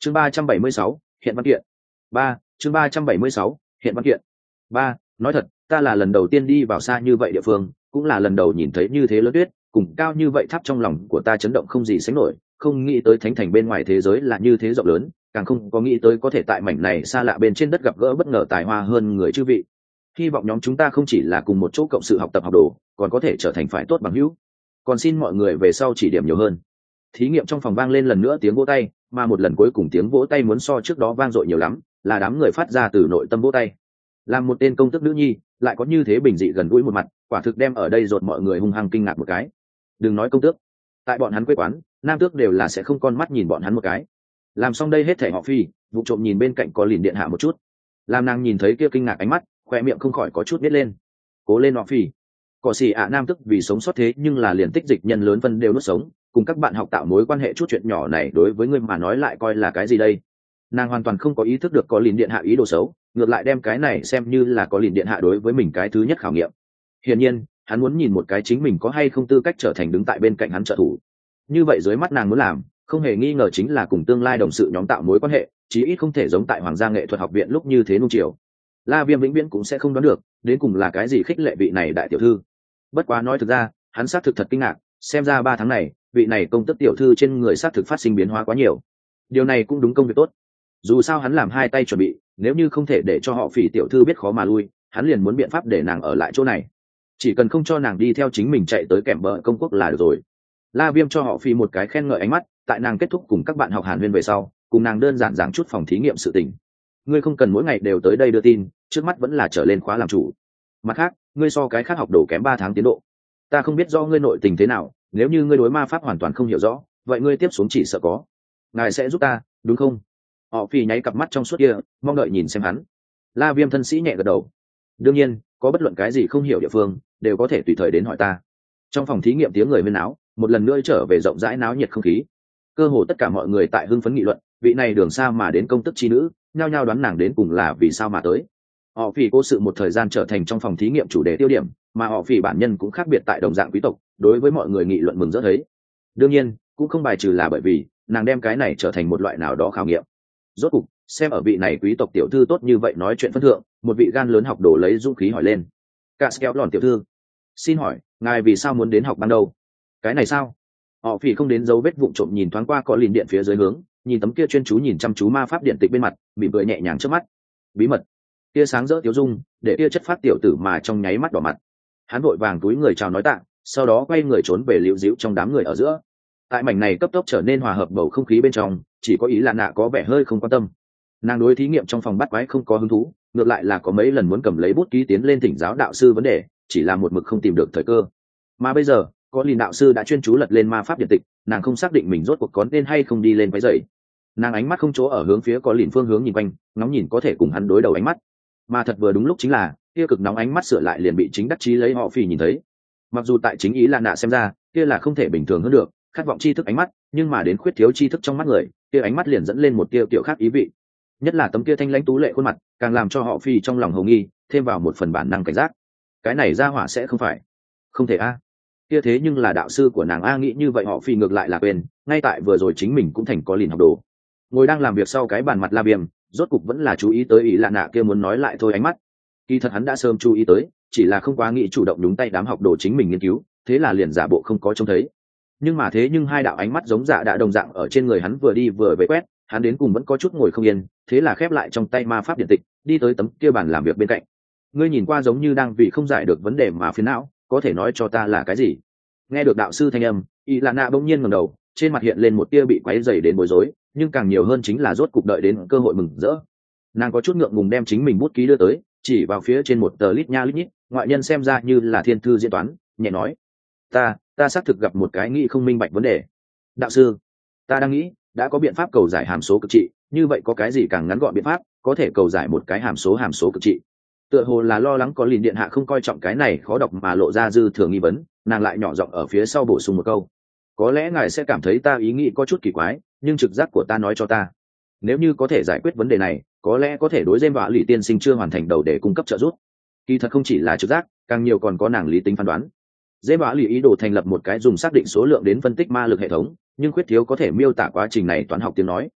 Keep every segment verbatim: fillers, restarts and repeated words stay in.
chương ba trăm bảy mươi sáu hiện văn kiện ba chương ba trăm bảy mươi sáu hiện văn kiện ba nói thật, ta là lần đầu tiên đi vào xa như vậy địa phương, cũng là lần đầu nhìn thấy như thế lớn tuyết cùng cao như vậy tháp, trong lòng của ta chấn động không gì sánh nổi. Không nghĩ tới thánh thành bên ngoài thế giới là như thế rộng lớn, càng không có nghĩ tới có thể tại mảnh này xa lạ bên trên đất gặp gỡ bất ngờ tài hoa hơn người chư vị. Hy vọng nhóm chúng ta không chỉ là cùng một chỗ cộng sự học tập học đồ, còn có thể trở thành phải tốt bằng hữu. Còn xin mọi người về sau chỉ điểm nhiều hơn. Thí nghiệm trong phòng vang lên lần nữa tiếng vỗ tay, mà một lần cuối cùng tiếng vỗ tay muốn so trước đó vang dội nhiều lắm, là đám người phát ra từ nội tâm vỗ tay. Làm một tên công tước nữ nhi lại có như thế bình dị gần gũi một mặt, quả thực đem ở đây dột mọi người hung hăng kinh ngạc một cái. Đừng nói công tước, tại bọn hắn quê quán nam tước đều là sẽ không con mắt nhìn bọn hắn một cái. Làm xong đây hết thể họ phi vụ trộm nhìn bên cạnh có liền điện hạ một chút, làm nàng nhìn thấy kia kinh ngạc ánh mắt, khoe miệng không khỏi có chút nít lên. Cố lên họ phi, cỏ xì ạ nam tước vì sống sót thế nhưng là liền tích dịch nhân lớn phân đều nuốt sống, cùng các bạn học tạo mối quan hệ chút chuyện nhỏ này đối với ngươi mà nói lại coi là cái gì đây. Nàng hoàn toàn không có ý thức được có liền điện hạ ý đồ xấu, ngược lại đem cái này xem như là có liền điện hạ đối với mình cái thứ nhất khảo nghiệm. Hiển nhiên hắn muốn nhìn một cái chính mình có hay không tư cách trở thành đứng tại bên cạnh hắn trợ thủ. Như vậy dưới mắt nàng muốn làm, không hề nghi ngờ chính là cùng tương lai đồng sự nhóm tạo mối quan hệ, chí ít không thể giống tại Hoàng gia nghệ thuật học viện lúc như thế nung chiều. La Viêm vĩnh viễn cũng sẽ không đoán được đến cùng là cái gì khích lệ vị này đại tiểu thư. Bất quá nói thực ra, hắn xác thực thật kinh ngạc, xem ra ba tháng này vị này công tước tiểu thư trên người xác thực phát sinh biến hóa quá nhiều. Điều này cũng đúng công việc tốt. Dù sao hắn làm hai tay chuẩn bị, nếu như không thể để cho họ Phỉ tiểu thư biết khó mà lui, hắn liền muốn biện pháp để nàng ở lại chỗ này. Chỉ cần không cho nàng đi theo chính mình chạy tới kèm bờ công quốc là được rồi. La Viêm cho họ Phỉ một cái khen ngợi ánh mắt, tại nàng kết thúc cùng các bạn học Hàn Huyên về sau, cùng nàng đơn giản giảng chút phòng thí nghiệm sự tình. Ngươi không cần mỗi ngày đều tới đây đưa tin, trước mắt vẫn là trở lên khóa làm chủ. Mặt khác, ngươi so cái khác học đồ kém ba tháng tiến độ. Ta không biết do ngươi nội tình thế nào, nếu như ngươi đối ma pháp hoàn toàn không hiểu rõ, vậy ngươi tiếp xuống chỉ sợ có. Ngài sẽ giúp ta, đúng không? Họ Phỉ nháy cặp mắt trong suốt kia, mong đợi nhìn xem hắn. La Viêm thân sĩ nhẹ gật đầu. Đương nhiên, có bất luận cái gì không hiểu địa phương, đều có thể tùy thời đến hỏi ta. Trong phòng thí nghiệm tiếng người huyên náo, một lần nữa trở về rộng rãi náo nhiệt không khí. Cơ hồ tất cả mọi người tại hưng phấn nghị luận, vị này đường xa mà đến công tước chi nữ, nhao nhao đoán nàng đến cùng là vì sao mà tới. Họ Phỉ cố sự một thời gian trở thành trong phòng thí nghiệm chủ đề tiêu điểm, mà họ Phỉ bản nhân cũng khác biệt tại đồng dạng quý tộc, đối với mọi người nghị luận mừng rỡ thấy. Đương nhiên, cũng không bài trừ là bởi vì nàng đem cái này trở thành một loại nào đó khảo nghiệm. Rốt cục, xem ở vị này quý tộc tiểu thư tốt như vậy nói chuyện phân thượng, một vị gan lớn học đồ lấy dũng khí hỏi lên. Cả Skéo lòn tiểu thư, xin hỏi ngài vì sao muốn đến học ban đâu? Cái này sao? Họ Phỉ không đến dấu vết vụng trộm nhìn thoáng qua có liền điện phía dưới hướng, nhìn tấm kia chuyên chú nhìn chăm chú ma pháp điện tịch bên mặt, mỉm cười nhẹ nhàng trước mắt. Bí mật. Tia sáng rỡ tiểu dung, để tia chất phát tiểu tử mà trong nháy mắt đỏ mặt. Hắn vội vàng túi người chào nói tạ, sau đó quay người trốn về liễu díu trong đám người ở giữa. Tại mảnh này cấp tốc trở nên hòa hợp bầu không khí bên trong, chỉ có ý là nạ có vẻ hơi không quan tâm. Nàng đối thí nghiệm trong phòng bắt quái không có hứng thú, ngược lại là có mấy lần muốn cầm lấy bút ký tiến lên thỉnh giáo đạo sư vấn đề, chỉ là một mực không tìm được thời cơ. Mà bây giờ có lìn đạo sư đã chuyên chú lật lên ma pháp điện tịch, nàng không xác định mình rốt cuộc có nên hay không đi lên váy dậy. Nàng ánh mắt không chỗ ở hướng phía có lìn phương hướng nhìn quanh, ngóng nhìn có thể cùng hắn đối đầu ánh mắt. Mà thật vừa đúng lúc chính là kia cực nóng ánh mắt sửa lại liền bị chính đắc chí lấy họ Phỉ nhìn thấy. Mặc dù tại chính ý là nạ xem ra kia là không thể bình thường hơn được, khát vọng tri thức ánh mắt, nhưng mà đến khuyết thiếu tri thức trong mắt người, kia ánh mắt liền dẫn lên một tia kiểu khác ý vị. Nhất là tấm kia thanh lãnh tú lệ khuôn mặt, càng làm cho họ Phỉ trong lòng hồng nghi, thêm vào một phần bản năng cảnh giác. Cái này ra hỏa sẽ không phải, không thể a. Kia thế nhưng là đạo sư của nàng a, nghĩ như vậy họ Phỉ ngược lại là quên, ngay tại vừa rồi chính mình cũng thành có lìn học đồ. Ngồi đang làm việc sau cái bàn mặt La Viêm, rốt cục vẫn là chú ý tới ý là nạ kia muốn nói lại thôi ánh mắt. Kỳ thật hắn đã sớm chú ý tới, chỉ là không quá nghĩ chủ động đúng tay đám học đồ chính mình nghiên cứu, thế là liền giả bộ không có trông thấy. Nhưng mà thế nhưng hai đạo ánh mắt giống dạ đã đồng dạng ở trên người hắn vừa đi vừa về quét, hắn đến cùng vẫn có chút ngồi không yên, thế là khép lại trong tay ma pháp điện tịch, đi tới tấm kia bàn làm việc bên cạnh. Ngươi nhìn qua giống như đang vì không giải được vấn đề mà phiền não, có thể nói cho ta là cái gì? Nghe được đạo sư thanh âm, Ilana bỗng nhiên ngẩng đầu, trên mặt hiện lên một tia bị quấy rầy đến bối rối, nhưng càng nhiều hơn chính là rốt cục đợi đến cơ hội mừng rỡ. Nàng có chút ngượng ngùng đem chính mình bút ký đưa tới, chỉ vào phía trên một tờ lít nha lít nhít, ngoại nhân xem ra như là thiên thư diễn toán, nhẹ nói: "Ta, ta xác thực gặp một cái nghĩ không minh bạch vấn đề. Đạo sư, ta đang nghĩ, đã có biện pháp cầu giải hàm số cực trị, như vậy có cái gì càng ngắn gọn biện pháp, có thể cầu giải một cái hàm số hàm số cực trị?" Tựa hồ là lo lắng có lìn điện hạ không coi trọng cái này khó đọc mà lộ ra dư thừa nghi vấn, nàng lại nhỏ giọng ở phía sau bổ sung một câu: "Có lẽ ngài sẽ cảm thấy ta ý nghĩ có chút kỳ quái, nhưng trực giác của ta nói cho ta, nếu như có thể giải quyết vấn đề này, có lẽ có thể đối dêm vạ lì tiên sinh chưa hoàn thành đầu để cung cấp trợ giúp." Kỳ thật không chỉ là trực giác, càng nhiều còn có nàng lý tính phán đoán. Dêm vạ lì ý đồ thành lập một cái dùng xác định số lượng đến phân tích ma lực hệ thống, nhưng khuyết thiếu có thể miêu tả quá trình này toán học tiếng nói.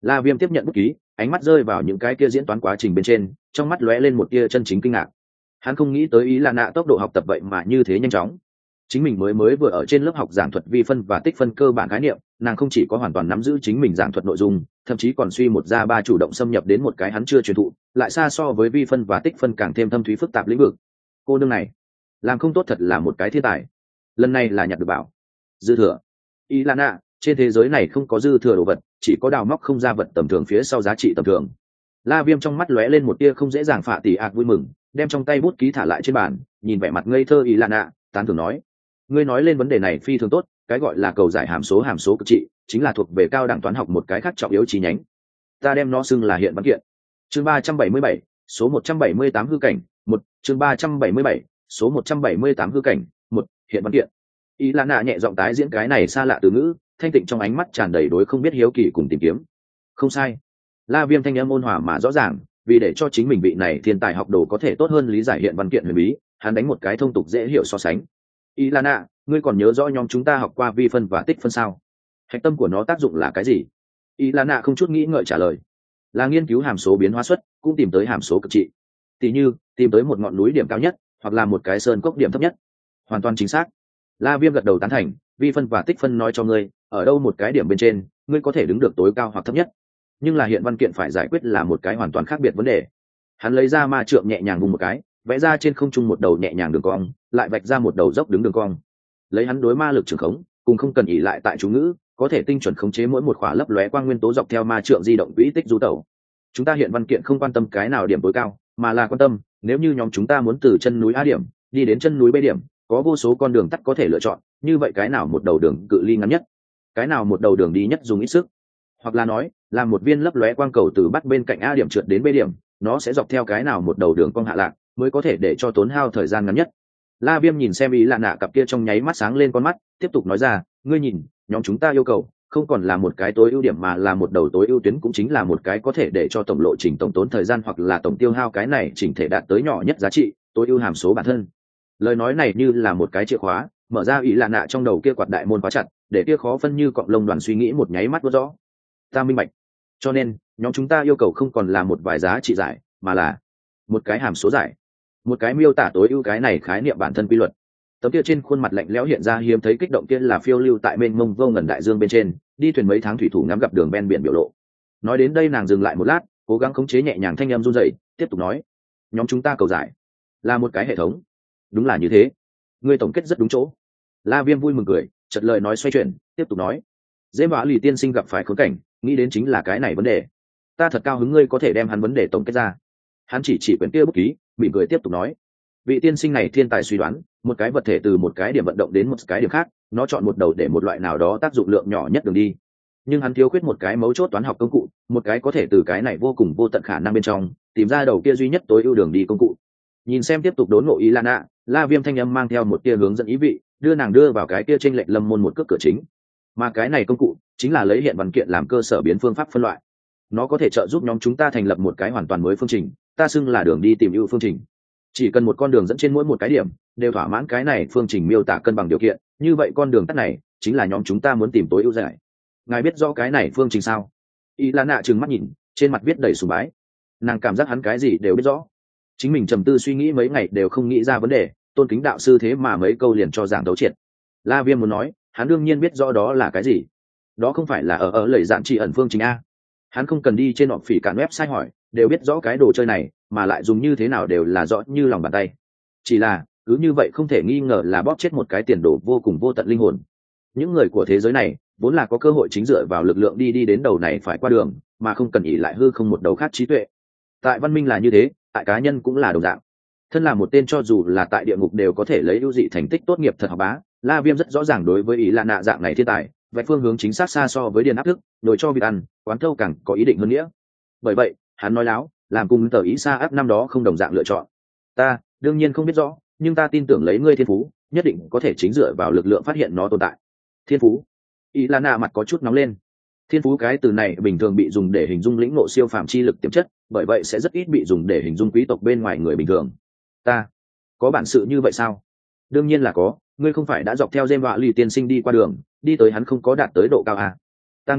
La Viêm tiếp nhận bút ký, ánh mắt rơi vào những cái kia diễn toán quá trình bên trên, trong mắt lóe lên một tia chân chính kinh ngạc. Hắn không nghĩ tới Ý là nạ tốc độ học tập vậy mà như thế nhanh chóng. Chính mình mới mới vừa ở trên lớp học giảng thuật vi phân và tích phân cơ bản khái niệm, nàng không chỉ có hoàn toàn nắm giữ chính mình giảng thuật nội dung, thậm chí còn suy một ra ba chủ động xâm nhập đến một cái hắn chưa truyền thụ, lại xa so với vi phân và tích phân càng thêm thâm thúy phức tạp lĩnh vực. Cô nương này, làm không tốt thật là một cái thiên tài. Lần này là nhặt được bảo. Dư thừa. Ý là nạ, trên thế giới này không có dư thừa đồ vật, chỉ có đào móc không ra vật tầm thường phía sau giá trị tầm thường. La Viêm trong mắt lóe lên một tia không dễ dàng phạ tỉ ạc vui mừng, đem trong tay bút ký thả lại trên bàn, nhìn vẻ mặt ngây thơ Ý là nạ, tán thưởng nói: ngươi nói lên vấn đề này phi thường tốt, cái gọi là cầu giải hàm số hàm số cực trị chính là thuộc về cao đẳng toán học một cái khác trọng yếu chi nhánh. Ta đem nó xưng là hiện văn kiện. Chương ba trăm bảy mươi bảy, số một trăm bảy mươi tám hư cảnh, một, chương ba trăm bảy mươi bảy, số một trăm bảy mươi tám hư cảnh, một, hiện văn kiện. Ý là nạ nhẹ giọng tái diễn cái này xa lạ từ ngữ, thanh tịnh trong ánh mắt tràn đầy đối không biết hiếu kỳ cùng tìm kiếm. Không sai. La Viêm thanh âm ôn hòa mà rõ ràng, vì để cho chính mình vị này thiên tài học đồ có thể tốt hơn lý giải hiện văn kiện huyền bí, hắn đánh một cái thông tục dễ hiểu so sánh. Ý là nạ, ngươi còn nhớ rõ nhóm chúng ta học qua vi phân và tích phân sao? Hạch tâm của nó tác dụng là cái gì? Ý là nạ không chút nghĩ ngợi trả lời: là nghiên cứu hàm số biến hóa suất, cũng tìm tới hàm số cực trị. Tỷ như tìm tới một ngọn núi điểm cao nhất, hoặc là một cái sơn cốc điểm thấp nhất. Hoàn toàn chính xác. La Viêm gật đầu tán thành, vi phân và tích phân nói cho ngươi, ở đâu một cái điểm bên trên, ngươi có thể đứng được tối cao hoặc thấp nhất. Nhưng là hiện văn kiện phải giải quyết là một cái hoàn toàn khác biệt vấn đề. Hắn lấy ra ma trượng nhẹ nhàng vùng một cái, vẽ ra trên không trung một đầu nhẹ nhàng đường cong, lại vạch ra một đầu dốc đứng đường cong. Lấy hắn đối ma lực trường khống, cùng không cần ỷ lại tại chú ngữ, có thể tinh chuẩn khống chế mỗi một khỏa lấp lóe quang nguyên tố dọc theo ma trượng di động quỹ tích du tẩu. Chúng ta hiện văn kiện không quan tâm cái nào điểm tối cao, mà là quan tâm, nếu như nhóm chúng ta muốn từ chân núi A điểm đi đến chân núi B điểm, có vô số con đường tắt có thể lựa chọn, như vậy cái nào một đầu đường cự ly ngắn nhất, cái nào một đầu đường đi nhất dùng ít sức. Hoặc là nói, là một viên lấp lóe quang cầu từ bắt bên cạnh A điểm trượt đến B điểm, nó sẽ dọc theo cái nào một đầu đường cong hạ lạc, mới có thể để cho tốn hao thời gian ngắn nhất. La Viêm nhìn xem Ý là nạ cặp kia trong nháy mắt sáng lên con mắt, tiếp tục nói ra: ngươi nhìn, nhóm chúng ta yêu cầu không còn là một cái tối ưu điểm mà là một đầu tối ưu tuyến, cũng chính là một cái có thể để cho tổng lộ trình tổng tốn thời gian hoặc là tổng tiêu hao cái này chỉnh thể đạt tới nhỏ nhất giá trị, tối ưu hàm số bản thân. Lời nói này như là một cái chìa khóa, mở ra Ý là nạ trong đầu kia quạt đại môn khóa chặt, để kia khó phân như cọng lông đoàn suy nghĩ một nháy mắt vô rõ. Ta minh bạch. Cho nên, nhóm chúng ta yêu cầu không còn là một vài giá trị giải, mà là một cái hàm số giải, một cái miêu tả tối ưu cái này khái niệm bản thân quy luật. Tấm kia trên khuôn mặt lạnh lẽo hiện ra hiếm thấy kích động kia là phiêu lưu tại mênh mông vô ngần đại dương bên trên, đi thuyền mấy tháng thủy thủ ngắm gặp đường ven biển biểu lộ. Nói đến đây nàng dừng lại một lát, cố gắng khống chế nhẹ nhàng thanh âm run rẩy, tiếp tục nói: nhóm chúng ta cầu giải là một cái hệ thống. Đúng là như thế, ngươi tổng kết rất đúng chỗ. La Viêm vui mừng cười, chợt lời nói xoay chuyển, tiếp tục nói: dễ bá lì tiên sinh gặp phải khốn cảnh, nghĩ đến chính là cái này vấn đề. Ta thật cao hứng ngươi có thể đem hắn vấn đề tổng kết ra. Hắn chỉ chỉ quyển kia bút ký, mỉm cười tiếp tục nói: vị tiên sinh này thiên tài suy đoán, một cái vật thể từ một cái điểm vận động đến một cái điểm khác, nó chọn một đầu để một loại nào đó tác dụng lượng nhỏ nhất đường đi. Nhưng hắn thiếu khuyết một cái mấu chốt toán học công cụ, một cái có thể từ cái này vô cùng vô tận khả năng bên trong tìm ra đầu kia duy nhất tối ưu đường đi công cụ. Nhìn xem tiếp tục đốn ngộ Ý Lan ạ, La Viêm thanh âm mang theo một tia hướng dẫn ý vị, đưa nàng đưa vào cái kia trên lệnh lâm môn một cước cửa chính. Mà cái này công cụ chính là lấy hiện văn kiện làm cơ sở biến phương pháp phân loại. Nó có thể trợ giúp nhóm chúng ta thành lập một cái hoàn toàn mới phương trình, ta xưng là đường đi tìm ưu phương trình. Chỉ cần một con đường dẫn trên mỗi một cái điểm đều thỏa mãn cái này phương trình miêu tả cân bằng điều kiện, như vậy con đường tắt này chính là nhóm chúng ta muốn tìm tối ưu giải. Ngài biết rõ cái này phương trình sao? Ý Lan nạ trừng mắt nhìn, trên mặt viết đầy sùng bái. Nàng cảm giác hắn cái gì đều biết rõ. Chính mình trầm tư suy nghĩ mấy ngày đều không nghĩ ra vấn đề, tôn kính đạo sư thế mà mấy câu liền cho giảng đấu triệt. La Viêm muốn nói, hắn đương nhiên biết rõ đó là cái gì. Đó không phải là ở ở lầy dạn trị ẩn phương trình a. Hắn không cần đi trên họp phỉ cản website hỏi, đều biết rõ cái đồ chơi này, mà lại dùng như thế nào đều là rõ như lòng bàn tay. Chỉ là, cứ như vậy không thể nghi ngờ là bóp chết một cái tiền đồ vô cùng vô tận linh hồn. Những người của thế giới này, vốn là có cơ hội chính dựa vào lực lượng đi đi đến đầu này phải qua đường, mà không cần ỷ lại hư không một đầu khác trí tuệ. Tại văn minh là như thế, tại cá nhân cũng là đồng dạng. Thân là một tên cho dù là tại địa ngục đều có thể lấy ưu dị thành tích tốt nghiệp thật học bá, La Viêm rất rõ ràng đối với ý là nạ dạng này thiên tài, vạch phương hướng chính xác xa so với điền áp thức, đổi cho việc ăn, quán thâu càng có ý định hơn nghĩa. Bởi vậy, hắn nói láo, làm cùng tờ ý xa áp năm đó không đồng dạng lựa chọn. Ta, đương nhiên không biết rõ, nhưng ta tin tưởng lấy ngươi thiên phú, nhất định có thể chính dựa vào lực lượng phát hiện nó tồn tại. Thiên phú? Ý là nạ mặt có chút nóng lên. Thiên phú cái từ này bình thường bị dùng để hình dung lĩnh ngộ siêu phàm chi lực tiềm chất, bởi vậy sẽ rất ít bị dùng để hình dung quý tộc bên ngoài người bình thường. Ta có bản sự như vậy sao? Đương nhiên là có, ngươi không phải đã dọc theo dêm họa lì tiên sinh đi qua đường, đi tới hắn không có đạt tới độ cao à? Ta nghĩ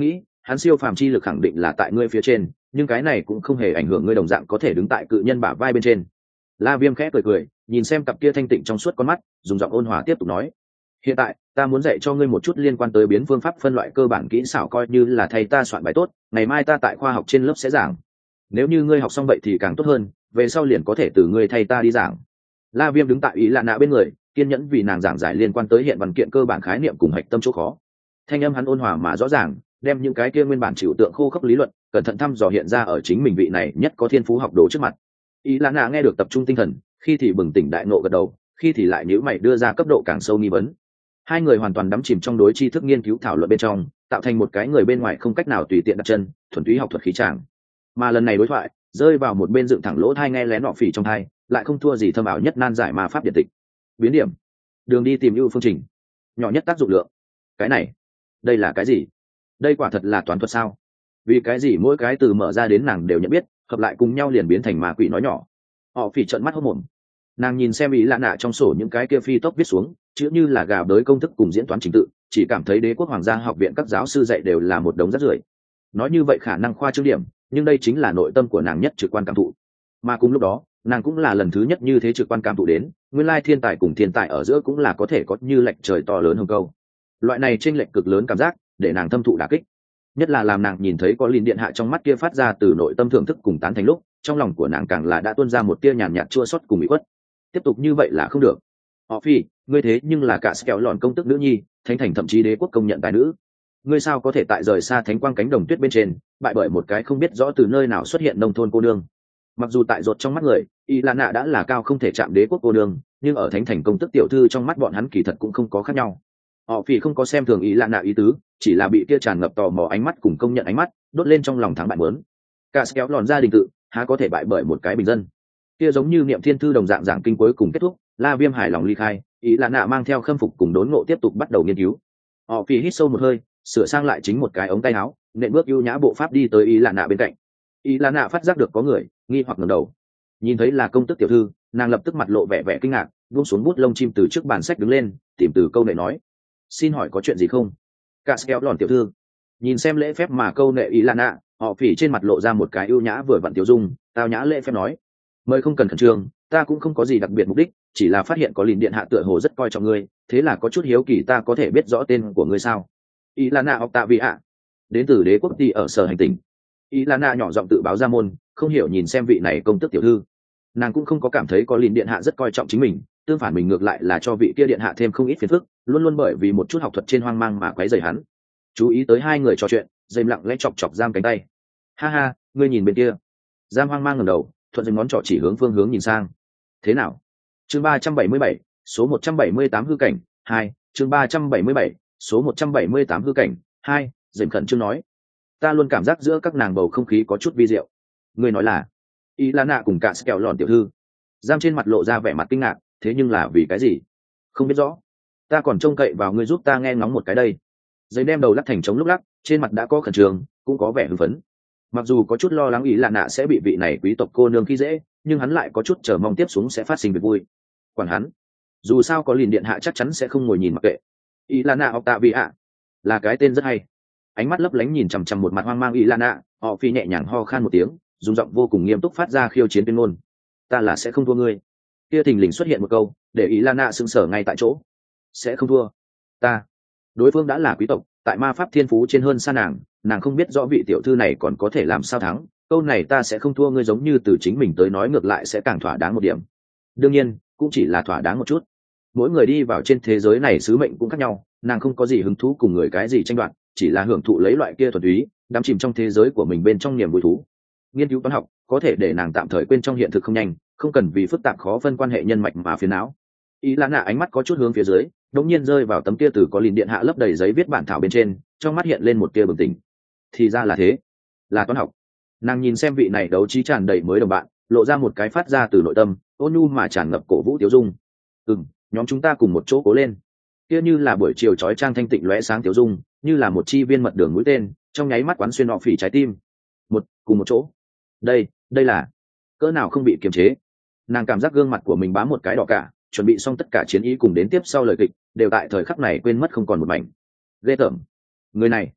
hắn siêu phàm chi lực khẳng định là tại ngươi phía trên, nhưng cái này cũng không hề ảnh hưởng ngươi đồng dạng có thể đứng tại cự nhân bả vai bên trên. La Viêm khẽ cười cười, nhìn xem cặp kia thanh tịnh trong suốt con mắt, dùng giọng ôn hòa tiếp tục nói: hiện tại ta muốn dạy cho ngươi một chút liên quan tới biến phương pháp phân loại cơ bản kỹ xảo, coi như là thầy ta soạn bài tốt, ngày mai ta tại khoa học trên lớp sẽ giảng. Nếu như ngươi học xong vậy thì càng tốt hơn, về sau liền có thể từ ngươi thay ta đi giảng. La Viêm đứng tại Ý Lạ Nạ bên người, kiên nhẫn vì nàng giảng giải liên quan tới hiện văn kiện cơ bản khái niệm cùng hạch tâm chỗ khó. Thanh âm hắn ôn hòa mà rõ ràng, đem những cái kia nguyên bản chịu tượng khô khốc lý luận cẩn thận thăm dò hiện ra ở chính mình vị này nhất có thiên phú học đồ trước mặt. Ý Lạ Nạ nghe được tập trung tinh thần, khi thì bừng tỉnh đại ngộ gật đầu, khi thì lại nhíu mày đưa ra cấp độ càng sâu nghi vấn. Hai người hoàn toàn đắm chìm trong đối tri thức nghiên cứu thảo luận bên trong, tạo thành một cái người bên ngoài không cách nào tùy tiện đặt chân, thuần túy học thuật khí tràng. Mà lần này đối thoại rơi vào một bên dựng thẳng lỗ thai nghe lén nọ phỉ trong thai, lại không thua gì thâm ảo nhất nan giải ma pháp điện tịch. Biến điểm, đường đi tìm ưu phương trình, nhỏ nhất tác dụng lượng. Cái này, đây là cái gì? Đây quả thật là toán thuật sao? Vì cái gì mỗi cái từ mở ra đến nàng đều nhận biết, hợp lại cùng nhau liền biến thành ma quỷ nói nhỏ. Họ phỉ trợn mắt hốt mồm. Nàng nhìn xem Ý Lạ Nạ trong sổ những cái kia phi tốc viết xuống, chữ như là gà bới công thức cùng diễn toán trình tự, chỉ cảm thấy Đế quốc Hoàng gia học viện các giáo sư dạy đều là một đống rác rưởi. Nói như vậy khả năng khoa trương điểm, nhưng đây chính là nội tâm của nàng nhất trực quan cảm thụ. Mà cùng lúc đó, nàng cũng là lần thứ nhất như thế trực quan cảm thụ đến, nguyên lai thiên tài cùng thiên tài ở giữa cũng là có thể có như lệch trời to lớn hơn câu. Loại này chênh lệch cực lớn cảm giác, để nàng thâm thụ đả kích. Nhất là làm nàng nhìn thấy có Lìn điện hạ trong mắt kia phát ra từ nội tâm thưởng thức cùng tán thành lúc, trong lòng của nàng càng là đã tuôn ra một tia nhàn nhạt chua xót cùng ủy khuất. Tiếp tục như vậy là không được. Họ phi, ngươi thế nhưng là cả kẹo lòn công tức nữ nhi, thánh thành thậm chí đế quốc công nhận tài nữ, ngươi sao có thể tại rời xa thánh quang cánh đồng tuyết bên trên, bại bởi một cái không biết rõ từ nơi nào xuất hiện nông thôn cô nương? Mặc dù tại ruột trong mắt người, Y Lan Nạ đã là cao không thể chạm đế quốc cô nương, nhưng ở thánh thành công tức tiểu thư trong mắt bọn hắn kỳ thật cũng không có khác nhau. Họ phi không có xem thường Y Lan Nạ ý tứ, chỉ là bị kia tràn ngập tò mò ánh mắt cùng công nhận ánh mắt đốt lên trong lòng thắng bại muốn. Cả kéo lòn gia đình tự há có thể bại bởi một cái bình dân? Kia giống như niệm thiên thư đồng dạng giảng kinh cuối cùng kết thúc, La Viêm hài lòng ly khai, ý là nạ mang theo khâm phục cùng đốn ngộ tiếp tục bắt đầu nghiên cứu. Họ phi hít sâu một hơi, sửa sang lại chính một cái ống tay áo, nện bước ưu nhã bộ pháp đi tới ý là nạ bên cạnh. Ý là nạ phát giác được có người, nghi hoặc ngẩng đầu, nhìn thấy là công tước tiểu thư, nàng lập tức mặt lộ vẻ vẻ kinh ngạc, buông xuống bút lông chim từ trước bàn sách đứng lên, tìm từ câu nệ nói: xin hỏi có chuyện gì không? Cả kéo lòn tiểu thư nhìn xem lễ phép mà câu nệ ý là nạ, họ phỉ trên mặt lộ ra một cái ưu nhã vừa vặn tiểu dung, tao nhã lễ phép nói: mời không cần khẩn trương, ta cũng không có gì đặc biệt mục đích, chỉ là phát hiện có Lìn điện hạ tựa hồ rất coi trọng ngươi, thế là có chút hiếu kỳ ta có thể biết rõ tên của ngươi sao? Ý là nạ học tạ vị ạ, đến từ đế quốc ti ở sở hành tỉnh. Ý là nạ nhỏ giọng tự báo ra môn, không hiểu nhìn xem vị này công tước tiểu thư. Nàng cũng không có cảm thấy có Lìn điện hạ rất coi trọng chính mình, tương phản mình ngược lại là cho vị kia điện hạ thêm không ít phiền phức, luôn luôn bởi vì một chút học thuật trên hoang mang mà quấy rầy hắn. Chú ý tới hai người trò chuyện, dây lặng lẽ chọc chọc Giam cánh tay. Ha ha, ngươi nhìn bên kia. Giam hoang mang ngẩng đầu, thuận dùng ngón trỏ chỉ hướng phương hướng nhìn sang. Thế nào? Chương ba trăm bảy mươi bảy, số một trăm bảy mươi tám hư cảnh hai. Chương ba trăm bảy mươi bảy, số một trăm bảy mươi tám hư cảnh hai. Dềm khẩn trương nói: ta luôn cảm giác giữa các nàng bầu không khí có chút vi diệu. Ngươi nói là? Y Lan Nạ cùng cả kẹo lòn tiểu thư. Giam trên mặt lộ ra vẻ mặt kinh ngạc, thế nhưng là vì cái gì? Không biết rõ. Ta còn trông cậy vào ngươi giúp ta nghe ngóng một cái đây. Giấy đem đầu lắc thành trống lúc lắc, trên mặt đã có khẩn trương, cũng có vẻ hưng phấn. Mặc dù có chút lo lắng ý là nạ sẽ bị vị này quý tộc cô nương khi dễ, nhưng hắn lại có chút chờ mong tiếp xuống sẽ phát sinh việc vui. Quản hắn, dù sao có Lìn điện hạ chắc chắn sẽ không ngồi nhìn mặc kệ. Ý là nạ học tạ vị ạ, là cái tên rất hay. Ánh mắt lấp lánh nhìn chằm chằm một mặt hoang mang ý là nạ, họ phi nhẹ nhàng ho khan một tiếng, dùng giọng vô cùng nghiêm túc phát ra khiêu chiến tuyên ngôn: ta là sẽ không thua ngươi. Kia thình lình xuất hiện một câu, để ý là nạ sững sờ ngay tại chỗ. Sẽ không thua? Ta? Đối phương đã là quý tộc, tại ma pháp thiên phú trên hơn xa nàng, nàng không biết rõ vị tiểu thư này còn có thể làm sao thắng. Câu này ta sẽ không thua ngươi giống như từ chính mình tới nói ngược lại sẽ càng thỏa đáng một điểm. Đương nhiên cũng chỉ là thỏa đáng một chút, mỗi người đi vào trên thế giới này sứ mệnh cũng khác nhau, nàng không có gì hứng thú cùng người cái gì tranh đoạt, chỉ là hưởng thụ lấy loại kia thuần túy đắm chìm trong thế giới của mình bên trong niềm vui thú. Nghiên cứu toán học có thể để nàng tạm thời quên trong hiện thực không nhanh, không cần vì phức tạp khó phân quan hệ nhân mạch mà phiền não. Ý là nạ ánh mắt có chút hướng phía dưới, đống nhiên rơi vào tấm kia từ có Lìn điện hạ lấp đầy giấy viết bản thảo bên trên, trong mắt hiện lên một tia bừng tỉnh. Thì ra là thế, là toán học. Nàng nhìn xem vị này đấu trí tràn đầy mới đồng bạn, lộ ra một cái phát ra từ nội tâm ôn nhu mà tràn ngập cổ vũ Tiếu Dung. Ừm, nhóm chúng ta cùng một chỗ cố lên. Kia như là buổi chiều chói trang thanh tịnh lóe sáng Tiếu Dung, như là một chi viên mật đường mũi tên, trong nháy mắt quán xuyên họ phỉ trái tim. Một, cùng một chỗ. Đây, đây là cỡ nào không bị kiềm chế. Nàng cảm giác gương mặt của mình bám một cái đỏ cả, chuẩn bị xong tất cả chiến ý cùng đến tiếp sau lời kịch, đều tại thời khắc này quên mất không còn một mảnh. Ghê tởm. Người này,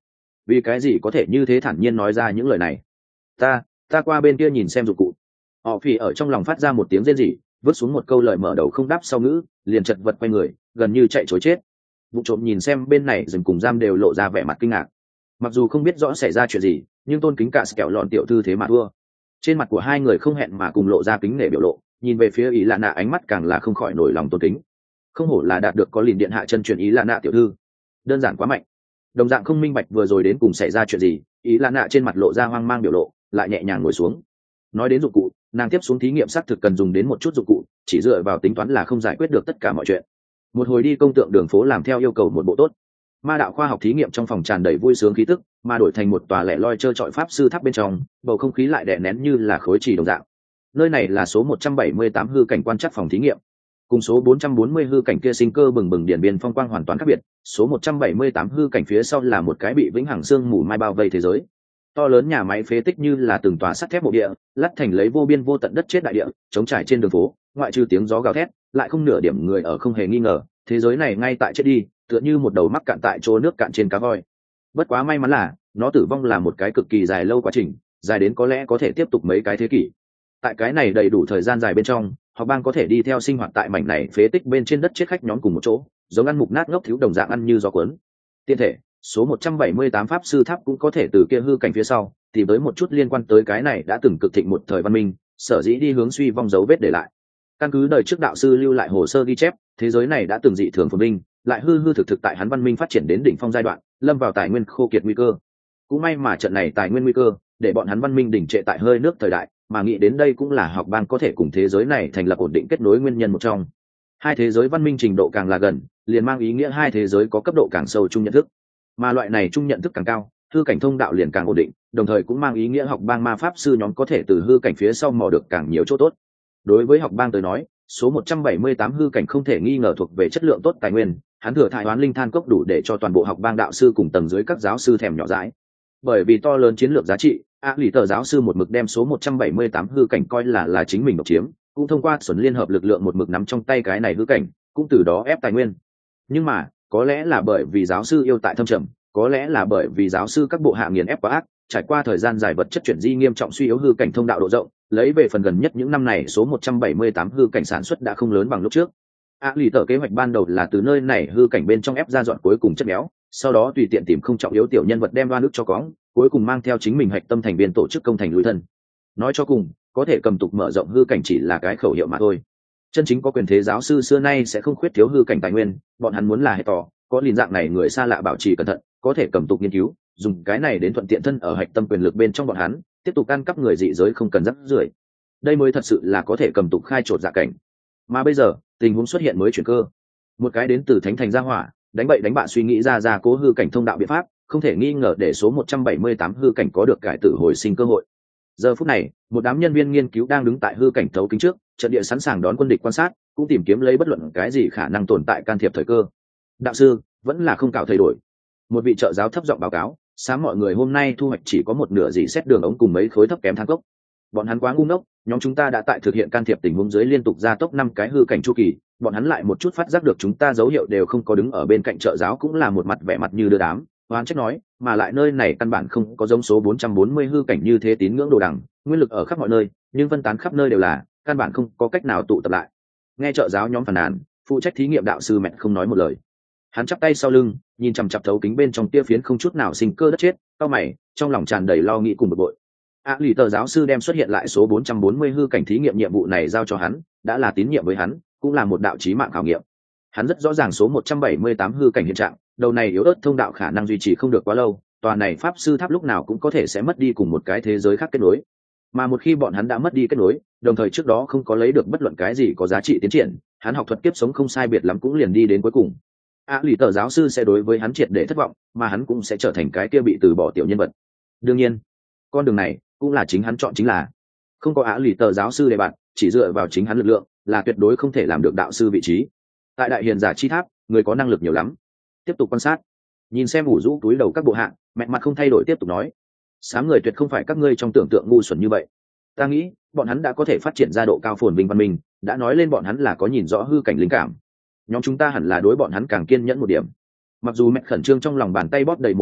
vì cái gì có thể như thế thản nhiên nói ra những lời này? Ta, ta qua bên kia nhìn xem dụng cụ. Họ phì ở trong lòng phát ra một tiếng rên rỉ, vứt xuống một câu lời mở đầu không đáp sau ngữ, liền chật vật quay người, gần như chạy trối chết. Vụ trộm nhìn xem bên này dừng cùng giam đều lộ ra vẻ mặt kinh ngạc. Mặc dù không biết rõ xảy ra chuyện gì, nhưng tôn kính cả kẹo lọn tiểu thư thế mà thua. Trên mặt của hai người không hẹn mà cùng lộ ra kính nể biểu lộ, nhìn về phía ý lạ nạ ánh mắt càng là không khỏi nổi lòng tôn kính. Không hổ là đạt được có liền điện hạ chân truyền ý lạ nạ tiểu thư, đơn giản quá mạnh. Đồng dạng không minh bạch vừa rồi đến cùng xảy ra chuyện gì, ý lạ nạ trên mặt lộ ra hoang mang biểu lộ, lại nhẹ nhàng ngồi xuống. Nói đến dụng cụ, nàng tiếp xuống thí nghiệm xác thực cần dùng đến một chút dụng cụ, chỉ dựa vào tính toán là không giải quyết được tất cả mọi chuyện. Một hồi đi công tượng đường phố làm theo yêu cầu một bộ tốt. Ma đạo khoa học thí nghiệm trong phòng tràn đầy vui sướng khí tức, mà đổi thành một tòa lẻ loi trơ trọi pháp sư tháp bên trong, bầu không khí lại đè nén như là khối trì đồng dạng. Nơi này là số một trăm bảy mươi tám hư cảnh quan trắc phòng thí nghiệm, cùng số bốn trăm bốn mươi hư cảnh kia sinh cơ bừng bừng điển biên phong quang hoàn toàn khác biệt. Số một trăm bảy mươi tám hư cảnh phía sau là một cái bị vĩnh hằng sương mù mai bao vây thế giới. To lớn nhà máy phế tích như là từng tòa sắt thép mộ địa, lắt thành lấy vô biên vô tận đất chết đại địa, chống trải trên đường phố, ngoại trừ tiếng gió gào thét, lại không nửa điểm người ở, không hề nghi ngờ, thế giới này ngay tại chết đi, tựa như một đầu mắc cạn tại chỗ nước cạn trên cá voi. Bất quá may mắn là, nó tử vong là một cái cực kỳ dài lâu quá trình, dài đến có lẽ có thể tiếp tục mấy cái thế kỷ. Tại cái này đầy đủ thời gian dài bên trong, họ bang có thể đi theo sinh hoạt tại mảnh này phế tích bên trên đất chết khách nhóm cùng một chỗ, giống ăn mục nát ngốc thiếu đồng dạng ăn như gió cuốn. Tiên thể, số một trăm bảy mươi tám pháp sư tháp cũng có thể từ kia hư cảnh phía sau tìm tới một chút liên quan tới cái này đã từng cực thịnh một thời văn minh, sở dĩ đi hướng suy vong dấu vết để lại. Căn cứ đời trước đạo sư lưu lại hồ sơ ghi chép, thế giới này đã từng dị thường phồn vinh, lại hư hư thực thực tại hắn văn minh phát triển đến đỉnh phong giai đoạn, lâm vào tài nguyên khô kiệt nguy cơ. Cũng may mà trận này tài nguyên nguy cơ, để bọn hắn văn minh đỉnh trệ tại hơi nước thời đại, mà nghĩ đến đây cũng là học bang có thể cùng thế giới này thành lập ổn định kết nối nguyên nhân một trong. Hai thế giới văn minh trình độ càng là gần, liền mang ý nghĩa hai thế giới có cấp độ càng sâu chung nhận thức, mà loại này chung nhận thức càng cao, hư cảnh thông đạo liền càng ổn định, đồng thời cũng mang ý nghĩa học bang ma pháp sư nhóm có thể từ hư cảnh phía sau mò được càng nhiều chỗ tốt. Đối với học bang tới nói, số một trăm bảy mươi tám hư cảnh không thể nghi ngờ thuộc về chất lượng tốt tài nguyên, hắn thừa thải hoán linh than cốc đủ để cho toàn bộ học bang đạo sư cùng tầng dưới các giáo sư thèm nhỏ dãi. Bởi vì to lớn chiến lược giá trị, a lì tờ giáo sư một mực đem số một trăm bảy mươi tám hư cảnh coi là là chính mình độc chiếm, cũng thông qua xuẩn liên hợp lực lượng một mực nắm trong tay cái này hư cảnh, cũng từ đó ép tài nguyên. Nhưng mà, có lẽ là bởi vì giáo sư yêu tại thâm trầm, có lẽ là bởi vì giáo sư các bộ hạ nghiền ép quá ác, trải qua thời gian dài vật chất chuyển di nghiêm trọng suy yếu hư cảnh thông đạo độ rộng, lấy về phần gần nhất những năm này số một trăm bảy mươi tám hư cảnh sản xuất đã không lớn bằng lúc trước. A lì tờ kế hoạch ban đầu là từ nơi này hư cảnh bên trong ép ra dọn cuối cùng chất béo, sau đó tùy tiện tìm không trọng yếu tiểu nhân vật đem đoan nước cho cóng, cuối cùng mang theo chính mình hạch tâm thành viên tổ chức công thành lũy thân. Nói cho cùng, có thể cầm tục mở rộng hư cảnh chỉ là cái khẩu hiệu mà thôi. Chân chính có quyền thế giáo sư xưa nay sẽ không khuyết thiếu hư cảnh tài nguyên, bọn hắn muốn là hệ tỏ, có liền dạng này người xa lạ bảo trì cẩn thận, có thể cầm tục nghiên cứu, dùng cái này đến thuận tiện thân ở hạch tâm quyền lực bên trong bọn hắn, tiếp tục ăn cắp người dị giới không cần rắc rưởi. Đây mới thật sự là có thể cầm tục khai trột dạ cảnh. Mà bây giờ, tình huống xuất hiện mới chuyển cơ. Một cái đến từ thánh thành gia hỏa, đánh bậy đánh bạ suy nghĩ ra ra cố hư cảnh thông đạo biện pháp, không thể nghi ngờ để số một trăm bảy mươi tám hư cảnh có được cải tử hồi sinh cơ hội. Giờ phút này, một đám nhân viên nghiên cứu đang đứng tại hư cảnh thấu kính trước, trận địa sẵn sàng đón quân địch quan sát, cũng tìm kiếm lấy bất luận cái gì khả năng tồn tại can thiệp thời cơ. Đạo sư, vẫn là không cạo thay đổi. Một vị trợ giáo thấp giọng báo cáo, sáng mọi người hôm nay thu hoạch chỉ có một nửa dỉ xét đường ống cùng mấy khối thấp kém than cốc. Bọn hắn quá ngu ngốc, nhóm chúng ta đã tại thực hiện can thiệp tình huống dưới liên tục gia tốc năm cái hư cảnh chu kỳ, bọn hắn lại một chút phát giác được chúng ta dấu hiệu đều không có, đứng ở bên cạnh trợ giáo cũng là một mặt vẻ mặt như đưa đám, oán trách nói, mà lại nơi này căn bản không có giống số bốn trăm bốn mươi hư cảnh như thế tín ngưỡng đồ đằng, nguyên lực ở khắp mọi nơi, nhưng phân tán khắp nơi đều là, căn bản không có cách nào tụ tập lại. Nghe trợ giáo nhóm phàn nàn, phụ trách thí nghiệm đạo sư mẹ không nói một lời. Hắn chắp tay sau lưng, nhìn chằm chặp thấu kính bên trong tia phiến không chút nào sinh cơ đất chết, cau mày, trong lòng tràn đầy lo nghĩ cùng bực bội. A lì tờ giáo sư đem xuất hiện lại số bốn trăm bốn mươi hư cảnh thí nghiệm nhiệm vụ này giao cho hắn, đã là tín nhiệm với hắn, cũng là một đạo chí mạng khảo nghiệm. Hắn rất rõ ràng số một trăm bảy mươi tám hư cảnh hiện trạng, đầu này yếu ớt thông đạo khả năng duy trì không được quá lâu, tòa này pháp sư tháp lúc nào cũng có thể sẽ mất đi cùng một cái thế giới khác kết nối. Mà một khi bọn hắn đã mất đi kết nối, đồng thời trước đó không có lấy được bất luận cái gì có giá trị tiến triển, hắn học thuật kiếp sống không sai biệt lắm cũng liền đi đến cuối cùng. A lì tờ giáo sư sẽ đối với hắn triệt để thất vọng, mà hắn cũng sẽ trở thành cái kia bị từ bỏ tiểu nhân vật. Đương nhiên, con đường này cũng là chính hắn chọn, chính là không có A lì tờ giáo sư để bạn, chỉ dựa vào chính hắn lực lượng là tuyệt đối không thể làm được đạo sư vị trí. Tại đại hiền giả chi tháp, người có năng lực nhiều lắm. Tiếp tục quan sát, nhìn xem ủ rũ túi đầu các bộ hạ, mẹ mặt không thay đổi tiếp tục nói, sáng người tuyệt không phải các ngươi trong tưởng tượng ngu xuẩn như vậy. Ta nghĩ bọn hắn đã có thể phát triển ra độ cao phồn vinh văn minh, đã nói lên bọn hắn là có nhìn rõ hư cảnh linh cảm. Nhóm chúng ta hẳn là đối bọn hắn càng kiên nhẫn một điểm. Mặc dù mẹ khẩn trương trong lòng bàn tay bóp đầy mồ hôi,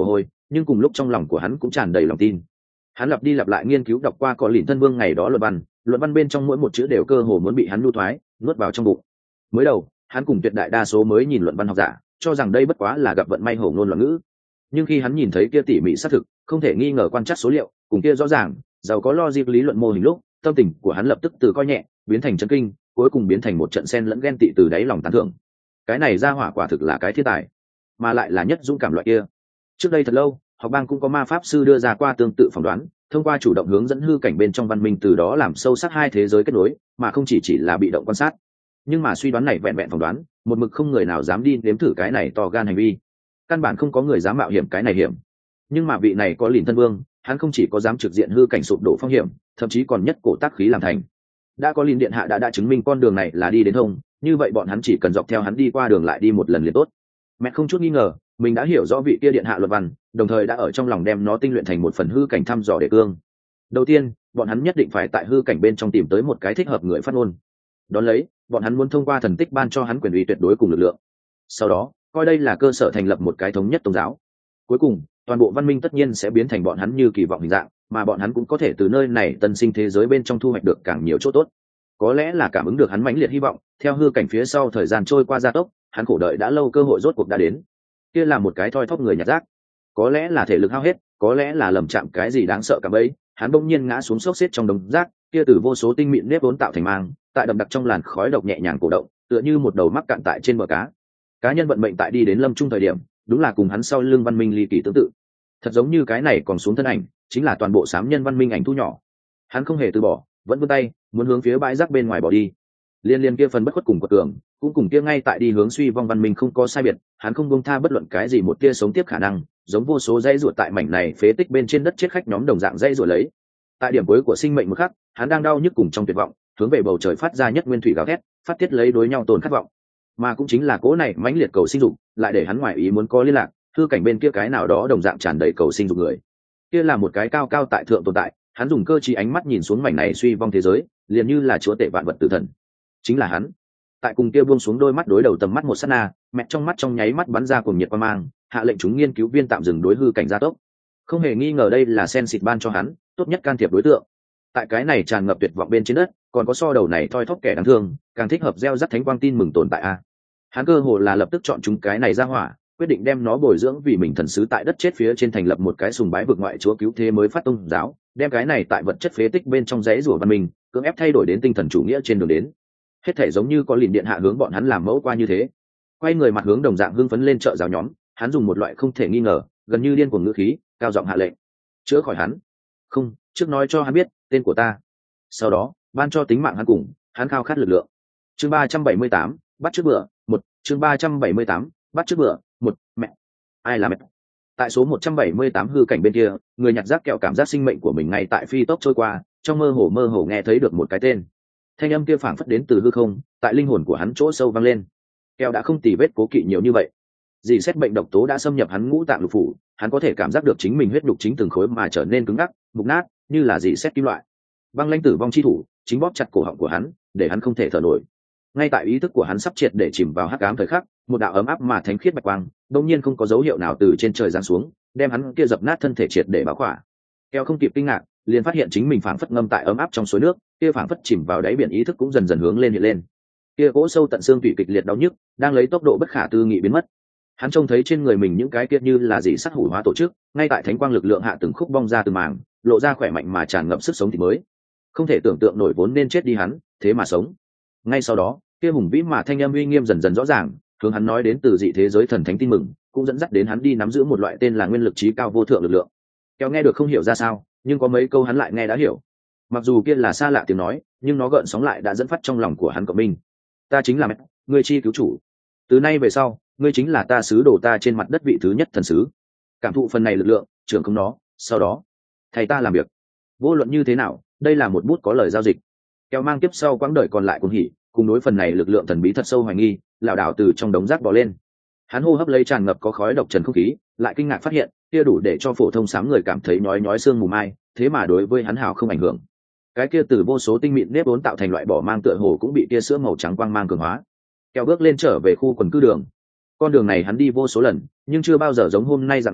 nhưng cùng lúc trong lòng của hắn cũng tràn đầy lòng tin. Hắn lặp đi lặp lại nghiên cứu đọc qua có lìn thân vương ngày đó luận văn, luận văn bên trong mỗi một chữ đều cơ hồ muốn bị hắn lưu thoái nuốt vào trong bụng. Mới đầu hắn cùng tuyệt đại đa số mới nhìn luận văn học giả cho rằng đây bất quá là gặp vận may hổ ngôn loạn ngữ, nhưng khi hắn nhìn thấy kia tỉ mỉ xác thực không thể nghi ngờ quan trắc số liệu cùng kia rõ ràng giàu có logic lý luận mô hình lúc, tâm tình của hắn lập tức từ coi nhẹ biến thành chấn kinh, cuối cùng biến thành một trận xen lẫn ghen tị từ đáy lòng tán thưởng. Cái này ra hỏa quả thực là cái thiên tài, mà lại là nhất dũng cảm loại kia. Trước đây thật lâu học bang cũng có ma pháp sư đưa ra qua tương tự phỏng đoán, thông qua chủ động hướng dẫn hư cảnh bên trong văn minh, từ đó làm sâu sắc hai thế giới kết nối, mà không chỉ chỉ là bị động quan sát. Nhưng mà suy đoán này vẹn vẹn phỏng đoán, một mực không người nào dám đi nếm thử cái này to gan hành vi, căn bản không có người dám mạo hiểm cái này hiểm. Nhưng mà vị này có lìn thân vương, hắn không chỉ có dám trực diện hư cảnh sụp đổ phong hiểm, thậm chí còn nhất cổ tác khí làm thành. Đã có lìn điện hạ đã đã chứng minh con đường này là đi đến thông, như vậy bọn hắn chỉ cần dọc theo hắn đi qua đường lại đi một lần liền tốt. Mẹ không chút nghi ngờ mình đã hiểu rõ vị kia điện hạ luật văn, đồng thời đã ở trong lòng đem nó tinh luyện thành một phần hư cảnh thăm dò đề cương. Đầu tiên bọn hắn nhất định phải tại hư cảnh bên trong tìm tới một cái thích hợp người phát ngôn, đón lấy bọn hắn muốn thông qua thần tích ban cho hắn quyền uy tuyệt đối cùng lực lượng, sau đó coi đây là cơ sở thành lập một cái thống nhất tôn giáo. Cuối cùng toàn bộ văn minh tất nhiên sẽ biến thành bọn hắn như kỳ vọng hình dạng, mà bọn hắn cũng có thể từ nơi này tân sinh thế giới bên trong thu hoạch được càng nhiều chỗ tốt. Có lẽ là cảm ứng được hắn mãnh liệt hy vọng, theo hư cảnh phía sau thời gian trôi qua gia tốc, hắn khổ đợi đã lâu cơ hội rốt cuộc đã đến. Kia là một cái thoi thóp người nhặt rác, có lẽ là thể lực hao hết, có lẽ là lầm chạm cái gì đáng sợ cả bấy, hắn bỗng nhiên ngã xuống xốc xếp trong đống rác, kia từ vô số tinh mịn nếp vốn tạo thành mang, tại đậm đặc trong làn khói độc nhẹ nhàng cổ động, tựa như một đầu mắc cạn tại trên bờ cá. Cá nhân vận mệnh tại đi đến lâm trung thời điểm, đúng là cùng hắn sau lưng văn minh ly kỳ tương tự. Thật giống như cái này còn xuống thân ảnh, chính là toàn bộ xám nhân văn minh ảnh thu nhỏ. Hắn không hề từ bỏ, vẫn vươn tay, muốn hướng phía bãi rác bên ngoài bỏ đi. Liên liên kia phần bất khuất cùng quật cường, cũng cùng kia ngay tại đi hướng suy vong văn minh không có sai biệt, hắn không buông tha bất luận cái gì một tia sống tiếp khả năng, giống vô số dãy ruột tại mảnh này phế tích bên trên đất chết khách nhóm đồng dạng dãy ruột lấy. Tại điểm cuối của sinh mệnh một khắc, hắn đang đau nhức cùng trong tuyệt vọng, hướng về bầu trời phát ra nhất nguyên thủy gào thét, phát tiết lấy đối nhau tồn khát vọng. Mà cũng chính là cố này mãnh liệt cầu sinh dục, lại để hắn ngoài ý muốn có liên lạc, hư cảnh bên kia cái nào đó đồng dạng tràn đầy cầu sinh dục người. Kia là một cái cao cao tại thượng tồn tại, hắn dùng cơ trí ánh mắt nhìn xuống mảnh này suy vong thế giới, liền như là chúa tể vạn vật tử thần. Chính là hắn. Tại cùng kia buông xuống đôi mắt đối đầu tầm mắt một sát na, mẹ trong mắt trong nháy mắt bắn ra cuồng nhiệt quang mang, hạ lệnh chúng nghiên cứu viên tạm dừng đối hư cảnh gia tốc. Không hề nghi ngờ đây là sen xịt ban cho hắn tốt nhất can thiệp đối tượng. Tại cái này tràn ngập tuyệt vọng bên trên đất, còn có so đầu này thoi thóp kẻ đáng thương, càng thích hợp gieo rắc thánh quang tin mừng tồn tại a. Hắn cơ hồ là lập tức chọn chúng cái này ra hỏa, quyết định đem nó bồi dưỡng vì mình thần sứ tại đất chết phía trên thành lập một cái sùng bái vực ngoại chúa cứu thế mới phát tôn giáo, đem cái này tại vật chất phế tích bên trong dãy rủa văn minh cưỡng ép thay đổi đến tinh thần chủ nghĩa trên đường đến. Hết thể giống như có lìn điện hạ hướng bọn hắn làm mẫu qua như thế. Quay người mặt hướng đồng dạng hưng phấn lên chợ giáo nhóm, hắn dùng một loại không thể nghi ngờ, gần như điên cuồng ngữ khí, cao giọng hạ lệnh: chữa khỏi hắn. Không, trước nói cho hắn biết tên của ta, sau đó ban cho tính mạng hắn cùng hắn khao khát lực lượng. Chương ba trăm bảy mươi tám, bắt trước bữa một. Chương ba trăm bảy mươi tám, bắt trước bữa một. Mẹ, ai là mẹ? Tại số một trăm bảy mươi tám hư cảnh bên kia, người nhặt rác kẹo cảm giác sinh mệnh của mình ngay tại phi tốc trôi qua, trong mơ hồ mơ hồ nghe thấy được một cái tên. Thanh âm kia phảng phất đến từ hư không, tại linh hồn của hắn chỗ sâu vang lên. Kẹo đã không tì vết cố kỵ nhiều như vậy, dì xét bệnh độc tố đã xâm nhập hắn ngũ tạng lục phủ, hắn có thể cảm giác được chính mình huyết đục chính từng khối mà trở nên cứng ngắc, mục nát, như là dì xét kim loại. Băng lãnh tử vong chi thủ chính bóp chặt cổ họng của hắn, để hắn không thể thở nổi. Ngay tại ý thức của hắn sắp triệt để chìm vào hắc ám thời khắc, một đạo ấm áp mà thánh khiết bạch quang, đột nhiên không có dấu hiệu nào từ trên trời giáng xuống, đem hắn kia dập nát thân thể triệt để báo khỏa. Keo không kịp kinh ngạc, liền phát hiện chính mình phảng phất ngâm tại ấm áp trong suối nước, kia phảng phất chìm vào đáy biển ý thức cũng dần dần hướng lên hiện lên. Kia gỗ sâu tận xương tủy kịch liệt đau nhức, đang lấy tốc độ bất khả tư nghị biến mất. Hắn trông thấy trên người mình những cái kia như là dị sắt hủ hóa tổ chức, ngay tại thánh quang lực lượng hạ từng khúc bong ra từ màng, lộ ra khỏe mạnh mà tràn ngập sức sống thì mới. Không thể tưởng tượng nổi vốn nên chết đi hắn, thế mà sống. Ngay sau đó, kia hùng vĩ mà thanh âm uy nghiêm dần dần rõ ràng, hướng hắn nói đến từ dị thế giới thần thánh tin mừng, cũng dẫn dắt đến hắn đi nắm giữ một loại tên là nguyên lực trí cao vô thượng lực lượng. Kéo nghe được không hiểu ra sao, nhưng có mấy câu hắn lại nghe đã hiểu. Mặc dù kia là xa lạ tiếng nói, nhưng nó gợn sóng lại đã dẫn phát trong lòng của hắn cộng minh. Ta chính là mẹ, ngươi chi cứu chủ. Từ nay về sau, ngươi chính là ta sứ đồ ta trên mặt đất vị thứ nhất thần sứ. Cảm thụ phần này lực lượng, trưởng không nó, sau đó thầy ta làm việc. Vô luận như thế nào, đây là một bút có lời giao dịch. Kéo mang tiếp sau quãng đời còn lại cùng hỉ, cùng đối phần này lực lượng thần bí thật sâu hoài nghi, lảo đảo từ trong đống rác bò lên. Hắn hô hấp lấy tràn ngập có khói độc trần không khí, lại kinh ngạc phát hiện, kia đủ để cho phổ thông sám người cảm thấy nhói nhói xương mù mai, thế mà đối với hắn hào không ảnh hưởng. Cái kia từ vô số tinh mịn nếp vốn tạo thành loại bỏ mang tựa hồ cũng bị tia sữa màu trắng quang mang cường hóa. Kéo bước lên trở về khu quần cư đường. Con đường này hắn đi vô số lần, nhưng chưa bao giờ giống hôm nay dạng này,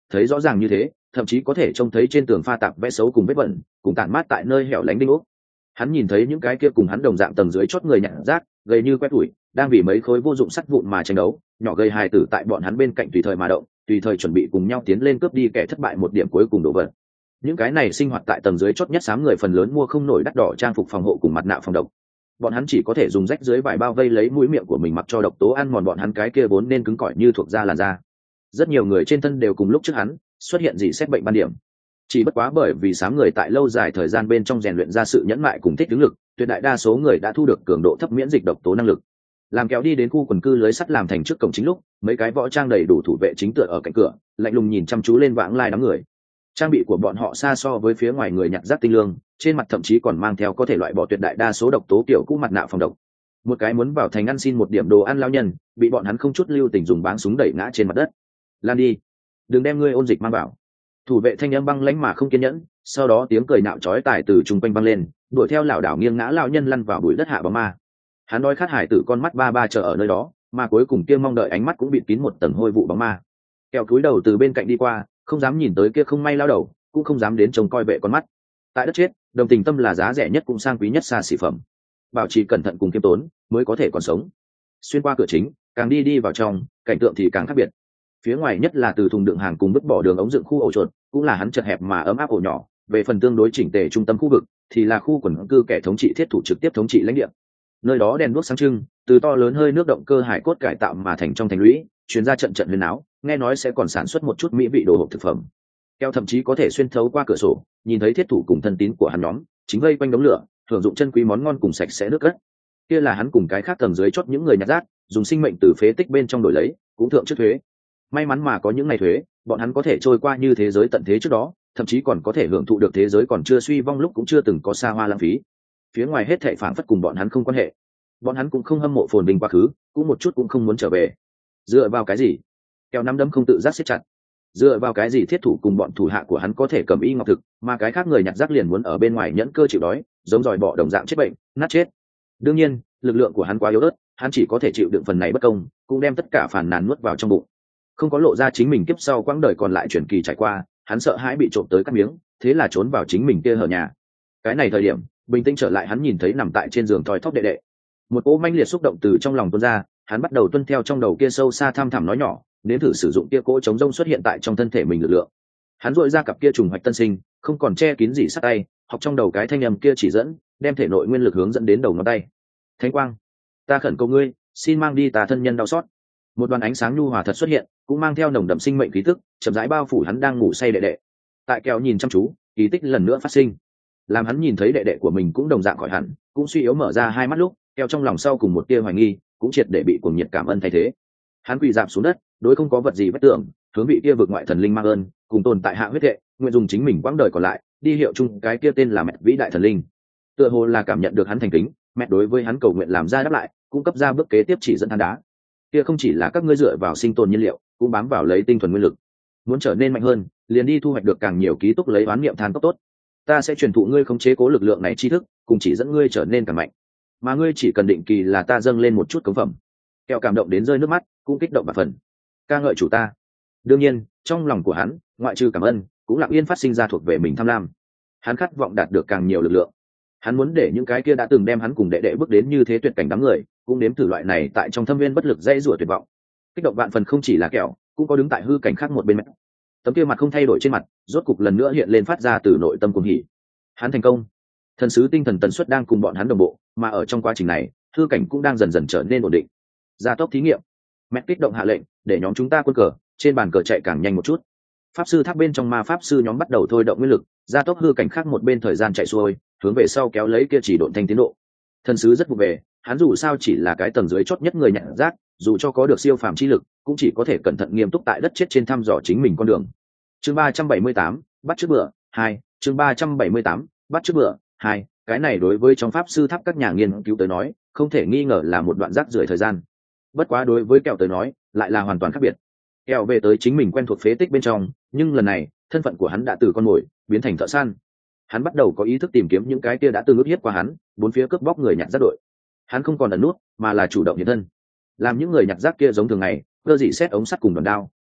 thấy rõ ràng như thế, thậm chí có thể trông thấy trên tường pha tạp vẽ xấu cùng vết bẩn cùng tản mát tại nơi hẻo lánh đinh ốc. Hắn nhìn thấy những cái kia cùng hắn đồng dạng tầng dưới chót người nhặt rác gầy như quét tủi đang vì mấy khối vô dụng sắt vụn mà tranh đấu, nhỏ gây hài tử tại bọn hắn bên cạnh tùy thời mà động, tùy thời chuẩn bị cùng nhau tiến lên cướp đi kẻ thất bại một điểm cuối cùng đổ vật. Những cái này sinh hoạt tại tầng dưới chót nhất xám người phần lớn mua không nổi đắt đỏ trang phục phòng hộ cùng mặt nạ phòng độc, bọn hắn chỉ có thể dùng rách dưới vải bao vây lấy mũi miệng của mình mặc cho độc tố ăn mòn bọn hắn cái kia vốn nên cứng cỏi như thuộc da làn da. Rất nhiều người trên thân đều cùng lúc trước hắn xuất hiện dị xét bệnh ban điểm, chỉ bất quá bởi vì xám người tại lâu dài thời gian bên trong rèn luyện ra sự nhẫn mại cùng thích ứng lực, tuyệt đại đa số người đã thu được cường độ thấp miễn dịch độc tố năng lực. Làm kéo đi đến khu quần cư lưới sắt làm thành trước cổng chính lúc, mấy cái võ trang đầy đủ thủ vệ chính tựa ở cạnh cửa, lạnh lùng nhìn chăm chú lên vãng lai đám người. Trang bị của bọn họ xa so với phía ngoài người nhặt rác tinh lương, trên mặt thậm chí còn mang theo có thể loại bỏ tuyệt đại đa số độc tố kiểu cũ mặt nạ phòng độc. Một cái muốn vào thành ăn xin một điểm đồ ăn lao nhân, bị bọn hắn không chút lưu tình dùng báng súng đẩy ngã trên mặt đất. Lan đi, đừng đem ngươi ôn dịch mang vào. Thủ vệ thanh âm băng lãnh mà không kiên nhẫn, sau đó tiếng cười nạo chói tai từ trung quanh băng lên, đuổi theo lảo đảo nghiêng ngã lao nhân lăn vào bụi đất hạ bóng ma. Hắn đói khát hải tử con mắt ba ba chờ ở nơi đó, mà cuối cùng kia mong đợi ánh mắt cũng bị kín một tầng hôi vụ bóng ma. Kẹo cúi đầu từ bên cạnh đi qua, không dám nhìn tới kia không may lao đầu, cũng không dám đến trông coi vệ con mắt. Tại đất chết, đồng tình tâm là giá rẻ nhất cũng sang quý nhất xa xỉ phẩm. Bảo trì cẩn thận cùng kiêm tốn mới có thể còn sống. Xuyên qua cửa chính, càng đi đi vào trong, cảnh tượng thì càng khác biệt. Phía ngoài nhất là từ thùng đựng hàng cùng vứt bỏ đường ống dựng khu ổ chuột, cũng là hắn chật hẹp mà ấm áp ổ nhỏ. Về phần tương đối chỉnh tề trung tâm khu vực, thì là khu quần cư kẻ thống trị thiết thủ trực tiếp thống trị lãnh địa. Nơi đó đèn đuốc sáng trưng, từ to lớn hơi nước động cơ hải cốt cải tạo mà thành trong thành lũy, chuyến ra trận trận huyền áo, nghe nói sẽ còn sản xuất một chút mỹ vị đồ hộp thực phẩm. Keo thậm chí có thể xuyên thấu qua cửa sổ, nhìn thấy thiết thủ cùng thân tín của hắn nhóm chính vây quanh đống lửa, hưởng dụng chân quý món ngon cùng sạch sẽ nước cất. Kia là hắn cùng cái khác tầng dưới chót những người nhặt rác, dùng sinh mệnh từ phế tích bên trong đổi lấy, cũng thượng trước thuế. May mắn mà có những ngày thuế, bọn hắn có thể trôi qua như thế giới tận thế trước đó, thậm chí còn có thể hưởng thụ được thế giới còn chưa suy vong lúc cũng chưa từng có xa hoa lãng phí. Phía ngoài hết thảy phảng phất cùng bọn hắn không quan hệ. Bọn hắn cũng không hâm mộ phồn vinh quá khứ, cũng một chút cũng không muốn trở về. Dựa vào cái gì? Keo nắm đấm không tự giác siết chặt. Dựa vào cái gì thiết thủ cùng bọn thủ hạ của hắn có thể cầm y ngọc thực, mà cái khác người nhặt rác liền muốn ở bên ngoài nhẫn cơ chịu đói, giống giòi bọ đồng dạng chết bệnh, nát chết. Đương nhiên, lực lượng của hắn quá yếu ớt, hắn chỉ có thể chịu đựng phần này bất công, cũng đem tất cả phàn nàn nuốt vào trong bụng. Không có lộ ra chính mình kiếp sau quãng đời còn lại truyền kỳ trải qua, hắn sợ hãi bị trộm tới cắt miếng, thế là trốn vào chính mình kia hở nhà. Cái này thời điểm, bình tĩnh trở lại hắn nhìn thấy nằm tại trên giường thoi thóp đệ đệ. Một cỗ manh liệt xúc động từ trong lòng tuôn ra, hắn bắt đầu tuân theo trong đầu kia sâu xa thăm thẳm nói nhỏ, nếm thử sử dụng kia cỗ chống rông xuất hiện tại trong thân thể mình lực lượng. Hắn dội ra cặp kia trùng hoạch tân sinh, không còn che kín gì sát tay, học trong đầu cái thanh âm kia chỉ dẫn, đem thể nội nguyên lực hướng dẫn đến đầu ngón tay. Thánh quang, ta khẩn cầu ngươi, xin mang đi tà thân nhân đau xót. Một đoàn ánh sáng nhu hòa thật xuất hiện, cũng mang theo nồng đậm sinh mệnh khí tức, chậm rãi bao phủ hắn đang ngủ say đệ đệ. Tại Kẹo nhìn chăm chú, kỳ tích lần nữa phát sinh. Làm hắn nhìn thấy đệ đệ của mình cũng đồng dạng khỏi hẳn, cũng suy yếu mở ra hai mắt lúc, Kẹo trong lòng sau cùng một tia hoài nghi, cũng triệt để bị cuồng nhiệt cảm ơn thay thế. Hắn quỳ dạp xuống đất, đối không có vật gì bất tưởng, hướng vị kia vực ngoại thần linh mang ơn, cùng tồn tại hạ huyết hệ, nguyện dùng chính mình quãng đời còn lại, đi hiệu chung cái kia tên là mẹ vĩ đại thần linh. Tựa hồ là cảm nhận được hắn thành kính, mẹ đối với hắn cầu nguyện làm ra đáp lại, cung cấp ra bước kế tiếp chỉ dẫn than đá. Kia không chỉ là các ngươi dựa vào sinh tồn nhiên liệu, cũng bám vào lấy tinh thuần nguyên lực. Muốn trở nên mạnh hơn, liền đi thu hoạch được càng nhiều ký túc lấy oán niệm than tốt tốt. Ta sẽ truyền thụ ngươi khống chế cố lực lượng này tri thức, cùng chỉ dẫn ngươi trở nên càng mạnh. Mà ngươi chỉ cần định kỳ là ta dâng lên một chút cống phẩm. Kẹo cảm động đến rơi nước mắt, cũng kích động bạc phần. Ca ngợi chủ ta. Đương nhiên, trong lòng của hắn, ngoại trừ cảm ơn, cũng lặng yên phát sinh ra thuộc về mình tham lam. Hắn khát vọng đạt được càng nhiều lực lượng. Hắn muốn để những cái kia đã từng đem hắn cùng đệ đệ bước đến như thế tuyệt cảnh đám người, cũng nếm thử loại này tại trong thâm viên bất lực dãy rủa tuyệt vọng. Kích động vạn phần không chỉ là Kẹo, cũng có đứng tại hư cảnh khác một bên mẹ. Tấm kia mặt không thay đổi trên mặt, rốt cục lần nữa hiện lên phát ra từ nội tâm cuồng hỉ. Hắn thành công. Thần sứ tinh thần tần suất đang cùng bọn hắn đồng bộ, mà ở trong quá trình này, hư cảnh cũng đang dần dần trở nên ổn định. Gia tốc thí nghiệm. Mẹ kích động hạ lệnh, để nhóm chúng ta quân cờ, trên bàn cờ chạy càng nhanh một chút. Pháp sư tháp bên trong ma pháp sư nhóm bắt đầu thôi động nguyên lực, gia tốc hư cảnh khác một bên thời gian chạy xuôi, hướng về sau kéo lấy kia chỉ độn thanh tiến độ. Thần sứ rất vụ về, hắn dù sao chỉ là cái tầng dưới chót nhất người nhận rác, dù cho có được siêu phàm chi lực, cũng chỉ có thể cẩn thận nghiêm túc tại đất chết trên thăm dò chính mình con đường. Chương ba trăm bảy mươi tám, bắt trước bữa hai. Chương ba trăm bảy mươi tám, bắt trước bữa hai. Cái này đối với trong pháp sư tháp các nhà nghiên cứu tới nói, không thể nghi ngờ là một đoạn rác rưởi thời gian. Bất quá đối với Kẹo tới nói, lại là hoàn toàn khác biệt. Kẹo về tới chính mình quen thuộc phế tích bên trong, nhưng lần này, thân phận của hắn đã từ con mồi biến thành thợ săn. Hắn bắt đầu có ý thức tìm kiếm những cái kia đã từng ức hiếp qua hắn, bốn phía cướp bóc người nhặt rác đội. Hắn không còn ẩn nút, mà là chủ động hiện thân. Làm những người nhặt rác kia giống thường ngày, cơ dị xét ống sắt cùng đòn đao,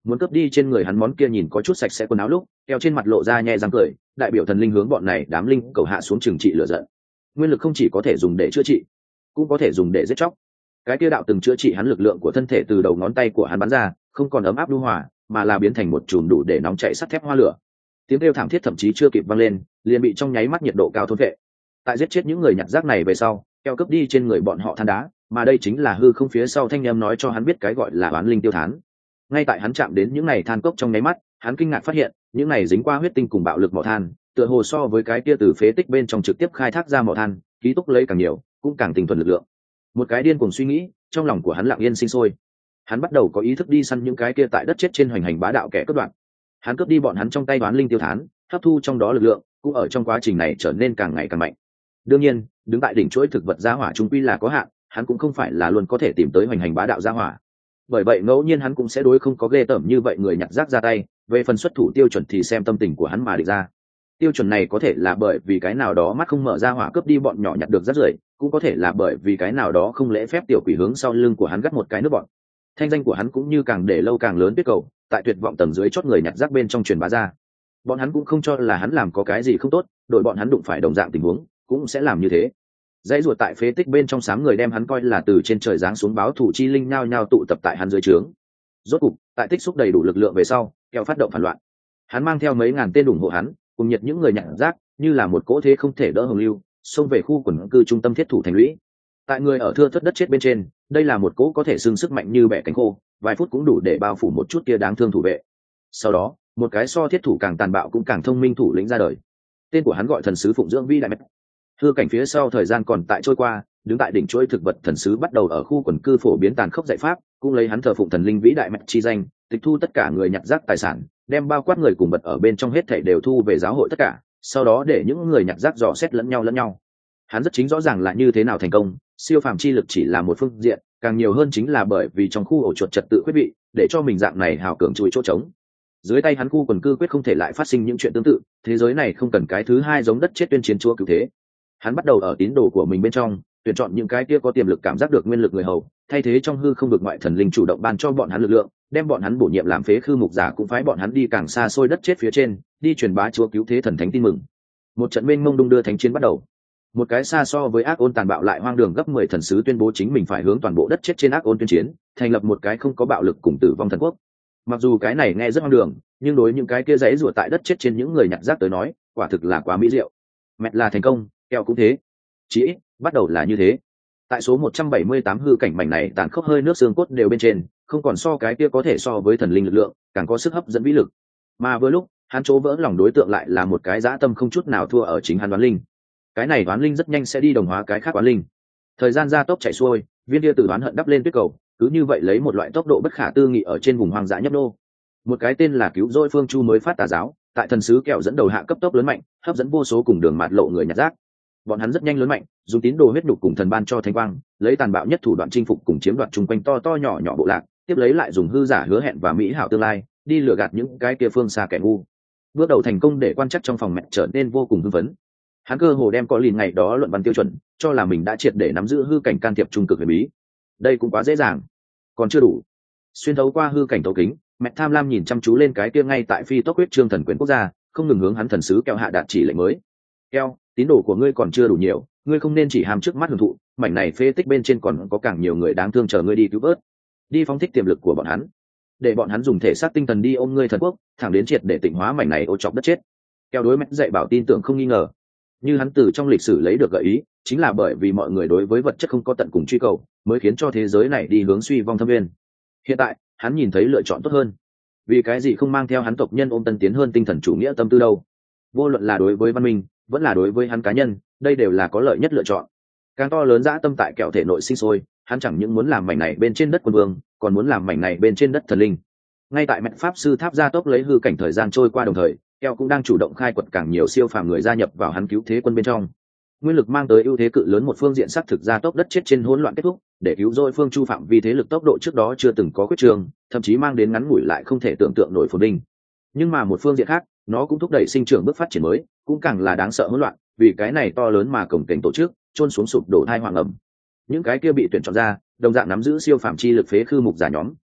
muốn cướp đi trên người hắn món kia nhìn có chút sạch sẽ quần áo lúc keo trên mặt lộ ra nhẹ răng cười, đại biểu thần linh hướng bọn này đám linh cầu hạ xuống trừng trị lửa giận. Nguyên lực không chỉ có thể dùng để chữa trị, cũng có thể dùng để giết chóc. Cái kia đạo từng chữa trị hắn lực lượng của thân thể từ đầu ngón tay của hắn bắn ra, không còn ấm áp lưu hòa, mà là biến thành một chùm đủ để nóng chảy sắt thép hoa lửa. Tiếng kêu thảm thiết thậm chí chưa kịp vang lên, liền bị trong nháy mắt nhiệt độ cao thôn vệ. Tại giết chết những người nhặt rác này về sau, keo cướp đi trên người bọn họ than đá, mà đây chính là hư không phía sau thanh em nói cho hắn biết cái gọi là oán linh tiêu thán. Ngay tại hắn chạm đến những này than cốc trong nháy mắt, hắn kinh ngạc phát hiện những này dính qua huyết tinh cùng bạo lực mỏ than, tựa hồ so với cái kia từ phế tích bên trong trực tiếp khai thác ra mỏ than ký túc lấy càng nhiều, cũng càng tinh thuần lực lượng. Một cái điên cuồng suy nghĩ trong lòng của hắn lặng yên sinh sôi. Hắn bắt đầu có ý thức đi săn những cái kia tại đất chết trên hoành hành bá đạo kẻ cướp đoạt. Hắn cướp đi bọn hắn trong tay oán linh tiêu thán, hấp thu trong đó lực lượng, cũng ở trong quá trình này trở nên càng ngày càng mạnh. Đương nhiên, đứng tại đỉnh chuỗi thực vật gia hỏa trung quy là có hạn, hắn cũng không phải là luôn có thể tìm tới hoành hành bá đạo gia hỏa. Bởi vậy ngẫu nhiên hắn cũng sẽ đối không có ghê tởm như vậy người nhặt rác ra tay, về phần xuất thủ tiêu chuẩn thì xem tâm tình của hắn mà định ra. Tiêu chuẩn này có thể là bởi vì cái nào đó mắt không mở ra hỏa cướp đi bọn nhỏ nhặt được rác rưởi, cũng có thể là bởi vì cái nào đó không lễ phép tiểu quỷ hướng sau lưng của hắn gắt một cái nước bọn. Thanh danh của hắn cũng như càng để lâu càng lớn tuyết cầu, tại tuyệt vọng tầng dưới chót người nhặt rác bên trong truyền bá ra. Bọn hắn cũng không cho là hắn làm có cái gì không tốt, đội bọn hắn đụng phải đồng dạng tình huống cũng sẽ làm như thế. Dãy ruột tại phế tích bên trong sáng người đem hắn coi là từ trên trời giáng xuống báo thủ chi linh nhao nhao tụ tập tại hắn dưới trướng. Rốt cục, tại tích xúc đầy đủ lực lượng về sau, keo phát động phản loạn. Hắn mang theo mấy ngàn tên ủng hộ hắn, cùng nhiệt những người nhặt rác, như là một cỗ thế không thể đỡ hồng lưu, xông về khu quần cư trung tâm thiết thủ thành lũy. Tại người ở thưa thớt đất chết bên trên, đây là một cỗ có thể xương sức mạnh như bẻ cánh khô, vài phút cũng đủ để bao phủ một chút kia đáng thương thủ vệ. Sau đó, một cái so thiết thủ càng tàn bạo cũng càng thông minh thủ lĩnh ra đời. Tên của hắn gọi thần sứ phụng dưỡng vi đại mạch. Hư cảnh phía sau thời gian còn tại trôi qua, đứng tại đỉnh chuỗi thực vật thần sứ bắt đầu ở khu quần cư phổ biến tàn khốc dạy pháp, cũng lấy hắn thờ phụng thần linh vĩ đại mạch chi danh, tịch thu tất cả người nhặt rác tài sản, đem bao quát người cùng vật ở bên trong hết thảy đều thu về giáo hội tất cả, sau đó để những người nhặt rác dò xét lẫn nhau lẫn nhau. Hắn rất chính rõ ràng là như thế nào thành công, siêu phàm chi lực chỉ là một phương diện, càng nhiều hơn chính là bởi vì trong khu ổ chuột trật tự quyết bị, để cho mình dạng này hào cường chui chỗ trống. Dưới tay hắn khu quần cư quyết không thể lại phát sinh những chuyện tương tự, thế giới này không cần cái thứ hai giống đất chết tuyên chiến chúa cứu thế. Hắn bắt đầu ở tín đồ của mình bên trong tuyển chọn những cái kia có tiềm lực cảm giác được nguyên lực người hầu, thay thế trong hư không vực ngoại thần linh chủ động ban cho bọn hắn lực lượng, đem bọn hắn bổ nhiệm làm phế khư mục giả, cũng phái bọn hắn đi càng xa xôi đất chết phía trên, đi truyền bá chúa cứu thế thần thánh tin mừng. Một trận mênh mông đung đưa thánh chiến bắt đầu. Một cái xa so với ác ôn tàn bạo lại hoang đường gấp mười thần sứ tuyên bố chính mình phải hướng toàn bộ đất chết trên ác ôn tuyên chiến, thành lập một cái không có bạo lực cùng tử vong thần quốc. Mặc dù cái này nghe rất hoang đường, nhưng đối những cái kia giấy rủa tại đất chết trên những người nhặt rác tới nói, quả thực là quá mỹ diệu. Mẹ là thành công, keo cũng thế. Chỉ ít, bắt đầu là như thế. Tại số một trăm bảy mươi tám hư cảnh mảnh này tàn khốc hơi nước xương cốt đều bên trên, không còn so cái kia có thể so với thần linh lực lượng, càng có sức hấp dẫn vĩ lực. Mà vừa lúc, hắn chỗ vỡ lòng đối tượng lại là một cái dã tâm không chút nào thua ở chính hắn đoán linh. Cái này đoán linh rất nhanh sẽ đi đồng hóa cái khác đoán linh. Thời gian gia tốc chạy xuôi, viên kia từ đoán hận đắp lên tuyết cầu, cứ như vậy lấy một loại tốc độ bất khả tư nghị ở trên vùng hoang dã nhấp nô. Một cái tên là cứu rỗi phương chu mới phát tà giáo, tại thần sứ kẹo dẫn đầu hạ cấp tốc lớn mạnh, hấp dẫn vô số cùng đường mạt lộ người nhặt rác. Bọn hắn rất nhanh lớn mạnh, dùng tín đồ huyết nhục cùng thần ban cho thánh quang, lấy tàn bạo nhất thủ đoạn chinh phục cùng chiếm đoạt chung quanh to to nhỏ nhỏ bộ lạc, tiếp lấy lại dùng hư giả hứa hẹn và mỹ hảo tương lai, đi lừa gạt những cái kia phương xa kẻ ngu. Bước đầu thành công để quan chắc trong phòng mẹ trở nên vô cùng hưng phấn. Hắn cơ hồ đem có lìn ngày đó luận văn tiêu chuẩn, cho là mình đã triệt để nắm giữ hư cảnh can thiệp trung cực huyền bí. Đây cũng quá dễ dàng, còn chưa đủ. Xuyên thấu qua hư cảnh thấu kính, mẹ tham lam nhìn chăm chú lên cái kia ngay tại phi tốc huyết trương thần quyền quốc gia, không ngừng hướng hắn thần sứ kẹo hạ đạt chỉ lệnh mới. Keo, tín đồ của ngươi còn chưa đủ nhiều, ngươi không nên chỉ ham trước mắt hưởng thụ, mảnh này phế tích bên trên còn có càng nhiều người đáng thương chờ ngươi đi cứu vớt. Đi phóng thích tiềm lực của bọn hắn, để bọn hắn dùng thể xác tinh thần đi ôm ngươi thần quốc, thẳng đến triệt để tịnh hóa mảnh này ô chọc đất chết. Keo đối mẹ dạy bảo tin tưởng không nghi ngờ. Như hắn từ trong lịch sử lấy được gợi ý, chính là bởi vì mọi người đối với vật chất không có tận cùng truy cầu, mới khiến cho thế giới này đi hướng suy vong thâm nguyên. Hiện tại, hắn nhìn thấy lựa chọn tốt hơn. Vì cái gì không mang theo hắn tộc nhân ôm tân tiến hơn tinh thần chủ nghĩa tâm tư đâu? Vô luận là đối với văn minh, vẫn là đối với hắn cá nhân, đây đều là có lợi nhất lựa chọn. Càng to lớn dã tâm tại kẹo thể nội sinh sôi, hắn chẳng những muốn làm mảnh này bên trên đất quân vương, còn muốn làm mảnh này bên trên đất thần linh. Ngay tại mẹ pháp sư tháp gia tốc lấy hư cảnh thời gian trôi qua đồng thời, kẹo cũng đang chủ động khai quật càng nhiều siêu phàm người gia nhập vào hắn cứu thế quân bên trong. Nguyên lực mang tới ưu thế cự lớn một phương diện xác thực gia tốc đất chết trên hỗn loạn kết thúc, để cứu rỗi phương chu phạm vi thế lực tốc độ trước đó chưa từng có quyết trường, thậm chí mang đến ngắn ngủi lại không thể tưởng tượng nổi phồn vinh. Nhưng mà một phương diện khác, nó cũng thúc đẩy sinh trưởng bước phát triển mới, cũng càng là đáng sợ hỗn loạn, vì cái này to lớn mà cổng kềnh tổ chức trôn xuống sụp đổ thai hoàng ẩm. Những cái kia bị tuyển chọn ra, đồng dạng nắm giữ siêu phàm chi lực phế khư mục giả nhóm,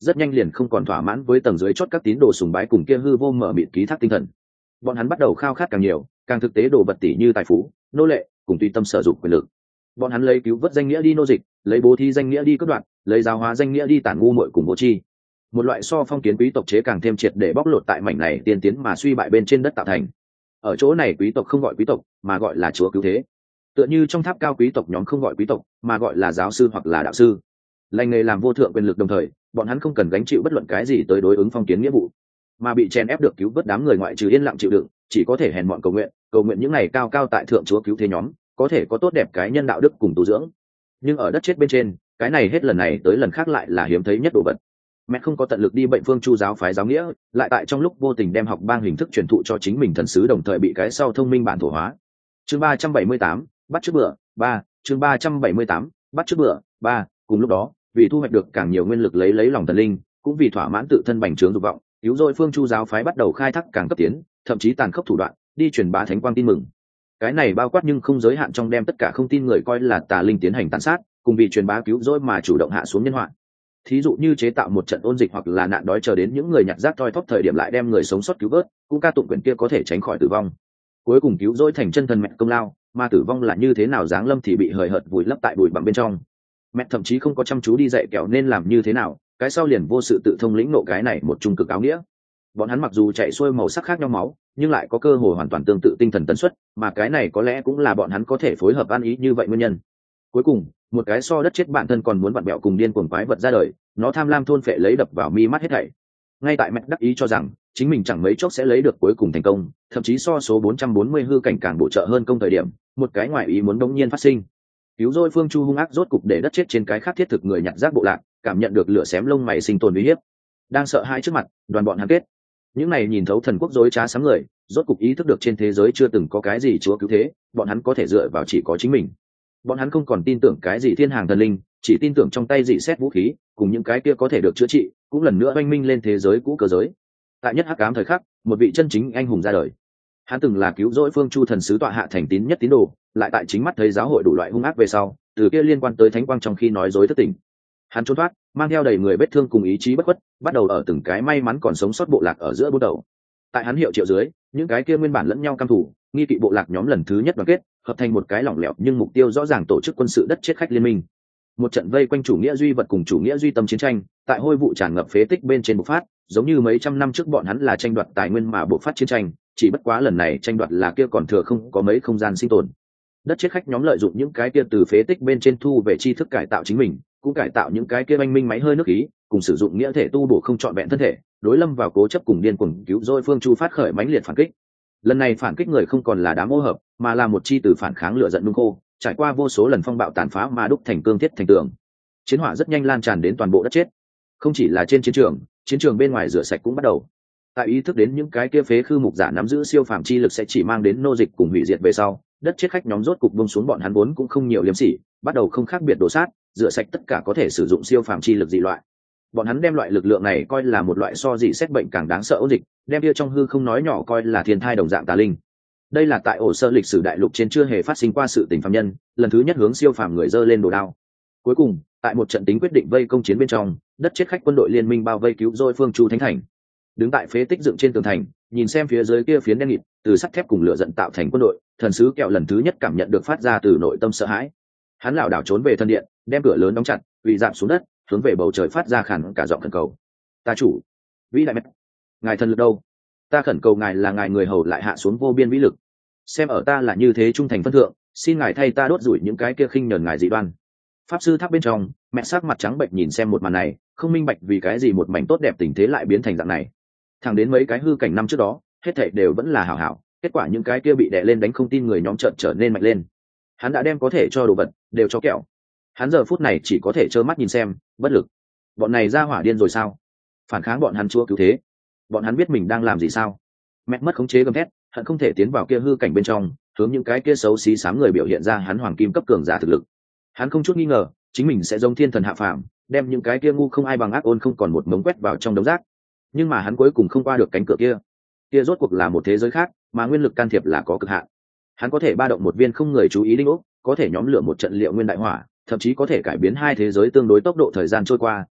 rất nhanh liền không còn thỏa mãn với tầng dưới chót các tín đồ sùng bái cùng kia hư vô mở mịt ký thác tinh thần. Bọn hắn bắt đầu khao khát càng nhiều, càng thực tế đồ vật tỷ như tài phú, nô lệ, cùng tùy tâm sở dụng quyền lực. Bọn hắn lấy cứu vớt danh nghĩa đi nô dịch, lấy bố thí danh nghĩa đi cướp đoạt, lấy giáo hóa danh nghĩa đi tản ngu muội cùng vô tri. Một loại so phong kiến quý tộc chế càng thêm triệt để bóc lột tại mảnh này tiên tiến mà suy bại bên trên đất tạo thành. Ở chỗ này quý tộc không gọi quý tộc, mà gọi là chúa cứu thế. Tựa như trong tháp cao quý tộc nhóm không gọi quý tộc, mà gọi là giáo sư hoặc là đạo sư. Lành nghề làm vô thượng quyền lực đồng thời, bọn hắn không cần gánh chịu bất luận cái gì tới đối ứng phong kiến nghĩa vụ, mà bị chèn ép được cứu vớt đám người ngoại trừ yên lặng chịu đựng, chỉ có thể hèn mọn cầu nguyện, cầu nguyện những ngày cao cao tại thượng chúa cứu thế nhóm có thể có tốt đẹp cái nhân đạo đức cùng tu dưỡng. Nhưng ở đất chết bên trên, cái này hết lần này tới lần khác lại là hiếm thấy nhất đồ vật. Mẹ không có tận lực đi bệnh phương chu giáo phái giáo nghĩa, lại tại trong lúc vô tình đem học bang hình thức truyền thụ cho chính mình thần sứ, đồng thời bị cái sau thông minh bản thổ hóa. Chương ba trăm bảy mươi tám, bắt trước bữa ba. Chương ba trăm bảy mươi tám, bắt trước bữa ba. Cùng lúc đó, vì thu hoạch được càng nhiều nguyên lực lấy lấy lòng thần linh, cũng vì thỏa mãn tự thân bành trướng dục vọng, cứu rồi phương chu giáo phái bắt đầu khai thác càng cấp tiến, thậm chí tàn khốc thủ đoạn, đi truyền bá thánh quang tin mừng. Cái này bao quát nhưng không giới hạn trong đem tất cả không tin người coi là tà linh tiến hành tàn sát, cùng vì truyền bá cứu rỗi mà chủ động hạ xuống nhân họa. Thí dụ như chế tạo một trận ôn dịch hoặc là nạn đói chờ đến những người nhặt rác toi thóp thời điểm lại đem người sống sót cứu vớt, cũng ca tụng quyển kia có thể tránh khỏi tử vong. Cuối cùng cứu rỗi thành chân thần mẹ công lao, mà tử vong là như thế nào giáng lâm thì bị hời hợt vùi lấp tại bụi bặm bên trong. Mẹ thậm chí không có chăm chú đi dạy kẻo nên làm như thế nào, cái sau liền vô sự tự thông lĩnh nộ cái này một trung cực áo nghĩa. Bọn hắn mặc dù chạy xuôi màu sắc khác nhau máu, nhưng lại có cơ hội hoàn toàn tương tự tinh thần tần suất, mà cái này có lẽ cũng là bọn hắn có thể phối hợp ăn ý như vậy nguyên nhân. Cuối cùng, một cái so đất chết bản thân còn muốn vặn bẹo cùng điên cuồng quái vật ra đời, nó tham lam thôn phệ lấy đập vào mi mắt hết thảy. Ngay tại mẹ đắc ý cho rằng chính mình chẳng mấy chốc sẽ lấy được cuối cùng thành công, thậm chí so số bốn trăm bốn mươi hư cảnh càng bổ trợ hơn công thời điểm, một cái ngoại ý muốn đống nhiên phát sinh. Cứu rỗi phương chu hung ác rốt cục để đất chết trên cái khác thiết thực người nhặt rác bộ lạc, cảm nhận được lửa xém lông mày sinh tồn uy hiếp. Đang sợ hãi trước mặt, đoàn bọn hắn kết. Những này nhìn thấu thần quốc dối trá sáng người, rốt cục ý thức được trên thế giới chưa từng có cái gì chúa cứu thế, bọn hắn có thể dựa vào chỉ có chính mình. Bọn hắn không còn tin tưởng cái gì thiên hàng thần linh, chỉ tin tưởng trong tay dị xét vũ khí, cùng những cái kia có thể được chữa trị, cũng lần nữa oanh minh lên thế giới cũ cơ giới. Tại nhất hắc ám thời khắc, một vị chân chính anh hùng ra đời. Hắn từng là cứu rỗi phương chu thần sứ tọa hạ thành tín nhất tín đồ, lại tại chính mắt thấy giáo hội đủ loại hung ác về sau, từ kia liên quan tới thánh quang trong khi nói dối thất tình. Hắn trốn thoát, mang theo đầy người vết thương cùng ý chí bất khuất, bắt đầu ở từng cái may mắn còn sống sót bộ lạc ở giữa buôn đầu. Tại hắn hiệu triệu dưới, những cái kia nguyên bản lẫn nhau căm thù, nghi kỵ bộ lạc nhóm lần thứ nhất đoàn kết, hợp thành một cái lỏng lẻo nhưng mục tiêu rõ ràng tổ chức quân sự đất chết khách liên minh. Một trận vây quanh chủ nghĩa duy vật cùng chủ nghĩa duy tâm chiến tranh, tại hôi vụ tràn ngập phế tích bên trên bộc phát, giống như mấy trăm năm trước bọn hắn là tranh đoạt tài nguyên mà bộc phát chiến tranh, chỉ bất quá lần này tranh đoạt là kia còn thừa không có mấy không gian sinh tồn. Đất chết khách nhóm lợi dụng những cái kia từ phế tích bên trên thu về tri thức cải tạo chính mình, cũng cải tạo những cái kia oanh minh máy hơi nước khí, cùng sử dụng nghĩa thể tu bổ không trọn vẹn thân thể, đối lâm vào cố chấp cùng điên cuồng cứu rỗi phương chu phát khởi mãnh liệt phản kích. Lần này phản kích người không còn là đám ô hợp, mà là một chi từ phản kháng lửa giận nung khô, trải qua vô số lần phong bạo tàn phá mà đúc thành cương thiết thành tường. Chiến hỏa rất nhanh lan tràn đến toàn bộ đất chết. Không chỉ là trên chiến trường, chiến trường bên ngoài rửa sạch cũng bắt đầu. Tại ý thức đến những cái kia phế khư mục giả nắm giữ siêu phàm chi lực sẽ chỉ mang đến nô dịch cùng hủy diệt về sau, đất chết khách nhóm rốt cục buông xuống bọn hắn vốn cũng không nhiều liêm sỉ, bắt đầu không khác biệt đổ sát, rửa sạch tất cả có thể sử dụng siêu phàm chi lực dị loại. Bọn hắn đem loại lực lượng này coi là một loại so dị xét bệnh càng đáng sợ ôn dịch, đem kia trong hư không nói nhỏ coi là thiên thai đồng dạng tà linh. Đây là tại ổ sơ lịch sử đại lục trên chưa hề phát sinh qua sự tình phàm nhân, lần thứ nhất hướng siêu phàm người dơ lên đồ đao. Cuối cùng, tại một trận tính quyết định vây công chiến bên trong, đất chết khách quân đội liên minh bao vây cứu rỗi phương chu thánh thành. Đứng tại phế tích dựng trên tường thành, nhìn xem phía dưới kia phiến đen nghịt, từ sắt thép cùng lửa giận tạo thành quân đội, thần sứ kẹo lần thứ nhất cảm nhận được phát ra từ nội tâm sợ hãi. Hắn lảo đảo trốn về thân điện, đem cửa lớn đóng chặt, quỳ rạp xuống đất, hướng về bầu trời phát ra khản cả giọng khẩn cầu. Ta chủ, vĩ đại mẹ, ngài thần lực đâu? Ta khẩn cầu ngài là ngài người hầu lại hạ xuống vô biên vĩ lực. Xem ở ta là như thế trung thành phân thượng, xin ngài thay ta đốt rủi những cái kia khinh nhờn ngài dị đoan. Pháp sư tháp bên trong, mẹ sắc mặt trắng bệnh nhìn xem một màn này, không minh bạch vì cái gì một mảnh tốt đẹp tình thế lại biến thành dạng này. Thẳng đến mấy cái hư cảnh năm trước đó, hết thảy đều vẫn là hảo hảo, kết quả những cái kia bị đè lên đánh không tin người nhóm trợn trở nên mạnh lên. Hắn đã đem có thể cho đồ vật đều cho kẹo. Hắn giờ phút này chỉ có thể trơ mắt nhìn xem, bất lực. Bọn này ra hỏa điên rồi sao? Phản kháng bọn hắn chúa cứu thế. Bọn hắn biết mình đang làm gì sao? Mẹ mất khống chế gầm thét, hắn không thể tiến vào kia hư cảnh bên trong, hướng những cái kia xấu xí xám người biểu hiện ra hắn hoàng kim cấp cường giả thực lực. Hắn không chút nghi ngờ, chính mình sẽ giống thiên thần hạ phàm, đem những cái kia ngu không ai bằng ác ôn không còn một mống quét vào trong đống rác. Nhưng mà hắn cuối cùng không qua được cánh cửa kia. Kia rốt cuộc là một thế giới khác, mà nguyên lực can thiệp là có cực hạn. Hắn có thể ba động một viên không người chú ý đinh ốc, có thể nhóm lửa một trận liệu nguyên đại hỏa, thậm chí có thể cải biến hai thế giới tương đối tốc độ thời gian trôi qua,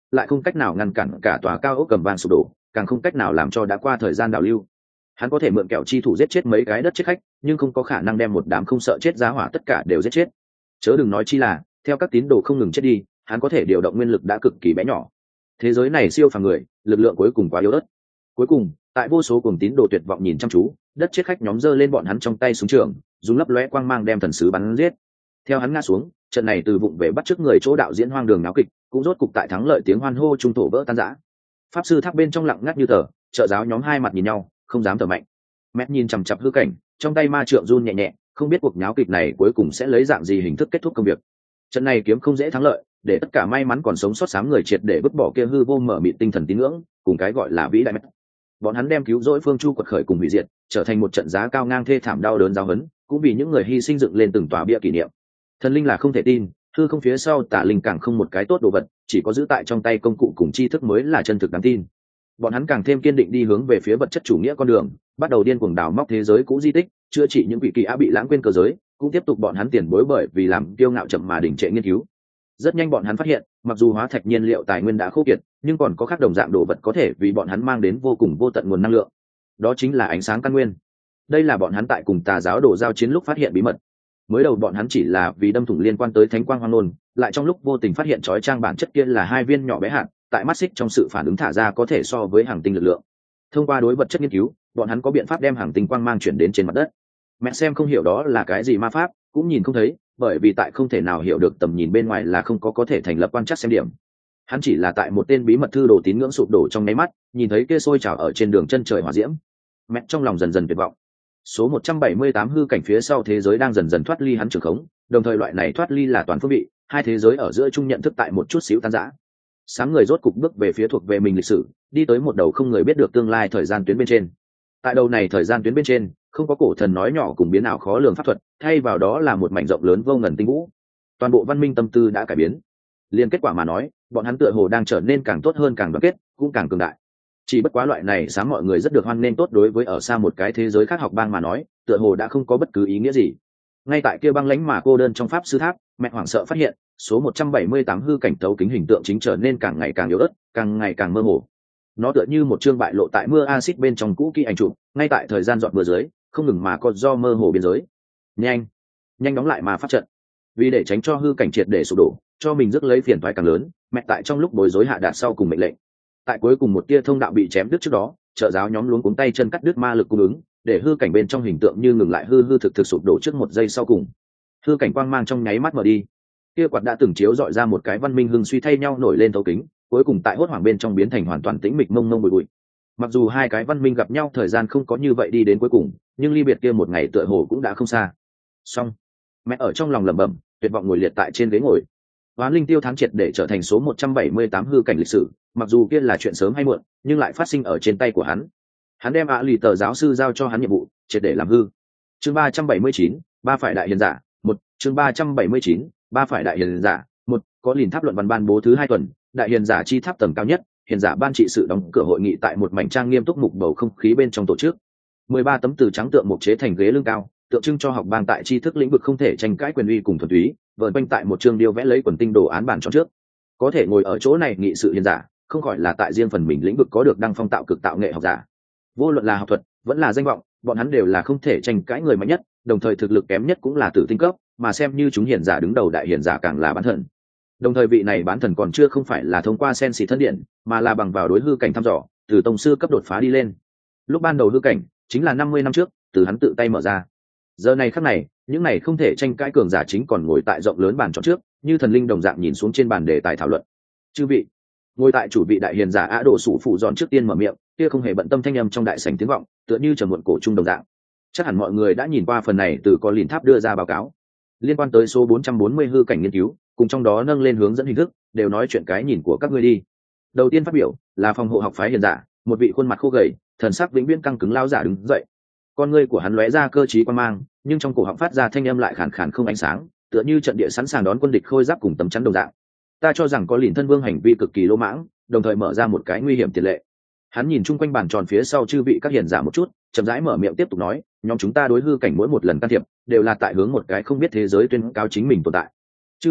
lại không cách nào ngăn cản cả tòa cao ốc cầm vàng sụp đổ, càng không cách nào làm cho đã qua thời gian đảo lưu. Hắn có thể mượn kẹo chi thủ giết chết mấy cái đất chết khách, nhưng không có khả năng đem một đám không sợ chết giá hỏa tất cả đều giết chết. Chớ đừng nói chi là theo các tín đồ không ngừng chết đi, hắn có thể điều động nguyên lực đã cực kỳ bé nhỏ. Thế giới này siêu phàm người, lực lượng cuối cùng quá yếu ớt. Cuối cùng, tại vô số cùng tín đồ tuyệt vọng nhìn chăm chú, đất chết khách nhóm giơ lên bọn hắn trong tay súng trường, dùng lấp lóe quang mang đem thần sứ bắn giết. Theo hắn ngã xuống, trận này từ vụng về bắt trước người chỗ đạo diễn hoang đường náo kịch, cũng rốt cục tại thắng lợi tiếng hoan hô trung thổ vỡ tan rã. Pháp sư tháp bên trong lặng ngắt như tờ, trợ giáo nhóm hai mặt nhìn nhau, không dám thở mạnh. Mẹ nhìn chằm chằm hư cảnh, trong tay ma trượng run nhẹ nhẹ, không biết cuộc nháo kịch này cuối cùng sẽ lấy dạng gì hình thức kết thúc công việc. Trận này kiếm không dễ thắng lợi, để tất cả may mắn còn sống sót sám người triệt để vứt bỏ kia hư vô mở mịt tinh thần tín ngưỡng, cùng cái gọi là vĩ đại mẹ. Bọn hắn đem cứu rỗi phương chu quật khởi cùng hủy diệt, trở thành một trận giá cao ngang thê thảm đau đớn giáo huấn, cũng vì những người hy sinh dựng lên từng tòa bia kỷ niệm. Thần linh là không thể tin, hư không phía sau tả linh càng không một cái tốt đồ vật, chỉ có giữ tại trong tay công cụ cùng tri thức mới là chân thực đáng tin. Bọn hắn càng thêm kiên định đi hướng về phía vật chất chủ nghĩa con đường, bắt đầu điên cuồng đào móc thế giới cũ di tích, chữa trị những vị kỳ á bị lãng quên cơ giới, cũng tiếp tục bọn hắn tiền bối bởi vì làm kiêu ngạo chậm mà đình trệ nghiên cứu. Rất nhanh bọn hắn phát hiện, mặc dù hóa thạch nhiên liệu tài nguyên đã khô kiệt, nhưng còn có khác đồng dạng đồ vật có thể vì bọn hắn mang đến vô cùng vô tận nguồn năng lượng. Đó chính là ánh sáng căn nguyên. Đây là bọn hắn tại cùng tà giáo đổ giao chiến lúc phát hiện bí mật. Mới đầu bọn hắn chỉ là vì đâm thủng liên quan tới thánh quang hoang nôn, lại trong lúc vô tình phát hiện chói trang bản chất kia là hai viên nhỏ bé hạt, tại mắt xích trong sự phản ứng thả ra có thể so với hàng tinh lực lượng. Thông qua đối vật chất nghiên cứu, bọn hắn có biện pháp đem hàng tinh quang mang chuyển đến trên mặt đất. Mẹ xem không hiểu đó là cái gì ma pháp, cũng nhìn không thấy, bởi vì tại không thể nào hiểu được tầm nhìn bên ngoài là không có có thể thành lập quan trắc xem điểm. Hắn chỉ là tại một tên bí mật thư đồ tín ngưỡng sụp đổ trong nháy mắt, nhìn thấy kia sôi trào ở trên đường chân trời hỏa diễm. Mẹ trong lòng dần dần tuyệt vọng. Số một trăm bảy mươi tám hư cảnh phía sau thế giới đang dần dần thoát ly hắn trường khống, đồng thời loại này thoát ly là toàn phương vị, hai thế giới ở giữa chung nhận thức tại một chút xíu tan rã. Sáng người rốt cục bước về phía thuộc về mình lịch sử, đi tới một đầu không người biết được tương lai thời gian tuyến bên trên. Tại đầu này thời gian tuyến bên trên, không có cổ thần nói nhỏ cùng biến ảo khó lường pháp thuật, thay vào đó là một mảnh rộng lớn vô ngần tinh vũ. Toàn bộ văn minh tâm tư đã cải biến. Liên kết quả mà nói, bọn hắn tựa hồ đang trở nên càng tốt hơn, càng đoàn kết, cũng càng cường đại. Chỉ bất quá loại này sáng mọi người rất được hoan nghênh tốt đối với ở xa một cái thế giới khác học bang mà nói, tựa hồ đã không có bất cứ ý nghĩa gì. Ngay tại kia băng lãnh mà cô đơn trong pháp sư tháp, mẹ hoảng sợ phát hiện, số một trăm bảy mươi tám hư cảnh thấu kính hình tượng chính trở nên càng ngày càng yếu ớt, càng ngày càng mơ hồ. Nó tựa như một chương bại lộ tại mưa axit bên trong cũ kỹ ảnh chụp, ngay tại thời gian dọn mưa dưới, không ngừng mà có do mơ hồ biên giới. Nhanh, nhanh đóng lại mà phát trận. Vì để tránh cho hư cảnh triệt để sụp đổ, cho mình rước lấy phiền toái càng lớn, mẹ tại trong lúc bối rối hạ đạt sau cùng mệnh lệnh. Tại cuối cùng một tia thông đạo bị chém đứt trước đó, trợ giáo nhóm luống cuống tay chân cắt đứt ma lực cung ứng, để hư cảnh bên trong hình tượng như ngừng lại hư hư thực thực sụp đổ trước một giây sau cùng. Hư cảnh quang mang trong nháy mắt mở đi. Kia quạt đã từng chiếu dọi ra một cái văn minh hưng suy thay nhau nổi lên thấu kính, cuối cùng tại hốt hoảng bên trong biến thành hoàn toàn tĩnh mịch mông mông bụi bụi. Mặc dù hai cái văn minh gặp nhau thời gian không có như vậy đi đến cuối cùng, nhưng ly biệt kia một ngày tựa hồ cũng đã không xa. Xong, mẹ ở trong lòng lẩm bẩm, tuyệt vọng ngồi liệt tại trên ghế ngồi. Hoán linh tiêu thắng triệt để trở thành số một trăm bảy mươi tám hư cảnh lịch sử, mặc dù kia là chuyện sớm hay muộn, nhưng lại phát sinh ở trên tay của hắn. Hắn đem ạ lì tờ giáo sư giao cho hắn nhiệm vụ, triệt để làm hư. Chương ba trăm bảy mươi chín, ba phải đại hiền giả, một, chương ba trăm bảy mươi chín, ba phải đại hiền giả, một, có liền tháp luận văn ban bố thứ hai tuần, đại hiền giả chi tháp tầng cao nhất, hiền giả ban trị sự đóng cửa hội nghị tại một mảnh trang nghiêm túc mục bầu không khí bên trong tổ chức. mười ba tấm từ trắng tượng mục chế thành ghế lưng cao, tượng trưng cho học bang tại tri thức lĩnh vực không thể tranh cãi quyền uy cùng thuần túy, vờn quanh tại một chương điêu vẽ lấy quần tinh đồ án bàn tròn trước. Có thể ngồi ở chỗ này nghị sự hiền giả, không khỏi là tại riêng phần mình lĩnh vực có được đăng phong tạo cực tạo nghệ học giả. Vô luận là học thuật, vẫn là danh vọng, bọn hắn đều là không thể tranh cãi người mạnh nhất, đồng thời thực lực kém nhất cũng là tử tinh cấp, mà xem như chúng hiền giả đứng đầu đại hiền giả càng là bán thần. Đồng thời vị này bán thần còn chưa không phải là thông qua sen xì thân điện, mà là bằng vào đối hư cảnh thăm dò, từ tông sư cấp đột phá đi lên. Lúc ban đầu hư cảnh chính là năm mươi năm trước, từ hắn tự tay mở ra. Giờ này khắc này, những này không thể tranh cãi cường giả chính còn ngồi tại rộng lớn bàn tròn trước, như thần linh đồng dạng nhìn xuống trên bàn đề tài thảo luận. Chư vị, ngồi tại chủ vị đại hiền giả Á Đồ Sủ phụ dọn trước tiên mở miệng, kia không hề bận tâm thanh âm trong đại sảnh tiếng vọng, tựa như trầm muộn cổ trung đồng dạng. Chắc hẳn mọi người đã nhìn qua phần này từ có liền tháp đưa ra báo cáo liên quan tới số bốn trăm bốn mươi hư cảnh nghiên cứu, cùng trong đó nâng lên hướng dẫn hình thức, đều nói chuyện cái nhìn của các ngươi đi. Đầu tiên phát biểu là phòng hộ học phái hiền giả, một vị khuôn mặt khô gầy, thần sắc vĩnh viễn căng cứng lao giả đứng dậy. Con ngươi của hắn lóe ra cơ trí quan mang, nhưng trong cổ họng phát ra thanh âm lại khàn khàn không ánh sáng, tựa như trận địa sẵn sàng đón quân địch khôi giáp cùng tấm chắn đồng dạng. Ta cho rằng có liền thân vương hành vi cực kỳ lỗ mãng, đồng thời mở ra một cái nguy hiểm tiền lệ. Hắn nhìn chung quanh bàn tròn phía sau chư vị các hiền giả một chút, chậm rãi mở miệng tiếp tục nói, nhóm chúng ta đối hư cảnh mỗi một lần can thiệp đều là tại hướng một cái không biết thế giới tuyên cáo chính mình tồn tại. Chư vị,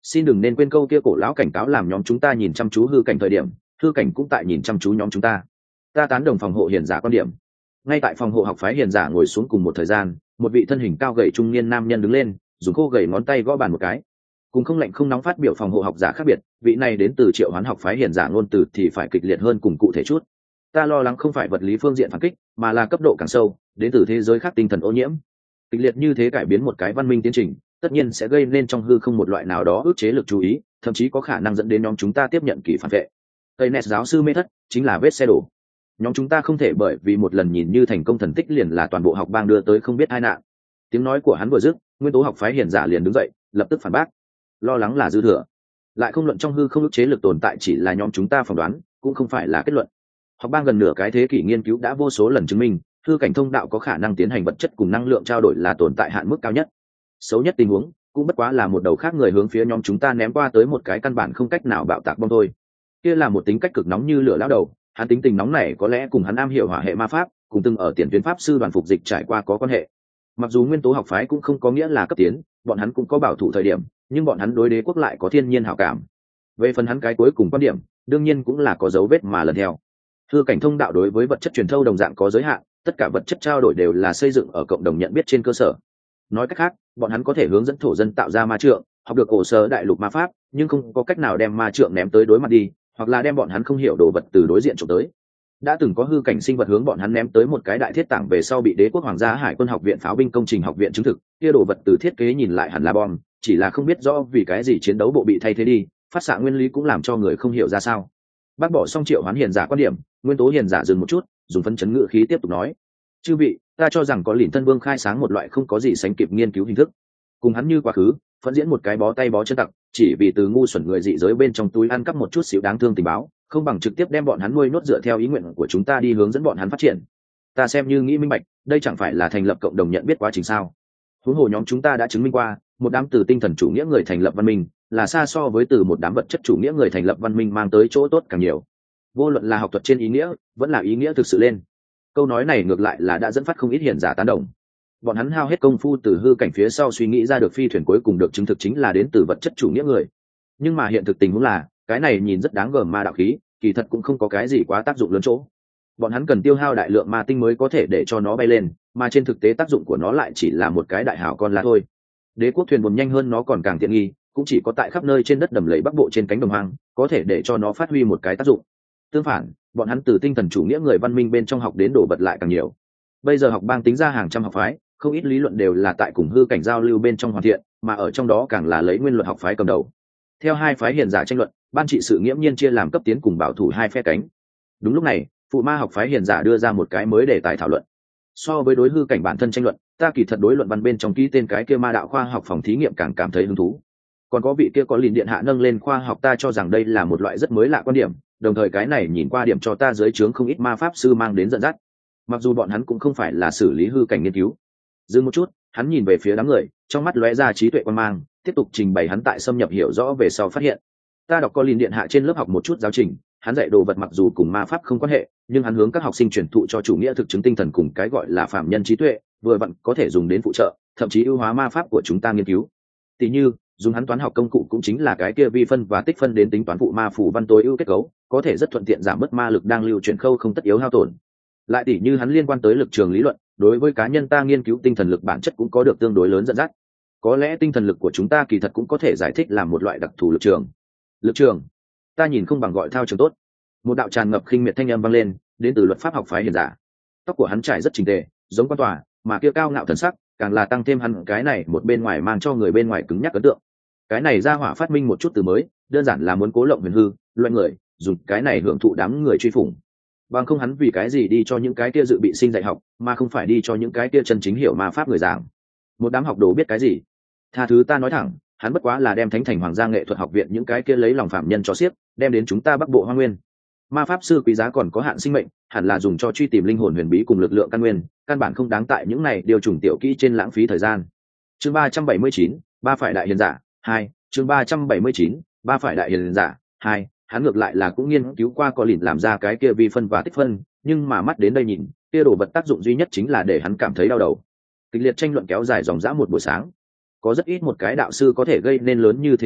xin đừng nên quên câu kia cổ lão cảnh cáo làm nhóm chúng ta nhìn chăm chú hư cảnh thời điểm, hư cảnh cũng tại nhìn chăm chú nhóm chúng ta. Ta tán đồng phòng hộ hiền giả quan điểm. Ngay tại phòng hộ học phái hiền giả ngồi xuống cùng một thời gian, một vị thân hình cao gầy trung niên nam nhân đứng lên, dùng khô gầy ngón tay gõ bàn một cái. Cùng không lạnh không nóng phát biểu phòng hộ học giả khác biệt, vị này đến từ Triệu Hoán học phái hiền giả ngôn từ thì phải kịch liệt hơn cùng cụ thể chút. Ta lo lắng không phải vật lý phương diện phản kích, mà là cấp độ càng sâu, đến từ thế giới khác tinh thần ô nhiễm. Kịch liệt như thế cải biến một cái văn minh tiến trình, tất nhiên sẽ gây nên trong hư không một loại nào đó ức chế lực chú ý, thậm chí có khả năng dẫn đến nhóm chúng ta tiếp nhận kỳ phản vệ. Tây Nét giáo sư mê thất chính là vết xe đổ. Nhóm chúng ta không thể bởi vì một lần nhìn như thành công thần tích liền là toàn bộ học bang đưa tới không biết tai nạn. Tiếng nói của hắn vừa dứt, nguyên tố học phái hiền giả liền đứng dậy, lập tức phản bác. Lo lắng là dư thừa, lại không luận trong hư không ức chế lực tồn tại chỉ là nhóm chúng ta phỏng đoán, cũng không phải là kết luận. Học bang gần nửa cái thế kỷ nghiên cứu đã vô số lần chứng minh, hư cảnh thông đạo có khả năng tiến hành vật chất cùng năng lượng trao đổi là tồn tại hạn mức cao nhất. Xấu nhất tình huống cũng bất quá là một đầu khác người hướng phía nhóm chúng ta ném qua tới một cái căn bản không cách nào bạo tạc bom thôi. Kia là một tính cách cực nóng như lửa lão đầu, hắn tính tình nóng này có lẽ cùng hắn am hiểu hỏa hệ ma pháp, cùng từng ở tiền tuyến pháp sư đoàn phục dịch trải qua có quan hệ. Mặc dù nguyên tố học phái cũng không có nghĩa là cấp tiến, bọn hắn cũng có bảo thủ thời điểm, nhưng bọn hắn đối đế quốc lại có thiên nhiên hảo cảm. Về phần hắn cái cuối cùng quan điểm, đương nhiên cũng là có dấu vết mà lần theo. Hư cảnh thông đạo đối với vật chất truyền thâu đồng dạng có giới hạn, tất cả vật chất trao đổi đều là xây dựng ở cộng đồng nhận biết trên cơ sở. Nói cách khác, bọn hắn có thể hướng dẫn thổ dân tạo ra ma trượng, học được cổ sơ đại lục ma pháp, nhưng không có cách nào đem ma trượng ném tới đối mặt đi, hoặc là đem bọn hắn không hiểu đồ vật từ đối diện trộm tới. Đã từng có hư cảnh sinh vật hướng bọn hắn ném tới một cái đại thiết tảng về sau bị đế quốc hoàng gia hải quân học viện pháo binh công trình học viện chứng thực, kia đồ vật từ thiết kế nhìn lại hẳn là bom, chỉ là không biết rõ vì cái gì chiến đấu bộ bị thay thế đi, phát xạ nguyên lý cũng làm cho người không hiểu ra sao. Bác bỏ xong Triệu Hoán hiền giả quan điểm, nguyên tố hiền giả dừng một chút, dùng phân chấn ngữ khí tiếp tục nói: chư vị, ta cho rằng có Lĩnh Thân Vương khai sáng một loại không có gì sánh kịp nghiên cứu hình thức, cùng hắn như quá khứ phẫn diễn một cái bó tay bó chân tặc, chỉ vì từ ngu xuẩn người dị giới bên trong túi ăn cắp một chút xíu đáng thương tình báo, không bằng trực tiếp đem bọn hắn nuôi nốt dựa theo ý nguyện của chúng ta đi hướng dẫn bọn hắn phát triển. Ta xem như nghĩ minh bạch, đây chẳng phải là thành lập cộng đồng nhận biết quá trình sao? Huống hồ nhóm chúng ta đã chứng minh qua, một đám từ tinh thần chủ nghĩa người thành lập văn minh là xa so với từ một đám vật chất chủ nghĩa người thành lập văn minh mang tới chỗ tốt càng nhiều. Vô luận là học thuật trên ý nghĩa, vẫn là ý nghĩa thực sự lên. Câu nói này ngược lại là đã dẫn phát không ít hiền giả tán đồng. Bọn hắn hao hết công phu từ hư cảnh phía sau suy nghĩ ra được phi thuyền cuối cùng được chứng thực chính là đến từ vật chất chủ nghĩa người. Nhưng mà hiện thực tình huống là, cái này nhìn rất đáng gờm ma đạo khí, kỳ thật cũng không có cái gì quá tác dụng lớn chỗ. Bọn hắn cần tiêu hao đại lượng ma tinh mới có thể để cho nó bay lên, mà trên thực tế tác dụng của nó lại chỉ là một cái đại hảo con lá thôi. Đế quốc thuyền buồm nhanh hơn nó còn càng tiện nghi, cũng chỉ có tại khắp nơi trên đất đầm lầy bắc bộ trên cánh đồng hoang có thể để cho nó phát huy một cái tác dụng. Tương phản, bọn hắn từ tinh thần chủ nghĩa người văn minh bên trong học đến đổ vật lại càng nhiều. Bây giờ học bang tính ra hàng trăm học phái, không ít lý luận đều là tại cùng hư cảnh giao lưu bên trong hoàn thiện, mà ở trong đó càng là lấy nguyên luật học phái cầm đầu. Theo hai phái hiền giả tranh luận, ban trị sự nghiễm nhiên chia làm cấp tiến cùng bảo thủ hai phe cánh. Đúng lúc này, phụ ma học phái hiền giả đưa ra một cái mới đề tài thảo luận. So với đối hư cảnh bản thân tranh luận, ta kỳ thật đối luận văn bên trong ký tên cái kia ma đạo khoa học phòng thí nghiệm càng cảm thấy hứng thú. Còn có vị kia có Lìn điện hạ nâng lên khoa học, ta cho rằng đây là một loại rất mới lạ quan điểm, đồng thời cái này nhìn qua điểm cho ta dưới trướng không ít ma pháp sư mang đến dẫn dắt. Mặc dù bọn hắn cũng không phải là xử lý hư cảnh nghiên cứu. Dừng một chút, hắn nhìn về phía đám người, trong mắt lóe ra trí tuệ quan mang, tiếp tục trình bày hắn tại xâm nhập hiểu rõ về sau phát hiện. Ta đọc có Lìn điện hạ trên lớp học một chút giáo trình, hắn dạy đồ vật mặc dù cùng ma pháp không quan hệ, nhưng hắn hướng các học sinh truyền thụ cho chủ nghĩa thực chứng tinh thần cùng cái gọi là phạm nhân trí tuệ, vừa vặn có thể dùng đến phụ trợ, thậm chí ưu hóa ma pháp của chúng ta nghiên cứu. Tỷ như, dùng hắn toán học công cụ cũng chính là cái kia vi phân và tích phân đến tính toán phụ ma phù văn tối ưu kết cấu, có thể rất thuận tiện giảm bớt ma lực đang lưu chuyển khâu không tất yếu hao tổn. Lại tỷ như hắn liên quan tới lực trường lý luận, đối với cá nhân ta nghiên cứu tinh thần lực bản chất cũng có được tương đối lớn dẫn dắt. Có lẽ tinh thần lực của chúng ta kỳ thật cũng có thể giải thích làm một loại đặc thù lực trường. Lực trường, ta nhìn không bằng gọi thao trường tốt. Một đạo tràn ngập khinh miệt thanh âm vang lên, đến từ luật pháp học phái hiền giả. Tóc của hắn trải rất chỉnh tề, giống quan tòa, mà kia cao ngạo thần sắc, càng là tăng thêm hắn cái này một bên ngoài mang cho người bên ngoài cứng nhắc ấn tượng. Cái này ra hỏa phát minh một chút từ mới, đơn giản là muốn cố lộng huyền hư, loại người, dùng cái này hưởng thụ đám người truy phủng. Bằng không hắn vì cái gì đi cho những cái kia dự bị sinh dạy học, mà không phải đi cho những cái kia chân chính hiểu ma pháp người giảng. Một đám học đồ biết cái gì? Tha thứ ta nói thẳng, hắn bất quá là đem Thánh Thành Hoàng gia nghệ thuật học viện những cái kia lấy lòng phạm nhân cho xiếc, đem đến chúng ta Bắc Bộ Hoa Nguyên. Ma pháp sư quý giá còn có hạn sinh mệnh, hẳn là dùng cho truy tìm linh hồn huyền bí cùng lực lượng căn nguyên, căn bản không đáng tại những này điều trùng tiểu kỹ trên lãng phí thời gian. Chương ba trăm bảy mươi chín, ba phải đại hiền giả hai. Chương ba trăm bảy mươi chín, ba phải đại hiền giả hai. Hắn ngược lại là cũng nghiên cứu qua có lìn làm ra cái kia vi phân và tích phân, nhưng mà mắt đến đây nhìn, kia đồ vật tác dụng duy nhất chính là để hắn cảm thấy đau đầu. Kịch liệt tranh luận kéo dài dòng dã một buổi sáng. Có rất ít một cái đạo sư có thể gây nên lớn như thế tranh luận,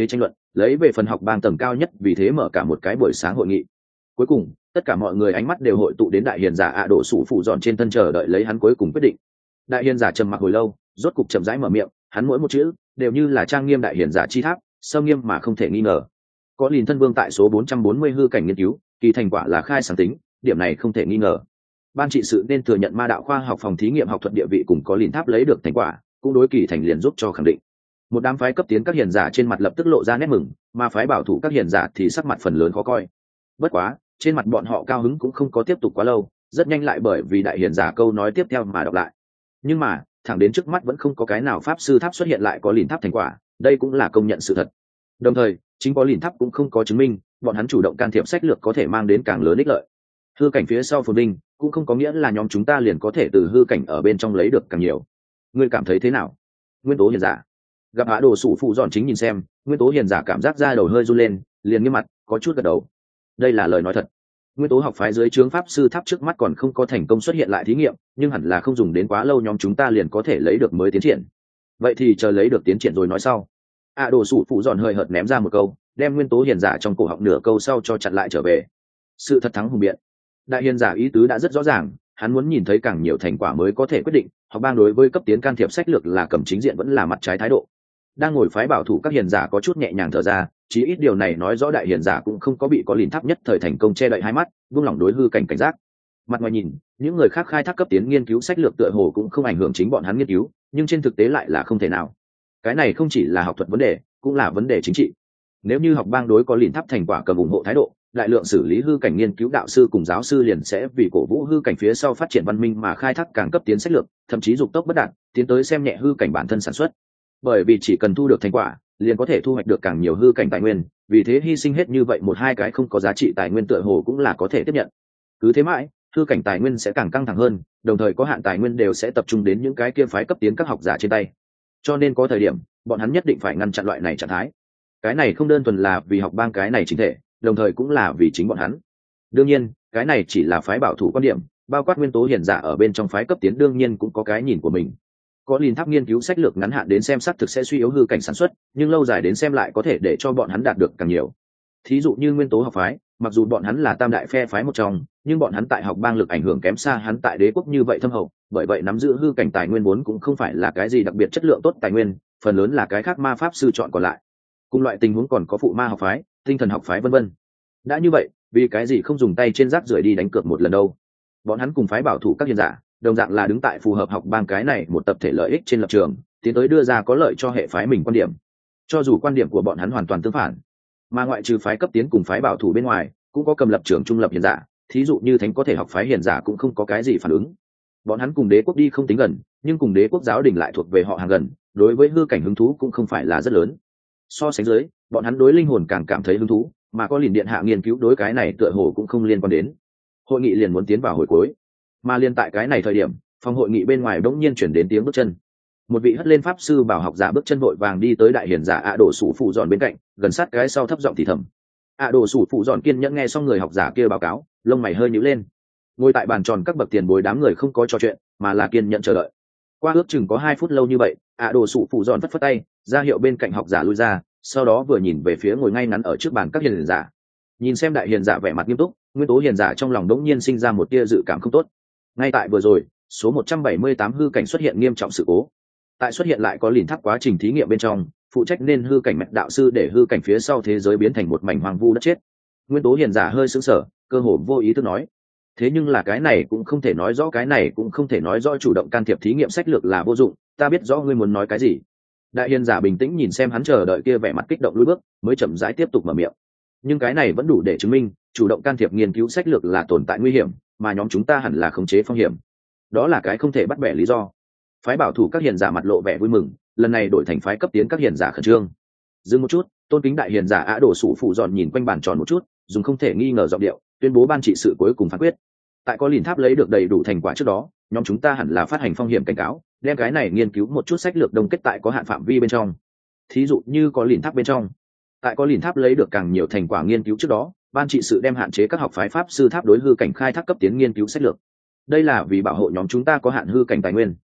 lấy về phần học bang tầng cao nhất, vì thế mở cả một cái buổi sáng hội nghị. Cuối cùng tất cả mọi người ánh mắt đều hội tụ đến đại hiền giả ạ đổ sủ phụ dọn trên thân, chờ đợi lấy hắn cuối cùng quyết định. Đại hiền giả trầm mặc hồi lâu, rốt cục chậm rãi mở miệng, hắn mỗi một chữ đều như là trang nghiêm đại hiền giả chi tháp, sâu nghiêm mà không thể nghi ngờ. Có Lìn thân vương tại số bốn trăm bốn mươi hư cảnh nghiên cứu, kỳ thành quả là khai sáng tính, điểm này không thể nghi ngờ. Ban trị sự nên thừa nhận ma đạo khoa học phòng thí nghiệm học thuật địa vị cùng Có Lìn tháp lấy được thành quả, cũng đối kỳ thành liền giúp cho khẳng định. Một đám phái cấp tiến các hiền giả trên mặt lập tức lộ ra nét mừng, mà phái bảo thủ các hiền giả thì sắc mặt phần lớn khó coi. Bất quá trên mặt bọn họ cao hứng cũng không có tiếp tục quá lâu, rất nhanh lại bởi vì đại hiền giả câu nói tiếp theo mà đọc lại. Nhưng mà thẳng đến trước mắt vẫn không có cái nào pháp sư tháp xuất hiện lại có Lìn tháp thành quả, đây cũng là công nhận sự thật. Đồng thời chính có Lìn tháp cũng không có chứng minh bọn hắn chủ động can thiệp sách lược có thể mang đến càng lớn ích lợi. Hư cảnh phía sau phồn vinh cũng không có nghĩa là nhóm chúng ta liền có thể từ hư cảnh ở bên trong lấy được càng nhiều. Ngươi cảm thấy thế nào? Nguyên tố hiền giả gặp hạ đồ sủ phụ dọn chính nhìn xem, nguyên tố hiền giả cảm giác da đầu hơi run lên, liền nghiêm mặt có chút gật đầu. Đây là lời nói thật. Nguyên tố học phái dưới trướng pháp sư tháp trước mắt còn không có thành công xuất hiện lại thí nghiệm, nhưng hẳn là không dùng đến quá lâu nhóm chúng ta liền có thể lấy được mới tiến triển. Vậy thì chờ lấy được tiến triển rồi nói sau. A đồ sủ phụ dọn hơi hợt ném ra một câu, đem nguyên tố hiền giả trong cổ họng nửa câu sau cho chặn lại trở về. Sự thật thắng hùng biện. Đại hiền giả ý tứ đã rất rõ ràng, hắn muốn nhìn thấy càng nhiều thành quả mới có thể quyết định học bang đối với cấp tiến can thiệp sách lược là cầm chính diện vẫn là mặt trái thái độ. Đang ngồi phái bảo thủ các hiền giả có chút nhẹ nhàng thở ra, chí ít điều này nói rõ đại hiền giả cũng không có bị có Lìn tháp nhất thời thành công che đậy hai mắt, buông lỏng đối hư cảnh cảnh giác. Mặt ngoài nhìn những người khác khai thác cấp tiến nghiên cứu sách lược tựa hồ cũng không ảnh hưởng chính bọn hắn nghiên cứu, nhưng trên thực tế lại là không thể nào. Cái này không chỉ là học thuật vấn đề, cũng là vấn đề chính trị. Nếu như học bang đối có Lìn tháp thành quả cầm ủng hộ thái độ, đại lượng xử lý hư cảnh nghiên cứu đạo sư cùng giáo sư liền sẽ vì cổ vũ hư cảnh phía sau phát triển văn minh mà khai thác càng cấp tiến sách lược, thậm chí dục tốc bất đạt, tiến tới xem nhẹ hư cảnh bản thân sản xuất. Bởi vì chỉ cần thu được thành quả liền có thể thu hoạch được càng nhiều hư cảnh tài nguyên, vì thế hy sinh hết như vậy một hai cái không có giá trị tài nguyên tựa hồ cũng là có thể tiếp nhận. Cứ thế mãi hư cảnh tài nguyên sẽ càng căng thẳng hơn, đồng thời có hạn tài nguyên đều sẽ tập trung đến những cái kia phái cấp tiến các học giả trên tay, cho nên có thời điểm bọn hắn nhất định phải ngăn chặn loại này trạng thái. Cái này không đơn thuần là vì học bang cái này chính thể, đồng thời cũng là vì chính bọn hắn. Đương nhiên cái này chỉ là phái bảo thủ quan điểm, bao quát nguyên tố hiền giả ở bên trong phái cấp tiến đương nhiên cũng có cái nhìn của mình. Có Lìn tháp nghiên cứu sách lược ngắn hạn đến xem xác thực sẽ suy yếu hư cảnh sản xuất, nhưng lâu dài đến xem lại có thể để cho bọn hắn đạt được càng nhiều. Thí dụ như nguyên tố học phái, mặc dù bọn hắn là tam đại phe phái một trong, nhưng bọn hắn tại học bang lực ảnh hưởng kém xa hắn tại đế quốc như vậy thâm hậu, bởi vậy nắm giữ hư cảnh tài nguyên vốn cũng không phải là cái gì đặc biệt chất lượng tốt tài nguyên, phần lớn là cái khác ma pháp sư chọn còn lại. Cùng loại tình huống còn có phụ ma học phái, tinh thần học phái vân vân. Đã như vậy, vì cái gì không dùng tay trên rác rưởi đi đánh cược một lần đâu? Bọn hắn cùng phái bảo thủ các hiền giả đồng dạng là đứng tại phù hợp học bang cái này một tập thể lợi ích trên lập trường, tiến tới đưa ra có lợi cho hệ phái mình quan điểm, cho dù quan điểm của bọn hắn hoàn toàn tương phản. Mà ngoại trừ phái cấp tiến cùng phái bảo thủ bên ngoài, cũng có cầm lập trường trung lập hiền giả, thí dụ như thánh có thể học phái hiền giả cũng không có cái gì phản ứng. Bọn hắn cùng đế quốc đi không tính gần, nhưng cùng đế quốc giáo đình lại thuộc về họ hàng gần, đối với hư cảnh hứng thú cũng không phải là rất lớn. So sánh dưới, bọn hắn đối linh hồn càng cảm thấy hứng thú, mà có Lìn điện hạ nghiên cứu đối cái này tựa hồ cũng không liên quan đến. Hội nghị liền muốn tiến vào hồi cuối, mà liên tại cái này thời điểm, phòng hội nghị bên ngoài bỗng nhiên chuyển đến tiếng bước chân. Một vị hất lên pháp sư bảo học giả bước chân vội vàng đi tới đại hiền giả ạ đổ sủ phụ dọn bên cạnh, gần sát cái sau thấp giọng thì thầm. ạ đổ sủ phụ dọn kiên nhẫn nghe xong người học giả kia báo cáo, lông mày hơi nhíu lên. Ngồi tại bàn tròn các bậc tiền bối đám người không có trò chuyện, mà là kiên nhẫn chờ đợi. Qua ước chừng có hai phút lâu như vậy, ạ đổ sủ phụ dọn phất phất tay, ra hiệu bên cạnh học giả lui ra, sau đó vừa nhìn về phía ngồi ngay ngắn ở trước bàn các hiền giả. Nhìn xem đại hiền giả vẻ mặt nghiêm túc, nguyên tố hiền giả trong lòng đống nhiên sinh ra một tia dự cảm không tốt. Ngay tại vừa rồi, số một trăm bảy mươi tám hư cảnh xuất hiện nghiêm trọng sự cố. Tại xuất hiện lại có Lìn tháp quá trình thí nghiệm bên trong, phụ trách nên hư cảnh mạch đạo sư để hư cảnh phía sau thế giới biến thành một mảnh hoang vu đất chết. Nguyên tố hiền giả hơi sững sờ, cơ hồ vô ý thức nói: thế nhưng là cái này cũng không thể nói rõ cái này cũng không thể nói rõ chủ động can thiệp thí nghiệm sách lược là vô dụng, ta biết rõ ngươi muốn nói cái gì. Đại hiền giả bình tĩnh nhìn xem hắn chờ đợi kia vẻ mặt kích động lùi bước, mới chậm rãi tiếp tục mở miệng. Nhưng cái này vẫn đủ để chứng minh chủ động can thiệp nghiên cứu sách lược là tồn tại nguy hiểm, mà nhóm chúng ta hẳn là khống chế phong hiểm. Đó là cái không thể bắt bẻ lý do. Phái bảo thủ các hiền giả mặt lộ vẻ vui mừng, lần này đổi thành phái cấp tiến các hiền giả khẩn trương. Dừng một chút, tôn kính đại hiền giả Á Đổ Sủ phụ dọn nhìn quanh bàn tròn một chút, dùng không thể nghi ngờ giọng điệu tuyên bố ban trị sự cuối cùng phán quyết. Tại có Lìn tháp lấy được đầy đủ thành quả trước đó, nhóm chúng ta hẳn là phát hành phong hiểm cảnh cáo, đem cái này nghiên cứu một chút sách lược đồng kết tại có hạn phạm vi bên trong. Thí dụ như có Lìn tháp bên trong, tại có Lìn tháp lấy được càng nhiều thành quả nghiên cứu trước đó, ban trị sự đem hạn chế các học phái pháp sư tháp đối hư cảnh khai thác cấp tiến nghiên cứu sách lược. Đây là vì bảo hộ nhóm chúng ta có hạn hư cảnh tài nguyên.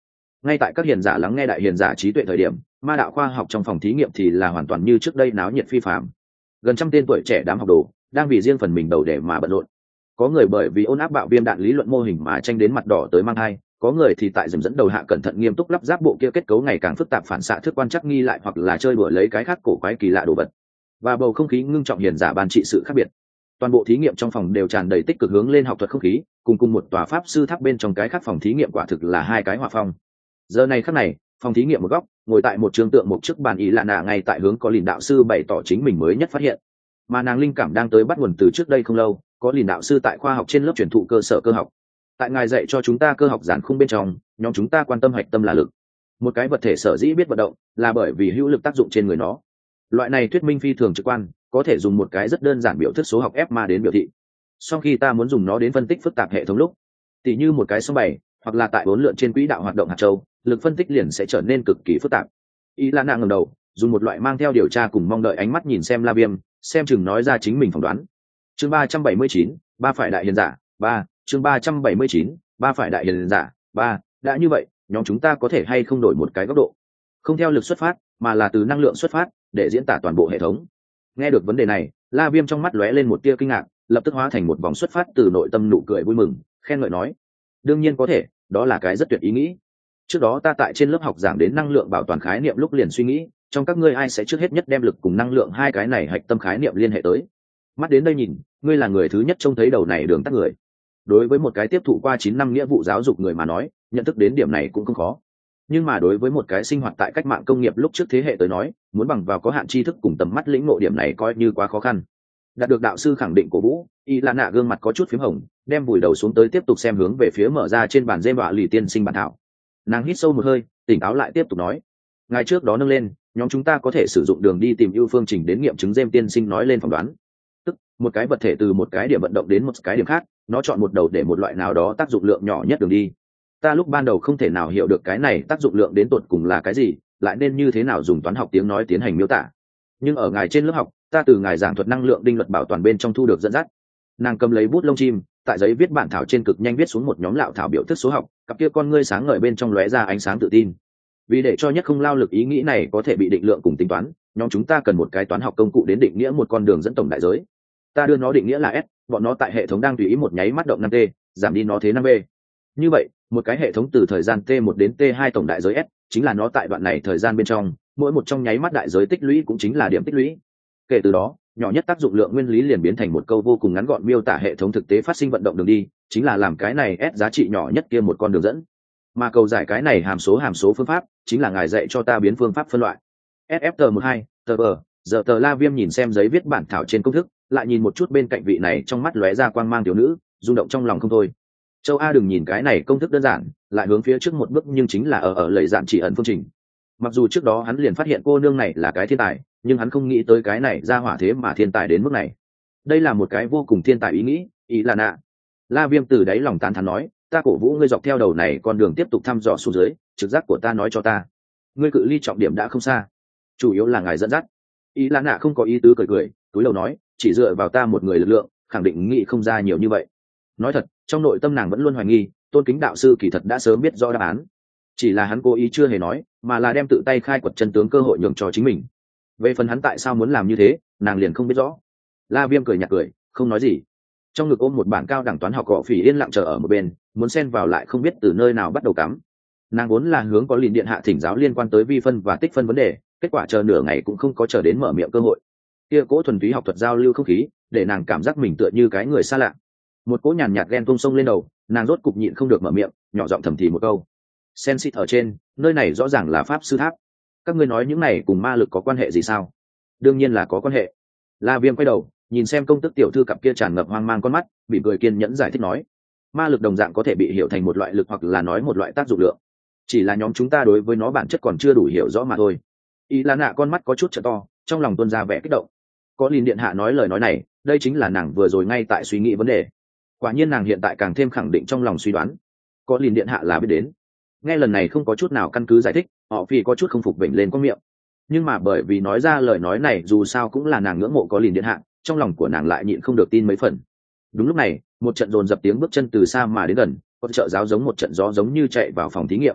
ngay tại các hiền giả lắng nghe đại hiền giả trí tuệ thời điểm, ma đạo khoa học trong phòng thí nghiệm thì là hoàn toàn như trước đây náo nhiệt phi phạm. Gần trăm tên tuổi trẻ đám học đồ đang vì riêng phần mình đầu để mà bận rộn. Có người bởi vì ôn áp bạo viêm đạn lý luận mô hình mà tranh đến mặt đỏ tới mang hai, có người thì tại dầm dẫn đầu hạ cẩn thận nghiêm túc lắp ráp bộ kia kết cấu ngày càng phức tạp phản xạ thức quan trắc nghi lại, hoặc là chơi đùa lấy cái khác cổ quái kỳ lạ đồ vật. Và bầu không khí ngưng trọng hiền giả ban trị sự khác biệt. Toàn bộ thí nghiệm trong phòng đều tràn đầy tích cực hướng lên học thuật không khí, cùng cùng một tòa pháp sư tháp bên trong cái khác phòng thí nghiệm quả thực là hai cái hòa phong. Giờ này khắc này, phòng thí nghiệm một góc, ngồi tại một trường tượng một chiếc bàn ý lạ nạ ngay tại hướng có lìn đạo sư bày tỏ chính mình mới nhất phát hiện. Mà nàng linh cảm đang tới bắt nguồn từ trước đây không lâu, có lìn đạo sư tại khoa học trên lớp truyền thụ cơ sở cơ học. Tại ngài dạy cho chúng ta cơ học giản khung bên trong, nhóm chúng ta quan tâm hạch tâm là lực. Một cái vật thể sở dĩ biết vận động là bởi vì hữu lực tác dụng trên người nó. Loại này thuyết minh phi thường trực quan, có thể dùng một cái rất đơn giản biểu thức số học F ma đến biểu thị. Sau khi ta muốn dùng nó đến phân tích phức tạp hệ thống lúc, tỉ như một cái số bảy, hoặc là tại bốn lượn trên quỹ đạo hoạt động hạt châu, lực phân tích liền sẽ trở nên cực kỳ phức tạp. Ý là nàng ngẩng đầu, dùng một loại mang theo điều tra cùng mong đợi ánh mắt nhìn xem La Viêm, xem chừng nói ra chính mình phỏng đoán. Chương ba trăm bảy mươi chín, ba phải đại hiền giả, ba, chương ba trăm bảy mươi chín, ba phải đại hiền giả, ba, đã như vậy, nhóm chúng ta có thể hay không đổi một cái góc độ, không theo lực xuất phát, mà là từ năng lượng xuất phát, để diễn tả toàn bộ hệ thống. Nghe được vấn đề này, La Viêm trong mắt lóe lên một tia kinh ngạc, lập tức hóa thành một vòng xuất phát từ nội tâm nụ cười vui mừng, khen ngợi nói: đương nhiên có thể, đó là cái rất tuyệt ý nghĩ. Trước đó ta tại trên lớp học giảng đến năng lượng bảo toàn khái niệm lúc liền suy nghĩ, trong các ngươi ai sẽ trước hết nhất đem lực cùng năng lượng hai cái này hạch tâm khái niệm liên hệ tới. Mắt đến đây nhìn, ngươi là người thứ nhất trông thấy đầu này đường tắt người. Đối với một cái tiếp thụ qua chín năm nghĩa vụ giáo dục người mà nói, nhận thức đến điểm này cũng không khó. Nhưng mà đối với một cái sinh hoạt tại cách mạng công nghiệp lúc trước thế hệ tới nói, muốn bằng vào có hạn tri thức cùng tầm mắt lĩnh ngộ điểm này coi như quá khó khăn. Đạt được đạo sư khẳng định của vũ, y là nạ gương mặt có chút phím hồng, đem vùi đầu xuống tới tiếp tục xem hướng về phía mở ra trên bàn dêm bạ lì tiên sinh bản thảo. Nàng hít sâu một hơi, tỉnh táo lại tiếp tục nói: ngày trước đó nâng lên, nhóm chúng ta có thể sử dụng đường đi tìm ưu phương trình đến nghiệm chứng dêm tiên sinh nói lên phỏng đoán. Tức một cái vật thể từ một cái điểm vận động đến một cái điểm khác, nó chọn một đầu để một loại nào đó tác dụng lượng nhỏ nhất đường đi. Ta lúc ban đầu không thể nào hiểu được cái này tác dụng lượng đến tột cùng là cái gì, lại nên như thế nào dùng toán học tiếng nói tiến hành miêu tả. Nhưng ở ngài trên lớp học, ta từ ngài giảng thuật năng lượng đinh luật bảo toàn bên trong thu được dẫn dắt. Nàng cầm lấy bút lông chim, tại giấy viết bản thảo trên cực nhanh viết xuống một nhóm lạo thảo biểu thức số học, cặp kia con ngươi sáng ngời bên trong lóe ra ánh sáng tự tin. Vì để cho nhất không lao lực ý nghĩ này có thể bị định lượng cùng tính toán, nhóm chúng ta cần một cái toán học công cụ đến định nghĩa một con đường dẫn tổng đại giới. Ta đưa nó định nghĩa là S, bọn nó tại hệ thống đang tùy ý một nháy mắt động năm t, giảm đi nó thế năm b. Như vậy, một cái hệ thống từ thời gian t một đến t hai tổng đại giới S, chính là nó tại đoạn này thời gian bên trong, mỗi một trong nháy mắt đại giới tích lũy cũng chính là điểm tích lũy. Kể từ đó, nhỏ nhất tác dụng lượng nguyên lý liền biến thành một câu vô cùng ngắn gọn miêu tả hệ thống thực tế phát sinh vận động đường đi, chính là làm cái này S giá trị nhỏ nhất kia một con đường dẫn. Mà cầu giải cái này hàm số hàm số phương pháp, chính là ngài dạy cho ta biến phương pháp phân loại. ét ép tê mười hai, tờ bờ, giờ tờ La Viêm nhìn xem giấy viết bản thảo trên công thức, lại nhìn một chút bên cạnh vị này trong mắt lóe ra quang mang thiếu nữ, rung động trong lòng không thôi. Châu A đừng nhìn cái này công thức đơn giản, lại hướng phía trước một bước nhưng chính là ở ở lầy dạn chỉ ẩn phương trình. Mặc dù trước đó hắn liền phát hiện cô nương này là cái thiên tài, nhưng hắn không nghĩ tới cái này ra hỏa thế mà thiên tài đến mức này. Đây là một cái vô cùng thiên tài ý nghĩ, ý là nạ. La Viêm từ đáy lòng tán thán nói, ta cổ vũ ngươi dọc theo đầu này con đường tiếp tục thăm dò xuống dưới, trực giác của ta nói cho ta, ngươi cự ly trọng điểm đã không xa, chủ yếu là ngài dẫn dắt. Ý là nạ không có ý tứ cười cười, túi đầu nói, chỉ dựa vào ta một người lực lượng, khẳng định nghĩ không ra nhiều như vậy. Nói thật, trong nội tâm nàng vẫn luôn hoài nghi, tôn kính đạo sư kỳ thật đã sớm biết rõ đáp án, chỉ là hắn cố ý chưa hề nói, mà là đem tự tay khai quật chân tướng cơ hội nhường cho chính mình. Về phần hắn tại sao muốn làm như thế, nàng liền không biết rõ. La Viêm cười nhạt cười, không nói gì. Trong ngực ôm một bản cao đẳng toán học cọ phỉ yên lặng chờ ở một bên, muốn xen vào lại không biết từ nơi nào bắt đầu cắm. Nàng vốn là hướng có liền điện hạ thỉnh giáo liên quan tới vi phân và tích phân vấn đề, kết quả chờ nửa ngày cũng không có chờ đến mở miệng cơ hội. Kia cỗ thuần túy học thuật giao lưu không khí, để nàng cảm giác mình tựa như cái người xa lạ. Một cỗ nhàn nhạt ghen tung sông lên đầu, nàng rốt cục nhịn không được mở miệng, nhỏ giọng thầm thì một câu. Sen xịt ở trên, nơi này rõ ràng là pháp sư tháp. Các ngươi nói những này cùng ma lực có quan hệ gì sao? Đương nhiên là có quan hệ. La Viêm quay đầu, nhìn xem công tức tiểu thư cặp kia tràn ngập hoang mang con mắt, bị cười kiên nhẫn giải thích nói, ma lực đồng dạng có thể bị hiểu thành một loại lực hoặc là nói một loại tác dụng lượng, chỉ là nhóm chúng ta đối với nó bản chất còn chưa đủ hiểu rõ mà thôi. Ý là nạ con mắt có chút trợ to, trong lòng tuôn ra vẻ kích động. Có Linh điện hạ nói lời nói này, đây chính là nàng vừa rồi ngay tại suy nghĩ vấn đề. Quả nhiên nàng hiện tại càng thêm khẳng định trong lòng suy đoán, có Linh điện hạ là biết đến. Nghe lần này không có chút nào căn cứ giải thích, họ vì có chút không phục vểnh lên con miệng. Nhưng mà bởi vì nói ra lời nói này dù sao cũng là nàng ngưỡng mộ có Linh điện hạ, trong lòng của nàng lại nhịn không được tin mấy phần. Đúng lúc này, một trận dồn dập tiếng bước chân từ xa mà đến gần, con trợ giáo giống một trận gió giống như chạy vào phòng thí nghiệm.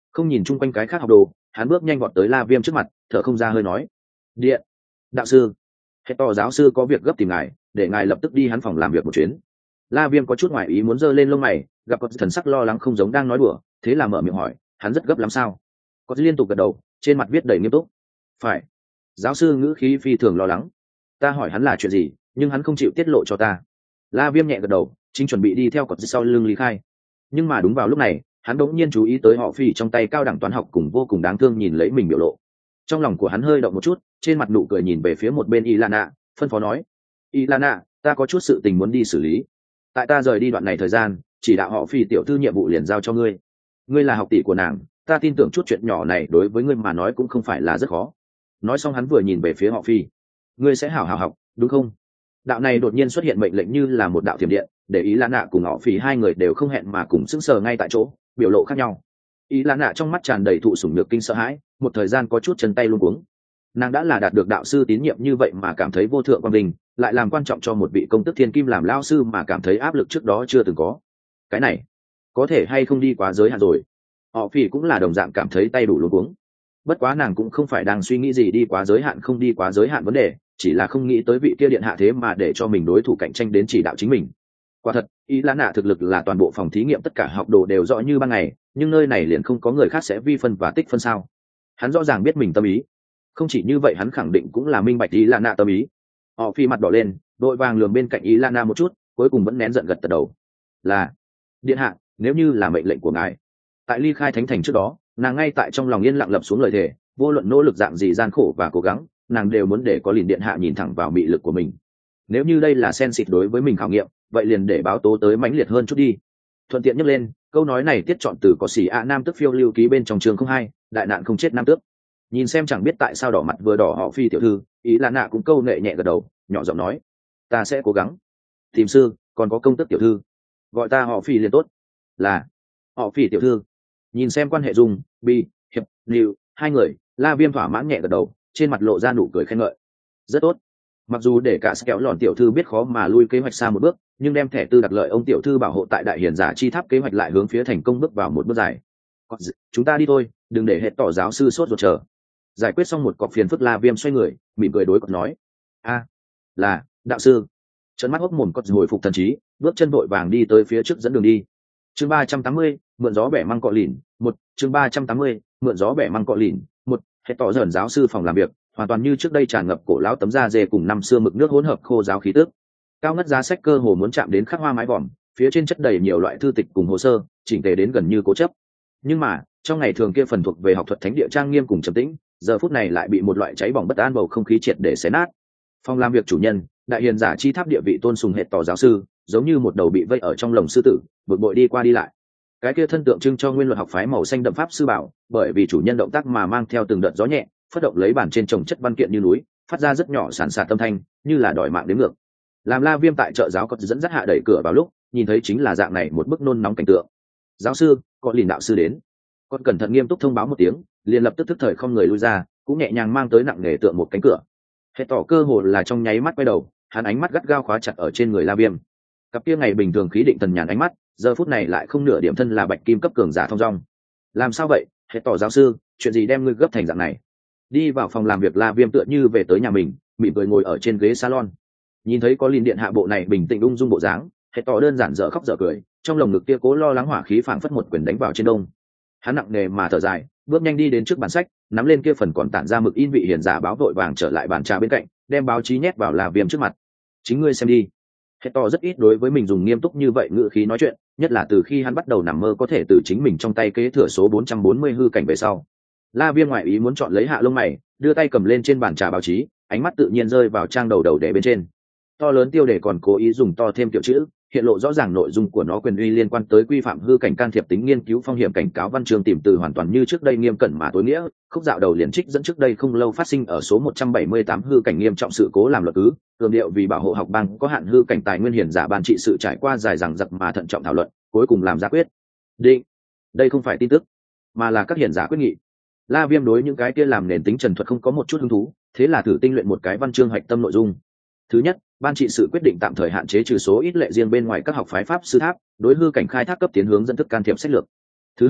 Không nhìn chung quanh cái khác học đồ, hắn bước nhanh vọt tới La Viêm trước mặt, thở không ra hơi nói: "Điện, đạo sư, hệ tỏ giáo sư có việc gấp tìm ngài, để ngài lập tức đi hắn phòng làm việc một chuyến." La Viêm có chút ngoài ý muốn giơ lên lông mày, gặp có thần sắc lo lắng không giống đang nói đùa, thế là mở miệng hỏi: "Hắn rất gấp lắm sao?" Có liên tục gật đầu, trên mặt viết đầy nghiêm túc: "Phải." Giáo sư ngữ khí phi thường lo lắng: "Ta hỏi hắn là chuyện gì, nhưng hắn không chịu tiết lộ cho ta." La Viêm nhẹ gật đầu, chính chuẩn bị đi theo cột sau lưng lý khai, nhưng mà đúng vào lúc này, hắn đột nhiên chú ý tới họ Phi trong tay cao đẳng toán học cùng vô cùng đáng thương nhìn lấy mình biểu lộ. Trong lòng của hắn hơi động một chút, trên mặt nụ cười nhìn về phía một bên Ilana, phân phó nói: "Ilana, ta có chút sự tình muốn đi xử lý. Tại ta rời đi đoạn này thời gian, chỉ đạo họ Phi tiểu thư nhiệm vụ liền giao cho ngươi. Ngươi là học tỷ của nàng, ta tin tưởng chút chuyện nhỏ này đối với ngươi mà nói cũng không phải là rất khó." Nói xong hắn vừa nhìn về phía họ Phi: "Ngươi sẽ hảo hảo học, đúng không?" Đạo này đột nhiên xuất hiện mệnh lệnh như là một đạo thiểm điện, để ý Lan nạ cùng họ Phi hai người đều không hẹn mà cùng sững sờ ngay tại chỗ, biểu lộ khác nhau. Ý Lan nạ trong mắt tràn đầy thụ sủng nhược kinh sợ hãi, một thời gian có chút chân tay luống cuống. Nàng đã là đạt được đạo sư tín nhiệm như vậy mà cảm thấy vô thượng quang vinh, lại làm quan trọng cho một vị công tước thiên kim làm lao sư mà cảm thấy áp lực trước đó chưa từng có. Cái này có thể hay không đi quá giới hạn rồi. Họ Phi cũng là đồng dạng cảm thấy tay đủ luống cuống. Bất quá nàng cũng không phải đang suy nghĩ gì đi quá giới hạn không đi quá giới hạn vấn đề, chỉ là không nghĩ tới vị kia điện hạ thế mà để cho mình đối thủ cạnh tranh đến chỉ đạo chính mình. Quả thật, ý lá nạ thực lực là toàn bộ phòng thí nghiệm tất cả học đồ đều rõ như ban ngày, nhưng nơi này liền không có người khác sẽ vi phân và tích phân sao. Hắn rõ ràng biết mình tâm ý. Không chỉ như vậy, hắn khẳng định cũng là minh bạch ý lá nạ tâm ý. Họ Phi mặt đỏ lên, đội vàng lườm bên cạnh ý lá nạ một chút, cuối cùng vẫn nén giận gật đầu. Là, điện hạ, nếu như là mệnh lệnh của ngài. Tại ly khai thánh thành trước đó, nàng ngay tại trong lòng yên lặng lập xuống lời thề, vô luận nỗ lực dạng gì gian khổ và cố gắng, nàng đều muốn để có liền điện hạ nhìn thẳng vào mị lực của mình. Nếu như đây là sen xịt đối với mình khảo nghiệm, vậy liền để báo tố tới mãnh liệt hơn chút đi. Thuận tiện nhắc lên, câu nói này tiết chọn từ có xỉ ạ nam tức phiêu lưu ký bên trong trường không hai, đại nạn không chết nam tước. Nhìn xem chẳng biết tại sao đỏ mặt vừa đỏ họ Phi tiểu thư, ý là nạ cũng câu nệ nhẹ gật đầu, nhỏ giọng nói: "Ta sẽ cố gắng." Tìm sư, còn có công tước tiểu thư, gọi ta họ Phi liền tốt. Là họ Phi tiểu thư. Nhìn xem quan hệ dung, bi, hiệp, lưu, hai người, La Viêm thỏa mãn nhẹ gật đầu, trên mặt lộ ra nụ cười khen ngợi. Rất tốt. Mặc dù để cả kéo lòn tiểu thư biết khó mà lui kế hoạch xa một bước, nhưng đem thẻ tư đặc lợi ông tiểu thư bảo hộ tại đại hiền giả chi tháp kế hoạch lại hướng phía thành công bước vào một bước dài. Chúng ta đi thôi, đừng để hệ tỏ giáo sư sốt ruột chờ. Giải quyết xong một cọc phiền phức, La Viêm xoay người, mỉm cười đối cọt nói: "A, là đạo sư." Trấn mắt hốc mồm cọt hồi phục thần trí, bước chân vội vàng đi tới phía trước dẫn đường đi. Chương ba trăm tám mươi, mượn gió bẻ măng cọ lìn, một, chương ba trăm tám mươi, mượn gió bẻ măng cọ lìn, một, hệ tỏ dởn giáo sư phòng làm việc, hoàn toàn như trước đây tràn ngập cổ lão tấm da dê cùng năm xưa mực nước hỗn hợp khô giáo khí tức. Cao ngất giá sách cơ hồ muốn chạm đến khắc hoa mái vòm, phía trên chất đầy nhiều loại thư tịch cùng hồ sơ, chỉnh tề đến gần như cố chấp. Nhưng mà, trong ngày thường kia phần thuộc về học thuật thánh địa trang nghiêm cùng trầm tĩnh, giờ phút này lại bị một loại cháy bỏng bất an bầu không khí triệt để xé nát. Phòng làm việc chủ nhân, đại hiền giả chi tháp địa vị tôn sùng hệ tỏ giáo sư, giống như một đầu bị vây ở trong lồng sư tử, bực bội đi qua đi lại. Cái kia thân tượng trưng cho nguyên luật học phái màu xanh đậm pháp sư bảo, bởi vì chủ nhân động tác mà mang theo từng đợt gió nhẹ, phất động lấy bản trên chồng chất văn kiện như núi, phát ra rất nhỏ sàn sạt tâm thanh, như là đòi mạng đến ngược. Làm La Viêm tại chợ giáo có dẫn dắt hạ đẩy cửa vào lúc, nhìn thấy chính là dạng này một bức nôn nóng cảnh tượng. "Giáo sư, có lìn đạo sư đến." Con cẩn thận nghiêm túc thông báo một tiếng, liền lập tức tức thời không người lui ra, cũng nhẹ nhàng mang tới nặng nề tượng một cánh cửa. Hệ tỏ cơ hồ là trong nháy mắt quay đầu, hắn ánh mắt gắt gao khóa chặt ở trên người La Viêm. Cặp kia ngày bình thường khí định thần nhàn ánh mắt, giờ phút này lại không nửa điểm thân là bạch kim cấp cường giả thông dong. "Làm sao vậy, hệ tỏ giáo sư, chuyện gì đem ngươi gấp thành dạng này?" Đi vào phòng làm việc, La Viêm tựa như về tới nhà mình, mỉm cười ngồi ở trên ghế salon. Nhìn thấy có lìn điện hạ bộ này bình tĩnh ung dung bộ dáng, hệ tỏ đơn giản dở khóc dở cười, trong lồng ngực kia cố lo lắng hỏa khí phảng phất một quyền đánh vào trên đông. Hắn nặng nề mà thở dài, bước nhanh đi đến trước bàn sách, nắm lên kia phần còn tản ra mực in vị hiền giả báo vội vàng trở lại bàn trà bên cạnh, đem báo chí nhét vào La Viêm trước mặt. "Chính ngươi xem đi." Hệ tỏ rất ít đối với mình dùng nghiêm túc như vậy ngữ khí nói chuyện, nhất là từ khi hắn bắt đầu nằm mơ có thể từ chính mình trong tay kế thừa số bốn trăm bốn mươi hư cảnh về sau. La Viêm ngoại ý muốn chọn lấy hạ lông mày, đưa tay cầm lên trên bàn trà báo chí, ánh mắt tự nhiên rơi vào trang đầu đầu để bên trên. To lớn tiêu đề còn cố ý dùng to thêm tiểu chữ, hiện lộ rõ ràng nội dung của nó quyền uy liên quan tới quy phạm hư cảnh can thiệp tính nghiên cứu phong hiểm cảnh cáo văn chương tìm từ hoàn toàn như trước đây nghiêm cẩn mà tối nghĩa, khúc dạo đầu liền trích dẫn trước đây không lâu phát sinh ở số một trăm bảy mươi tám hư cảnh nghiêm trọng sự cố làm luật cứ, cường điệu vì bảo hộ học bang có hạn hư cảnh tài nguyên hiển giả ban trị sự trải qua dài dằng dặc mà thận trọng thảo luận, cuối cùng làm ra quyết định. Đây không phải tin tức, mà là các hiển giả quyết nghị. La Viêm đối những cái kia làm nền tính trần thuật không có một chút hứng thú, thế là thử tinh luyện một cái văn chương hạch tâm nội dung. Thứ nhất, ban trị sự quyết định tạm thời hạn chế trừ số ít lệ riêng bên ngoài các học phái pháp sư tháp đối hư cảnh khai thác cấp tiến hướng dẫn thức can thiệp sách lược. Thứ hai,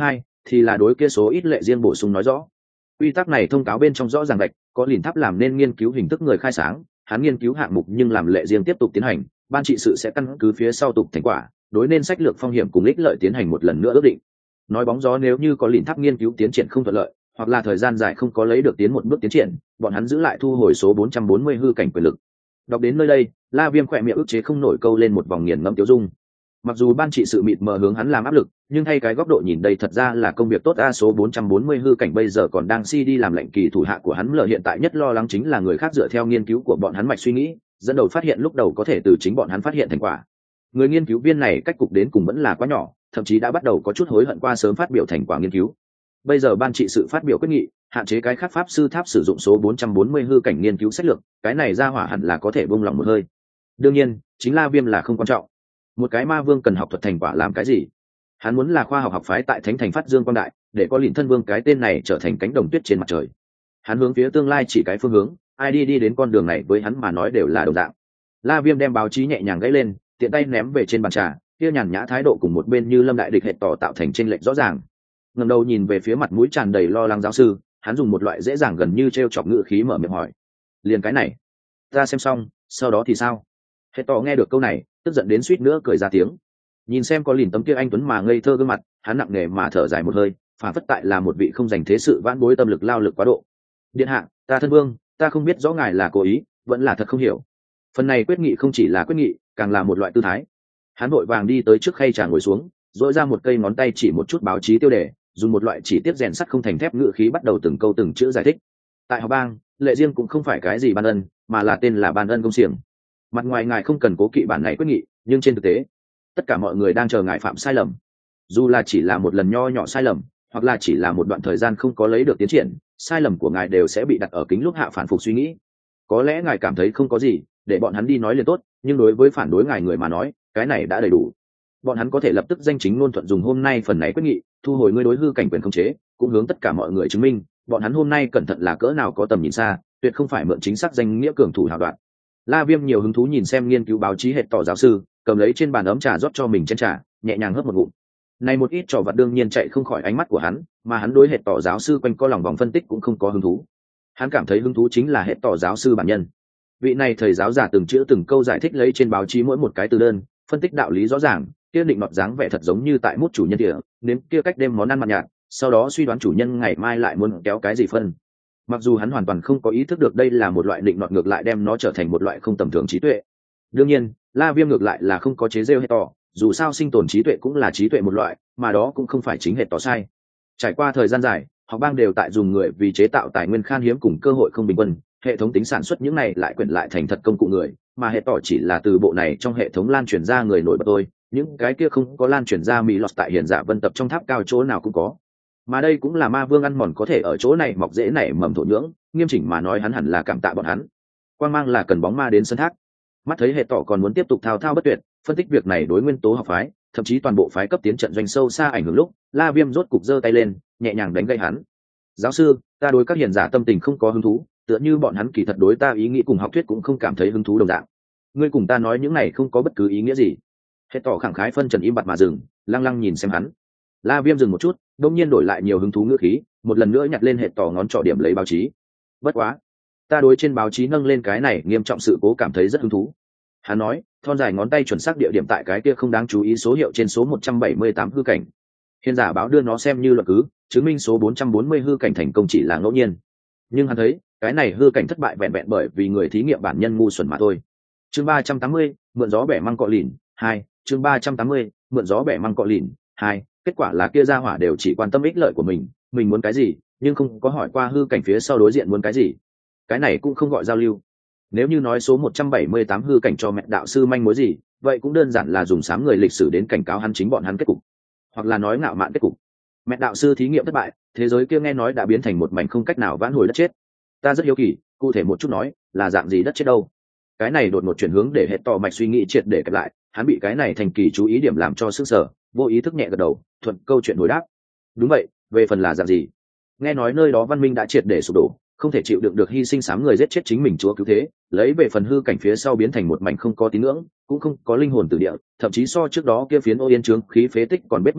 thì là đối kia số ít lệ riêng bổ sung nói rõ. Quy tắc này thông cáo bên trong rõ ràng gạch có lìn tháp làm nên nghiên cứu hình thức người khai sáng, hắn nghiên cứu hạng mục nhưng làm lệ riêng tiếp tục tiến hành, ban trị sự sẽ căn cứ phía sau tục thành quả, đối nên sách lược phong hiểm cùng ích lợi tiến hành một lần nữa ước định. Nói bóng gió, nếu như có lìn tháp nghiên cứu tiến triển không thuận lợi, hoặc là thời gian dài không có lấy được tiến một bước tiến triển, bọn hắn giữ lại thu hồi số bốn trăm bốn mươi hư cảnh quyền lực. Đọc đến nơi đây, La Viêm khỏe miệng ức chế không nổi câu lên một vòng nghiền ngẫm tiêu dung. Mặc dù ban trị sự mịt mờ hướng hắn làm áp lực, nhưng thay cái góc độ nhìn đây thật ra là công việc tốt. A số bốn trăm bốn mươi hư cảnh bây giờ còn đang si đi làm lệnh kỳ thủ hạ của hắn, lờ hiện tại nhất lo lắng chính là người khác dựa theo nghiên cứu của bọn hắn mạch suy nghĩ, dẫn đầu phát hiện lúc đầu có thể từ chính bọn hắn phát hiện thành quả. Người nghiên cứu viên này cách cục đến cùng vẫn là quá nhỏ, thậm chí đã bắt đầu có chút hối hận qua sớm phát biểu thành quả nghiên cứu. Bây giờ ban trị sự phát biểu quyết nghị, hạn chế cái khác pháp sư tháp sử dụng số bốn trăm bốn mươi hư cảnh nghiên cứu sách lược, cái này ra hỏa hẳn là có thể buông lòng một hơi. Đương nhiên, chính La Viêm là không quan trọng. Một cái ma vương cần học thuật thành quả làm cái gì? Hắn muốn là khoa học học phái tại Thánh Thành phát dương quang đại, để có lìn thân vương cái tên này trở thành cánh đồng tuyết trên mặt trời. Hắn hướng phía tương lai chỉ cái phương hướng, ai đi đi đến con đường này với hắn mà nói đều là đồng dạng. La Viêm đem báo chí nhẹ nhàng gãy lên, tiện tay ném về trên bàn trà, kia nhàn nhã thái độ cùng một bên như lâm đại địch hệ tỏ tạo thành chênh lệch rõ ràng. Ngẩng đầu nhìn về phía mặt mũi tràn đầy lo lắng giáo sư, hắn dùng một loại dễ dàng gần như trêu chọc ngữ khí mở miệng hỏi: liền cái này ta xem xong, sau đó thì sao? Hệ tỏ nghe được câu này, tức giận đến suýt nữa cười ra tiếng. Nhìn xem có lìn tấm kia anh tuấn mà ngây thơ gương mặt, hắn nặng nề mà thở dài một hơi, phản phất tại là một vị không dành thế sự vãn bối tâm lực lao lực quá độ. Điện hạ, ta thân vương, ta không biết rõ ngài là cố ý vẫn là thật không hiểu. Phần này quyết nghị không chỉ là quyết nghị, càng là một loại tư thái. Hắn vội vàng đi tới trước khay trà ngồi xuống, dỗi ra một cây ngón tay chỉ một chút báo chí tiêu đề, dùng một loại chỉ tiếp rèn sắt không thành thép ngữ khí bắt đầu từng câu từng chữ giải thích. Tại học bang, lệ riêng cũng không phải cái gì ban ân, mà là tên là ban ân công xiềng. Mặt ngoài ngài không cần cố kỵ bản này quyết nghị, nhưng trên thực tế tất cả mọi người đang chờ ngài phạm sai lầm, dù là chỉ là một lần nho nhỏ sai lầm, hoặc là chỉ là một đoạn thời gian không có lấy được tiến triển, sai lầm của ngài đều sẽ bị đặt ở kính lúc hạ phản phục suy nghĩ. Có lẽ ngài cảm thấy không có gì, để bọn hắn đi nói liền tốt, nhưng đối với phản đối ngài người mà nói, cái này đã đầy đủ. Bọn hắn có thể lập tức danh chính ngôn thuận dùng hôm nay phần này quyết nghị thu hồi ngươi đối hư cảnh quyền khống chế, cũng hướng tất cả mọi người chứng minh bọn hắn hôm nay cẩn thận là cỡ nào có tầm nhìn xa, tuyệt không phải mượn chính xác danh nghĩa cường thủ hào đoạn. La Viêm nhiều hứng thú nhìn xem nghiên cứu báo chí hệ tỏ giáo sư, cầm lấy trên bàn ấm trà rót cho mình chén trà, nhẹ nhàng hớp một ngụm. Này một ít trò vặt đương nhiên chạy không khỏi ánh mắt của hắn, mà hắn đối hệ tỏ giáo sư quanh co lòng vòng phân tích cũng không có hứng thú. Hắn cảm thấy hứng thú chính là hệ tỏ giáo sư bản nhân. Vị này thầy giáo giả từng chữ từng câu giải thích lấy trên báo chí mỗi một cái từ đơn, phân tích đạo lý rõ ràng, kia định nọt dáng vẻ thật giống như tại mút chủ nhân địa, nếm kia cách đem món ăn mặn nhạt, sau đó suy đoán chủ nhân ngày mai lại muốn kéo cái gì phân. Mặc dù hắn hoàn toàn không có ý thức được đây là một loại định nọt, ngược lại đem nó trở thành một loại không tầm thường trí tuệ. Đương nhiên, La Viêm ngược lại là không có chế giễu hệ tỏ, dù sao sinh tồn trí tuệ cũng là trí tuệ một loại, mà đó cũng không phải chính hệ tỏ sai. Trải qua thời gian dài, học bang đều tại dùng người vì chế tạo tài nguyên khan hiếm cùng cơ hội không bình quân, hệ thống tính sản xuất những này lại quyển lại thành thật công cụ người, mà hệ tỏ chỉ là từ bộ này trong hệ thống lan truyền ra người nổi bật thôi, những cái kia không có lan truyền ra mỹ lọt tại hiền giả vân tập trong tháp cao chỗ nào cũng có. Mà đây cũng là ma vương ăn mòn có thể ở chỗ này mọc dễ nảy mầm thổ nhưỡng, nghiêm chỉnh mà nói hắn hẳn là cảm tạ bọn hắn. Quang mang là cần bóng ma đến sân thác. Mắt thấy hệ tỏ còn muốn tiếp tục thao thao bất tuyệt phân tích việc này đối nguyên tố học phái, thậm chí toàn bộ phái cấp tiến trận doanh sâu xa ảnh hưởng lúc, La Viêm rốt cục giơ tay lên, nhẹ nhàng đánh gậy hắn. Giáo sư, ta đối các hiền giả tâm tình không có hứng thú, tựa như bọn hắn kỳ thật đối ta ý nghĩ cùng học thuyết cũng không cảm thấy hứng thú đồng dạng. Ngươi cùng ta nói những này không có bất cứ ý nghĩa gì. Hệ tỏ khẳng khái phân trần im bặt mà dừng, lăng lăng nhìn xem hắn. La Viêm dừng một chút, đột nhiên đổi lại nhiều hứng thú ngữ khí, một lần nữa nhặt lên hệ tỏ ngón trỏ điểm lấy báo chí. Bất quá, ta đối trên báo chí nâng lên cái này nghiêm trọng sự cố cảm thấy rất hứng thú. Hắn nói, thon dài ngón tay chuẩn xác địa điểm tại cái kia không đáng chú ý số hiệu trên số một trăm bảy mươi tám hư cảnh. Hiền giả báo đưa nó xem như luận cứ, chứng minh số bốn trăm bốn mươi hư cảnh thành công chỉ là ngẫu nhiên. Nhưng hắn thấy, cái này hư cảnh thất bại vẹn vẹn bởi vì người thí nghiệm bản nhân ngu xuẩn mà thôi. Chương ba trăm tám mươi, mượn gió bẻ măng cọ lìn, hai, chương ba trăm tám mươi, mượn gió bẻ măng cọ lìn, hai, kết quả là kia ra hỏa đều chỉ quan tâm ích lợi của mình, mình muốn cái gì, nhưng không có hỏi qua hư cảnh phía sau đối diện muốn cái gì. Cái này cũng không gọi giao lưu. Nếu như nói số một trăm bảy mươi tám hư cảnh cho mẹ đạo sư manh mối gì, vậy cũng đơn giản là dùng sám người lịch sử đến cảnh cáo hắn chính bọn hắn kết cục, hoặc là nói ngạo mạn kết cục. Mẹ đạo sư thí nghiệm thất bại, thế giới kia nghe nói đã biến thành một mảnh không cách nào vãn hồi đất chết. Ta rất hiếu kỳ, cụ thể một chút nói, là dạng gì đất chết đâu? Cái này đột ngột chuyển hướng để hệ tỏ mạch suy nghĩ triệt để kẹp lại, hắn bị cái này thành kỳ chú ý điểm làm cho sức sở, vô ý thức nhẹ gật đầu, thuận câu chuyện hồi đáp. Đúng vậy, về phần là dạng gì? Nghe nói nơi đó văn minh đã triệt để sụp đổ, không thể chịu đựng được hy sinh sám người giết chết chính mình chúa cứu thế, lấy về phần hư cảnh phía sau biến thành một mảnh không có tín ngưỡng, cũng không có linh hồn từ địa, thậm chí so trước đó kia phiến ô yên trướng khí phế tích còn bết bát hơn,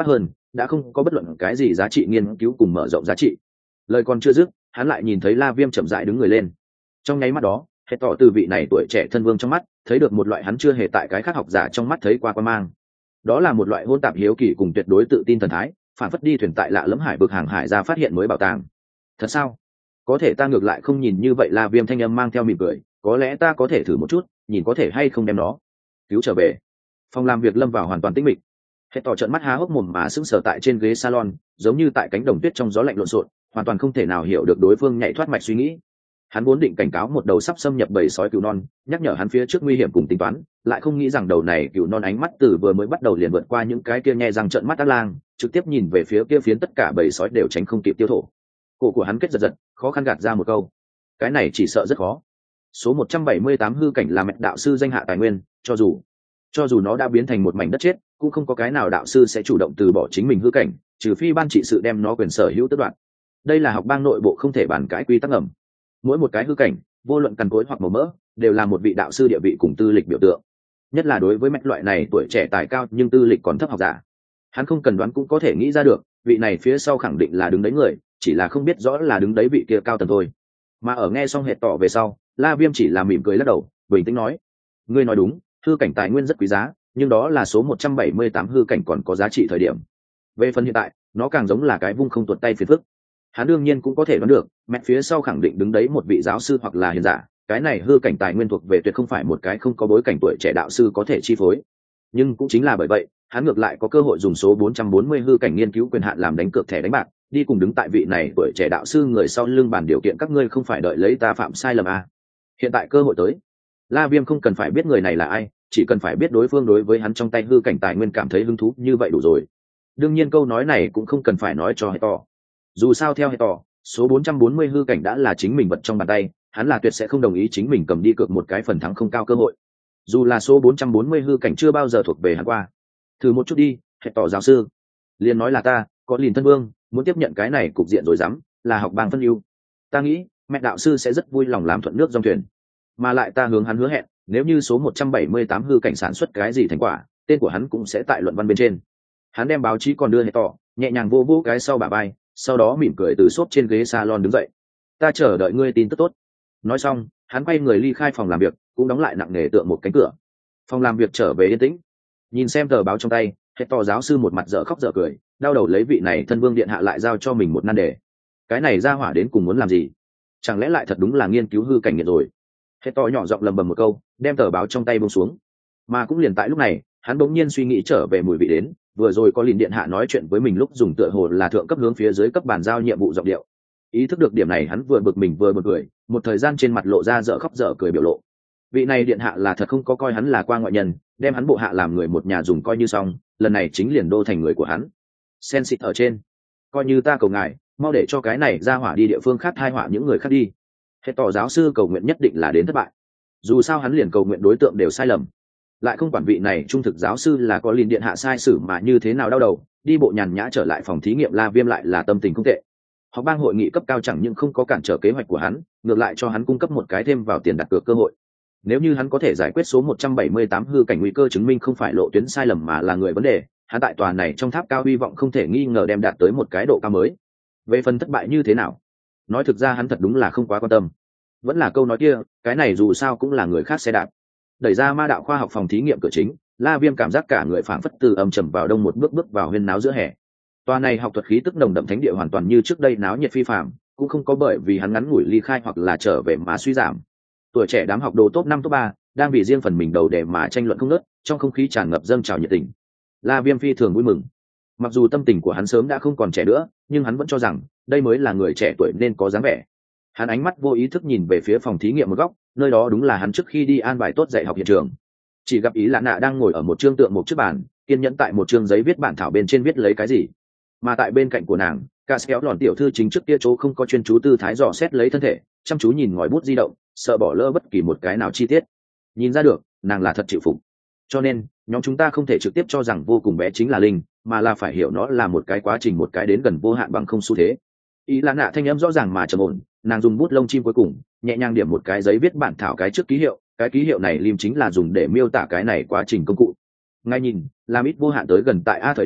đã không có bất luận cái gì giá trị nghiên cứu cùng mở rộng giá trị. Lời còn chưa dứt, hắn lại nhìn thấy La Viêm chậm rãi đứng người lên. Trong nháy mắt đó, hệ tỏ từ vị này tuổi trẻ thân vương trong mắt thấy được một loại hắn chưa hề tại cái khác học giả trong mắt thấy qua quan mang. Đó là một loại hôn tạp hiếu kỳ cùng tuyệt đối tự tin thần thái, phản phất đi thuyền tại lạ lẫm hải vực hàng hải ra phát hiện mới bảo tàng. Thật sao? Có thể ta ngược lại không nhìn như vậy. La Viêm thanh âm mang theo mỉm cười, có lẽ ta có thể thử một chút, nhìn có thể hay không đem nó cứu trở về. Phòng làm việc lâm vào hoàn toàn tĩnh mịch. Hệ tỏ trợn mắt há hốc mồm mà sững sờ tại trên ghế salon, giống như tại cánh đồng tuyết trong gió lạnh lộn xộn, hoàn toàn không thể nào hiểu được đối phương nhạy thoát mạch suy nghĩ. Hắn vốn định cảnh cáo một đầu sắp xâm nhập bầy sói cừu non, nhắc nhở hắn phía trước nguy hiểm cùng tính toán, lại không nghĩ rằng đầu này cừu non ánh mắt từ vừa mới bắt đầu liền vượt qua những cái kia nhe răng trợn mắt ác lang, trực tiếp nhìn về phía kia phiến tất cả bầy sói đều tránh không kịp tiêu thổ. Cổ của hắn kết giật giật, khó khăn gạt ra một câu: cái này chỉ sợ rất khó. Số một trăm bảy mươi tám hư cảnh là mẹ đạo sư danh hạ tài nguyên, cho dù cho dù nó đã biến thành một mảnh đất chết, cũng không có cái nào đạo sư sẽ chủ động từ bỏ chính mình hư cảnh, trừ phi ban trị sự đem nó quyền sở hữu tước đoạt. Đây là học bang nội bộ không thể bàn cãi quy tắc ngầm. Mỗi một cái hư cảnh, vô luận cằn cỗi hoặc màu mỡ, đều là một vị đạo sư địa vị cùng tư lịch biểu tượng. Nhất là đối với mẹ loại này tuổi trẻ tài cao nhưng tư lịch còn thấp học giả, hắn không cần đoán cũng có thể nghĩ ra được, vị này phía sau khẳng định là đứng đấy người, chỉ là không biết rõ là đứng đấy vị kia cao tầng thôi. Mà ở nghe xong hệ tỏ về sau, La Viêm chỉ là mỉm cười lắc đầu, bình tĩnh nói: ngươi nói đúng, hư cảnh tài nguyên rất quý giá, nhưng đó là số một trăm bảy mươi tám hư cảnh còn có giá trị thời điểm. Về phần hiện tại, nó càng giống là cái vung không tuột tay phiền phức. Hắn đương nhiên cũng có thể đoán được, mẹ phía sau khẳng định đứng đấy một vị giáo sư hoặc là hiền giả, cái này hư cảnh tài nguyên thuộc về tuyệt không phải một cái không có bối cảnh tuổi trẻ đạo sư có thể chi phối. Nhưng cũng chính là bởi vậy, hắn ngược lại có cơ hội dùng số bốn trăm bốn mươi hư cảnh nghiên cứu quyền hạn làm đánh cược thẻ đánh bạc, đi cùng đứng tại vị này tuổi trẻ đạo sư người sau lưng bàn điều kiện các ngươi không phải đợi lấy ta phạm sai lầm à. Hiện tại cơ hội tới. La Viêm không cần phải biết người này là ai, chỉ cần phải biết đối phương đối với hắn trong tay hư cảnh tài nguyên cảm thấy hứng thú như vậy đủ rồi. Đương nhiên câu nói này cũng không cần phải nói cho Hector. Dù sao theo Hector, số bốn trăm bốn mươi hư cảnh đã là chính mình vật trong bàn tay, hắn là tuyệt sẽ không đồng ý chính mình cầm đi cược một cái phần thắng không cao cơ hội. Dù là số bốn trăm bốn mươi hư cảnh chưa bao giờ thuộc về hắn qua. Thử một chút đi, Hector giáo sư. Liền nói là ta, có Lìn thân vương, muốn tiếp nhận cái này cục diện rồi dám, là học bang phân ưu. Ta nghĩ, mẹ đạo sư sẽ rất vui lòng làm thuận nước dòng thuyền. Mà lại ta hướng hắn hứa hẹn, nếu như số một trăm bảy mươi tám hư cảnh sản xuất cái gì thành quả, tên của hắn cũng sẽ tại luận văn bên trên. Hắn đem báo chí còn đưa hệ tỏ, nhẹ nhàng vô vô cái sau bả vai, sau đó mỉm cười từ xốp trên ghế salon đứng dậy. Ta chờ đợi ngươi tin tức tốt. Nói xong, hắn quay người ly khai phòng làm việc, cũng đóng lại nặng nề tượng một cánh cửa. Phòng làm việc trở về yên tĩnh. Nhìn xem tờ báo trong tay, hệ tỏ giáo sư một mặt dở khóc dở cười, đau đầu lấy vị này thân vương điện hạ lại giao cho mình một nan đề. Cái này ra hỏa đến cùng muốn làm gì? Chẳng lẽ lại thật đúng là nghiên cứu hư cảnh nghiệt rồi? Hệ tỏ nhỏ giọng lầm bầm một câu, đem tờ báo trong tay buông xuống. Mà cũng liền tại lúc này, hắn bỗng nhiên suy nghĩ trở về mùi vị đến, vừa rồi có Lìn điện hạ nói chuyện với mình lúc dùng tựa hồ là thượng cấp hướng phía dưới cấp bàn giao nhiệm vụ giọng điệu. Ý thức được điểm này, hắn vừa bực mình vừa bực cười, một thời gian trên mặt lộ ra dở khóc dở cười biểu lộ. Vị này điện hạ là thật không có coi hắn là qua ngoại nhân, đem hắn bộ hạ làm người một nhà dùng coi như xong, lần này chính liền đô thành người của hắn. Sen xịt ở trên, coi như ta cầu ngài, mau để cho cái này ra hỏa đi địa phương khác thai họa những người khác đi. Hệ tỏ giáo sư cầu nguyện nhất định là đến thất bại. Dù sao hắn liền cầu nguyện đối tượng đều sai lầm, lại không quản vị này trung thực giáo sư là có Lìn điện hạ sai sử mà như thế nào đau đầu, đi bộ nhàn nhã trở lại phòng thí nghiệm La Viêm lại là tâm tình không tệ. Học bang hội nghị cấp cao chẳng những không có cản trở kế hoạch của hắn, ngược lại cho hắn cung cấp một cái thêm vào tiền đặt cược cơ hội. Nếu như hắn có thể giải quyết số một trăm bảy mươi tám hư cảnh nguy cơ chứng minh không phải lộ tuyến sai lầm mà là người vấn đề, hắn tại tòa này trong tháp cao hy vọng không thể nghi ngờ đem đạt tới một cái độ cao mới. Về phần thất bại như thế nào, nói thực ra hắn thật đúng là không quá quan tâm. Vẫn là câu nói kia, cái này dù sao cũng là người khác xe đạp. Đẩy ra ma đạo khoa học phòng thí nghiệm cửa chính, La Viêm cảm giác cả người phảng phất từ âm trầm vào đông một bước bước vào huyên náo giữa hè. Tòa này học thuật khí tức nồng đậm thánh địa hoàn toàn như trước đây náo nhiệt phi phàm, cũng không có bởi vì hắn ngắn ngủi ly khai hoặc là trở về mà suy giảm. Tuổi trẻ đám học đồ top năm top ba đang vì riêng phần mình đầu để mà tranh luận không ngớt, trong không khí tràn ngập dâng trào nhiệt tình. La Viêm phi thường vui mừng. Mặc dù tâm tình của hắn sớm đã không còn trẻ nữa, nhưng hắn vẫn cho rằng đây mới là người trẻ tuổi nên có dáng vẻ. Hắn ánh mắt vô ý thức nhìn về phía phòng thí nghiệm một góc, nơi đó đúng là hắn trước khi đi an bài tốt dạy học hiện trường. Chỉ gặp Ý Lạ Nạ đang ngồi ở một trương tượng một chiếc bàn, kiên nhẫn tại một trương giấy viết bản thảo bên trên viết lấy cái gì. Mà tại bên cạnh của nàng, ca kéo lòn tiểu thư chính trước kia chỗ không có chuyên chú tư thái dò xét lấy thân thể, chăm chú nhìn ngòi bút di động, sợ bỏ lỡ bất kỳ một cái nào chi tiết. Nhìn ra được, nàng là thật chịu phục. Cho nên, nhóm chúng ta không thể trực tiếp cho rằng vô cùng bé chính là linh, mà là phải hiểu nó là một cái quá trình, một cái đến gần vô hạn bằng không xu thế. Ý Lạ Nạ thanh âm rõ ràng mà trầm ổn, nàng dùng bút lông chim cuối cùng nhẹ nhàng điểm một cái giấy viết bản thảo cái trước ký hiệu, cái ký hiệu này lim chính là dùng để miêu tả cái này quá trình công cụ. Ngay nhìn, làm ít vô hạn tới gần tại a thời điểm,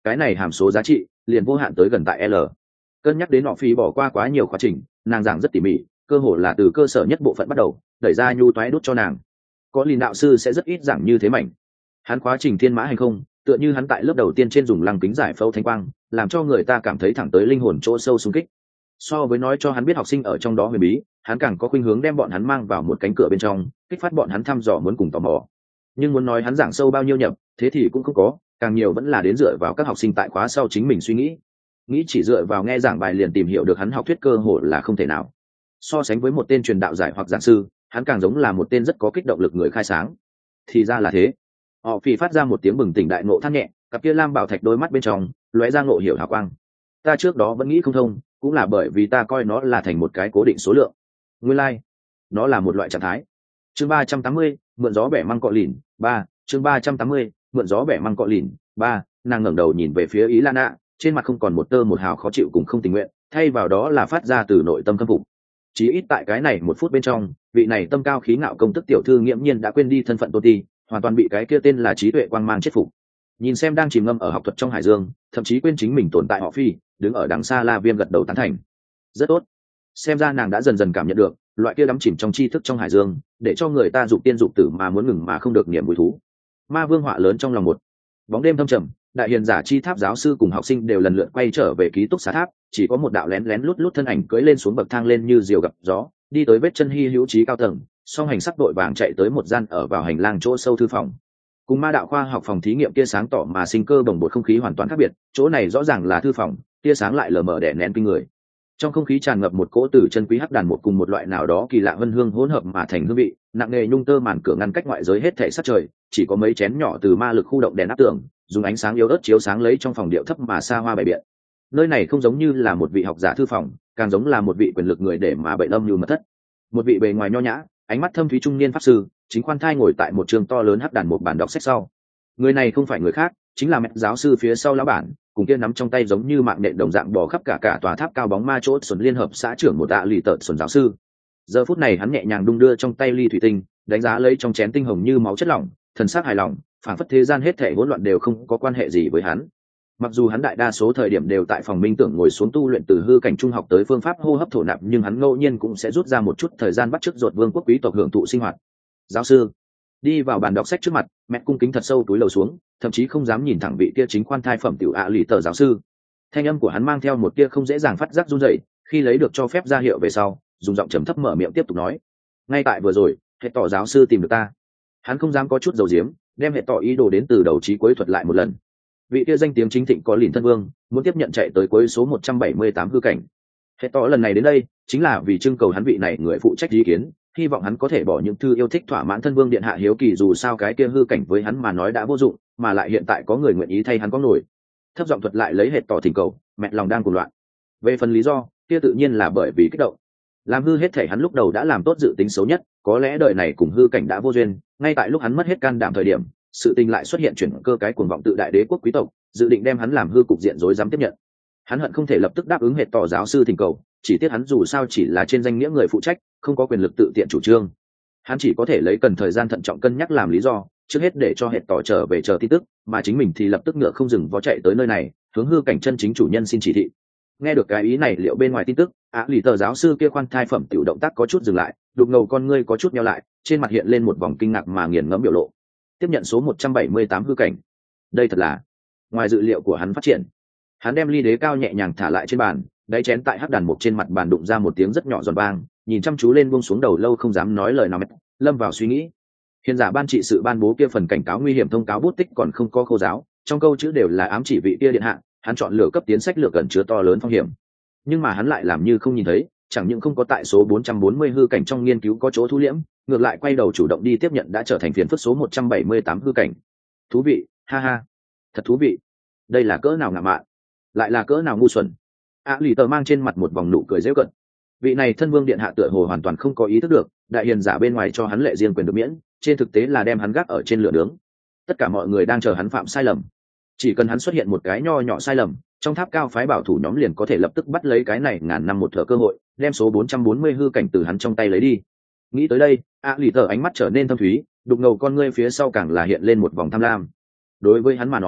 cái này hàm số giá trị liền vô hạn tới gần tại L. Cân nhắc đến họ phi bỏ qua quá nhiều quá trình, nàng giảng rất tỉ mỉ, cơ hồ là từ cơ sở nhất bộ phận bắt đầu, đẩy ra nhu toái đút cho nàng. Có lìn đạo sư sẽ rất ít giảng như thế mạnh. Hắn quá trình thiên mã hành không, tựa như hắn tại lớp đầu tiên trên dùng lăng kính giải phẫu thanh quang, làm cho người ta cảm thấy thẳng tới linh hồn chỗ sâu xung kích. So với nói cho hắn biết học sinh ở trong đó huyền bí, hắn càng có khuynh hướng đem bọn hắn mang vào một cánh cửa bên trong, kích phát bọn hắn thăm dò muốn cùng tò mò. Nhưng muốn nói hắn giảng sâu bao nhiêu nhập, thế thì cũng không có, càng nhiều vẫn là đến dựa vào các học sinh tại khóa sau chính mình suy nghĩ. Nghĩ chỉ dựa vào nghe giảng bài liền tìm hiểu được hắn học thuyết cơ hội là không thể nào. So sánh với một tên truyền đạo giải hoặc giảng sư, hắn càng giống là một tên rất có kích động lực người khai sáng. Thì ra là thế. Họ phì phát ra một tiếng bừng tỉnh đại ngộ than nhẹ, cặp kia lam bảo thạch đôi mắt bên trong lóe ra ngộ hiểu hào quang. Ta trước đó vẫn nghĩ không thông, cũng là bởi vì ta coi nó là thành một cái cố định số lượng. Nguyên lai, like. Nó là một loại trạng thái. Chương ba trăm tám mươi, mượn gió bẻ măng cọ lìn, ba, chương ba trăm tám mươi, mượn gió bẻ măng cọ lìn, ba, nàng ngẩng đầu nhìn về phía Ý Lan ạ, trên mặt không còn một tơ một hào khó chịu cùng không tình nguyện, thay vào đó là phát ra từ nội tâm khâm phục. Chỉ ít tại cái này một phút bên trong, vị này tâm cao khí ngạo công tức tiểu thư nghiễm nhiên đã quên đi thân phận tôn ti, hoàn toàn bị cái kia tên là trí tuệ quang mang chết phục. Nhìn xem đang chìm ngâm ở học thuật trong hải dương, thậm chí quên chính mình tồn tại họ phi, đứng ở đằng xa La Viêm gật đầu tán thành. Rất tốt. Xem ra nàng đã dần dần cảm nhận được loại kia đắm chìm trong tri thức trong hải dương, để cho người ta dục tiên dục tử mà muốn ngừng mà không được niềm vui thú. Ma vương họa lớn trong lòng một. Bóng đêm thâm trầm, đại hiền giả chi tháp giáo sư cùng học sinh đều lần lượt quay trở về ký túc xá tháp, chỉ có một đạo lén lén lút lút thân ảnh cưỡi lên xuống bậc thang lên như diều gặp gió, đi tới vết chân hy hữu trí cao tầng, song hành sắc đội vàng chạy tới một gian ở vào hành lang chỗ sâu thư phòng. Cùng ma đạo khoa học phòng thí nghiệm kia sáng tỏ mà sinh cơ bồng bột không khí hoàn toàn khác biệt, chỗ này rõ ràng là thư phòng, tia sáng lại lờ mờ đè nén kinh người. Trong không khí tràn ngập một cỗ từ chân quý hắc đàn một cùng một loại nào đó kỳ lạ vân hương hỗn hợp mà thành hương vị, nặng nề nhung tơ màn cửa ngăn cách ngoại giới hết thảy sát trời, chỉ có mấy chén nhỏ từ ma lực khu động đèn áp tường, dùng ánh sáng yếu ớt chiếu sáng lấy trong phòng điệu thấp mà xa hoa bày biện. Nơi này không giống như là một vị học giả thư phòng, càng giống là một vị quyền lực người để mà bậy âm như mật thất. Một vị bề ngoài nho nhã, ánh mắt thâm thúy trung niên pháp sư, chính khoan thai ngồi tại một trường to lớn hắc đàn một bàn đọc sách sau. Người này không phải người khác, chính là mẹ giáo sư phía sau lão bản, cùng kia nắm trong tay giống như mạng nện đồng dạng bò khắp cả cả tòa tháp cao bóng ma chỗ xuân liên hợp xã trưởng một tạ lì tợt xuân giáo sư. Giờ phút này hắn nhẹ nhàng đung đưa trong tay ly thủy tinh, đánh giá lấy trong chén tinh hồng như máu chất lỏng, thần sắc hài lòng, phảng phất thế gian hết thảy hỗn loạn đều không có quan hệ gì với hắn. Mặc dù hắn đại đa số thời điểm đều tại phòng minh tưởng ngồi xuống tu luyện từ hư cảnh trung học tới phương pháp hô hấp thổ nạp, nhưng hắn ngẫu nhiên cũng sẽ rút ra một chút thời gian bắt chước ruột vương quốc quý tộc hưởng thụ sinh hoạt. Giáo sư đi vào bàn đọc sách trước mặt, mẹ cung kính thật sâu túi lầu xuống, thậm chí không dám nhìn thẳng vị kia chính khoan thai phẩm tiểu ạ lì tờ giáo sư. Thanh âm của hắn mang theo một tia không dễ dàng phát giác run rẩy, khi lấy được cho phép ra hiệu về sau, dùng giọng trầm thấp mở miệng tiếp tục nói: ngay tại vừa rồi, hệ tỏ giáo sư tìm được ta. Hắn không dám có chút dầu diếm, đem hệ tỏ ý đồ đến từ đầu chí cuối thuật lại một lần. Vị kia danh tiếng chính thịnh có lìn thân vương muốn tiếp nhận chạy tới cuối số một trăm bảy mươi tám hư cảnh. Hệ tỏ lần này đến đây chính là vì trưng cầu hắn vị này người phụ trách ý kiến, hy vọng hắn có thể bỏ những thư yêu thích thỏa mãn thân vương điện hạ hiếu kỳ, dù sao cái kia hư cảnh với hắn mà nói đã vô dụng, mà lại hiện tại có người nguyện ý thay hắn có nổi. Thấp giọng thuật lại lấy hệ tỏ thỉnh cầu, mẹ lòng đang cuồng loạn. Về phần lý do, kia tự nhiên là bởi vì kích động. Làm hư hết thể hắn lúc đầu đã làm tốt dự tính xấu nhất, có lẽ đời này cùng hư cảnh đã vô duyên, ngay tại lúc hắn mất hết can đảm thời điểm, sự tình lại xuất hiện chuyển cơ cái cuồng vọng tự đại đế quốc quý tộc, dự định đem hắn làm hư cục diện rối rắm tiếp nhận. Hắn hận không thể lập tức đáp ứng hệ tỏ giáo sư thỉnh cầu, chỉ tiếc hắn dù sao chỉ là trên danh nghĩa người phụ trách, không có quyền lực tự tiện chủ trương. Hắn chỉ có thể lấy cần thời gian thận trọng cân nhắc làm lý do, trước hết để cho hệ tỏ trở về chờ tin tức, mà chính mình thì lập tức ngựa không dừng vó chạy tới nơi này, hướng hư cảnh chân chính chủ nhân xin chỉ thị. Nghe được cái ý này, liệu bên ngoài tin tức, á lì tờ giáo sư kia khoan thai phẩm tiểu động tác có chút dừng lại, đục ngầu con ngươi có chút nheo lại, trên mặt hiện lên một vòng kinh ngạc mà nghiền ngẫm biểu lộ. Tiếp nhận số một trăm bảy mươi tám hư cảnh, đây thật là ngoài dự liệu của hắn phát triển. Hắn đem ly đế cao nhẹ nhàng thả lại trên bàn, đáy chén tại hắc đàn mục trên mặt bàn đụng ra một tiếng rất nhỏ giòn vang, nhìn chăm chú lên buông xuống đầu lâu không dám nói lời nào, mệt lâm vào suy nghĩ. Hiền giả ban trị sự ban bố kia phần cảnh cáo nguy hiểm thông cáo bút tích còn không có khô giáo, trong câu chữ đều là ám chỉ vị kia điện hạ, hắn chọn lựa cấp tiến sách lược gần chứa to lớn phong hiểm, nhưng mà hắn lại làm như không nhìn thấy, chẳng những không có tại số bốn trăm bốn mươi hư cảnh trong nghiên cứu có chỗ thu liễm, ngược lại quay đầu chủ động đi tiếp nhận đã trở thành phiền phức số một trăm bảy mươi tám hư cảnh. Thú vị, ha ha, thật thú vị. Đây là cỡ nào ngạ mạn, lại là cỡ nào ngu xuẩn. A lì tờ mang trên mặt một vòng nụ cười giễu cận. Vị này thân vương điện hạ tựa hồ hoàn toàn không có ý thức được, đại hiền giả bên ngoài cho hắn lệ riêng quyền được miễn, trên thực tế là đem hắn gác ở trên lửa nướng. Tất cả mọi người đang chờ hắn phạm sai lầm, chỉ cần hắn xuất hiện một cái nho nhỏ sai lầm, trong tháp cao phái bảo thủ nhóm liền có thể lập tức bắt lấy cái này ngàn năm một thở cơ hội, đem số bốn trăm bốn mươi hư cảnh từ hắn trong tay lấy đi. Nghĩ tới đây, A lì tờ ánh mắt trở nên thâm thúy, đục ngầu con ngươi phía sau càng là hiện lên một vòng tham lam. Đối với hắn mà nói,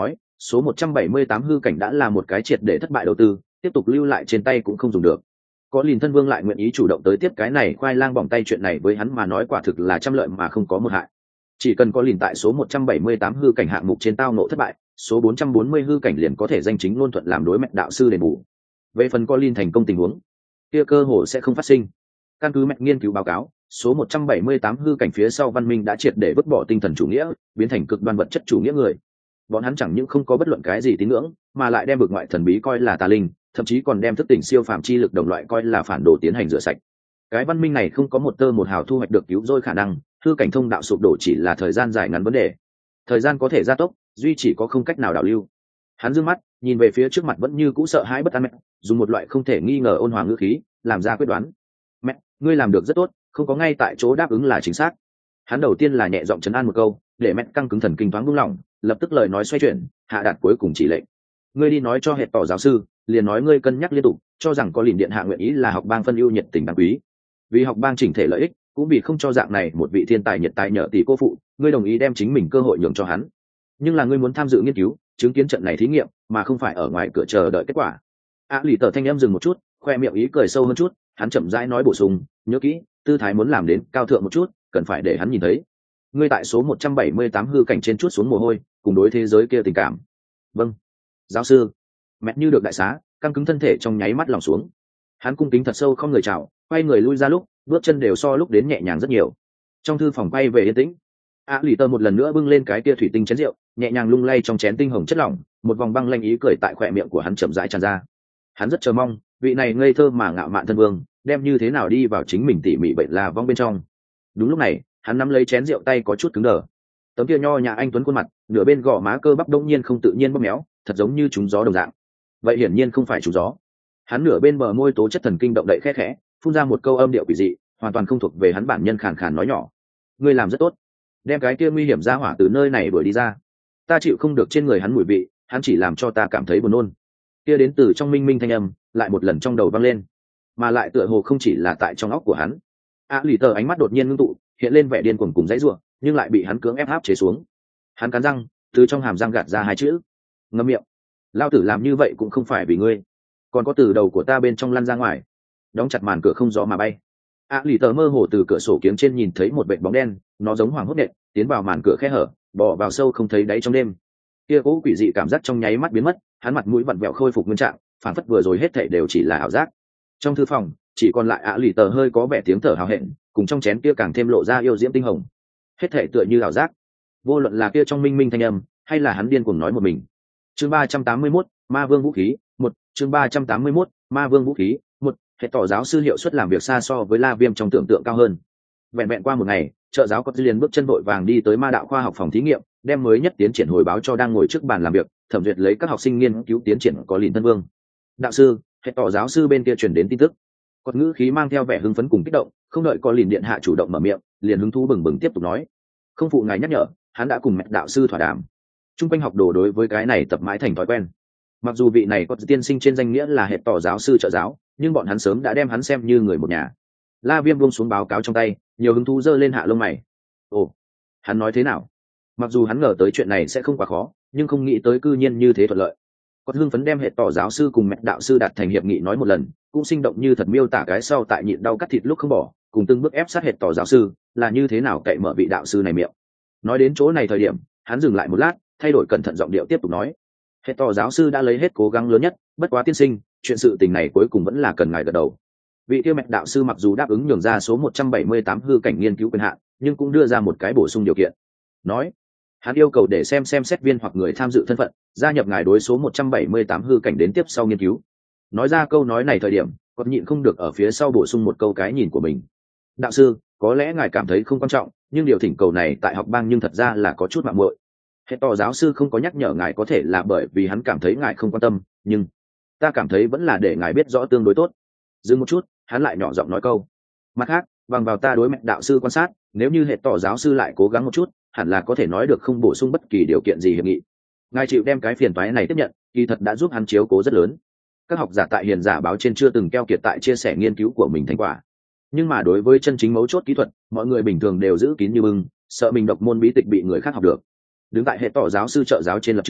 số một trăm bảy mươi tám hư cảnh đã là một cái triệt để thất bại đầu tư, tiếp tục lưu lại trên tay cũng không dùng được. Có Lìn thân vương lại nguyện ý chủ động tới tiếp cái này khoai lang bỏng tay chuyện này với hắn mà nói quả thực là trăm lợi mà không có một hại. Chỉ cần có Lìn tại số một trăm bảy mươi tám hư cảnh hạng mục trên tao nộ thất bại, số bốn trăm bốn mươi hư cảnh liền có thể danh chính ngôn thuận làm đối mẹ đạo sư đền bù. Về phần có Lìn thành công tình huống, kia cơ hồ sẽ không phát sinh. Căn cứ mẹ nghiên cứu báo cáo, số một trăm bảy mươi tám hư cảnh phía sau văn minh đã triệt để vứt bỏ tinh thần chủ nghĩa, biến thành cực đoan vật chất chủ nghĩa người. Bọn hắn chẳng những không có bất luận cái gì tín ngưỡng, mà lại đem vực ngoại thần bí coi là tà linh, thậm chí còn đem thức tỉnh siêu phàm chi lực đồng loại coi là phản đồ tiến hành rửa sạch. Cái văn minh này không có một tơ một hào thu hoạch được cứu rỗi khả năng, hư cảnh thông đạo sụp đổ chỉ là thời gian dài ngắn vấn đề. Thời gian có thể gia tốc, duy chỉ có không cách nào đảo lưu. Hắn dương mắt nhìn về phía trước mặt vẫn như cũ sợ hãi bất an mẹ, dùng một loại không thể nghi ngờ ôn hòa ngữ khí làm ra quyết đoán. Mẹ, ngươi làm được rất tốt, không có ngay tại chỗ đáp ứng là chính xác. Hắn đầu tiên là nhẹ giọng trấn an một câu, để mẹ căng cứng thần kinh thoáng buông lỏng, lập tức lời nói xoay chuyển, hạ đạt cuối cùng chỉ lệnh. Ngươi đi nói cho hệ tỏ giáo sư, liền nói ngươi cân nhắc liên tục, cho rằng có Lìn điện hạ nguyện ý là học bang phân ưu nhiệt tình đáng quý, vì học bang chỉnh thể lợi ích, cũng vì không cho dạng này một vị thiên tài nhiệt tài nhờ tỷ cô phụ, ngươi đồng ý đem chính mình cơ hội nhường cho hắn. Nhưng là ngươi muốn tham dự nghiên cứu, chứng kiến trận này thí nghiệm, mà không phải ở ngoài cửa chờ đợi kết quả. A lì tờ thanh em dừng một chút, khoe miệng ý cười sâu hơn chút, hắn chậm rãi nói bổ sung, nhớ kỹ, tư thái muốn làm đến cao thượng một chút, cần phải để hắn nhìn thấy. Ngươi tại số một trăm bảy mươi tám hư cảnh trên chút xuống mồ hôi, cùng đối thế giới kia tình cảm. Vâng, giáo sư. Mẹ như được đại xá, căng cứng thân thể trong nháy mắt lòng xuống. Hắn cung kính thật sâu không người chào, quay người lui ra lúc, bước chân đều so lúc đến nhẹ nhàng rất nhiều. Trong thư phòng quay về yên tĩnh. A lì tờ một lần nữa bưng lên cái kia thủy tinh chén rượu, nhẹ nhàng lung lay trong chén tinh hồng chất lỏng, một vòng băng lanh ý cười tại khóe miệng của hắn chậm rãi tràn ra. Hắn rất chờ mong, vị này ngây thơ mà ngạo mạn thân vương, đem như thế nào đi vào chính mình tỉ mỉ bệnh là vong bên trong. Đúng lúc này, hắn nắm lấy chén rượu tay có chút cứng đờ. Tấm kia nho nhã anh tuấn khuôn mặt, nửa bên gò má cơ bắp đông nhiên không tự nhiên bóp méo, thật giống như trúng gió đồng dạng. Vậy hiển nhiên không phải trúng gió. Hắn nửa bên bờ môi tố chất thần kinh động đậy khẽ khẽ, phun ra một câu âm điệu quỷ dị, hoàn toàn không thuộc về hắn bản nhân khàn khàn nói nhỏ. Ngươi làm rất tốt, đem cái kia nguy hiểm ra hỏa từ nơi này đuổi đi ra. Ta chịu không được trên người hắn mùi vị, hắn chỉ làm cho ta cảm thấy buồn nôn. Kia đến từ trong minh minh thanh âm, lại một lần trong đầu vang lên, mà lại tựa hồ không chỉ là tại trong óc của hắn. A lì tờ ánh mắt đột nhiên ngưng tụ, hiện lên vẻ điên cuồng cùng dãy rủa, nhưng lại bị hắn cưỡng ép áp chế xuống. Hắn cắn răng, từ trong hàm răng gạt ra hai chữ: ngậm miệng. Lao tử làm như vậy cũng không phải vì ngươi, còn có từ đầu của ta bên trong lăn ra ngoài. Đóng chặt màn cửa không gió mà bay. A lì tờ mơ hồ từ cửa sổ kiếng trên nhìn thấy một vệt bóng đen, nó giống hoàng hốt nện, tiến vào màn cửa khe hở, bò vào sâu không thấy đáy trong đêm. Kia cố quỷ dị cảm giác trong nháy mắt biến mất, hắn mặt mũi vặn vẹo khôi phục nguyên trạng, phản phất vừa rồi hết thảy đều chỉ là ảo giác. Trong thư phòng chỉ còn lại A lì tờ hơi có vẻ tiếng thở hào hẹn, cùng trong chén kia càng thêm lộ ra yêu diễm tinh hồng. Hết thảy tựa như ảo giác, vô luận là kia trong minh minh thanh âm, hay là hắn điên cuồng nói một mình. Chương ba trăm tám mươi mốt, Ma Vương vũ khí, một. Chương ba trăm tám mươi mốt, Ma Vương vũ khí, một. Hệ tỏ giáo sư hiệu suất làm việc xa so với La Viêm trong tưởng tượng cao hơn. Vẹn vẹn qua một ngày, trợ giáo có liền bước chân vội vàng đi tới ma đạo khoa học phòng thí nghiệm, đem mới nhất tiến triển hồi báo cho đang ngồi trước bàn làm việc, thẩm duyệt lấy các học sinh nghiên cứu tiến triển có Lìn thân vương. Đạo sư, hệ tỏ giáo sư bên kia truyền đến tin tức. Cột ngữ khí mang theo vẻ hưng phấn cùng kích động, không đợi có Lìn điện hạ chủ động mở miệng, liền hứng thú bừng bừng tiếp tục nói: không phụ ngài nhắc nhở, hắn đã cùng mẹ đạo sư thỏa đàm. Trung quanh học đồ đối với cái này tập mãi thành thói quen. Mặc dù vị này có tiên sinh trên danh nghĩa là hệ tỏ giáo sư trợ giáo, nhưng bọn hắn sớm đã đem hắn xem như người một nhà. La Viêm buông xuống báo cáo trong tay, nhiều hứng thú giơ lên hạ lông mày. Ồ, hắn nói thế nào? Mặc dù hắn ngờ tới chuyện này sẽ không quá khó, nhưng không nghĩ tới cư nhiên như thế thuận lợi. Có hưng phấn đem hệ tỏ giáo sư cùng mẹ đạo sư đạt thành hiệp nghị nói một lần, cũng sinh động như thật miêu tả cái sau tại nhịn đau cắt thịt lúc không bỏ, cùng từng bước ép sát hệ tỏ giáo sư, là như thế nào cậy mở vị đạo sư này miệng. Nói đến chỗ này thời điểm, hắn dừng lại một lát, thay đổi cẩn thận giọng điệu tiếp tục nói: hệ tỏ giáo sư đã lấy hết cố gắng lớn nhất, bất quá tiên sinh, chuyện sự tình này cuối cùng vẫn là cần ngài gật đầu. Vị tiêu mẹ đạo sư mặc dù đáp ứng nhường ra số một trăm bảy mươi tám hư cảnh nghiên cứu quyền hạn, nhưng cũng đưa ra một cái bổ sung điều kiện. Nói, hắn yêu cầu để xem xem xét viên hoặc người tham dự thân phận, gia nhập ngài đối số một trăm bảy mươi tám hư cảnh đến tiếp sau nghiên cứu. Nói ra câu nói này thời điểm, còn nhịn không được ở phía sau bổ sung một câu cái nhìn của mình. Đạo sư, có lẽ ngài cảm thấy không quan trọng, nhưng điều thỉnh cầu này tại học bang nhưng thật ra là có chút mạo muội. Hệ tỏ giáo sư không có nhắc nhở ngài có thể là bởi vì hắn cảm thấy ngài không quan tâm, nhưng ta cảm thấy vẫn là để ngài biết rõ tương đối tốt. Dừng một chút, hắn lại nhỏ giọng nói câu: mặt khác, bằng vào ta đối mẹ đạo sư quan sát, nếu như hệ tỏ giáo sư lại cố gắng một chút, hẳn là có thể nói được không bổ sung bất kỳ điều kiện gì hiệp nghị. Ngài chịu đem cái phiền toái này tiếp nhận, kỳ thật đã giúp hắn chiếu cố rất lớn. Các học giả tại hiền giả báo trên chưa từng keo kiệt tại chia sẻ nghiên cứu của mình thành quả, nhưng mà đối với chân chính mấu chốt kỹ thuật, mọi người bình thường đều giữ kín như bưng, sợ mình độc môn bí tịch bị người khác học được. Đứng tại hệ tỏ giáo sư trợ giáo trên lập trường,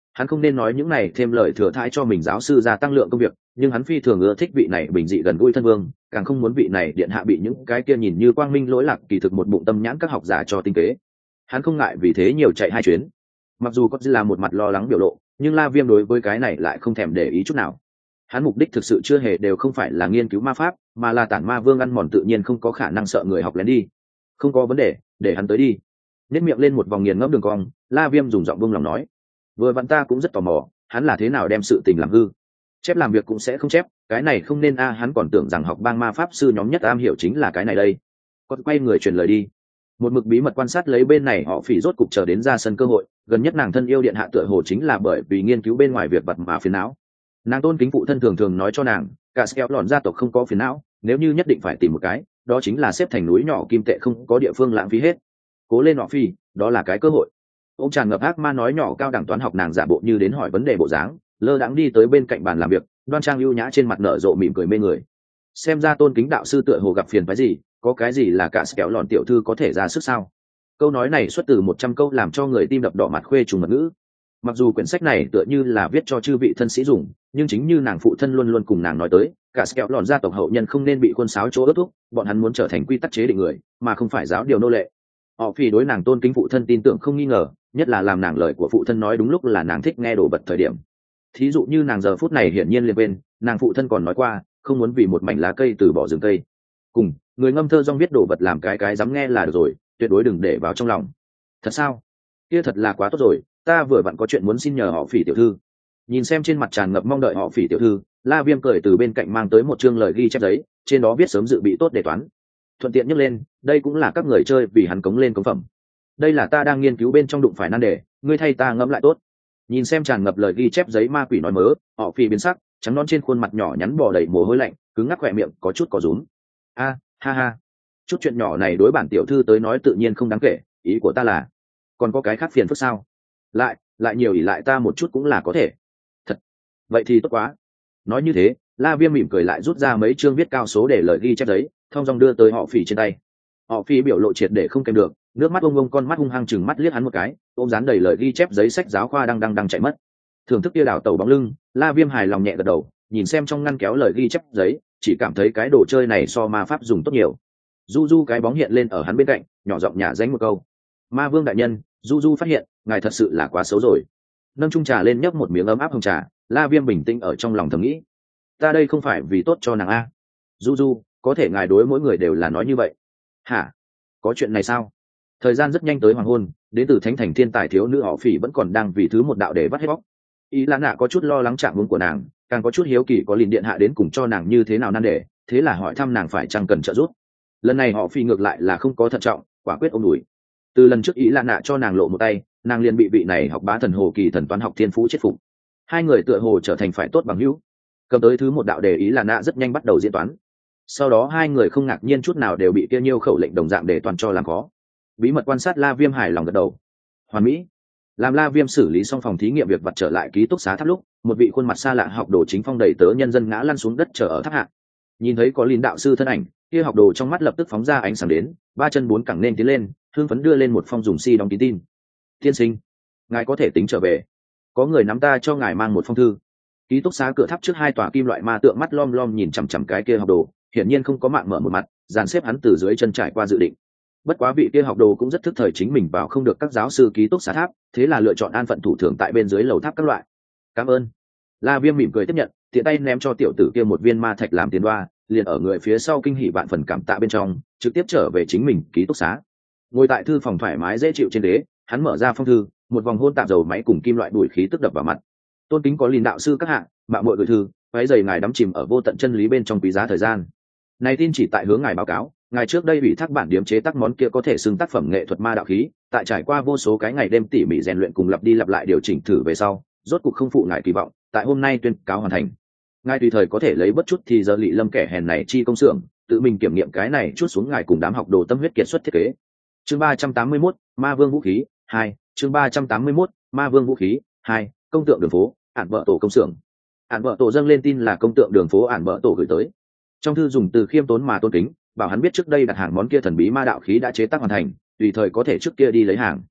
Hắn không nên nói những này thêm lời thừa thãi cho mình giáo sư gia tăng lượng công việc, nhưng hắn phi thường ưa thích vị này bình dị gần gũi thân vương, càng không muốn vị này điện hạ bị những cái kia nhìn như quang minh lỗi lạc kỳ thực một bụng tâm nhãn các học giả cho tinh kế. Hắn không ngại vì thế nhiều chạy hai chuyến. Mặc dù có là một mặt lo lắng biểu lộ, nhưng La Viêm đối với cái này lại không thèm để ý chút nào. Hắn mục đích thực sự chưa hề đều không phải là nghiên cứu ma pháp, mà là tản ma vương ăn mòn tự nhiên không có khả năng sợ người học lén đi. Không có vấn đề, để hắn tới đi. Nét miệng lên một vòng nghiền ngẫm đường cong, La Viêm dùng giọng buông lòng nói: vừa vặn ta cũng rất tò mò, hắn là thế nào đem sự tình làm hư. Chép làm việc cũng sẽ không chép, cái này không nên a, hắn còn tưởng rằng học bang ma pháp sư nhóm nhất am hiểu chính là cái này đây. Còn quay người truyền lời đi. Một mực bí mật quan sát lấy bên này họ phỉ rốt cục chờ đến ra sân cơ hội, gần nhất nàng thân yêu điện hạ tựa hồ chính là bởi vì nghiên cứu bên ngoài việc vật mà phiền não. Nàng tôn kính phụ thân thường thường nói cho nàng, cả Skel lòn gia tộc không có phiền não, nếu như nhất định phải tìm một cái, đó chính là xếp thành núi nhỏ kim tệ không có địa phương lãng phí hết. Cố lên họ phi, đó là cái cơ hội. Ông tràn ngập ác ma nói nhỏ cao đẳng toán học nàng giả bộ như đến hỏi vấn đề bộ dáng, lơ đãng đi tới bên cạnh bàn làm việc, đoan trang ưu nhã trên mặt nở rộ mỉm cười mê người. Xem ra tôn kính đạo sư tựa hồ gặp phiền phái gì, có cái gì là cả Skel lòn tiểu thư có thể ra sức sao? Câu nói này xuất từ một trăm câu làm cho người tim đập đỏ mặt khuê trùng mật ngữ. Mặc dù quyển sách này tựa như là viết cho chư vị thân sĩ dùng, nhưng chính như nàng phụ thân luôn luôn cùng nàng nói tới, cả Skel lòn gia tộc hậu nhân không nên bị khuôn sáo chỗ ước thúc, bọn hắn muốn trở thành quy tắc chế định người, mà không phải giáo điều nô lệ. Họ vì đối nàng tôn kính phụ thân tin tưởng không nghi ngờ, nhất là làm nàng lời của phụ thân nói đúng lúc là nàng thích nghe đồ bật thời điểm. Thí dụ như nàng giờ phút này hiển nhiên liền bên, nàng phụ thân còn nói qua, không muốn vì một mảnh lá cây từ bỏ rừng cây. Cùng người ngâm thơ rong viết đồ vật làm cái cái dám nghe là được rồi, tuyệt đối đừng để vào trong lòng. Thật sao? Kia thật là quá tốt rồi, ta vừa vặn có chuyện muốn xin nhờ họ phỉ tiểu thư. Nhìn xem trên mặt tràn ngập mong đợi họ phỉ tiểu thư, La Viêm cười từ bên cạnh mang tới một chương lời ghi chép giấy, trên đó viết sớm dự bị tốt đề toán. Thuận tiện nhắc lên, đây cũng là các người chơi vì hắn cống lên cống phẩm. Đây là ta đang nghiên cứu bên trong đụng phải nan đề, ngươi thay ta ngẫm lại tốt. Nhìn xem tràn ngập lời ghi chép giấy ma quỷ nói mớ, họ phỉ biến sắc, trắng non trên khuôn mặt nhỏ nhắn bò đầy mồ hôi lạnh, cứng ngắc khỏe miệng có chút có rúm. A, ha ha, chút chuyện nhỏ này đối bản tiểu thư tới nói tự nhiên không đáng kể, ý của ta là còn có cái khác phiền phức sao? Lại, lại nhiều ỷ lại ta một chút cũng là có thể. Thật, vậy thì tốt quá. Nói như thế, La Viêm mỉm cười lại rút ra mấy chương viết cao số để lời ghi chép giấy, thong dong đưa tới họ phỉ trên tay. Họ phỉ biểu lộ triệt để không kèm được, nước mắt ông ông con mắt hung hăng chừng mắt liếc hắn một cái, ôm dán đầy lời ghi chép giấy sách giáo khoa đang đang đang chạy mất. Thưởng thức kia đảo tàu bóng lưng, La Viêm hài lòng nhẹ gật đầu, nhìn xem trong ngăn kéo lời ghi chép giấy, chỉ cảm thấy cái đồ chơi này so ma pháp dùng tốt nhiều. Du Du cái bóng hiện lên ở hắn bên cạnh, nhỏ giọng nhả dánh một câu: Ma Vương đại nhân, Du Du phát hiện ngài thật sự là quá xấu rồi. Nâng chung trà lên nhấp một miếng ấm áp hồng trà, La Viêm bình tĩnh ở trong lòng thầm nghĩ, ta đây không phải vì tốt cho nàng a. Du Du, có thể ngài đối mỗi người đều là nói như vậy hả? Có chuyện này sao? Thời gian rất nhanh tới hoàng hôn, đến từ thánh thành thiên tài thiếu nữ họ phỉ vẫn còn đang vì thứ một đạo để bắt hết bóc. Ý là nạ có chút lo lắng trạng huống của nàng, càng có chút hiếu kỳ có liền điện hạ đến cùng cho nàng như thế nào nan đề, thế là hỏi thăm nàng phải chăng cần trợ giúp. Lần này họ phi ngược lại là không có thận trọng, quả quyết ôm đùi. Từ lần trước ý là nạ cho nàng lộ một tay, nàng liền bị vị này học bá thần hồ kỳ thần toán học thiên phú chết phục. Hai người tựa hồ trở thành phải tốt bằng hữu. Cầm tới thứ một đạo đề ý là nạ rất nhanh bắt đầu diễn toán. Sau đó hai người không ngạc nhiên chút nào đều bị kia nhiêu khẩu lệnh đồng dạng để toàn cho làm khó. Bí mật quan sát La Viêm hài lòng gật đầu. Hoàn mỹ. Làm La Viêm xử lý xong phòng thí nghiệm việc vặt trở lại ký túc xá tháp lúc, một vị khuôn mặt xa lạ học đồ chính phong đầy tớ nhân dân ngã lăn xuống đất chờ ở tháp hạ. Nhìn thấy có Linh đạo sư thân ảnh, kia học đồ trong mắt lập tức phóng ra ánh sáng đến, ba chân bốn cẳng nên tiến lên, hương phấn đưa lên một phong dùng si đóng ký tin. Tiên sinh, ngài có thể tính trở về. Có người nắm ta cho ngài mang một phong thư. Ký túc xá cửa tháp trước hai tòa kim loại ma tượng mắt lom lom nhìn chằm chằm cái kia học đồ, hiển nhiên không có mạng mở một mặt, dàn xếp hắn từ dưới chân trải qua dự định. Bất quá vị kia học đồ cũng rất thức thời chính mình vào không được các giáo sư ký túc xá tháp, thế là lựa chọn an phận thủ thưởng tại bên dưới lầu tháp các loại. Cảm ơn. La Viêm mỉm cười tiếp nhận, tiện tay ném cho tiểu tử kia một viên ma thạch làm tiền đoa, liền ở người phía sau kinh hỉ vạn phần cảm tạ bên trong, trực tiếp trở về chính mình ký túc xá. Ngồi tại thư phòng thoải mái dễ chịu trên đế, hắn mở ra phong thư, một vòng hôn tạp dầu máy cùng kim loại đuổi khí tức đập vào mặt. Tôn kính có Linh đạo sư các hạng, mạo muội gửi thư, váy giày ngài đắm chìm ở vô tận chân lý bên trong quý giá thời gian. Này tin chỉ tại hướng ngài báo cáo, ngài trước đây ủy thác bản điểm chế tác món kia có thể xưng tác phẩm nghệ thuật ma đạo khí, tại trải qua vô số cái ngày đêm tỉ mỉ rèn luyện cùng lặp đi lặp lại điều chỉnh thử về sau, rốt cục không phụ ngài kỳ vọng, tại hôm nay tuyên cáo hoàn thành. Ngài tùy thời có thể lấy bất chút thì giờ lị lâm kẻ hèn này chi công xưởng, tự mình kiểm nghiệm cái này chút xuống ngài cùng đám học đồ tâm huyết kiệt xuất thiết kế. Chương ba trăm tám mươi mốt, Ma Vương vũ khí hai. Chương ba trăm tám mươi mốt, Ma Vương vũ khí hai. Công tượng đường phố, ản vợ tổ công xưởng. Ản vợ tổ dâng lên tin là công tượng đường phố ản vợ tổ gửi tới. Trong thư dùng từ khiêm tốn mà tôn kính, bảo hắn biết trước đây đặt hàng món kia thần bí ma đạo khí đã chế tác hoàn thành, tùy thời có thể trước kia đi lấy hàng.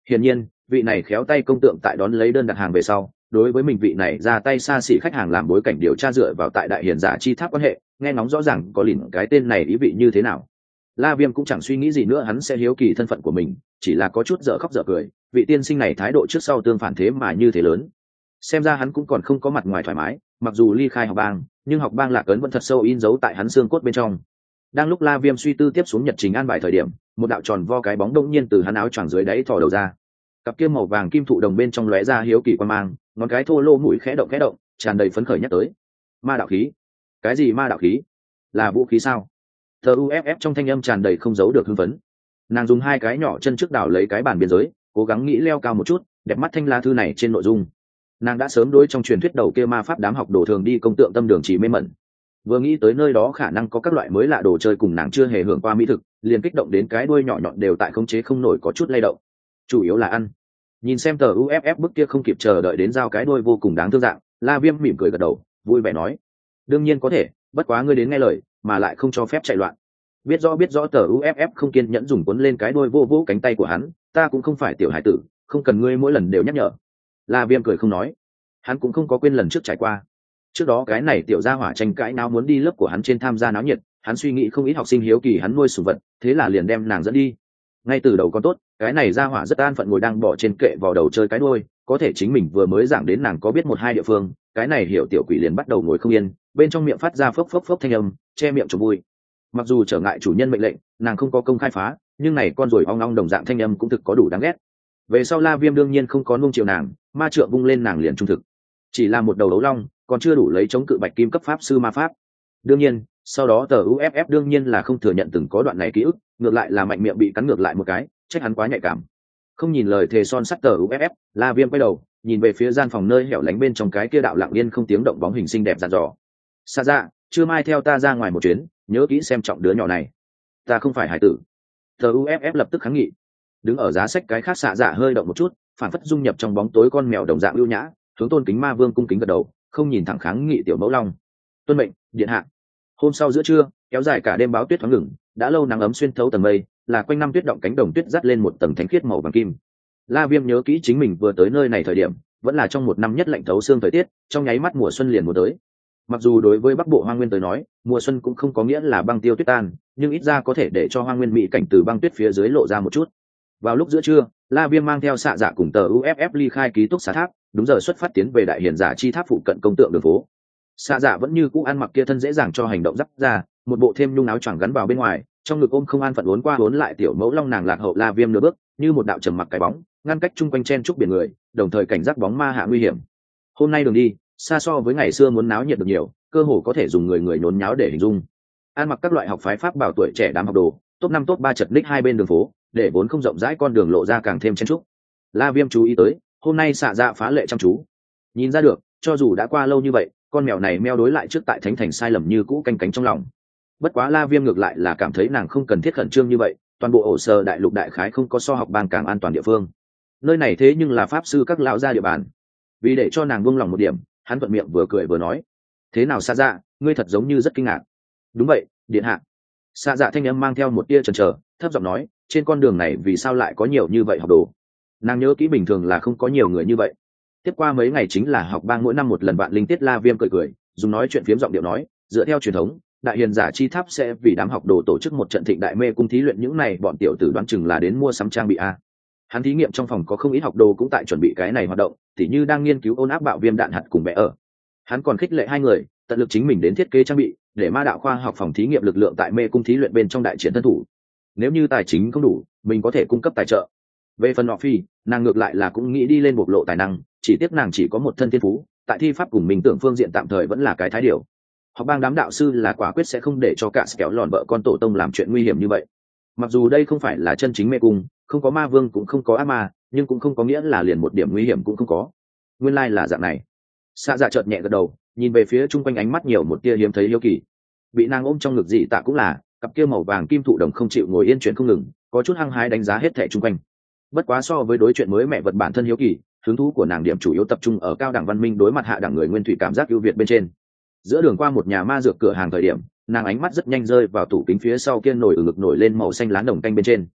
Hiển nhiên vị này khéo tay công tượng tại đón lấy đơn đặt hàng về sau, đối với mình vị này ra tay xa xỉ khách hàng làm bối cảnh điều tra dựa vào tại đại hiền giả chi tháp quan hệ, nghe ngóng rõ ràng có lìn cái tên này ý vị như thế nào. La Viêm cũng chẳng suy nghĩ gì nữa, hắn sẽ hiếu kỳ thân phận của mình, chỉ là có chút dở khóc dở cười, vị tiên sinh này thái độ trước sau tương phản thế mà như thế lớn. Xem ra hắn cũng còn không có mặt ngoài thoải mái, mặc dù ly khai học bang, nhưng học bang lạc ấn vẫn thật sâu in dấu tại hắn xương cốt bên trong. Đang lúc La Viêm suy tư tiếp xuống nhật trình an bài thời điểm, một đạo tròn vo cái bóng đông nhiên từ hắn áo choàng dưới đáy thò đầu ra. Cặp kia màu vàng kim thụ đồng bên trong lóe ra hiếu kỳ quan mang, ngón cái thô lô mũi khẽ động khẽ động, tràn đầy phấn khởi nhắc tới. Ma đạo khí? Cái gì ma đạo khí? Là vũ khí sao? Tờ u ép ép trong thanh âm tràn đầy không giấu được hưng phấn. Nàng dùng hai cái nhỏ chân trước đảo lấy cái bàn biên giới, cố gắng nghĩ leo cao một chút, đẹp mắt thanh la thư này trên nội dung. Nàng đã sớm đối trong truyền thuyết đầu kia ma pháp đám học đồ thường đi công tượng tâm đường chỉ mê mẩn. Vừa nghĩ tới nơi đó khả năng có các loại mới lạ đồ chơi cùng nàng chưa hề hưởng qua mỹ thực, liền kích động đến cái đuôi nhỏ nhọn đều tại khống chế không nổi có chút lay động. Chủ yếu là ăn. Nhìn xem tờ u ép ép bức kia không kịp chờ đợi đến giao cái đuôi vô cùng đáng thương dạng, La Viêm mỉm cười gật đầu, vui vẻ nói: "Đương nhiên có thể, bất quá ngươi đến nghe lời, mà lại không cho phép chạy loạn." Biết rõ biết rõ tờ u ép ép không kiên nhẫn dùng cuốn lên cái đuôi vô vô cánh tay của hắn, "Ta cũng không phải tiểu hải tử, không cần ngươi mỗi lần đều nhắc nhở." La Viêm cười không nói, hắn cũng không có quên lần trước trải qua. Trước đó cái này tiểu gia hỏa tranh cãi nào muốn đi lớp của hắn trên tham gia náo nhiệt, hắn suy nghĩ không ít học sinh hiếu kỳ hắn nuôi sủng vật, thế là liền đem nàng dẫn đi. Ngay từ đầu còn tốt, cái này gia hỏa rất an phận ngồi đang bỏ trên kệ vào đầu chơi cái đuôi, có thể chính mình vừa mới giảng đến nàng có biết một hai địa phương, cái này hiểu tiểu quỷ liền bắt đầu ngồi không yên, bên trong miệng phát ra phốc phốc phốc thanh âm, che miệng cho vui. Mặc dù trở ngại chủ nhân mệnh lệnh, nàng không có công khai phá, nhưng này con rồi ong ong đồng dạng thanh âm cũng thực có đủ đáng ghét. Về sau La Viêm đương nhiên không có nuông chiều nàng, ma trượng vung lên nàng liền trung thực. Chỉ là một đầu đấu long, còn chưa đủ lấy chống cự bạch kim cấp pháp sư ma pháp. Đương nhiên, sau đó tờ u ép ép đương nhiên là không thừa nhận từng có đoạn này ký ức, ngược lại là mạnh miệng bị cắn ngược lại một cái, trách hắn quá nhạy cảm. Không nhìn lời thề son sắt tờ u ép ép, La Viêm quay đầu, nhìn về phía gian phòng nơi hẻo lánh bên trong cái kia đạo lặng yên không tiếng động bóng hình xinh đẹp dặn dò. "Xa dạ, trưa mai theo ta ra ngoài một chuyến, nhớ kỹ xem trọng đứa nhỏ này." "Ta không phải hải tử." Tờ u ép ép lập tức kháng nghị. Đứng ở giá sách cái khác xạ dạ hơi động một chút, phản phất dung nhập trong bóng tối con mèo đồng dạng ưu nhã, hướng tôn kính ma vương cung kính gật đầu, không nhìn thẳng kháng nghị tiểu mẫu long. "Tuân mệnh, điện hạ." Hôm sau giữa trưa, kéo dài cả đêm báo tuyết thoáng ngừng, đã lâu nắng ấm xuyên thấu tầng mây, là quanh năm tuyết động cánh đồng tuyết dắt lên một tầng thánh khiết màu vàng kim. La Viêm nhớ kỹ chính mình vừa tới nơi này thời điểm, vẫn là trong một năm nhất lạnh thấu xương thời tiết, trong nháy mắt mùa xuân liền mùa tới. Mặc dù đối với Bắc Bộ Hoang Nguyên tới nói, mùa xuân cũng không có nghĩa là băng tiêu tuyết tan, nhưng ít ra có thể để cho Hoang Nguyên mỹ cảnh từ băng tuyết phía dưới lộ ra một chút. Vào lúc giữa trưa, La Viêm mang theo xạ dạ cùng tờ u ép ép ly khai ký túc xá tháp, đúng giờ xuất phát tiến về đại hiền giả chi tháp phụ cận công tượng đường phố. Xạ dạ vẫn như cũ ăn mặc kia thân dễ dàng cho hành động dắt ra, một bộ thêm nhung áo choàng gắn vào bên ngoài, trong ngực ôm không an phận uốn qua uốn lại tiểu mẫu long nàng lạc hậu La Viêm nửa bước, như một đạo trầm mặc cái bóng, ngăn cách chung quanh chen trúc biển người, đồng thời cảnh giác bóng ma hạ nguy hiểm. Hôm nay đường đi, xa so với ngày xưa muốn náo nhiệt được nhiều, cơ hồ có thể dùng người người nhốn nháo để hình dung. Ăn mặc các loại học phái pháp bảo tuổi trẻ đám học đồ, top năm top ba chật ních hai bên đường phố, để vốn không rộng rãi con đường lộ ra càng thêm chen trúc. La Viêm chú ý tới, hôm nay xạ dạ phá lệ chăm chú. Nhìn ra được, cho dù đã qua lâu như vậy, con mèo này meo đối lại trước tại thánh thành sai lầm như cũ canh cánh trong lòng. Bất quá La Viêm ngược lại là cảm thấy nàng không cần thiết khẩn trương như vậy, toàn bộ ổ sơ đại lục đại khái không có so học bang càng an toàn địa phương. Nơi này thế nhưng là pháp sư các lão gia địa bàn. Vì để cho nàng buông lòng một điểm, hắn thuận miệng vừa cười vừa nói: "Thế nào xạ dạ, ngươi thật giống như rất kinh ngạc." "Đúng vậy, điện hạ." Xạ dạ thanh âm mang theo một tia chần chờ, thấp giọng nói: "Trên con đường này vì sao lại có nhiều như vậy học đồ?" Nàng nhớ kỹ bình thường là không có nhiều người như vậy. Tiếp qua mấy ngày chính là học bang mỗi năm một lần vạn linh tiết. La Viêm cười cười, dùng nói chuyện phiếm giọng điệu nói: "Dựa theo truyền thống, đại hiền giả chi tháp sẽ vì đám học đồ tổ chức một trận thịnh đại mê cung thí luyện, những này bọn tiểu tử đoán chừng là đến mua sắm trang bị a." Hắn thí nghiệm trong phòng có không ít học đồ cũng tại chuẩn bị cái này hoạt động, tỉ như đang nghiên cứu ôn áp bạo viêm đạn hạt cùng bẻ ở. Hắn còn khích lệ hai người tận lực chính mình đến thiết kế trang bị, để ma đạo khoa học phòng thí nghiệm lực lượng tại mê cung thí luyện bên trong đại triển thân thủ. Nếu như tài chính không đủ, mình có thể cung cấp tài trợ. Về phần họ phi, nàng ngược lại là cũng nghĩ đi lên bộc lộ tài năng, chỉ tiếc nàng chỉ có một thân thiên phú, tại thi pháp cùng mình tưởng phương diện tạm thời vẫn là cái thái điều. Học bang đám đạo sư là quả quyết sẽ không để cho cả kéo lòn vợ con tổ tông làm chuyện nguy hiểm như vậy. Mặc dù đây không phải là chân chính mê cung, không có ma vương cũng không có ác ma, nhưng cũng không có nghĩa là liền một điểm nguy hiểm cũng không có. Nguyên lai là dạng này. Xạ dạ chợt nhẹ gật đầu, nhìn về phía chung quanh ánh mắt nhiều một tia hiếm thấy yêu kỳ. Bị nàng ôm trong ngực dị tạ cũng là, cặp kia màu vàng kim thụ đồng không chịu ngồi yên chuyện không ngừng, có chút hăng hái đánh giá hết thảy chung quanh. Bất quá so với đối chuyện mới mẹ vật bản thân hiếu kỳ, hứng thú của nàng điểm chủ yếu tập trung ở cao đẳng văn minh đối mặt hạ đẳng người nguyên thủy cảm giác ưu việt bên trên. Giữa đường qua một nhà ma dược cửa hàng thời điểm, nàng ánh mắt rất nhanh rơi vào tủ kính phía sau kia nổi ở ngực nổi lên màu xanh lá đồng canh bên trên.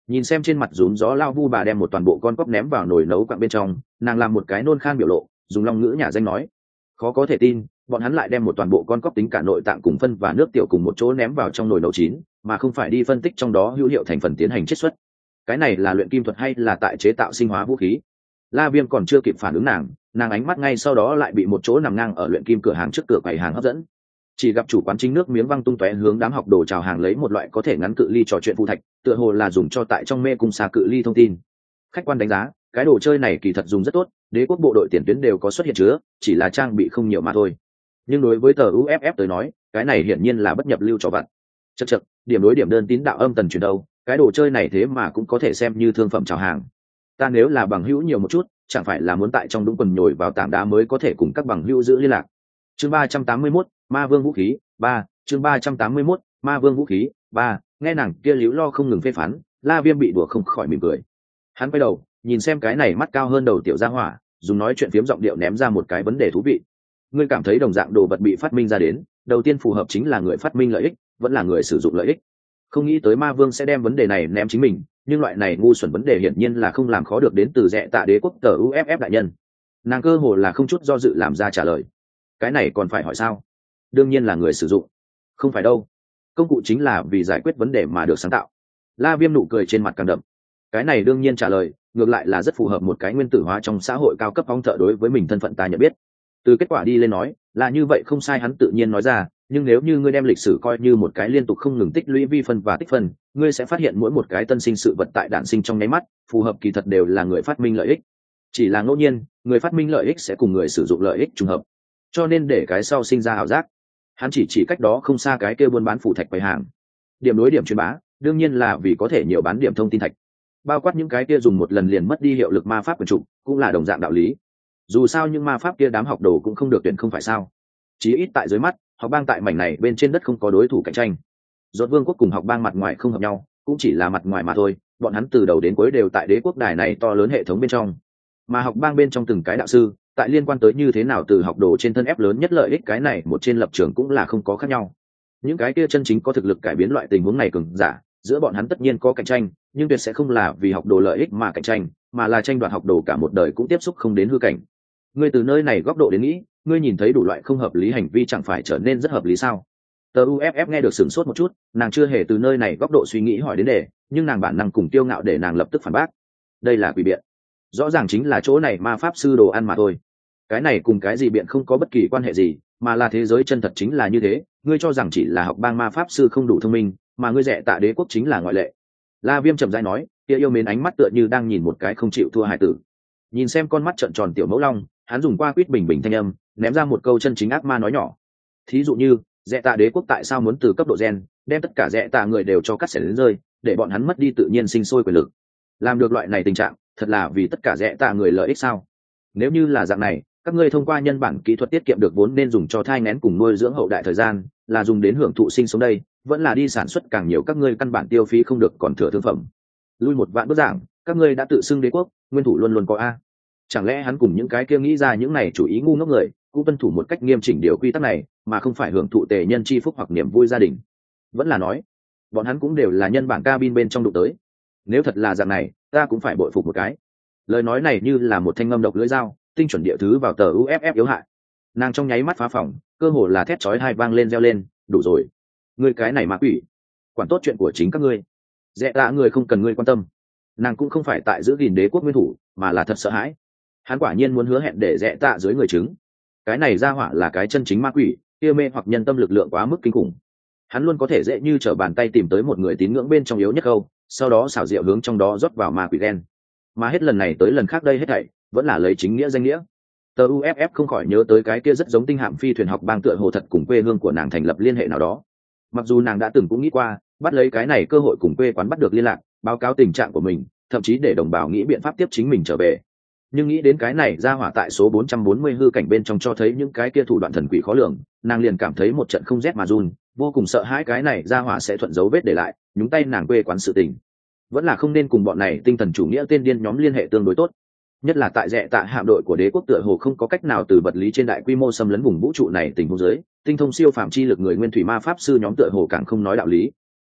Nhìn xem trên mặt rúm gió lao vu bà đem một toàn bộ con cóc ném vào nồi nấu quặng bên trong, nàng làm một cái nôn khan biểu lộ, dùng long ngữ nhà danh nói: khó có thể tin, bọn hắn lại đem một toàn bộ con cóc tính cả nội tạng cùng phân và nước tiểu cùng một chỗ ném vào trong nồi nấu chín, mà không phải đi phân tích trong đó hữu hiệu thành phần tiến hành chiết xuất. Cái này là luyện kim thuật hay là tại chế tạo sinh hóa vũ khí? La Viêm còn chưa kịp phản ứng nàng, nàng ánh mắt ngay sau đó lại bị một chỗ nằm ngang ở luyện kim cửa hàng trước cửa quầy hàng hấp dẫn. Chỉ gặp chủ quán chính nước miếng văng tung tóe hướng đám học đồ chào hàng lấy một loại có thể ngắn cự ly trò chuyện phù thạch, tựa hồ là dùng cho tại trong mê cung xa cự ly thông tin. Khách quan đánh giá, cái đồ chơi này kỳ thật dùng rất tốt, đế quốc bộ đội tiền tuyến đều có xuất hiện chứa, chỉ là trang bị không nhiều mà thôi. Nhưng đối với tờ u ép ép tới nói, cái này hiển nhiên là bất nhập lưu trò vặt. Chậc chậc, điểm đối điểm đơn tín đạo âm tần truyền đâu, cái đồ chơi này thế mà cũng có thể xem như thương phẩm chào hàng. Ta nếu là bằng hữu nhiều một chút, chẳng phải là muốn tại trong đúng quần nhồi vào tảng đá mới có thể cùng các bằng hữu giữ liên lạc. Chương ba trăm tám mươi mốt, Ma Vương vũ khí ba. Chương ba trăm tám mươi mốt, Ma Vương vũ khí ba. Nghe nàng kia líu lo không ngừng phê phán, La Viêm bị đùa không khỏi mỉm cười. Hắn quay đầu, nhìn xem cái này mắt cao hơn đầu tiểu gia hỏa, dùng nói chuyện phiếm giọng điệu ném ra một cái vấn đề thú vị. Ngươi cảm thấy đồng dạng đồ vật bị phát minh ra đến, đầu tiên phù hợp chính là người phát minh lợi ích, vẫn là người sử dụng lợi ích? Không nghĩ tới Ma Vương sẽ đem vấn đề này ném chính mình, nhưng loại này ngu xuẩn vấn đề hiển nhiên là không làm khó được đến từ Rẽ Tạ Đế quốc tờ u ép ép đại nhân. Nàng cơ hồ là không chút do dự làm ra trả lời. Cái này còn phải hỏi sao? Đương nhiên là người sử dụng. Không phải đâu, công cụ chính là vì giải quyết vấn đề mà được sáng tạo. La Viêm nụ cười trên mặt càng đậm. Cái này đương nhiên trả lời, ngược lại là rất phù hợp một cái nguyên tử hóa trong xã hội cao cấp phóng thợ đối với mình thân phận ta nhận biết. Từ kết quả đi lên nói là như vậy không sai, hắn tự nhiên nói ra. Nhưng nếu như ngươi đem lịch sử coi như một cái liên tục không ngừng tích lũy vi phân và tích phân, ngươi sẽ phát hiện mỗi một cái tân sinh sự vật tại đản sinh trong nháy mắt, phù hợp kỳ thật đều là người phát minh lợi ích. Chỉ là ngẫu nhiên, người phát minh lợi ích sẽ cùng người sử dụng lợi ích trùng hợp, cho nên để cái sau sinh ra ảo giác. Hắn chỉ chỉ cách đó không xa cái kia buôn bán phủ thạch quầy hàng. Điểm đối điểm truyền bá, đương nhiên là vì có thể nhiều bán điểm thông tin thạch. Bao quát những cái kia dùng một lần liền mất đi hiệu lực ma pháp quyền trụ, cũng là đồng dạng đạo lý. Dù sao những ma pháp kia đám học đồ cũng không được tuyển không phải sao? Chí ít tại dưới mắt, học bang tại mảnh này bên trên đất không có đối thủ cạnh tranh. Rốt vương quốc cùng học bang mặt ngoài không hợp nhau, cũng chỉ là mặt ngoài mà thôi, bọn hắn từ đầu đến cuối đều tại đế quốc đài này to lớn hệ thống bên trong. Mà học bang bên trong từng cái đạo sư, tại liên quan tới như thế nào từ học đồ trên thân ép lớn nhất lợi ích cái này một trên lập trường cũng là không có khác nhau. Những cái kia chân chính có thực lực cải biến loại tình huống này cường giả, giữa bọn hắn tất nhiên có cạnh tranh, nhưng tuyệt sẽ không là vì học đồ lợi ích mà cạnh tranh, mà là tranh đoạt học đồ cả một đời cũng tiếp xúc không đến hư cảnh. Ngươi từ nơi này góc độ đến nghĩ, ngươi nhìn thấy đủ loại không hợp lý hành vi chẳng phải trở nên rất hợp lý sao? Tờ u ép ép nghe được sửng sốt một chút, nàng chưa hề từ nơi này góc độ suy nghĩ hỏi đến đề, nhưng nàng bản năng cùng tiêu ngạo để nàng lập tức phản bác. Đây là quỷ biện, rõ ràng chính là chỗ này ma pháp sư đồ ăn mà thôi. Cái này cùng cái gì biện không có bất kỳ quan hệ gì, mà là thế giới chân thật chính là như thế. Ngươi cho rằng chỉ là học bang ma pháp sư không đủ thông minh, mà ngươi Rẽ Tạ Đế quốc chính là ngoại lệ. La Viêm chậm rãi nói, kia yêu mến ánh mắt tựa như đang nhìn một cái không chịu thua hài tử. Nhìn xem con mắt trợn tròn tiểu mẫu long, hắn dùng qua quýt bình bình thanh âm, ném ra một câu chân chính ác ma nói nhỏ. Thí dụ như, Rẽ Tạ Đế quốc tại sao muốn từ cấp độ gen, đem tất cả Rẽ Tạ người đều cho cắt xẻ đến rơi, để bọn hắn mất đi tự nhiên sinh sôi quyền lực. Làm được loại này tình trạng, thật là vì tất cả Rẽ Tạ người lợi ích sao? Nếu như là dạng này, các ngươi thông qua nhân bản kỹ thuật tiết kiệm được vốn nên dùng cho thai nghén cùng nuôi dưỡng hậu đại thời gian, là dùng đến hưởng thụ sinh sống đây, vẫn là đi sản xuất càng nhiều các ngươi căn bản tiêu phí không được còn thừa thương phẩm. Lui một vạn bước giảng, các ngươi đã tự xưng đế quốc, nguyên thủ luôn luôn có a. Chẳng lẽ hắn cùng những cái kia nghĩ ra những này chủ ý ngu ngốc người, cũng tuân thủ một cách nghiêm chỉnh điều quy tắc này, mà không phải hưởng thụ tề nhân chi phúc hoặc niềm vui gia đình? Vẫn là nói, bọn hắn cũng đều là nhân bản cabin bên trong đụng tới. Nếu thật là dạng này, ta cũng phải bội phục một cái. Lời nói này như là một thanh ngâm độc lưỡi dao, tinh chuẩn địa thứ vào tờ u ép ép yếu hại. Nàng trong nháy mắt phá phòng, cơ hồ là thét chói hai vang lên reo lên, đủ rồi. Ngươi cái này ma quỷ, quản tốt chuyện của chính các ngươi. Rẽ Tạ người không cần ngươi quan tâm. Nàng cũng không phải tại giữ gìn đế quốc nguyên thủ, mà là thật sợ hãi. Hắn quả nhiên muốn hứa hẹn để Rẽ Tạ dưới người chứng. Cái này ra hỏa là cái chân chính ma quỷ, kia mê hoặc nhân tâm lực lượng quá mức kinh khủng. Hắn luôn có thể dễ như trở bàn tay tìm tới một người tín ngưỡng bên trong yếu nhất câu, sau đó xảo diệu hướng trong đó rót vào ma quỷ đen. Mà hết lần này tới lần khác đây hết thảy vẫn là lấy chính nghĩa danh nghĩa. Tờ u ép ép không khỏi nhớ tới cái kia rất giống tinh hạm phi thuyền học bang tựa hồ thật cùng quê hương của nàng thành lập liên hệ nào đó. Mặc dù nàng đã từng cũng nghĩ qua bắt lấy cái này cơ hội cùng quê quán bắt được liên lạc, báo cáo tình trạng của mình, thậm chí để đồng bào nghĩ biện pháp tiếp chính mình trở về. Nhưng nghĩ đến cái này ra hỏa tại số bốn trăm bốn mươi hư cảnh bên trong cho thấy những cái kia thủ đoạn thần quỷ khó lường, nàng liền cảm thấy một trận không rét mà run, vô cùng sợ hãi cái này ra hỏa sẽ thuận dấu vết để lại, nhúng tay nàng quê quán sự tình. Vẫn là không nên cùng bọn này tinh thần chủ nghĩa tên điên nhóm liên hệ tương đối tốt. Nhất là tại Rẽ Tạ hạm đội của đế quốc tựa hồ không có cách nào từ vật lý trên đại quy mô xâm lấn vùng vũ trụ này tình huống dưới, tinh thông siêu phàm chi lực người nguyên thủy ma pháp sư nhóm tựa hồ càng không nói đạo lý.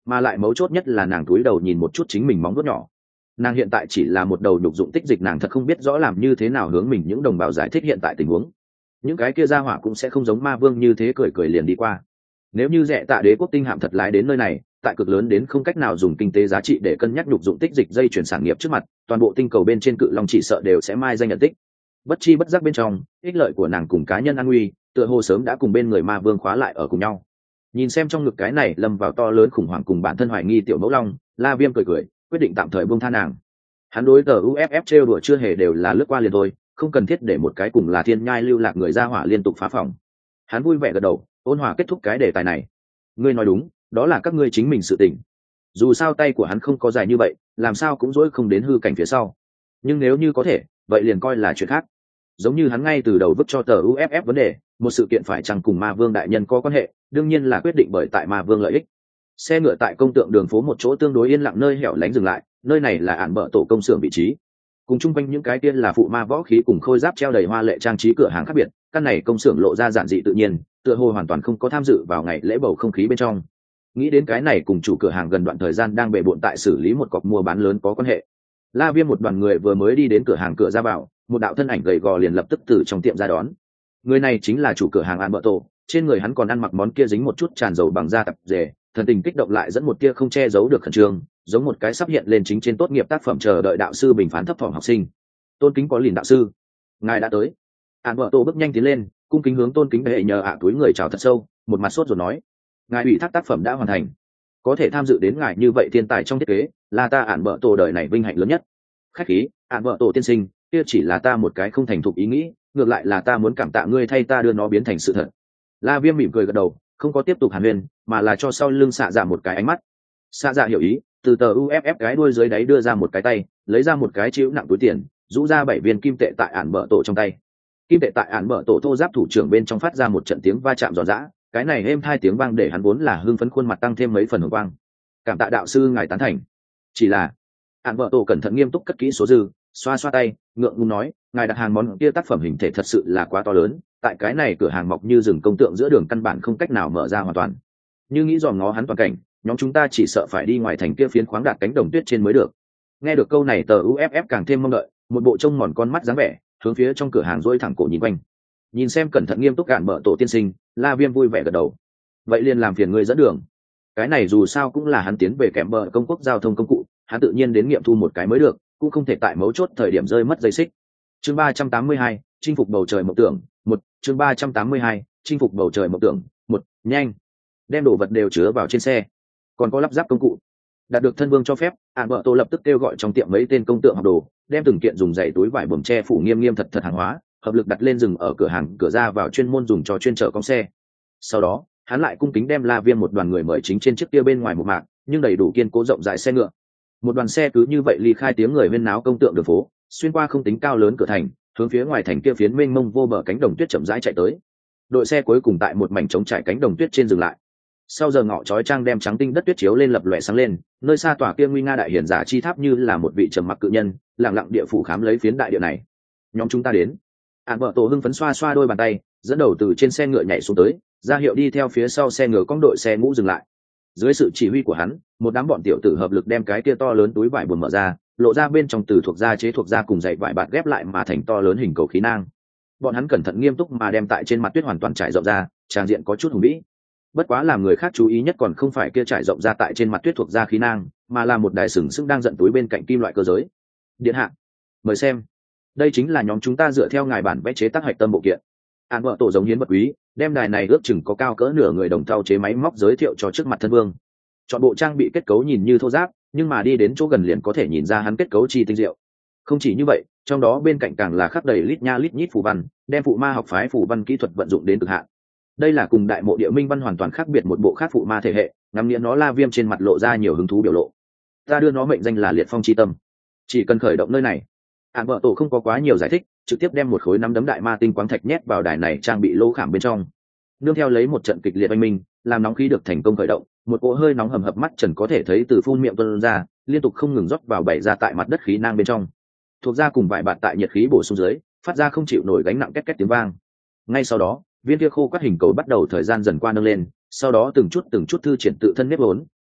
mà lại mấu chốt nhất là nàng túi đầu nhìn một chút chính mình móng vuốt nhỏ. Nàng hiện tại chỉ là một đầu nhục dụng tích dịch, nàng thật không biết rõ làm như thế nào hướng mình những đồng bào giải thích hiện tại tình huống. Những cái kia ra hỏa cũng sẽ không giống ma vương như thế cười cười liền đi qua. Nếu như Rẽ Tạ đế quốc tinh hạm thật lái đến nơi này, tại cực lớn đến không cách nào dùng kinh tế giá trị để cân nhắc nhục dụng tích dịch dây chuyển sản nghiệp trước mặt, toàn bộ tinh cầu bên trên cự long chỉ sợ đều sẽ mai danh nhận tích. Bất chi bất giác bên trong, ích lợi của nàng cùng cá nhân an nguy tựa hồ sớm đã cùng bên người ma vương khóa lại ở cùng nhau. Nhìn xem trong ngực cái này lâm vào to lớn khủng hoảng cùng bản thân hoài nghi tiểu mẫu long, La Viêm cười cười quyết định tạm thời buông tha nàng. Hắn đối tờ u ép ép trêu đùa chưa hề đều là lướt qua liền thôi, không cần thiết để một cái cùng là thiên nhai lưu lạc người ra hỏa liên tục phá phòng. Hắn vui vẻ gật đầu, ôn hòa kết thúc cái đề tài này. Ngươi nói đúng, đó là các ngươi chính mình sự tình. Dù sao tay của hắn không có dài như vậy, làm sao cũng dỗi không đến hư cảnh phía sau. Nhưng nếu như có thể, vậy liền coi là chuyện khác. Giống như hắn ngay từ đầu vứt cho tờ u ép ép vấn đề, một sự kiện phải chăng cùng ma vương đại nhân có quan hệ, đương nhiên là quyết định bởi tại ma vương lợi ích. Xe ngựa tại công tượng đường phố một chỗ tương đối yên lặng nơi hẻo lánh dừng lại, nơi này là ản bợ tổ công xưởng vị trí. Cùng chung quanh những cái tiên là phụ ma võ khí cùng khôi giáp treo đầy hoa lệ trang trí cửa hàng khác biệt, căn này công xưởng lộ ra giản dị tự nhiên, tựa hồ hoàn toàn không có tham dự vào ngày lễ bầu không khí bên trong. Nghĩ đến cái này cùng chủ cửa hàng gần đoạn thời gian đang bề bộn tại xử lý một cọc mua bán lớn có quan hệ. La Viêm một đoàn người vừa mới đi đến cửa hàng cửa ra vào, một đạo thân ảnh gầy gò liền lập tức từ trong tiệm ra đón. Người này chính là chủ cửa hàng An Bợ Tổ, trên người hắn còn ăn mặc món kia dính một chút tràn dầu bằng da tập dề, thần tình kích động lại dẫn một tia không che giấu được khẩn trương, giống một cái sắp hiện lên chính trên tốt nghiệp tác phẩm chờ đợi đạo sư bình phán thấp thỏm học sinh. Tôn kính có lìn đạo sư, ngài đã tới. An Bợ Tổ bước nhanh tiến lên, cung kính hướng Tôn kính bệ nhờ ạ túi người chào thật sâu, một mặt sốt rồi nói: ngài ủy thác tác phẩm đã hoàn thành, có thể tham dự đến ngài như vậy thiên tài trong thiết kế, là ta An Bợ Tổ đời này vinh hạnh lớn nhất. Khách khí, An Bợ Tổ tiên sinh, kia chỉ là ta một cái không thành thục ý nghĩ, ngược lại là ta muốn cảm tạ ngươi thay ta đưa nó biến thành sự thật. La Viêm mỉm cười gật đầu, không có tiếp tục hàn huyên, mà là cho sau lưng xạ dạ một cái ánh mắt. Xạ dạ hiểu ý, từ tờ u ép ép cái đuôi dưới đáy đưa ra một cái tay, lấy ra một cái chịu nặng túi tiền, rũ ra bảy viên kim tệ tại ản bợ tổ trong tay. Kim tệ tại ản bợ tổ thô giáp thủ trưởng bên trong phát ra một trận tiếng va chạm giòn giã, cái này êm hai tiếng vang để hắn vốn là hưng phấn khuôn mặt tăng thêm mấy phần hồng quang. Cảm tạ đạo sư ngài tán thành. Chỉ là ản bợ tổ cẩn thận nghiêm túc cất kỹ số dư, xoa xoa tay, ngượng ngùng nói: ngài đặt hàng món kia tác phẩm hình thể thật sự là quá to lớn, tại cái này cửa hàng mọc như rừng công tượng giữa đường căn bản không cách nào mở ra hoàn toàn. Như nghĩ dòm ngó hắn toàn cảnh, nhóm chúng ta chỉ sợ phải đi ngoài thành kia phiến khoáng đạt cánh đồng tuyết trên mới được. Nghe được câu này, tờ u ép ép càng thêm mong đợi, một bộ trông mòn con mắt dáng vẻ, hướng phía trong cửa hàng dỗi thẳng cổ nhìn quanh. Nhìn xem cẩn thận nghiêm túc Ản Bợ Tổ tiên sinh, La Viêm vui vẻ gật đầu. Vậy liền làm phiền người dẫn đường. Cái này dù sao cũng là hắn tiến về kèm bờ công quốc giao thông công cụ, hắn tự nhiên đến nghiệm thu một cái mới được, cũng không thể tại mấu chốt thời điểm rơi mất dây xích. Chương ba trăm tám mươi hai, chinh phục bầu trời mộng tưởng, một. Chương ba trăm tám mươi hai, chinh phục bầu trời mộng tưởng, một. Nhanh, đem đồ vật đều chứa vào trên xe, còn có lắp ráp công cụ. Đạt được thân vương cho phép, Ản Bợ Tổ lập tức kêu gọi trong tiệm mấy tên công tượng học đồ, đem từng kiện dùng dày túi vải bồm che phủ nghiêm nghiêm thật thật hàng hóa, hợp lực đặt lên rừng ở cửa hàng cửa ra vào chuyên môn dùng cho chuyên chở con xe. Sau đó, hắn lại cung kính đem La Viêm một đoàn người mời chính trên chiếc kia bên ngoài một mạc, nhưng đầy đủ kiên cố rộng rãi xe ngựa. Một đoàn xe cứ như vậy ly khai tiếng người huyên náo công tượng đường phố, xuyên qua không tính cao lớn cửa thành, hướng phía ngoài thành kia phiến mênh mông vô bờ cánh đồng tuyết chậm rãi chạy tới. Đội xe cuối cùng tại một mảnh trống trải cánh đồng tuyết trên dừng lại. Sau giờ ngọ chói chang đem trắng tinh đất tuyết chiếu lên lập lòe sáng lên, nơi xa tòa kia nguy nga đại hiển giả chi tháp như là một vị trầm mặc cự nhân, lặng lặng địa phủ khám lấy phiến đại địa này. Nhóm chúng ta đến. Ản Bợ Tổ hưng phấn xoa xoa đôi bàn tay, dẫn đầu từ trên xe ngựa nhảy xuống tới, ra hiệu đi theo phía sau xe ngựa cong đội xe ngũ dừng lại. Dưới sự chỉ huy của hắn, một đám bọn tiểu tử hợp lực đem cái kia to lớn túi vải buồm mở ra, lộ ra bên trong từ thuộc da chế thuộc da cùng dày vải bạt ghép lại mà thành to lớn hình cầu khí nang. Bọn hắn cẩn thận nghiêm túc mà đem tại trên mặt tuyết hoàn toàn trải rộng ra, trang diện có chút hùng vĩ. Bất quá làm người khác chú ý nhất còn không phải kia trải rộng ra tại trên mặt tuyết thuộc da khí nang, mà là một đài sừng sững đang giận túi bên cạnh kim loại cơ giới. Điện hạ, mời xem, đây chính là nhóm chúng ta dựa theo ngài bản vẽ chế tác hạch tâm bộ kiện. Ản Bợ Tổ giống hiến bất quý, đem đài này ước chừng có cao cỡ nửa người đồng thau chế máy móc giới thiệu cho trước mặt thân vương. Chọn bộ trang bị kết cấu nhìn như thô ráp, nhưng mà đi đến chỗ gần liền có thể nhìn ra hắn kết cấu chi tinh diệu. Không chỉ như vậy, trong đó bên cạnh càng là khắc đầy lít nha lít nhít phù văn, đem phụ ma học phái phù văn kỹ thuật vận dụng đến cực hạn. Đây là cùng đại mộ địa minh văn hoàn toàn khác biệt một bộ khác phụ ma thể hệ, ngắm nghĩa nó La Viêm trên mặt lộ ra nhiều hứng thú biểu lộ. Ta đưa nó mệnh danh là liệt phong chi tâm, chỉ cần khởi động nơi này. Ản Bợ Tổ không có quá nhiều giải thích, trực tiếp đem một khối nắm đấm đại ma tinh quáng thạch nhét vào đài này trang bị lỗ khảm bên trong. Nương theo lấy một trận kịch liệt oanh minh, làm nóng khí được thành công khởi động, một cỗ hơi nóng hầm hập mắt trần có thể thấy từ phun miệng tuôn ra, liên tục không ngừng rót vào bảy ra tại mặt đất khí nang bên trong. Thuộc ra cùng vải bạt tại nhiệt khí bổ sung dưới, phát ra không chịu nổi gánh nặng két két tiếng vang. Ngay sau đó, viên kia khô các hình cầu bắt đầu thời gian dần qua nâng lên, sau đó từng chút từng chút thư triển tự thân nếp vốn,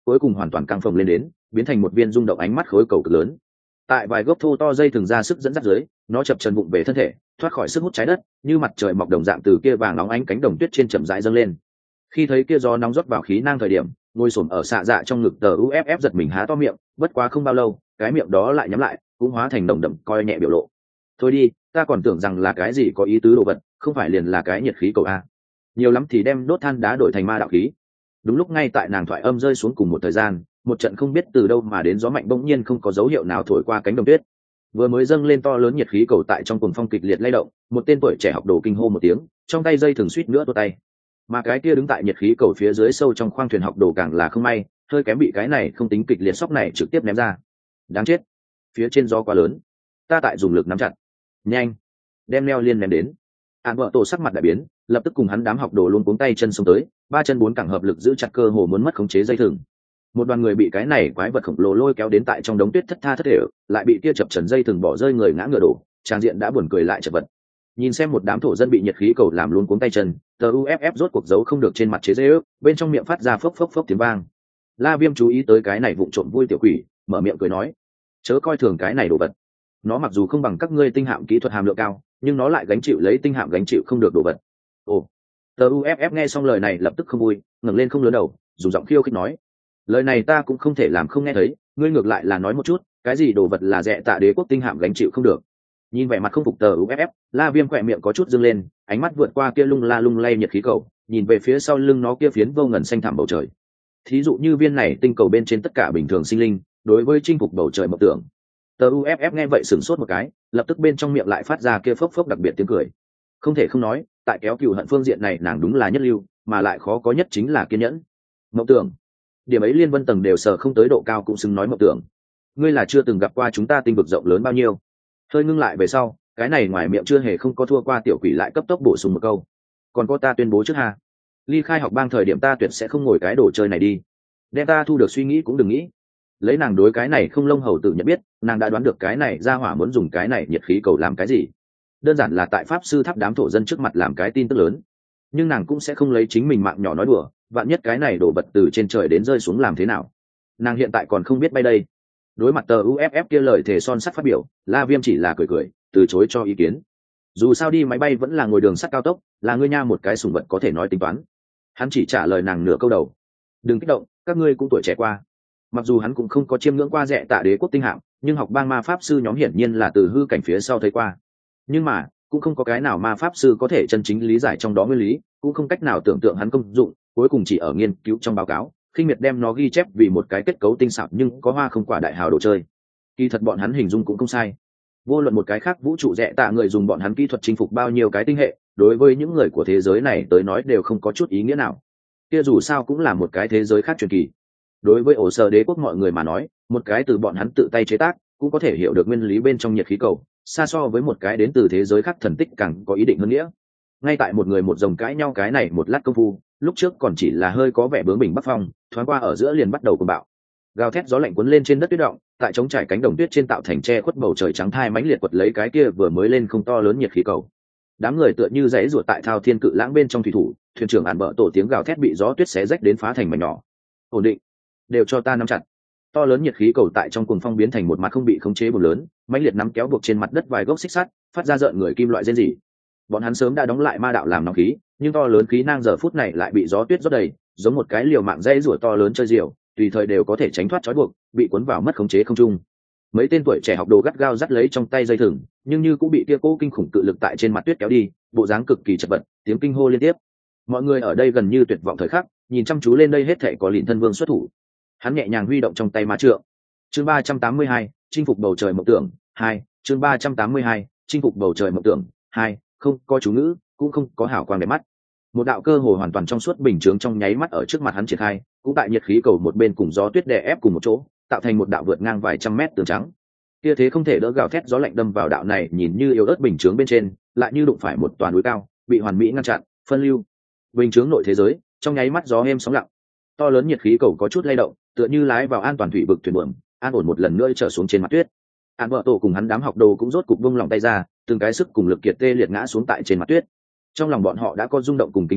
cuối cùng hoàn toàn căng phồng lên đến, biến thành một viên rung động ánh mắt khối cầu cực lớn. Tại vài gốc thô to dây thường ra sức dẫn dắt dưới, nó chập chân bụng về thân thể, thoát khỏi sức hút trái đất, như mặt trời mọc đồng dạng từ kia vàng nóng ánh cánh đồng tuyết trên chậm rãi dâng lên. Khi thấy kia gió nóng rót vào khí năng thời điểm, ngồi xổm ở xạ dạ trong ngực tờ uff giật mình há to miệng, bất quá không bao lâu, cái miệng đó lại nhắm lại, cũng hóa thành đồng đậm coi nhẹ biểu lộ. Thôi đi, ta còn tưởng rằng là cái gì có ý tứ đồ vật, không phải liền là cái nhiệt khí cầu a. Nhiều lắm thì đem đốt than đá đổi thành ma đạo khí. Đúng lúc ngay tại nàng thoại âm rơi xuống cùng một thời gian, một trận không biết từ đâu mà đến gió mạnh bỗng nhiên không có dấu hiệu nào thổi qua cánh đồng tuyết. Vừa mới dâng lên to lớn nhiệt khí cầu tại trong cuồng phong kịch liệt lay động, một tên tuổi trẻ học đồ kinh hô một tiếng, trong tay dây thường suýt nữa tuột tay. Mà cái kia đứng tại nhiệt khí cầu phía dưới sâu trong khoang thuyền học đồ càng là không may, hơi kém bị cái này không tính kịch liệt sóc này trực tiếp ném ra. Đáng chết, phía trên gió quá lớn, ta tại dùng lực nắm chặt. Nhanh, đem neo liên ném đến. Án vợ tổ sắc mặt đại biến, lập tức cùng hắn đám học đồ luôn cuống tay chân xông tới, ba chân bốn cẳng hợp lực giữ chặt cơ hồ muốn mất khống chế dây thừng. Một đoàn người bị cái này quái vật khổng lồ lôi kéo đến tại trong đống tuyết thất tha thất thể, lại bị kia chập trần dây thừng bỏ rơi người ngã ngựa đổ, trang diện đã buồn cười lại chật vật. Nhìn xem một đám thổ dân bị nhiệt khí cầu làm luôn cuống tay chân, tờ uff rốt cuộc giấu không được trên mặt chế giễu, bên trong miệng phát ra phốc phốc phốc tiếng vang. La Viêm chú ý tới cái này vụng trộm vui tiểu quỷ, mở miệng cười nói: chớ coi thường cái này đồ vật, nó mặc dù không bằng các ngươi tinh hạm kỹ thuật hàm lượng cao, nhưng nó lại gánh chịu lấy tinh hạm gánh chịu không được đồ vật. Ồ, tờ uff nghe xong lời này lập tức không vui, ngẩng lên không lớn đầu, dùng giọng khiêu khích nói: lời này ta cũng không thể làm không nghe thấy, ngươi ngược lại là nói một chút, cái gì đồ vật là Rẽ Tạ Đế quốc tinh hạm gánh chịu không được? Nhìn vẻ mặt không phục tờ uff, La Viêm khỏe miệng có chút dương lên, ánh mắt vượt qua kia lung la lung lay nhiệt khí cầu, nhìn về phía sau lưng nó kia phiến vô ngần xanh thẳm bầu trời. Thí dụ như viên này tinh cầu bên trên tất cả bình thường sinh linh, đối với chinh phục bầu trời mộng tưởng. Tờ uff nghe vậy sửng sốt một cái, lập tức bên trong miệng lại phát ra kia phốc phốc đặc biệt tiếng cười. Không thể không nói, tại kéo cừu hận phương diện này nàng đúng là nhất lưu, mà lại khó có nhất chính là kiên nhẫn. Mộng tưởng, điểm ấy liên vân tầng đều sở không tới độ cao cũng xứng nói mộng tưởng. Ngươi là chưa từng gặp qua chúng ta tinh vực rộng lớn bao nhiêu. Hơi ngưng lại về sau, cái này ngoài miệng chưa hề không có thua qua tiểu quỷ lại cấp tốc bổ sung một câu: còn có ta tuyên bố trước ha, ly khai học bang thời điểm ta tuyệt sẽ không ngồi cái đồ chơi này đi, đem ta thu được suy nghĩ cũng đừng nghĩ. Lấy nàng đối cái này không lông hầu tự nhận biết, nàng đã đoán được cái này ra hỏa muốn dùng cái này nhiệt khí cầu làm cái gì, đơn giản là tại pháp sư tháp đám thổ dân trước mặt làm cái tin tức lớn. Nhưng nàng cũng sẽ không lấy chính mình mạng nhỏ nói đùa, vạn nhất cái này đổ vật từ trên trời đến rơi xuống làm thế nào. Nàng hiện tại còn không biết bay đây. Đối mặt tờ uff kia lời thề son sắt phát biểu, La Viêm chỉ là cười cười, từ chối cho ý kiến. Dù sao đi máy bay vẫn là ngồi đường sắt cao tốc, là ngươi nha một cái sùng vật có thể nói tính toán. Hắn chỉ trả lời nàng nửa câu đầu: đừng kích động, các ngươi cũng tuổi trẻ qua. Mặc dù hắn cũng không có chiêm ngưỡng qua Rẽ Tạ Đế quốc tinh hạm, nhưng học bang ma pháp sư nhóm hiển nhiên là từ hư cảnh phía sau thấy qua. Nhưng mà cũng không có cái nào ma pháp sư có thể chân chính lý giải trong đó nguyên lý, cũng không cách nào tưởng tượng hắn công dụng, cuối cùng chỉ ở nghiên cứu trong báo cáo khinh miệt đem nó ghi chép vì một cái kết cấu tinh xảo nhưng có hoa không quả đại hào đồ chơi. Kỳ thật bọn hắn hình dung cũng không sai, vô luận một cái khác vũ trụ Rẽ Tạ người dùng bọn hắn kỹ thuật chinh phục bao nhiêu cái tinh hệ, đối với những người của thế giới này tới nói đều không có chút ý nghĩa nào. Kia dù sao cũng là một cái thế giới khác truyền kỳ. Đối với ổ sở đế quốc mọi người mà nói, một cái từ bọn hắn tự tay chế tác cũng có thể hiểu được nguyên lý bên trong nhiệt khí cầu, xa so với một cái đến từ thế giới khác thần tích càng có ý định hơn nghĩa. Ngay tại một người một dòng cãi nhau cái này một lát công phu, lúc trước còn chỉ là hơi có vẻ bướng bỉnh bắc phong, thoáng qua ở giữa liền bắt đầu cuồng bạo. Gào thét gió lạnh cuốn lên trên đất tuyết động, tại trống trải cánh đồng tuyết trên tạo thành che khuất bầu trời trắng thai mãnh liệt quật lấy cái kia vừa mới lên không to lớn nhiệt khí cầu. Đám người tựa như dãy ruột tại thao thiên cự lãng bên trong thủy thủ, thuyền trưởng ản bợ tổ tiếng gào thét bị gió tuyết xé rách đến phá thành mảnh nhỏ. Ổn định, đều cho ta nắm chặt. To lớn nhiệt khí cầu tại trong cuồng phong biến thành một mặt không bị khống chế bùn lớn, mãnh liệt nắm kéo buộc trên mặt đất vài gốc xích sắt, phát ra rợn người kim loại rên rỉ. Bọn hắn sớm đã đóng lại ma đạo làm nóng khí, nhưng to lớn khí nang giờ phút này lại bị gió tuyết rót đầy, giống một cái liều mạng dây rủa to lớn chơi diều, tùy thời đều có thể tránh thoát trói buộc, bị cuốn vào mất khống chế không trung. Mấy tên tuổi trẻ học đồ gắt gao dắt lấy trong tay dây thừng, nhưng như cũng bị kia cố kinh khủng cự lực tại trên mặt tuyết kéo đi, bộ dáng cực kỳ chật vật, tiếng kinh hô liên tiếp. Mọi người ở đây gần như tuyệt vọng thời khắc, nhìn chăm chú lên đây hết thảy có Lìn thân vương xuất thủ. Hắn nhẹ nhàng huy động trong tay ma trượng. Chương ba trăm tám mươi hai, chinh phục bầu trời mộng tưởng hai. Chương ba trăm tám mươi hai, chinh phục bầu trời mộng tưởng hai. Không có chú ngữ, cũng không có hào quang đẹp mắt. Một đạo cơ hồ hoàn toàn trong suốt bình chướng trong nháy mắt ở trước mặt hắn triển khai, cũng tại nhiệt khí cầu một bên cùng gió tuyết đè ép cùng một chỗ, tạo thành một đạo vượt ngang vài trăm mét tường trắng. Kia thế không thể đỡ gào thét gió lạnh đâm vào đạo này nhìn như yếu ớt bình chướng bên trên, lại như đụng phải một toàn núi cao, bị hoàn mỹ ngăn chặn, phân lưu. Bình chướng nội thế giới, trong nháy mắt gió êm sóng lặng. To lớn nhiệt khí cầu có chút lay động, tựa như lái vào an toàn thủy vực thuyền buồm, an ổn một lần nữa trở xuống trên mặt tuyết. Án vợ tổ cùng hắn đám học đồ cũng rốt cục buông lòng tay ra, từng cái sức cùng lực kiệt tê liệt ngã xuống tại trên mặt tuyết. Trong lòng bọn họ đã có rung động cùng kính sợ,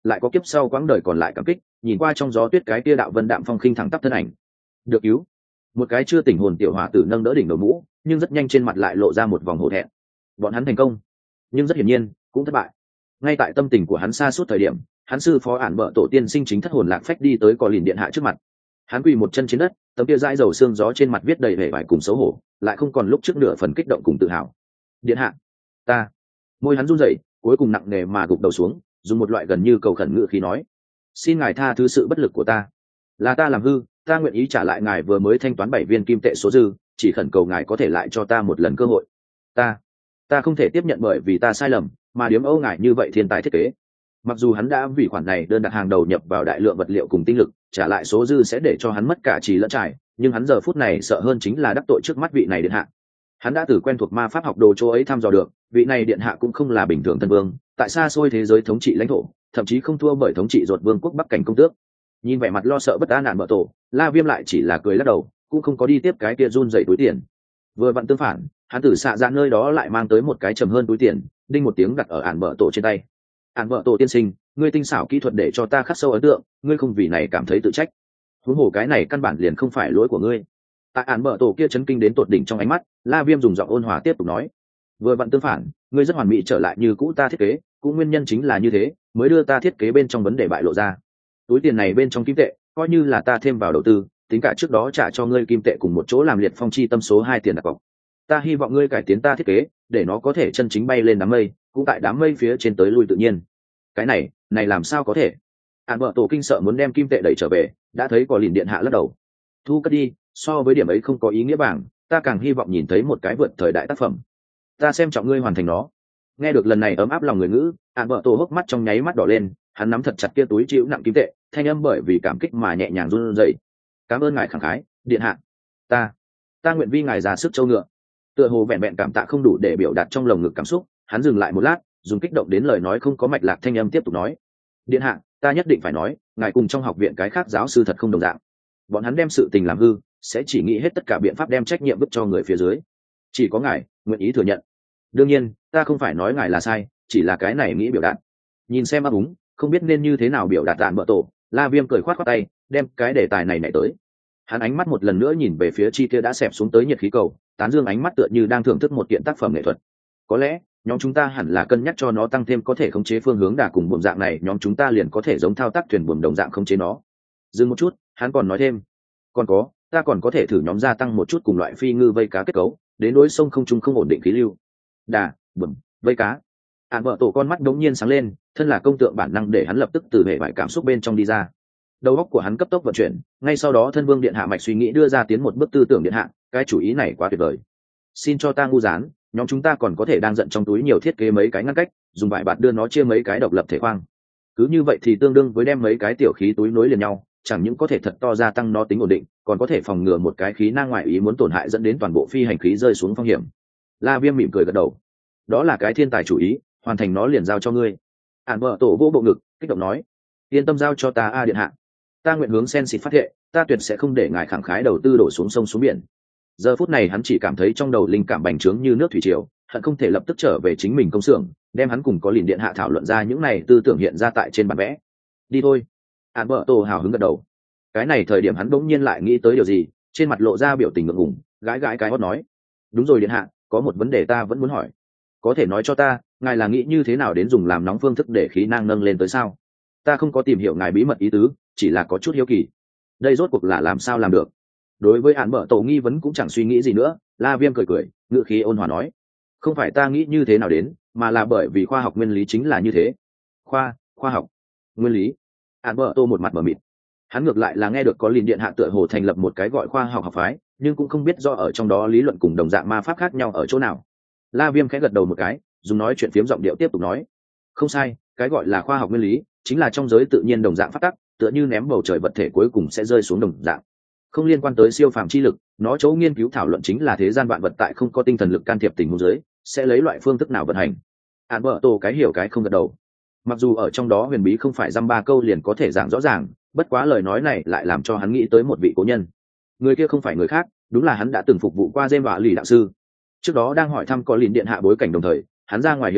lại có kiếp sau quãng đời còn lại cảm kích, nhìn qua trong gió tuyết cái kia đạo vân đạm phong khinh thẳng tắp thân ảnh. Được cứu. Một cái chưa tỉnh hồn tiểu hỏa tử nâng đỡ đỉnh đầu mũ, nhưng rất nhanh trên mặt lại lộ ra một vòng hổ thẹn. Bọn hắn thành công, nhưng rất hiển nhiên cũng thất bại. Ngay tại tâm tình của hắn xa suốt thời điểm, hắn sư phó ản bợ tổ tiên sinh chính thất hồn lạc phách đi tới cò lìn điện hạ trước mặt. Hắn quỳ một chân trên đất, tấm kia dãi dầu xương gió trên mặt viết đầy vẻ vải cùng xấu hổ, lại không còn lúc trước nửa phần kích động cùng tự hào. Điện hạ, ta. Môi hắn run rẩy, cuối cùng nặng nề mà gục đầu xuống, dùng một loại gần như cầu khẩn ngữ khí nói: xin ngài tha thứ sự bất lực của ta, là ta làm hư, ta nguyện ý trả lại ngài vừa mới thanh toán bảy viên kim tệ số dư, chỉ khẩn cầu ngài có thể lại cho ta một lần cơ hội. Ta, ta không thể tiếp nhận bởi vì ta sai lầm mà điếm âu ngài như vậy thiên tài thiết kế. Mặc dù hắn đã vì khoản này đơn đặt hàng đầu nhập vào đại lượng vật liệu cùng tinh lực, trả lại số dư sẽ để cho hắn mất cả trì lẫn trải, nhưng hắn giờ phút này sợ hơn chính là đắc tội trước mắt vị này điện hạ. Hắn đã từ quen thuộc ma pháp học đồ chỗ ấy thăm dò được, vị này điện hạ cũng không là bình thường thân vương, tại xa xôi thế giới thống trị lãnh thổ, thậm chí không thua bởi thống trị ruột vương quốc Bắc Cảnh công tước. Nhìn vẻ mặt lo sợ bất an nạn bợ tổ, La Viêm lại chỉ là cười lắc đầu, cũng không có đi tiếp cái kia run dậy túi tiền. Vừa vặn tương phản, hắn từ xạ ra nơi đó lại mang tới một cái trầm hơn túi tiền, đinh một tiếng đặt ở ản bợ tổ trên tay. Ản bợ tổ tiên sinh, ngươi tinh xảo kỹ thuật để cho ta khắc sâu ấn tượng, ngươi không vì này cảm thấy tự trách. Huống hồ cái này căn bản liền không phải lỗi của ngươi. Tại ản bợ tổ kia chấn kinh đến tột đỉnh trong ánh mắt, La Viêm dùng giọng ôn hòa tiếp tục nói: vừa vặn tương phản, ngươi rất hoàn mỹ trở lại như cũ ta thiết kế, cũng nguyên nhân chính là như thế mới đưa ta thiết kế bên trong vấn đề bại lộ ra. Túi tiền này bên trong kim tệ coi như là ta thêm vào đầu tư, tính cả trước đó trả cho ngươi kim tệ cùng một chỗ làm liệt phong chi tâm số hai tiền đặt cọc. Ta hy vọng ngươi cải tiến ta thiết kế để nó có thể chân chính bay lên đám mây, cũng tại đám mây phía trên tới lui tự nhiên. Cái này này làm sao có thể? Ản bợ tổ kinh sợ muốn đem kim tệ đẩy trở về, đã thấy có lìn điện hạ lắc đầu: thu cất đi, so với điểm ấy không có ý nghĩa bảng, ta càng hy vọng nhìn thấy một cái vượt thời đại tác phẩm. Ta xem trọng ngươi hoàn thành nó. Nghe được lần này ấm áp lòng người ngữ, Ản bợ tổ hốc mắt trong nháy mắt đỏ lên, hắn nắm thật chặt kia túi chịu nặng kim tệ, thanh âm bởi vì cảm kích mà nhẹ nhàng run rẩy. Cảm ơn ngài khẳng khái, điện hạ. Ta, ta nguyện vi ngài ra sức châu ngựa. Tựa hồ vẹn vẹn cảm tạ không đủ để biểu đạt trong lồng ngực cảm xúc, hắn dừng lại một lát, dùng kích động đến lời nói không có mạch lạc thanh âm tiếp tục nói: điện hạ, ta nhất định phải nói, ngài cùng trong học viện cái khác giáo sư thật không đồng dạng. Bọn hắn đem sự tình làm hư, sẽ chỉ nghĩ hết tất cả biện pháp đem trách nhiệm vứt cho người phía dưới. Chỉ có ngài nguyện ý thừa nhận. Đương nhiên, ta không phải nói ngài là sai, chỉ là cái này nghĩ biểu đạt. Nhìn xem ấp úng, không biết nên như thế nào biểu đạt Ản bợ tổ, La Viêm cười khoát khoát tay, đem cái đề tài này nhảy tới. Hắn ánh mắt một lần nữa nhìn về phía chi kia đã xẹp xuống tới nhiệt khí cầu, tán dương ánh mắt tựa như đang thưởng thức một kiện tác phẩm nghệ thuật. Có lẽ nhóm chúng ta hẳn là cân nhắc cho nó tăng thêm có thể khống chế phương hướng đà cùng buồm dạng này, nhóm chúng ta liền có thể giống thao tác thuyền buồm đồng dạng khống chế nó. Dừng một chút, hắn còn nói thêm: còn có, ta còn có thể thử nhóm gia tăng một chút cùng loại phi ngư vây cá kết cấu, đến đối sông không trung không ổn định khí lưu. Đà, buồm, vây cá. Ản bợ tổ con mắt đống nhiên sáng lên, thân là công tượng bản năng để hắn lập tức từ hệ vải cảm xúc bên trong đi ra. Đầu óc của hắn cấp tốc vận chuyển, ngay sau đó thân vương điện hạ mạch suy nghĩ đưa ra tiến một bước tư tưởng điện hạ, cái chủ ý này quá tuyệt vời. Xin cho ta ngu dán, nhóm chúng ta còn có thể đang giận trong túi nhiều thiết kế mấy cái ngăn cách, dùng vải bạt đưa nó chia mấy cái độc lập thể khoang. Cứ như vậy thì tương đương với đem mấy cái tiểu khí túi nối liền nhau, chẳng những có thể thật to gia tăng nó tính ổn định, còn có thể phòng ngừa một cái khí năng ngoại ý muốn tổn hại dẫn đến toàn bộ phi hành khí rơi xuống phong hiểm. La Viêm mỉm cười gật đầu: đó là cái thiên tài chủ ý, hoàn thành nó liền giao cho ngươi. Ản bợ tổ vỗ bộ ngực, kích động nói: yên tâm giao cho ta a điện hạ. Ta nguyện hướng sen xịt phát thệ, ta tuyệt sẽ không để ngài khẳng khái đầu tư đổ xuống sông xuống biển. Giờ phút này hắn chỉ cảm thấy trong đầu linh cảm bành trướng như nước thủy triều, hận không thể lập tức trở về chính mình công xưởng, đem hắn cùng có lìn điện hạ thảo luận ra những này tư tưởng hiện ra tại trên bản vẽ. Đi thôi. Ản bợ tổ hào hứng gật đầu. Cái này thời điểm hắn bỗng nhiên lại nghĩ tới điều gì, trên mặt lộ ra biểu tình ngượng ngùng, gãi gãi cái hót nói: đúng rồi điện hạ, có một vấn đề ta vẫn muốn hỏi. Có thể nói cho ta, ngài là nghĩ như thế nào đến dùng làm nóng phương thức để khí năng nâng lên tới sao? Ta không có tìm hiểu ngài bí mật ý tứ, chỉ là có chút hiếu kỳ. Đây rốt cuộc là làm sao làm được? Đối với Ản bợ tổ nghi vấn cũng chẳng suy nghĩ gì nữa, La Viêm cười cười, ngữ khí ôn hòa nói: không phải ta nghĩ như thế nào đến, mà là bởi vì khoa học nguyên lý chính là như thế. Khoa, khoa học, nguyên lý. Ản bợ tổ một mặt mờ mịt. Hắn ngược lại là nghe được có lìn điện hạ tựa hồ thành lập một cái gọi khoa học học phái, nhưng cũng không biết do ở trong đó lý luận cùng đồng dạng ma pháp khác nhau ở chỗ nào. La Viêm khẽ gật đầu một cái, dùng nói chuyện phiếm giọng điệu tiếp tục nói: không sai, cái gọi là khoa học nguyên lý chính là trong giới tự nhiên đồng dạng phát tắc, tựa như ném bầu trời vật thể cuối cùng sẽ rơi xuống đồng dạng, không liên quan tới siêu phàm chi lực. Nó chỗ nghiên cứu thảo luận chính là thế gian vạn vật tại không có tinh thần lực can thiệp tình huống giới sẽ lấy loại phương thức nào vận hành. Ản bợ tổ cái hiểu cái không gật đầu. Mặc dù ở trong đó huyền bí không phải dăm ba câu liền có thể giảng rõ ràng, bất quá lời nói này lại làm cho hắn nghĩ tới một vị cố nhân. Người kia không phải người khác, đúng là hắn đã từng phục vụ qua Dêm Vạ Lì đạo sư. Trước đó đang hỏi thăm có lìn điện hạ bối cảnh đồng thời, hắn ra ngoài hiếu kỳ,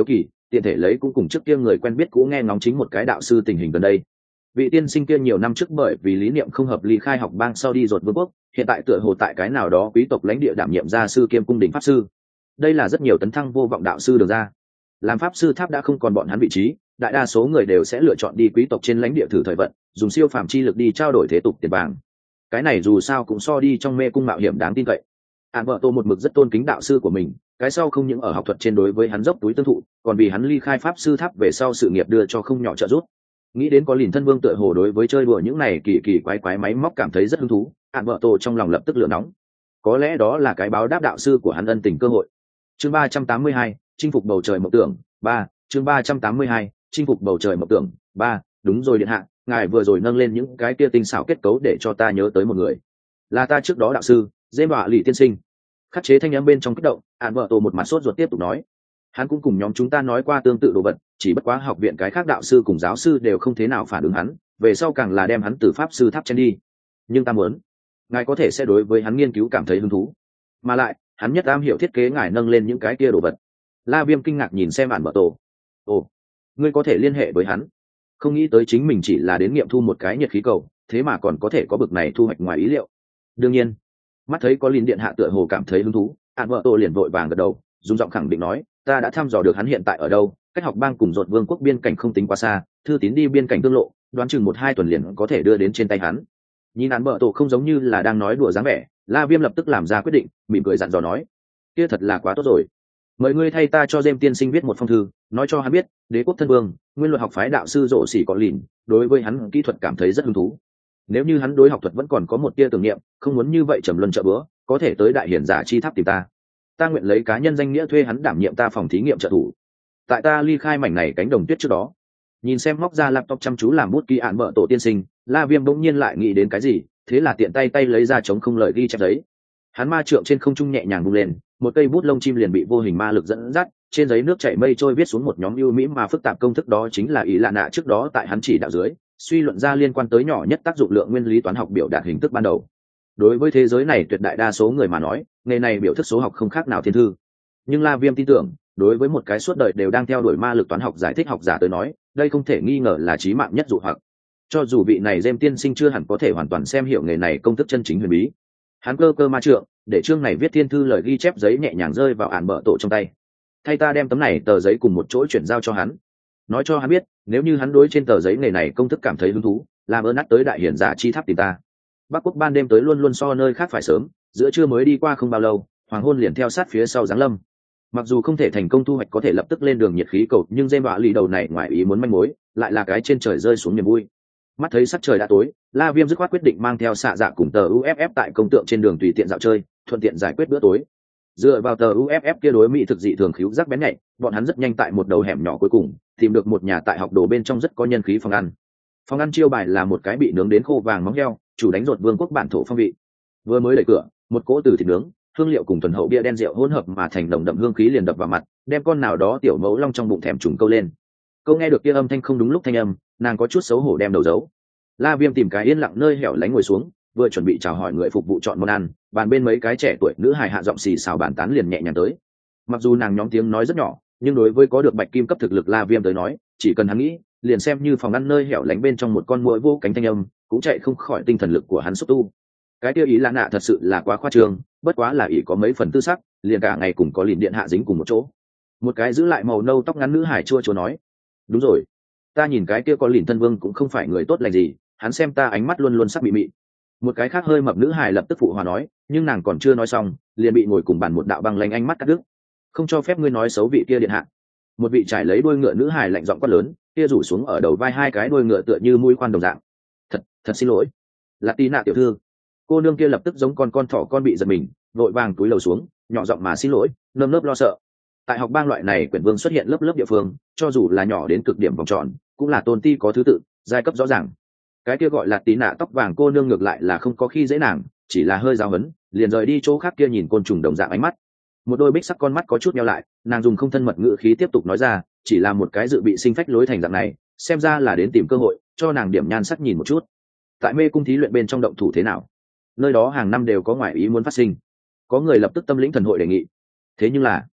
tiện thể lấy cũng cùng trước kia người quen biết cũ nghe ngóng chính một cái đạo sư tình hình gần đây. Vị tiên sinh kia nhiều năm trước bởi vì lý niệm không hợp ly khai học bang sau đi dột vương quốc, hiện tại tựa hồ tại cái nào đó quý tộc lãnh địa đảm nhiệm gia sư kiêm cung đình pháp sư. Đây là rất nhiều tấn thăng vô vọng đạo sư được ra. Làm pháp sư tháp đã không còn bọn hắn vị trí, đại đa số người đều sẽ lựa chọn đi quý tộc trên lãnh địa thử thời vận, dùng siêu phàm chi lực đi trao đổi thế tục tiền vàng. Cái này dù sao cũng so đi trong mê cung mạo hiểm đáng tin cậy. Án vợ tô một mực rất tôn kính đạo sư của mình, cái sau không những ở học thuật trên đối với hắn dốc túi tương thụ, còn vì hắn ly khai pháp sư tháp về sau sự nghiệp đưa cho không nhỏ trợ giúp. Nghĩ đến có lìn thân vương tựa hồ đối với chơi đùa những này kỳ kỳ quái quái máy móc cảm thấy rất hứng thú, án vợ tô trong lòng lập tức lửa nóng. Có lẽ đó là cái báo đáp đạo sư của hắn ân tình cơ hội. Chương ba trăm tám mươi hai, chinh phục bầu trời mộng tưởng. Ba, chương ba trăm tám mươi hai, chinh phục bầu trời mộng tưởng. Ba, đúng rồi điện hạ, ngài vừa rồi nâng lên những cái kia tinh xảo kết cấu để cho ta nhớ tới một người. Là ta trước đó đạo sư, dê bạ lì tiên sinh. Khắc chế thanh âm bên trong kích động, án vợ tổ một mặt sốt ruột tiếp tục nói. Hắn cũng cùng nhóm chúng ta nói qua tương tự đồ vật, chỉ bất quá học viện cái khác đạo sư cùng giáo sư đều không thế nào phản ứng hắn, về sau càng là đem hắn từ pháp sư tháp chen đi. Nhưng ta muốn, ngài có thể sẽ đối với hắn nghiên cứu cảm thấy hứng thú. Mà lại, hắn nhất am hiểu thiết kế ngài nâng lên những cái kia đồ vật. La Viêm kinh ngạc nhìn xem án vợ tổ. Ồ, ngươi có thể liên hệ với hắn. Không nghĩ tới chính mình chỉ là đến nghiệm thu một cái nhiệt khí cầu, thế mà còn có thể có bực này thu hoạch ngoài ý liệu. Đương nhiên, mắt thấy có Lìn điện hạ tựa hồ cảm thấy hứng thú, án vợ tổ liền vội vàng gật đầu, dùng giọng khẳng định nói, ta đã thăm dò được hắn hiện tại ở đâu, cách học bang cùng dột vương quốc biên cảnh không tính quá xa, thư tín đi biên cảnh tương lộ, đoán chừng một hai tuần liền có thể đưa đến trên tay hắn. Nhìn án vợ tổ không giống như là đang nói đùa dáng vẻ, La Viêm lập tức làm ra quyết định, mỉm cười dặn dò nói, kia thật là quá tốt rồi. Mời ngươi thay ta cho Gem tiên sinh viết một phong thư, nói cho hắn biết, đế quốc thân vương, nguyên luật học phái đạo sư rộ xỉ có Lìn, đối với hắn kỹ thuật cảm thấy rất hứng thú. Nếu như hắn đối học thuật vẫn còn có một tia tưởng niệm, không muốn như vậy trầm luân trợ bữa, có thể tới đại hiển giả chi tháp tìm ta. Ta nguyện lấy cá nhân danh nghĩa thuê hắn đảm nhiệm ta phòng thí nghiệm trợ thủ. Tại ta ly khai mảnh này cánh đồng tuyết trước đó, nhìn xem móc ra laptop chăm chú làm bút ký án vợ tổ tiên sinh, La Viêm bỗng nhiên lại nghĩ đến cái gì, thế là tiện tay tay lấy ra chống không lời ghi chép giấy. Hắn ma trượng trên không trung nhẹ nhàng vung lên, một cây bút lông chim liền bị vô hình ma lực dẫn dắt, trên giấy nước chảy mây trôi viết xuống một nhóm ưu mỹ mà phức tạp công thức, đó chính là ý lạ nạ trước đó tại hắn chỉ đạo dưới suy luận ra liên quan tới nhỏ nhất tác dụng lượng nguyên lý toán học biểu đạt hình thức ban đầu. Đối với thế giới này tuyệt đại đa số người mà nói, nghề này biểu thức số học không khác nào thiên thư. Nhưng La Viêm tin tưởng, đối với một cái suốt đời đều đang theo đuổi ma lực toán học giải thích học giả tới nói, đây không thể nghi ngờ là chí mạng nhất dụ hoặc. Cho dù vị này Gem tiên sinh chưa hẳn có thể hoàn toàn xem hiểu nghề này công thức chân chính huyền bí, hắn cơ cơ ma trượng để chương này viết thiên thư lời ghi chép giấy nhẹ nhàng rơi vào án bợ tổ trong tay. Thay ta đem tấm này tờ giấy cùng một chỗ chuyển giao cho hắn, nói cho hắn biết, nếu như hắn đối trên tờ giấy nghề này công thức cảm thấy hứng thú, làm ơn nát tới đại hiển giả chi tháp tìm ta. Bắc quốc ban đêm tới luôn luôn so nơi khác phải sớm, giữa trưa mới đi qua không bao lâu, hoàng hôn liền theo sát phía sau giáng lâm. Mặc dù không thể thành công thu hoạch có thể lập tức lên đường nhiệt khí cầu, nhưng dêm bạ lì đầu này ngoài ý muốn manh mối, lại là cái trên trời rơi xuống niềm vui. Mắt thấy sắc trời đã tối, La Viêm dứt khoát quyết định mang theo xạ dạ cùng tờ u ép ép tại công tượng trên đường tùy tiện dạo chơi, thuận tiện giải quyết bữa tối. Dựa vào tờ u ép ép kia đối mỹ thực dị thường khíu giác bén nhạy, bọn hắn rất nhanh tại một đầu hẻm nhỏ cuối cùng tìm được một nhà tại học đồ bên trong rất có nhân khí phòng ăn. Phòng ăn chiêu bài là một cái bị nướng đến khô vàng móng heo, chủ đánh rột vương quốc bản thổ phong vị. Vừa mới đẩy cửa, một cỗ từ thịt nướng, hương liệu cùng thuần hậu bia đen rượu hỗn hợp mà thành nồng đậm hương khí liền đập vào mặt, đem con nào đó tiểu mẫu long trong bụng thèm trùng câu lên. Câu nghe được kia âm thanh không đúng lúc thanh âm, nàng có chút xấu hổ đem đầu giấu. La Viêm tìm cái yên lặng nơi hẻo lánh ngồi xuống, vừa chuẩn bị chào hỏi người phục vụ chọn món ăn, bàn bên mấy cái trẻ tuổi nữ hài hạ giọng xì xào bàn tán liền nhẹ nhàng tới. Mặc dù nàng nhóm tiếng nói rất nhỏ, nhưng đối với có được bạch kim cấp thực lực La Viêm tới nói, chỉ cần hắn nghĩ, liền xem như phòng ăn nơi hẻo lánh bên trong một con muỗi vô cánh thanh âm, cũng chạy không khỏi tinh thần lực của hắn xúc tu. Cái tiêu ý là nạ thật sự là quá khoa trương, bất quá là ý có mấy phần tư sắc, liền cả ngày cùng có Lìn điện hạ dính cùng một chỗ. Một cái giữ lại màu nâu tóc ngắn nữ hài chua chua nói, đúng rồi, ta nhìn cái kia có Lìn thân vương cũng không phải người tốt lành gì, hắn xem ta ánh mắt luôn luôn sắc bị mị. Một cái khác hơi mập nữ hài lập tức phụ hòa nói, nhưng nàng còn chưa nói xong, liền bị ngồi cùng bàn một đạo băng lanh ánh mắt cắt đứt. Không cho phép ngươi nói xấu vị kia điện hạ. Một vị trải lấy đuôi ngựa nữ hài lạnh giọng quát lớn, kia rủ xuống ở đầu vai hai cái đuôi ngựa tựa như mũi khoan đồng dạng. Thật, thật xin lỗi. Là tí nạ tiểu thư. Cô nương kia lập tức giống con con thỏ con bị giật mình, vội vàng túi lầu xuống, nhỏ giọng mà xin lỗi, nơm nớp lo sợ. Tại học bang loại này quyển vương xuất hiện lớp lớp địa phương, cho dù là nhỏ đến cực điểm vòng tròn, cũng là tôn ti có thứ tự, giai cấp rõ ràng. Cái kia gọi là tí nạ tóc vàng cô nương ngược lại là không có khi dễ nàng, chỉ là hơi giáo hấn, liền rời đi chỗ khác kia nhìn côn trùng đồng dạng ánh mắt. Một đôi bích sắc con mắt có chút nheo lại, nàng dùng không thân mật ngữ khí tiếp tục nói ra, chỉ là một cái dự bị sinh phách lối thành dạng này, xem ra là đến tìm cơ hội cho nàng điểm nhan sắc nhìn một chút. Tại mê cung thí luyện bên trong động thủ thế nào? Nơi đó hàng năm đều có ngoại ý muốn phát sinh, có người lập tức tâm lĩnh thần hội đề nghị. Thế nhưng là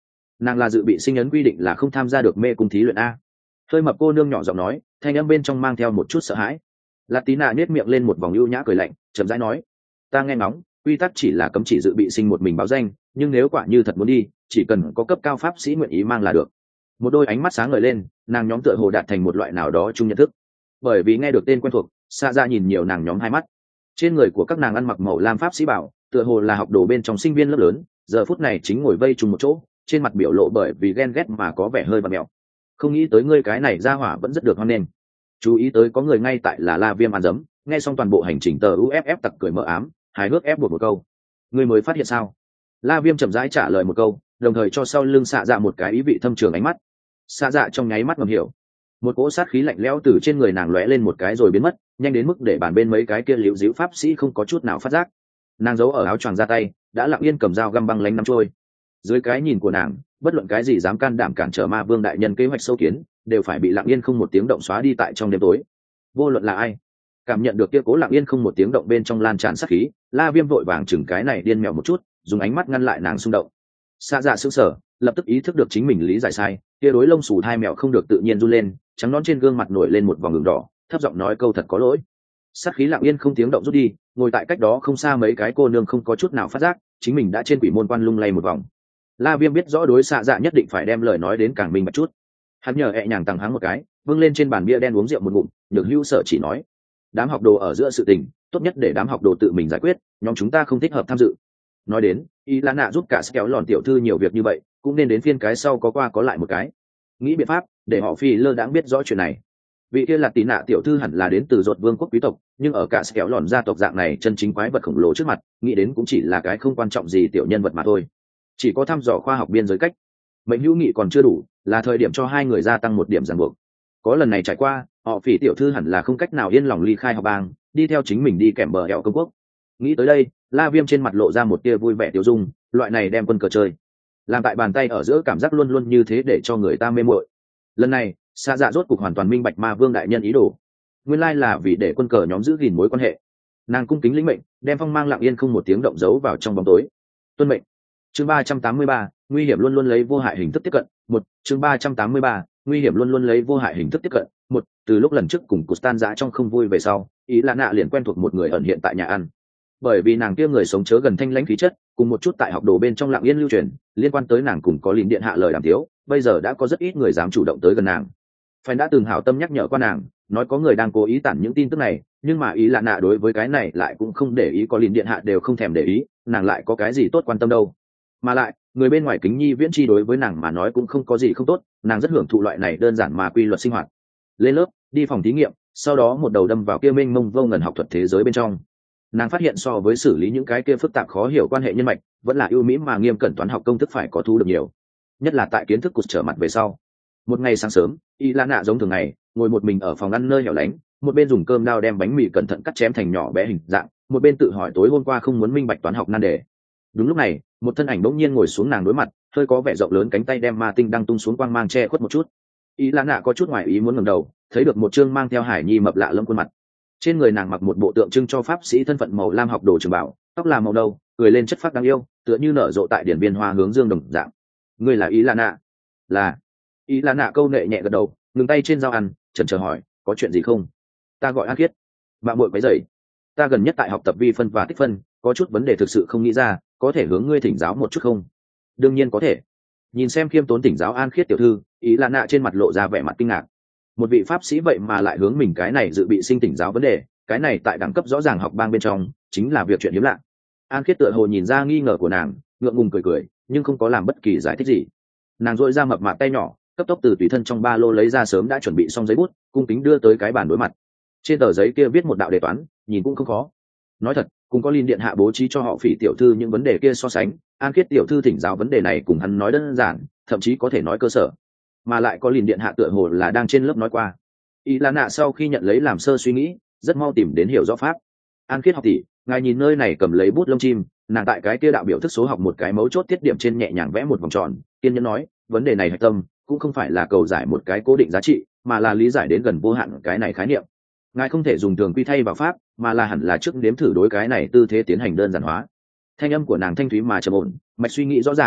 Nàng là dự bị sinh ấn quy định là không tham gia được mê cung thí luyện a. Hơi mập cô nương nhỏ giọng nói, thanh âm bên trong mang theo một chút sợ hãi. Latina nhếch miệng lên một vòng ưu nhã cười lạnh, chậm rãi nói, ta nghe ngóng, quy tắc chỉ là cấm chỉ dự bị sinh một mình báo danh, nhưng nếu quả như thật muốn đi, chỉ cần có cấp cao pháp sĩ nguyện ý mang là được. Một đôi ánh mắt sáng ngời lên, nàng nhóm tựa hồ đạt thành một loại nào đó chung nhận thức. Bởi vì nghe được tên quen thuộc, xa ra nhìn nhiều nàng nhóm hai mắt. Trên người của các nàng ăn mặc màu lam pháp sĩ bảo, tựa hồ là học đồ bên trong sinh viên lớp lớn, giờ phút này chính ngồi vây chung một chỗ, trên mặt biểu lộ bởi vì ghen ghét mà có vẻ hơi bặm mẹo. Không nghĩ tới ngươi cái này ra hỏa vẫn rất được hoan nghênh. Chú ý tới có người ngay tại là La Viêm ăn dấm, nghe xong toàn bộ hành trình tờ u ép ép tặc cười mờ ám, hài hước ép buộc một câu. Ngươi mới phát hiện sao? La Viêm chậm rãi trả lời một câu, đồng thời cho sau lưng xạ dạ một cái ý vị thâm trường ánh mắt. Xạ dạ trong nháy mắt ngầm hiểu. Một cỗ sát khí lạnh lẽo từ trên người nàng lóe lên một cái rồi biến mất, nhanh đến mức để bàn bên mấy cái kia liễu díu pháp sĩ không có chút nào phát giác. Nàng giấu ở áo choàng ra tay, đã lặng yên cầm dao găm băng lánh nắm trôi. Dưới cái nhìn của nàng, bất luận cái gì dám can đảm cản trở ma vương đại nhân kế hoạch sâu kiến, đều phải bị lặng yên không một tiếng động xóa đi tại trong đêm tối. Vô luận là ai, cảm nhận được kia cố lặng yên không một tiếng động bên trong lan tràn sát khí, La Viêm vội vàng chừng cái này điên mèo một chút, dùng ánh mắt ngăn lại nàng xung động. Xa dạ sững sờ, lập tức ý thức được chính mình lý giải sai, kia đối lông xù hai mèo không được tự nhiên run lên, trắng nón trên gương mặt nổi lên một vòng ửng đỏ, thấp giọng nói câu thật có lỗi. Sát khí lặng yên không tiếng động rút đi, ngồi tại cách đó không xa mấy cái cô nương không có chút nào phát giác, chính mình đã trên quỷ môn quan lung lay một vòng. La Viêm biết rõ đối xạ dạ nhất định phải đem lời nói đến càng minh bạch chút. Hắn nhờ ẹ nhàng tăng háng một cái, vâng lên trên bàn bia đen uống rượu một ngụm, nhược hữu sợ chỉ nói, đám học đồ ở giữa sự tình, tốt nhất để đám học đồ tự mình giải quyết, nhóm chúng ta không thích hợp tham dự. Nói đến, y lan nạ giúp cả kéo lòn tiểu thư nhiều việc như vậy, cũng nên đến phiên cái sau có qua có lại một cái, nghĩ biện pháp để họ phi lơ đãng biết rõ chuyện này. Vị kia là tí nạ tiểu thư hẳn là đến từ Rốt vương quốc quý tộc, nhưng ở cả kéo lòn gia tộc dạng này chân chính quái vật khổng lồ trước mặt, nghĩ đến cũng chỉ là cái không quan trọng gì tiểu nhân vật mà thôi. Chỉ có thăm dò khoa học biên giới cách, mệnh hữu nghị còn chưa đủ, là thời điểm cho hai người gia tăng một điểm ràng buộc. Có lần này trải qua, họ phỉ tiểu thư hẳn là không cách nào yên lòng ly khai học bang, đi theo chính mình đi kèm bờ hẹo công quốc. Nghĩ tới đây, La Viêm trên mặt lộ ra một tia vui vẻ tiêu dung, loại này đem quân cờ chơi, làm tại bàn tay ở giữa cảm giác luôn luôn như thế để cho người ta mê muội. Lần này, xa dạ rốt cục hoàn toàn minh bạch ma vương đại nhân ý đồ, nguyên lai là vì để quân cờ nhóm giữ gìn mối quan hệ. Nàng cung kính lĩnh mệnh, đem phong mang lặng yên không một tiếng động giấu vào trong bóng tối. Tuân mệnh. Chương ba trăm tám mươi ba, nguy hiểm luôn luôn lấy vô hại hình thức tiếp cận. Một, chương ba trăm tám mươi ba, nguy hiểm luôn luôn lấy vô hại hình thức tiếp cận. Một, từ lúc lần trước cùng Custan dã trong không vui về sau, ý là nạ liền quen thuộc một người ẩn hiện tại nhà ăn. Bởi vì nàng kia người sống chớ gần thanh lãnh khí chất, cùng một chút tại học đồ bên trong lặng yên lưu truyền, liên quan tới nàng cùng có liền điện hạ lời đàm tiếu, bây giờ đã có rất ít người dám chủ động tới gần nàng. Phải đã từng hảo tâm nhắc nhở qua nàng, nói có người đang cố ý tản những tin tức này, nhưng mà ý là nạ đối với cái này lại cũng không để ý, có liền điện hạ đều không thèm để ý, nàng lại có cái gì tốt quan tâm đâu. Mà lại, người bên ngoài kính nhi viễn chi đối với nàng mà nói cũng không có gì không tốt, nàng rất hưởng thụ loại này đơn giản mà quy luật sinh hoạt. Lên lớp, đi phòng thí nghiệm, sau đó một đầu đâm vào kia mênh mông vô ngần học thuật thế giới bên trong. Nàng phát hiện so với xử lý những cái kia phức tạp khó hiểu quan hệ nhân mạch, vẫn là ưu mỹ mà nghiêm cẩn toán học công thức phải có thu được nhiều, nhất là tại kiến thức cụt trở mặt về sau. Một ngày sáng sớm, y lan nạ giống thường ngày ngồi một mình ở phòng ăn nơi hẻo lánh, một bên dùng cơm đao đem bánh mì cẩn thận cắt chém thành nhỏ bé hình dạng, một bên tự hỏi tối hôm qua không muốn minh bạch toán học nan đề. Đúng lúc này, một thân ảnh bỗng nhiên ngồi xuống nàng đối mặt, hơi có vẻ rộng lớn cánh tay đem ma tinh đang tung xuống quang mang che khuất một chút. Y lan nạ có chút ngoài ý muốn ngẩng đầu, thấy được một trương mang theo hải nhi mập lạ lẫm khuôn mặt. Trên người nàng mặc một bộ tượng trưng cho pháp sĩ thân phận màu lam học đồ trường bảo, tóc là màu nâu, cười lên chất phác đáng yêu, tựa như nở rộ tại điển viên hoa hướng dương đồng dạng. Ngươi là Y lan nạ? Là. Y lan nạ câu nệ nhẹ gật đầu, ngừng tay trên dao ăn, chần chờ hỏi, có chuyện gì không? Ta gọi An Khiết. Bạn muội quấy rầy. Ta gần nhất tại học tập vi phân và tích phân, có chút vấn đề thực sự không nghĩ ra, có thể hướng ngươi thỉnh giáo một chút không? Đương nhiên có thể. Nhìn xem khiêm tốn thỉnh giáo An Khiết tiểu thư, ý là nạ trên mặt lộ ra vẻ mặt kinh ngạc. Một vị pháp sĩ vậy mà lại hướng mình cái này dự bị sinh thỉnh giáo vấn đề, cái này tại đẳng cấp rõ ràng học bang bên trong chính là việc chuyện hiếm lạ. An Khiết tựa hồ nhìn ra nghi ngờ của nàng, ngượng ngùng cười cười, nhưng không có làm bất kỳ giải thích gì. Nàng dội ra mập mạp tay nhỏ, cấp tốc từ tùy thân trong ba lô lấy ra sớm đã chuẩn bị xong giấy bút, cung kính đưa tới cái bàn đối mặt. Trên tờ giấy kia viết một đạo đề toán, nhìn cũng không khó. Nói thật, cùng có liên điện hạ bố trí cho họ Phỉ tiểu thư những vấn đề kia so sánh, An Khiết tiểu thư thỉnh giáo vấn đề này cùng hắn nói đơn giản, thậm chí có thể nói cơ sở. Mà lại có liên điện hạ tựa hồ là đang trên lớp nói qua. Y là nạ sau khi nhận lấy làm sơ suy nghĩ, rất mau tìm đến hiểu rõ pháp. An Khiết học tỷ, ngài nhìn nơi này cầm lấy bút lông chim, nàng tại cái kia đạo biểu thức số học một cái mấu chốt tiết điểm trên nhẹ nhàng vẽ một vòng tròn, kiên nhẫn nói, vấn đề này hạch tâm cũng không phải là cầu giải một cái cố định giá trị, mà là lý giải đến gần vô hạn cái này khái niệm. Ngài không thể dùng thường quy thay vào pháp, mà là hẳn là trước nếm thử đối cái này tư thế tiến hành đơn giản hóa. Thanh âm của nàng thanh thúy mà trầm ổn, mạch suy nghĩ rõ ràng,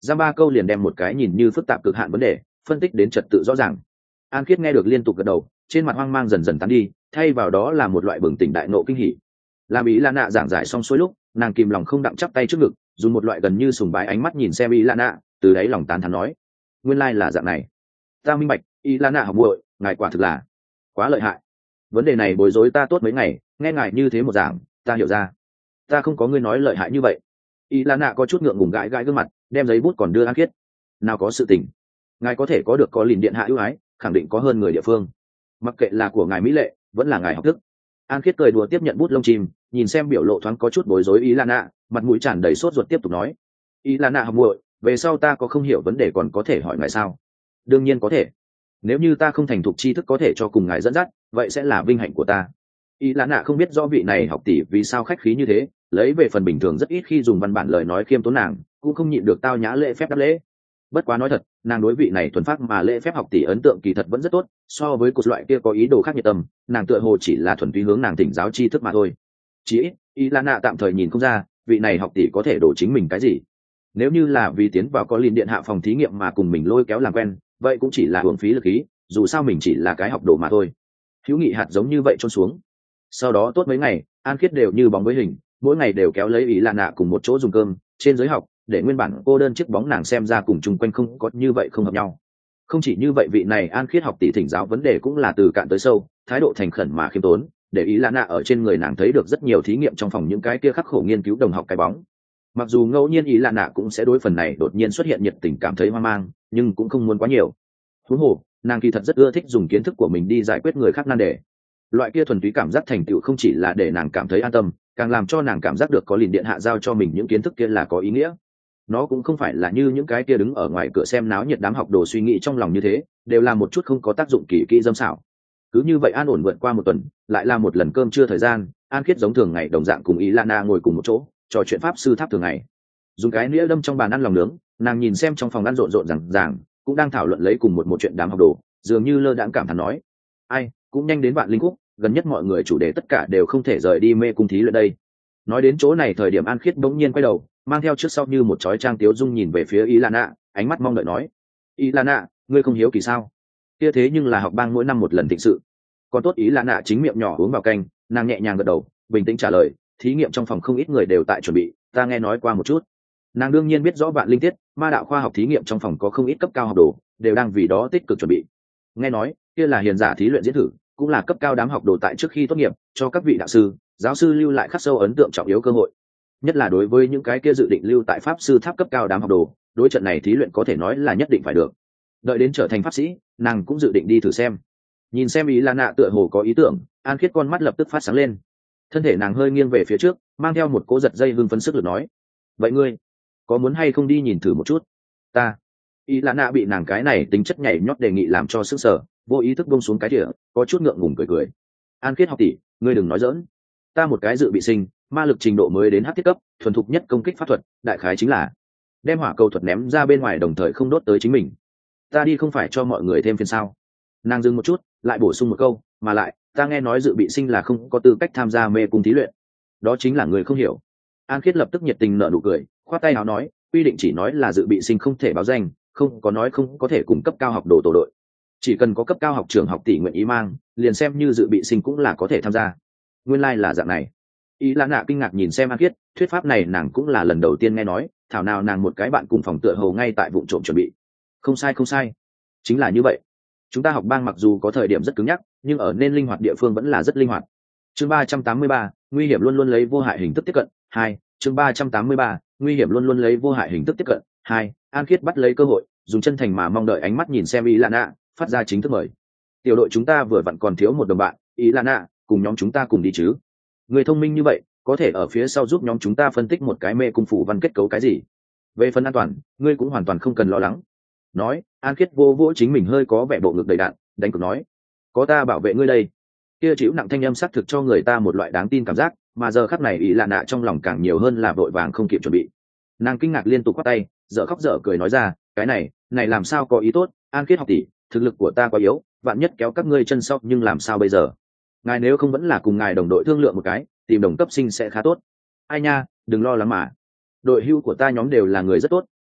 giam ba câu liền đem một cái nhìn như phức tạp cực hạn vấn đề phân tích đến trật tự rõ ràng. An Khiết nghe được liên tục gật đầu, trên mặt hoang mang dần dần tán đi, thay vào đó là một loại bừng tỉnh đại nộ kinh hỉ. Làm Ý Lan Nạ giảng giải xong xuôi lúc, nàng kìm lòng không đặng chắp tay trước ngực, dùng một loại gần như sùng bái ánh mắt nhìn xem Ý Lan Nạ, từ đáy lòng tán thán nói: nguyên lai là dạng này, ta minh bạch, Ý Lan Nạ học muội, ngài quả thực là quá lợi hại. Vấn đề này bối rối ta tốt mấy ngày, nghe ngài như thế một giảng, ta hiểu ra. Ta không có ngươi nói lợi hại như vậy. Ý Lan Nạ có chút ngượng ngùng gãi gãi gương mặt, đem giấy bút còn đưa An Khiết. Nào có sự tình, ngài có thể có được có lìn điện hạ ưu ái, khẳng định có hơn người địa phương, mặc kệ là của ngài mỹ lệ vẫn là ngài học thức. An Khiết cười đùa tiếp nhận bút lông chim, nhìn xem biểu lộ thoáng có chút bối rối Ý Lan Nạ, mặt mũi tràn đầy sốt ruột tiếp tục nói: Ý Lan Nạ học muội, về sau ta có không hiểu vấn đề còn có thể hỏi ngài sao? Đương nhiên có thể, nếu như ta không thành thục tri thức có thể cho cùng ngài dẫn dắt, vậy sẽ là vinh hạnh của ta. Ý Lan Nạ không biết do vị này học tỷ vì sao khách khí như thế, lấy về phần bình thường rất ít khi dùng văn bản lời nói khiêm tốn nàng, cũng không nhịn được tao nhã lễ phép đáp lễ. Bất quá nói thật, nàng đối vị này thuần phát mà lễ phép học tỷ ấn tượng kỳ thật vẫn rất tốt, so với cột loại kia có ý đồ khác nhiệt tâm, nàng tựa hồ chỉ là thuần túy hướng nàng thỉnh giáo tri thức mà thôi. Chỉ ít, Ý Lan Nạ tạm thời nhìn không ra, vị này học tỷ có thể đổ chính mình cái gì. Nếu như là vì tiến vào có liên điện hạ phòng thí nghiệm mà cùng mình lôi kéo làm quen, vậy cũng chỉ là hưởng phí lực khí, dù sao mình chỉ là cái học đồ mà thôi. Hữu nghị hạt giống như vậy trôn xuống. Sau đó tốt mấy ngày, An Khiết đều như bóng với hình, mỗi ngày đều kéo lấy Ý Lan Nạ cùng một chỗ dùng cơm trên giới học, để nguyên bản cô đơn chiếc bóng nàng xem ra cùng chung quanh không có như vậy không hợp nhau. Không chỉ như vậy, vị này An Khiết học tỷ thỉnh giáo vấn đề cũng là từ cạn tới sâu, thái độ thành khẩn mà khiêm tốn, để Ý Lan Nạ ở trên người nàng thấy được rất nhiều thí nghiệm trong phòng những cái kia khắc khổ nghiên cứu đồng học cái bóng. Mặc dù ngẫu nhiên Ý Lan Nạ cũng sẽ đối phần này đột nhiên xuất hiện nhiệt tình cảm thấy hoang mang, nhưng cũng không muốn quá nhiều. Huống hồ, nàng kỳ thật rất ưa thích dùng kiến thức của mình đi giải quyết người khác nan đề. Loại kia thuần túy cảm giác thành tựu không chỉ là để nàng cảm thấy an tâm, càng làm cho nàng cảm giác được có lìn điện hạ giao cho mình những kiến thức kia là có ý nghĩa. Nó cũng không phải là như những cái kia đứng ở ngoài cửa xem náo nhiệt đám học đồ suy nghĩ trong lòng như thế, đều là một chút không có tác dụng kỳ kỹ dâm xảo. Cứ như vậy an ổn vượt qua một tuần, lại là một lần cơm trưa thời gian, An Khiết giống thường ngày đồng dạng cùng Ý Lana ngồi cùng một chỗ, trò chuyện pháp sư tháp thường ngày. Dùng cái nĩa đâm trong bàn ăn lòng nướng, nàng nhìn xem trong phòng ăn rộn rộn ràng ràng, cũng đang thảo luận lấy cùng một một chuyện đám học đồ, dường như lơ đãng cảm thán nói: ai, cũng nhanh đến Vạn Linh Khúc, gần nhất mọi người chủ đề tất cả đều không thể rời đi mê cung thí luyện đây. Nói đến chỗ này, thời điểm An Khiết bỗng nhiên quay đầu, mang theo trước sau như một chói trang tiếu dung nhìn về phía Ilana, ánh mắt mong đợi nói: Ilana, ngươi không hiếu kỳ sao? Kia thế nhưng là học bang mỗi năm một lần thịnh sự. Còn tốt Ilana chính miệng nhỏ uống vào canh, nàng nhẹ nhàng gật đầu, bình tĩnh trả lời: thí nghiệm trong phòng không ít người đều tại chuẩn bị, ta nghe nói qua một chút. Nàng đương nhiên biết rõ Vạn Linh Tiết, ma đạo khoa học thí nghiệm trong phòng có không ít cấp cao học đồ, đều đang vì đó tích cực chuẩn bị. Nghe nói, kia là hiền giả thí luyện diễn thử, cũng là cấp cao đám học đồ tại trước khi tốt nghiệp, cho các vị đạo sư, giáo sư lưu lại khắc sâu ấn tượng trọng yếu cơ hội. Nhất là đối với những cái kia dự định lưu tại pháp sư tháp cấp cao đám học đồ, đối trận này thí luyện có thể nói là nhất định phải được. Đợi đến trở thành pháp sĩ, nàng cũng dự định đi thử xem. Nhìn xem Ý Lan Nạ tựa hồ có ý tưởng, An Khiết con mắt lập tức phát sáng lên. Thân thể nàng hơi nghiêng về phía trước, mang theo một cỗ giật dây hưng phấn sức lực nói: vậy ngươi có muốn hay không đi nhìn thử một chút? Ta Ý Lan Nạ bị nàng cái này tính chất nhảy nhót đề nghị làm cho sức sở, vô ý thức buông xuống cái đĩa, có chút ngượng ngùng cười cười. An Khiết học tỷ, ngươi đừng nói giỡn, ta một cái dự bị sinh, ma lực trình độ mới đến hắc thiết cấp, thuần thục nhất công kích pháp thuật, đại khái chính là đem hỏa cầu thuật ném ra bên ngoài đồng thời không đốt tới chính mình. Ta đi không phải cho mọi người thêm phiền sao? Nàng dừng một chút, lại bổ sung một câu, mà lại ta nghe nói dự bị sinh là không có tư cách tham gia mê cung thí luyện. Đó chính là người không hiểu. An Khiết lập tức nhiệt tình nở nụ cười, khoát tay áo nói: quy định chỉ nói là dự bị sinh không thể báo danh, không có nói không có thể cùng cấp cao học đồ tổ đội. Chỉ cần có cấp cao học trường học tỷ nguyện ý mang, liền xem như dự bị sinh cũng là có thể tham gia. Nguyên lai like là dạng này. Ý Lan Nạ kinh ngạc nhìn xem An Khiết, thuyết pháp này nàng cũng là lần đầu tiên nghe nói, thảo nào nàng một cái bạn cùng phòng tựa hồ ngay tại vụ trộm chuẩn bị. Không sai không sai, chính là như vậy. Chúng ta học bang mặc dù có thời điểm rất cứng nhắc, nhưng ở nên linh hoạt địa phương vẫn là rất linh hoạt. Chương ba trăm tám mươi ba, nguy hiểm luôn luôn lấy vô hại hình thức tiếp cận. Hai, chương ba trăm tám mươi ba, nguy hiểm luôn luôn lấy vô hại hình thức tiếp cận. Hai, An Khiết bắt lấy cơ hội, dùng chân thành mà mong đợi ánh mắt nhìn xem Ý Lan Nạ, phát ra chính thức mời. Tiểu đội chúng ta vừa vặn còn thiếu một đồng bạn, Ý Lan Nạ, cùng nhóm chúng ta cùng đi chứ? Người thông minh như vậy, có thể ở phía sau giúp nhóm chúng ta phân tích một cái mê cung phủ văn kết cấu cái gì. Về phần an toàn, ngươi cũng hoàn toàn không cần lo lắng. Nói, An Khiết vô vỗ chính mình hơi có vẻ bộ ngực đầy đạn, đánh cược nói: có ta bảo vệ ngươi đây. Kia chịu nặng thanh âm xác thực cho người ta một loại đáng tin cảm giác, mà giờ khắc này Ý Lan Nạ trong lòng càng nhiều hơn là vội vàng không kịp chuẩn bị. Nàng kinh ngạc liên tục quát tay, dở khóc dở cười nói ra: cái này, này làm sao có ý tốt, An Khiết học tỷ, thực lực của ta quá yếu, vạn nhất kéo các ngươi chân sau nhưng làm sao bây giờ? Ngài nếu không vẫn là cùng ngài đồng đội thương lượng một cái, tìm đồng cấp sinh sẽ khá tốt. Ai nha, đừng lo lắng mà. Đội hưu của ta nhóm đều là người rất tốt,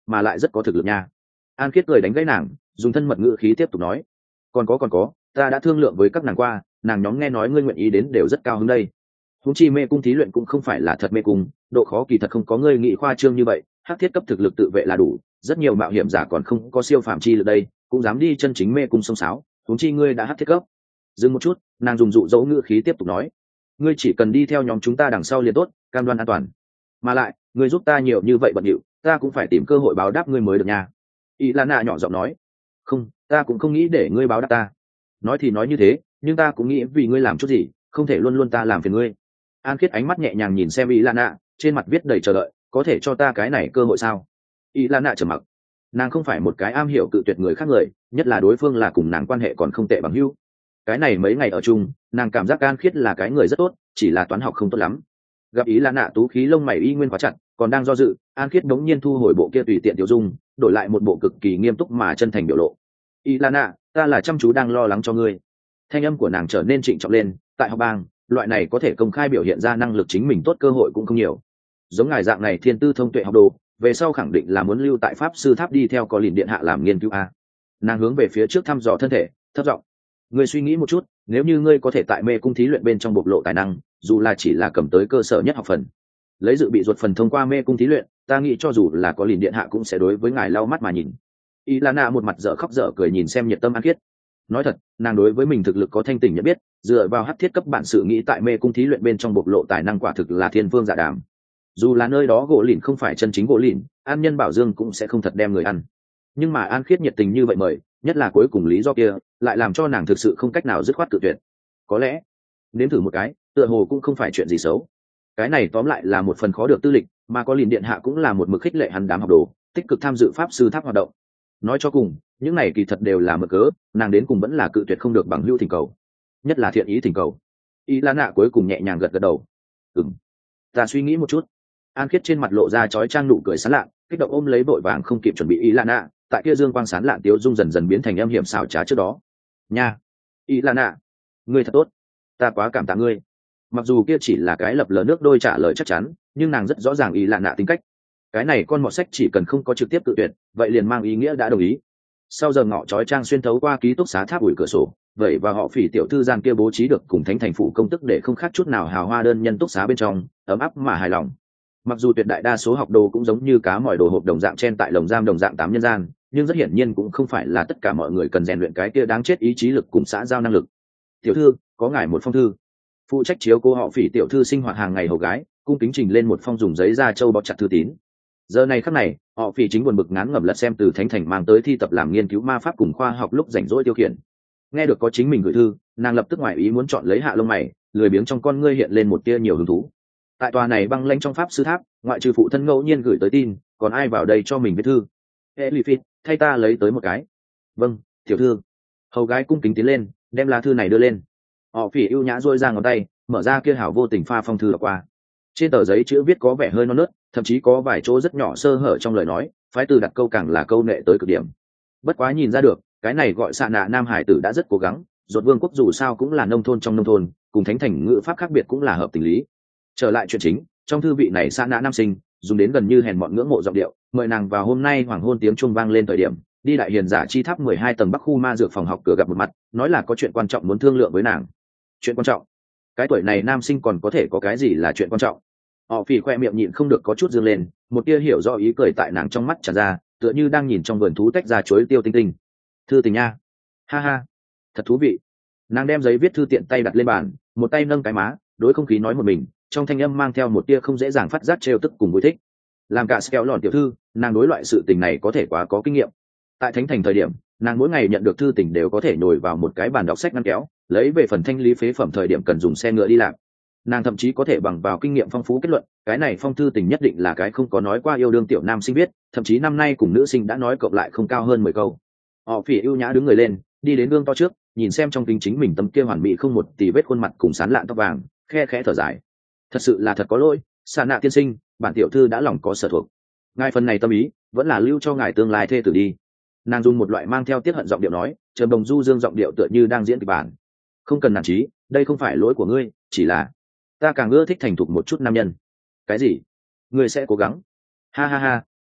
mà lại rất có thực lực nha. An Khiết cười đánh gãy nàng, dùng thân mật ngữ khí tiếp tục nói, còn có còn có ta đã thương lượng với các nàng qua, nàng nhóm nghe nói ngươi nguyện ý đến đều rất cao hứng đây. Huống chi mê cung thí luyện cũng không phải là thật mê cung, độ khó kỳ thật không có ngươi nghĩ khoa trương như vậy, hắc thiết cấp thực lực tự vệ là đủ, rất nhiều mạo hiểm giả còn không có siêu phàm chi lực đây cũng dám đi chân chính mê cung sông sáo, huống chi ngươi đã hắc thiết cấp. Dừng một chút, nàng dùng dụ dỗ ngữ khí tiếp tục nói, ngươi chỉ cần đi theo nhóm chúng ta đằng sau liền tốt, cam đoan an toàn. Mà lại ngươi giúp ta nhiều như vậy bận điệu, ta cũng phải tìm cơ hội báo đáp ngươi mới được nha. Y Lana nhỏ giọng nói, không, ta cũng không nghĩ để ngươi báo đáp ta. Nói thì nói như thế, nhưng ta cũng nghĩ vì ngươi làm chút gì, không thể luôn luôn ta làm phiền ngươi. An Khiết ánh mắt nhẹ nhàng nhìn xem Y Lana, trên mặt viết đầy chờ đợi, có thể cho ta cái này cơ hội sao? Y Lana trầm mặc, nàng không phải một cái am hiểu cự tuyệt người khác người, nhất là đối phương là cùng nàng quan hệ còn không tệ bằng hữu. Cái này mấy ngày ở chung, nàng cảm giác An Khiết là cái người rất tốt, chỉ là toán học không tốt lắm. Gặp ý là nạ tú khí lông mày y nguyên quá chặt, còn đang do dự, An Khiết đống nhiên thu hồi bộ kia tùy tiện tiểu dung, đổi lại một bộ cực kỳ nghiêm túc mà chân thành biểu lộ. Y là nạ, ta là chăm chú đang lo lắng cho ngươi. Thanh âm của nàng trở nên trịnh trọng lên, tại học bang, loại này có thể công khai biểu hiện ra năng lực chính mình tốt cơ hội cũng không nhiều. Giống ngài dạng này thiên tư thông tuệ học đồ, về sau khẳng định là muốn lưu tại pháp sư tháp đi theo có liền điện hạ làm nghiên cứu a. Nàng hướng về phía trước thăm dò thân thể, thấp giọng, ngươi suy nghĩ một chút, nếu như ngươi có thể tại mê cung thí luyện bên trong bộc lộ tài năng, dù là chỉ là cầm tới cơ sở nhất học phần, lấy dự bị ruột phần thông qua mê cung thí luyện, ta nghĩ cho dù là có liền điện hạ cũng sẽ đối với ngài lau mắt mà nhìn. Ilana một mặt dở khóc dở cười nhìn xem nhiệt tâm An Khiết. Nói thật, nàng đối với mình thực lực có thanh tỉnh nhận biết, dựa vào hắc thiết cấp bản sự nghĩ tại mê cung thí luyện bên trong bộc lộ tài năng quả thực là thiên phương dạ đàm. Dù là nơi đó gỗ lìn không phải chân chính gỗ lìn, An Nhân Bảo Dương cũng sẽ không thật đem người ăn. Nhưng mà An Khiết nhiệt tình như vậy mời, nhất là cuối cùng lý do kia, lại làm cho nàng thực sự không cách nào dứt khoát cự tuyệt. Có lẽ, nếm thử một cái, tựa hồ cũng không phải chuyện gì xấu. Cái này tóm lại là một phần khó được tư lịch, mà có liền điện hạ cũng là một mực khích lệ hắn đám học đồ, tích cực tham dự pháp sư tháp hoạt động. Nói cho cùng, những này kỳ thật đều là mực cớ, nàng đến cùng vẫn là cự tuyệt không được bằng hữu thỉnh cầu, nhất là thiện ý thỉnh cầu. Y Lan nạ cuối cùng nhẹ nhàng gật gật đầu. Ừm, ta suy nghĩ một chút. An Khiết trên mặt lộ ra chói trang nụ cười sán lạ, kích động ôm lấy vội vàng không kịp chuẩn bị Y Lan nạ, tại kia dương quang sán lạ tiếu dung dần dần biến thành âm hiểm xảo trá trước đó. Nha, Y Lan nạ, ngươi thật tốt, ta quá cảm tạ ngươi. Mặc dù kia chỉ là cái lập lờ nước đôi trả lời chắc chắn, nhưng nàng rất rõ ràng Y Lan nạ tính cách. Cái này con mọt sách chỉ cần không có trực tiếp tự tuyệt, vậy liền mang ý nghĩa đã đồng ý. Sau giờ ngọ chói trang xuyên thấu qua ký túc xá tháp ủi cửa sổ, vậy và họ Phỉ tiểu thư gian kia bố trí được cùng thánh thành phủ công tức để không khác chút nào hào hoa đơn nhân túc xá bên trong, ấm áp mà hài lòng. Mặc dù tuyệt đại đa số học đồ cũng giống như cá mỏi đồ hộp đồng dạng chen tại lồng giam đồng dạng tám nhân gian, nhưng rất hiển nhiên cũng không phải là tất cả mọi người cần rèn luyện cái kia đáng chết ý chí lực cùng xã giao năng lực. Tiểu thư, có ngài một phong thư. Phụ trách chiếu cô họ Phỉ tiểu thư sinh hoạt hàng ngày hầu gái, cung kính trình lên một phong dùng giấy da trâu bọc chặt thư tín. Giờ này khắc này, họ Phỉ chính buồn bực ngán ngẩm lật xem từ thánh thành mang tới thi tập làm nghiên cứu ma pháp cùng khoa học lúc rảnh rỗi tiêu khiển. Nghe được có chính mình gửi thư, nàng lập tức ngoài ý muốn chọn lấy hạ lông mày, lười biếng trong con ngươi hiện lên một tia nhiều hứng thú. Tại tòa này băng lãnh trong pháp sư tháp, ngoại trừ phụ thân ngẫu nhiên gửi tới tin, còn ai vào đây cho mình viết thư? Elifit, thay ta lấy tới một cái. Vâng, tiểu thư. Hầu gái cung kính tiến lên, đem lá thư này đưa lên. Họ Phỉ ưu nhã duỗi ra ngón tay, mở ra kia hảo vô tình pha phong thư đọc qua. Trên tờ giấy chữ viết có vẻ hơi non nớt, thậm chí có vài chỗ rất nhỏ sơ hở trong lời nói, phái từ đặt câu càng là câu nệ tới cực điểm. Bất quá nhìn ra được, cái này gọi xạ nạ nam hải tử đã rất cố gắng, ruột vương quốc dù sao cũng là nông thôn trong nông thôn, cùng thánh thành ngữ pháp khác biệt cũng là hợp tình lý. Trở lại chuyện chính, trong thư vị này xạ nạ nam sinh dùng đến gần như hèn mọn ngưỡng mộ giọng điệu, mời nàng vào hôm nay hoàng hôn tiếng chuông vang lên thời điểm, đi đại hiền giả chi tháp mười hai tầng bắc khu ma dược phòng học cửa gặp một mặt, nói là có chuyện quan trọng muốn thương lượng với nàng. Chuyện quan trọng? Cái tuổi này nam sinh còn có thể có cái gì là chuyện quan trọng? Họ Phỉ khoe miệng nhịn không được có chút dương lên, một tia hiểu rõ ý cười tại nàng trong mắt tràn ra, tựa như đang nhìn trong vườn thú tách ra chuối tiêu tinh tinh. Thư tình nha, ha ha, thật thú vị. Nàng đem giấy viết thư tiện tay đặt lên bàn, một tay nâng cái má, đối không khí nói một mình, trong thanh âm mang theo một tia không dễ dàng phát giác trêu tức cùng vui thích. Làm cả kéo lòn tiểu thư, nàng đối loại sự tình này có thể quá có kinh nghiệm. Tại thánh thành thời điểm, nàng mỗi ngày nhận được thư tình đều có thể nhồi vào một cái bàn đọc sách ngăn kéo, lấy về phần thanh lý phế phẩm thời điểm cần dùng xe ngựa đi làm. Nàng thậm chí có thể bằng vào kinh nghiệm phong phú kết luận, cái này phong thư tình nhất định là cái không có nói qua yêu đương tiểu nam sinh viết, thậm chí năm nay cùng nữ sinh đã nói cộng lại không cao hơn mười câu. Họ Phỉ ưu nhã đứng người lên, đi đến gương to trước, nhìn xem trong kính chính mình tấm kia hoàn mỹ không một tì vết khuôn mặt cùng sán lạn tóc vàng, khe khẽ thở dài. Thật sự là thật có lỗi, xạ nạ tiên sinh, bản tiểu thư đã lòng có sở thuộc. Ngài phần này tâm ý, vẫn là lưu cho ngài tương lai thê tử đi. Nàng dùng một loại mang theo tiết hận giọng điệu nói, trầm đồng du dương giọng điệu tựa như đang diễn kịch bản. Không cần nản chí, đây không phải lỗi của ngươi, chỉ là ta càng ưa thích thành thục một chút nam nhân. Cái gì? Ngươi sẽ cố gắng? Ha ha ha,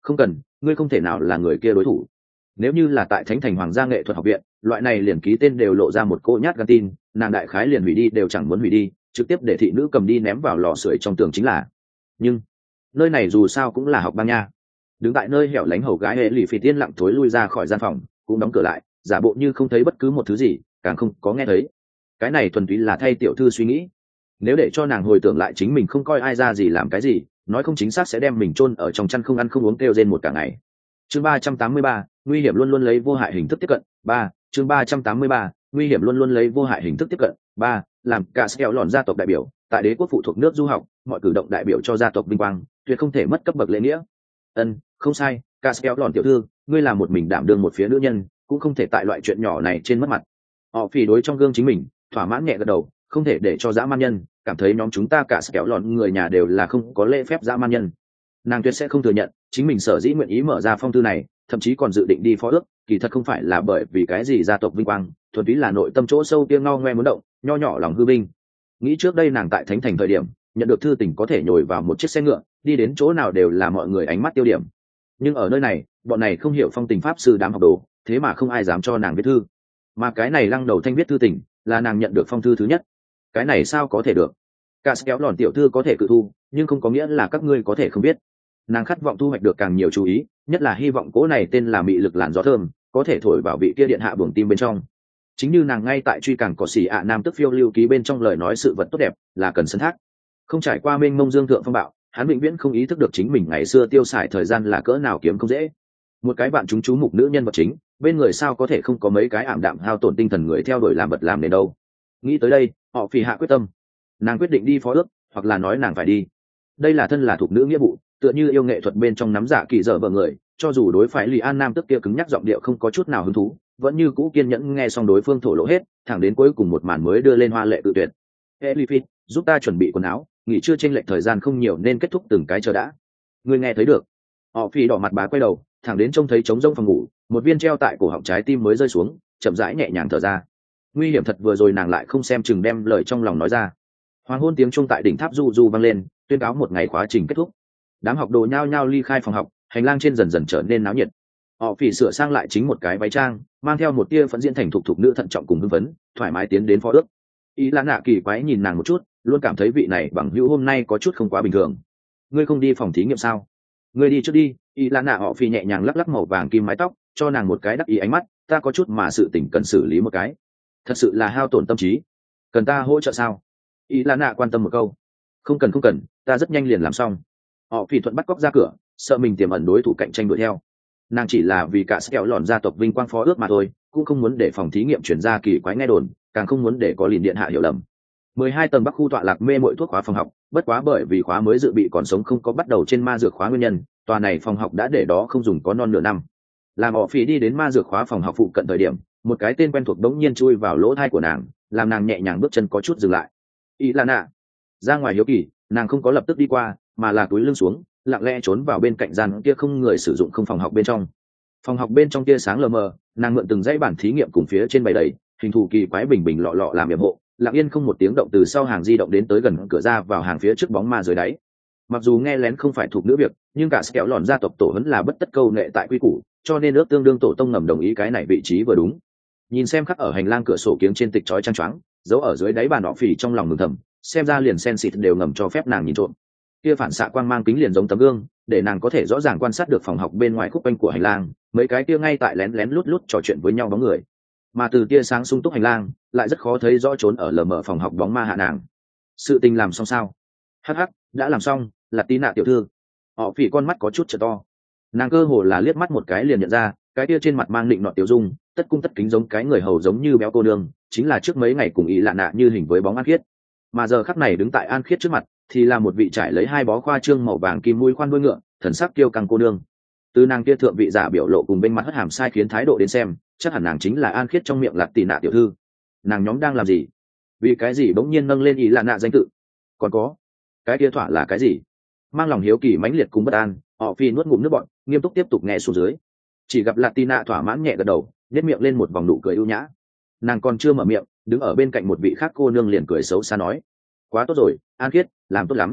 Không cần, ngươi không thể nào là người kia đối thủ. Nếu như là tại Thánh Thành Hoàng gia nghệ thuật học viện, loại này liền ký tên đều lộ ra một cô nhát gan tin, nàng đại khái liền hủy đi đều chẳng muốn hủy đi, trực tiếp để thị nữ cầm đi ném vào lò sưởi trong tường chính là. Nhưng nơi này dù sao cũng là học bang nha. Đứng tại nơi hẻo lánh, hầu gái hệ lì phì tiên lặng thối lui ra khỏi gian phòng, cũng đóng cửa lại, giả bộ như không thấy bất cứ một thứ gì, càng không có nghe thấy. Cái này thuần túy là thay tiểu thư suy nghĩ. Nếu để cho nàng hồi tưởng lại chính mình không coi ai ra gì làm cái gì, nói không chính xác sẽ đem mình chôn ở trong chăn không ăn không uống kêu rên một cả ngày. Chương ba trăm tám mươi ba, nguy hiểm luôn luôn lấy vô hại hình thức tiếp cận. Ba, chương ba trăm tám mươi ba, nguy hiểm luôn luôn lấy vô hại hình thức tiếp cận. Ba, làm cả Sẹo lòn gia tộc đại biểu, tại đế quốc phụ thuộc nước du học, mọi cử động đại biểu cho gia tộc vinh quang, tuyệt không thể mất cấp bậc lễ nghĩa. Ân, không sai, cả Sẹo lòn tiểu thư, ngươi là một mình đảm đương một phía nữ nhân, cũng không thể tại loại chuyện nhỏ này trên mất mặt. Họ phỉ đối trong gương chính mình, thỏa mãn nhẹ gật đầu, không thể để cho dã man nhân cảm thấy nhóm chúng ta cả Sẹo lòn người nhà đều là không có lễ phép dã man nhân. Nàng tuyệt sẽ không thừa nhận chính mình sở dĩ nguyện ý mở ra phong thư này, thậm chí còn dự định đi phó ước, kỳ thật không phải là bởi vì cái gì gia tộc vinh quang, thuần túy là nội tâm chỗ sâu kia ngao ngoe muốn động, nho nhỏ lòng hư vinh. Nghĩ trước đây nàng tại Thánh Thành thời điểm nhận được thư tình có thể nhồi vào một chiếc xe ngựa, đi đến chỗ nào đều là mọi người ánh mắt tiêu điểm, nhưng ở nơi này bọn này không hiểu phong tình pháp sư đám học đồ, thế mà không ai dám cho nàng viết thư, mà cái này Lăng Đầu Thanh viết thư tình là nàng nhận được phong thư thứ nhất. Cái này sao có thể được? Cả kéo lòn tiểu thư có thể cự thu, nhưng không có nghĩa là các ngươi có thể không biết. Nàng khát vọng thu hoạch được càng nhiều chú ý, nhất là hy vọng cỗ này tên là mị lực làn gió thơm có thể thổi vào vị kia điện hạ buồng tim bên trong. Chính như nàng ngay tại truy càng cỏ xỉ ạ nam tức phiêu lưu ký bên trong lời nói sự vật tốt đẹp là cần sân thác. Không trải qua mênh mông dương thượng phong bạo, hắn vĩnh viễn không ý thức được chính mình ngày xưa tiêu xài thời gian là cỡ nào kiếm không dễ. Một cái bạn chúng chú mục nữ nhân vật chính, bên người sao có thể không có mấy cái ảm đạm hao tổn tinh thần người theo đuổi làm vật làm nên đâu. Nghĩ tới đây, họ phì hạ quyết tâm, nàng quyết định đi phó ước, hoặc là nói nàng phải đi. Đây là thân là thuộc nữ nghĩa vụ, tựa như yêu nghệ thuật bên trong nắm giả kỳ dở vợ người, cho dù đối phải lì an nam tức kia cứng nhắc giọng điệu không có chút nào hứng thú, vẫn như cũ kiên nhẫn nghe xong đối phương thổ lộ hết, thẳng đến cuối cùng một màn mới đưa lên hoa lệ tự tuyệt. Elifit, giúp ta chuẩn bị quần áo, nghỉ trưa trên lệch thời gian không nhiều nên kết thúc từng cái chờ đã. Người nghe thấy được? Họ phi đỏ mặt bá quay đầu, thẳng đến trông thấy trống rông phòng ngủ, một viên treo tại cổ họng trái tim mới rơi xuống, chậm rãi nhẹ nhàng thở ra. Nguy hiểm thật, vừa rồi nàng lại không xem chừng đem lời trong lòng nói ra. Hoàng hôn tiếng chuông tại đỉnh tháp du du vang lên, tuyên cáo một ngày khóa trình kết thúc. Đám học đồ nhao nhao ly khai phòng học, hành lang trên dần dần trở nên náo nhiệt. Họ phỉ sửa sang lại chính một cái váy trang, mang theo một tia phấn diễn thành thục thục nữ thận trọng cùng hưng phấn, thoải mái tiến đến phó ước. Ý là nạ kỳ quái nhìn nàng một chút, luôn cảm thấy vị này bằng hữu hôm nay có chút không quá bình thường. Ngươi không đi phòng thí nghiệm sao? Ngươi đi trước đi. Ý là nạ họ phỉ nhẹ nhàng lắc lắc màu vàng kim mái tóc, cho nàng một cái đắc ý ánh mắt. Ta có chút mà sự tình cần xử lý một cái, thật sự là hao tổn tâm trí. Cần ta hỗ trợ sao? Ý là nạ quan tâm một câu. Không cần không cần, ta rất nhanh liền làm xong. Họ phỉ thuận bắt cóc ra cửa, sợ mình tiềm ẩn đối thủ cạnh tranh đuổi theo. Nàng chỉ là vì cả Sẹo lòn gia tộc vinh quang phó ước mà thôi, cũng không muốn để phòng thí nghiệm chuyển ra kỳ quái nghe đồn, càng không muốn để có liền điện hạ hiểu lầm. mười hai tầng bắc khu tọa lạc mê muội thuốc khóa phòng học, bất quá bởi vì khóa mới dự bị còn sống không có bắt đầu trên ma dược khóa nguyên nhân, tòa này phòng học đã để đó không dùng có non nửa năm. Làm họ phỉ đi đến ma dược khóa phòng học phụ cận thời điểm, một cái tên quen thuộc đống nhiên chui vào lỗ tai của nàng, làm nàng nhẹ nhàng bước chân có chút dừng lại. Ý là nạ. Ra ngoài hiếu kỳ, nàng không có lập tức đi qua, mà là túi lưng xuống, lặng lẽ trốn vào bên cạnh gian kia không người sử dụng không phòng học bên trong. Phòng học bên trong tia sáng lờ mờ, nàng mượn từng dãy bản thí nghiệm cùng phía trên bày đầy hình thù kỳ quái bình bình lọ lọ làm yểm hộ, lặng yên không một tiếng động từ sau hàng di động đến tới gần cửa ra vào hàng phía trước bóng ma dưới đáy. Mặc dù nghe lén không phải thuộc nữ việc, nhưng cả Sẹo lòn gia tộc tổ huấn là bất tất câu nệ tại quy củ, cho nên ước tương đương tổ tông ngầm đồng ý cái này vị trí vừa đúng. Nhìn xem khắc ở hành lang cửa sổ kiếng trên tịch chói chang choáng, giấu ở dưới đáy bàn họ phì trong lòng mừng thầm, xem ra liền sen xịt đều ngầm cho phép nàng nhìn trộm. Kia phản xạ quang mang kính liền giống tấm gương, để nàng có thể rõ ràng quan sát được phòng học bên ngoài khúc quanh của hành lang, mấy cái kia ngay tại lén lén lút lút trò chuyện với nhau bóng người. Mà từ tia sáng sung túc hành lang, lại rất khó thấy rõ trốn ở lờ mờ phòng học bóng ma hạ nàng. Sự tình làm xong sao? Hắc hắc, đã làm xong, là tí nạ tiểu thư. Họ phỉ con mắt có chút trở to. Nàng cơ hồ là liếc mắt một cái liền nhận ra, cái kia trên mặt mang định nọt tiểu dung, tất cung tất kính giống cái người hầu giống như béo cô nương, chính là trước mấy ngày cùng ý lạ nạ như hình với bóng An Khiết. Mà giờ khắc này đứng tại An Khiết trước mặt, thì là một vị trải lấy hai bó khoa trương màu vàng kim mũi khoan đuôi ngựa, thần sắc kiêu căng cô nương. Từ nàng kia thượng vị giả biểu lộ cùng bên mặt hất hàm sai khiến thái độ đến xem, chắc hẳn nàng chính là An Khiết trong miệng Lạc Tỷ Nạ tiểu thư. Nàng nhóm đang làm gì? Vì cái gì bỗng nhiên nâng lên ý lạ nạ danh tự? Còn có, cái kia thỏa là cái gì? Mang lòng hiếu kỳ mãnh liệt cùng bất an, họ phi nuốt ngụm nước bọt, nghiêm túc tiếp tục nghe xuống dưới. Chỉ gặp Lạc Tỷ Nạ thỏa mãn nhẹ gật đầu, nhếch miệng lên một vòng nụ cười ưu nhã. Nàng còn chưa mở miệng, đứng ở bên cạnh một vị khác cô nương liền cười xấu xa nói: quá tốt rồi, An Khiết, làm tốt lắm.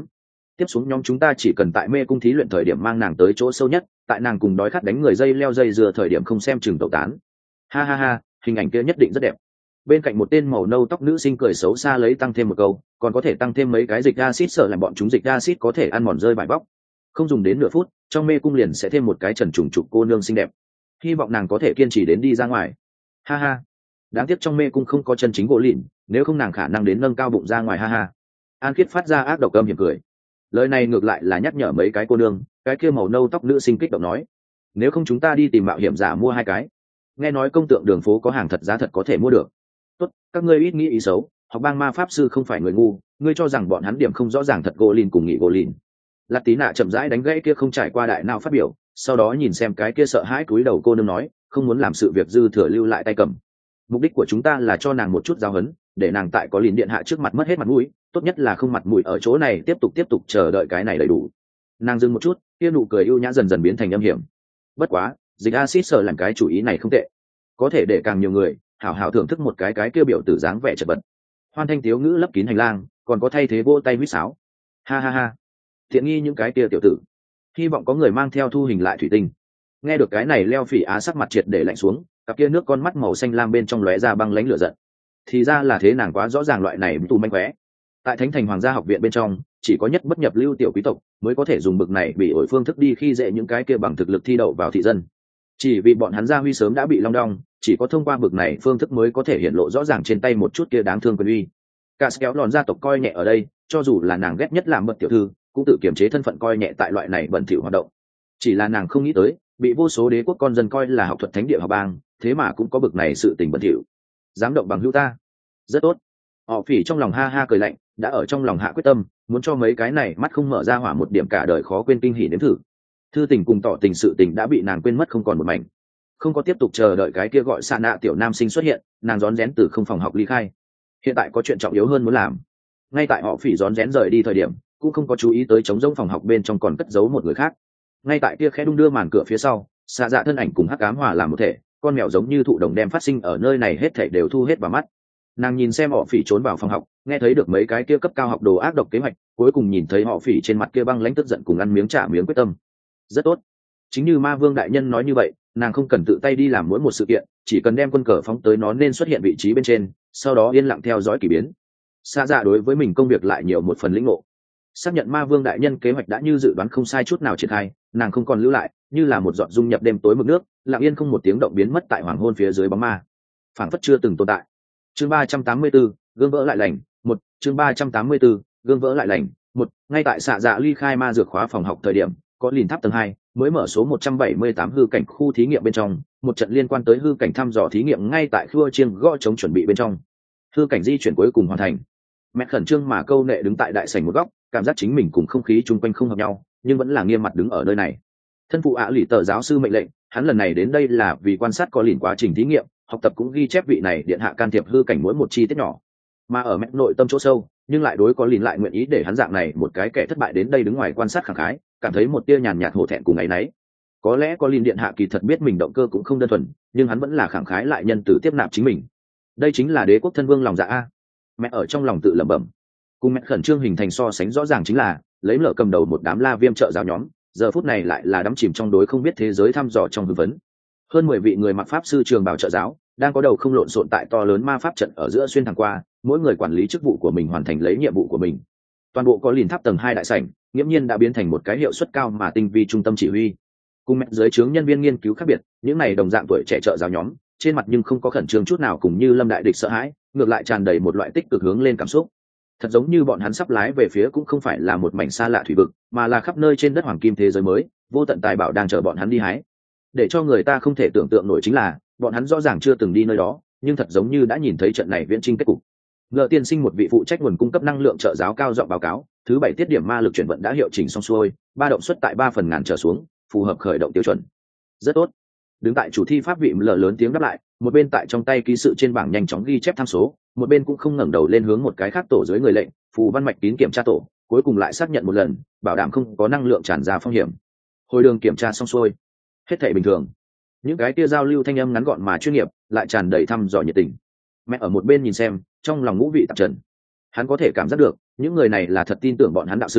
tiếp xuống nhóm chúng ta chỉ cần tại mê cung thí luyện thời điểm mang nàng tới chỗ sâu nhất, tại nàng cùng đói khát đánh người dây leo dây dừa thời điểm không xem chừng tẩu tán. Ha ha ha, hình ảnh kia nhất định rất đẹp. Bên cạnh một tên màu nâu tóc nữ sinh cười xấu xa lấy tăng thêm một câu, còn có thể tăng thêm mấy cái dịch acid sợ làm bọn chúng dịch acid có thể ăn mòn rơi vải bóc. Không dùng đến nửa phút, trong mê cung liền sẽ thêm một cái trần trùng trục cô nương xinh đẹp. Hy vọng nàng có thể kiên trì đến đi ra ngoài. Ha ha, đáng tiếc trong mê cung không có chân chính gỗ lìn, nếu không nàng khả năng đến nâng cao bụng ra ngoài. Ha ha. An Khiết phát ra ác độc âm hiểm cười. Lời này ngược lại là nhắc nhở mấy cái cô nương, cái kia màu nâu tóc nữ sinh kích động nói, nếu không chúng ta đi tìm mạo hiểm giả mua hai cái. Nghe nói công tượng đường phố có hàng thật giá thật có thể mua được. Tốt, các ngươi ít nghĩ ý xấu, học bang ma pháp sư không phải người ngu, ngươi cho rằng bọn hắn điểm không rõ ràng thật gỗ lìn cùng nghị gỗ lìn. Lạt Tí Nạ chậm rãi đánh gãy kia không trải qua đại nào phát biểu, sau đó nhìn xem cái kia sợ hãi cúi đầu cô nương nói, không muốn làm sự việc dư thừa lưu lại tay cầm. Mục đích của chúng ta là cho nàng một chút giáo huấn, để nàng tại có lìn điện hạ trước mặt mất hết mặt mũi, tốt nhất là không mặt mũi ở chỗ này tiếp tục tiếp tục chờ đợi cái này đầy đủ. Nàng dừng một chút, kia nụ cười ưu nhã dần dần biến thành âm hiểm. Bất quá, dịch acid sợ làm cái chủ ý này không tệ, có thể để càng nhiều người hảo hảo thưởng thức một cái cái kia biểu tử dáng vẻ chật vật. Hoan thanh tiếu ngữ lấp kín hành lang, còn có thay thế vỗ tay huýt sáo. Ha ha ha, thiện nghi những cái kia tiểu tử, hy vọng có người mang theo thu hình lại thủy tinh. Nghe được cái này, Leo Phỉ Á sắc mặt triệt để lạnh xuống, cặp kia nước con mắt màu xanh lam bên trong lóe ra băng lãnh lửa giận. Thì ra là thế, nàng quá rõ ràng loại này tù manh khóe. Tại Thánh Thành Hoàng gia học viện bên trong, chỉ có nhất bất nhập lưu tiểu quý tộc mới có thể dùng bực này bị ổi phương thức đi khi dễ những cái kia bằng thực lực thi đậu vào thị dân. Chỉ vì bọn hắn gia huy sớm đã bị long đong, chỉ có thông qua bực này phương thức mới có thể hiện lộ rõ ràng trên tay một chút kia đáng thương quyền uy. Cả kéo lòn gia tộc coi nhẹ ở đây, cho dù là nàng ghét nhất làm bậc tiểu thư, cũng tự kiềm chế thân phận coi nhẹ tại loại này bẩn thỉu hoạt động. Chỉ là nàng không nghĩ tới, bị vô số đế quốc con dân coi là học thuật thánh địa học bang, thế mà cũng có bực này sự tình bẩn thỉu. Dám động bằng hữu ta, rất tốt. Họ Phỉ trong lòng ha ha cười lạnh, đã ở trong lòng hạ quyết tâm, muốn cho mấy cái này mắt không mở ra hỏa một điểm cả đời khó quên kinh hỉ đến thử. Thư tình cùng tỏ tình sự tình đã bị nàng quên mất không còn một mảnh. Không có tiếp tục chờ đợi cái kia gọi xa nạ tiểu nam sinh xuất hiện, nàng rón rén từ không phòng học ly khai. Hiện tại có chuyện trọng yếu hơn muốn làm. Ngay tại Họ Phỉ rón rén rời đi thời điểm, cũng không có chú ý tới trống rỗng phòng học bên trong còn cất giấu một người khác. Ngay tại kia khẽ đung đưa màn cửa phía sau, xạ dạ thân ảnh cùng hắc ám hòa làm một thể, con mèo giống như thụ đồng đem phát sinh ở nơi này hết thảy đều thu hết vào mắt. Nàng nhìn xem Họ Phỉ trốn vào phòng học, nghe thấy được mấy cái kia cấp cao học đồ ác độc kế hoạch, cuối cùng nhìn thấy Họ Phỉ trên mặt kia băng lãnh tức giận cùng ăn miếng trả miếng quyết tâm. Rất tốt. Chính như Ma Vương đại nhân nói như vậy, nàng không cần tự tay đi làm mỗi một sự kiện, chỉ cần đem quân cờ phóng tới nó nên xuất hiện vị trí bên trên, sau đó yên lặng theo dõi kỳ biến. Xa dạ đối với mình công việc lại nhiều một phần lĩnh ngộ. Xác nhận Ma Vương đại nhân kế hoạch đã như dự đoán không sai chút nào triển khai, nàng không còn lưu lại, như là một giọt dung nhập đêm tối mực nước, lặng yên không một tiếng động biến mất tại hoàng hôn phía dưới bóng ma, phảng phất chưa từng tồn tại. Chương ba trăm tám mươi 34, gương vỡ lại lành, một, chương ba trăm tám mươi 34, gương vỡ lại lành, một, ngay tại xạ dạ ly khai ma dược khóa phòng học thời điểm, có lìn tháp tầng hai mới mở số một trăm bảy mươi tám hư cảnh khu thí nghiệm bên trong, một trận liên quan tới hư cảnh thăm dò thí nghiệm ngay tại khua chiêng gõ chống chuẩn bị bên trong. Hư cảnh di chuyển cuối cùng hoàn thành. Mẹ khẩn trương mà câu nệ đứng tại đại sảnh một góc, cảm giác chính mình cùng không khí chung quanh không hợp nhau, nhưng vẫn là nghiêm mặt đứng ở nơi này. Thân phụ ạ lì tờ giáo sư mệnh lệnh, hắn lần này đến đây là vì quan sát có lìn quá trình thí nghiệm, học tập cũng ghi chép vị này điện hạ can thiệp hư cảnh mỗi một chi tiết nhỏ. Mà ở mẹ nội tâm chỗ sâu, nhưng lại đối có lìn lại nguyện ý để hắn dạng này một cái kẻ thất bại đến đây đứng ngoài quan sát khẳng khái, cảm thấy một tia nhàn nhạt hổ thẹn cùng ấy nấy. Có lẽ có lìn điện hạ kỳ thật biết mình động cơ cũng không đơn thuần, nhưng hắn vẫn là khẳng khái lại nhân từ tiếp nạp chính mình. Đây chính là đế quốc thân vương lòng dạ a. Mẹ ở trong lòng tự lẩm bẩm. Cùng mẹ khẩn trương hình thành so sánh rõ ràng chính là lấy lỡ cầm đầu một đám la viêm trợ giáo nhóm, giờ phút này lại là đắm chìm trong đối không biết thế giới thăm dò trong hư vấn. Hơn mười vị người mặc pháp sư trường bào trợ giáo đang có đầu không lộn xộn tại to lớn ma pháp trận ở giữa xuyên thẳng qua, mỗi người quản lý chức vụ của mình, hoàn thành lấy nhiệm vụ của mình. Toàn bộ có lìn tháp tầng hai đại sảnh nghiễm nhiên đã biến thành một cái hiệu suất cao mà tinh vi trung tâm chỉ huy. Cùng mẹ dưới trướng nhân viên nghiên cứu khác biệt, những này đồng dạng tuổi trẻ trợ giáo nhóm trên mặt nhưng không có khẩn trương chút nào, cùng như lâm đại địch sợ hãi, ngược lại tràn đầy một loại tích cực hướng lên cảm xúc. Thật giống như bọn hắn sắp lái về phía cũng không phải là một mảnh xa lạ thủy vực, mà là khắp nơi trên đất hoàng kim thế giới mới, vô tận tài bảo đang chờ bọn hắn đi hái. Để cho người ta không thể tưởng tượng nổi chính là bọn hắn rõ ràng chưa từng đi nơi đó, nhưng thật giống như đã nhìn thấy trận này viễn trinh kết cục. Ngựa tiên sinh một vị phụ trách nguồn cung cấp năng lượng trợ giáo cao giọng báo cáo, thứ bảy tiết điểm ma lực chuyển vận đã hiệu chỉnh xong xuôi, ba động suất tại ba phần ngàn trở xuống, phù hợp khởi động tiêu chuẩn. Rất tốt. Đứng tại chủ thi pháp vị lờ lớn tiếng đáp lại, một bên tại trong tay ký sự trên bảng nhanh chóng ghi chép tham số, một bên cũng không ngẩng đầu lên hướng một cái khác tổ dưới người lệnh phù văn mạch kín kiểm tra tổ, cuối cùng lại xác nhận một lần, bảo đảm không có năng lượng tràn ra phong hiểm. Hồi đường kiểm tra xong xuôi, hết thảy bình thường. Những cái tia giao lưu thanh âm ngắn gọn mà chuyên nghiệp, lại tràn đầy thăm dò nhiệt tình. Mẹ ở một bên nhìn xem, trong lòng ngũ vị tạp trần. Hắn có thể cảm giác được những người này là thật tin tưởng bọn hắn đạo sư,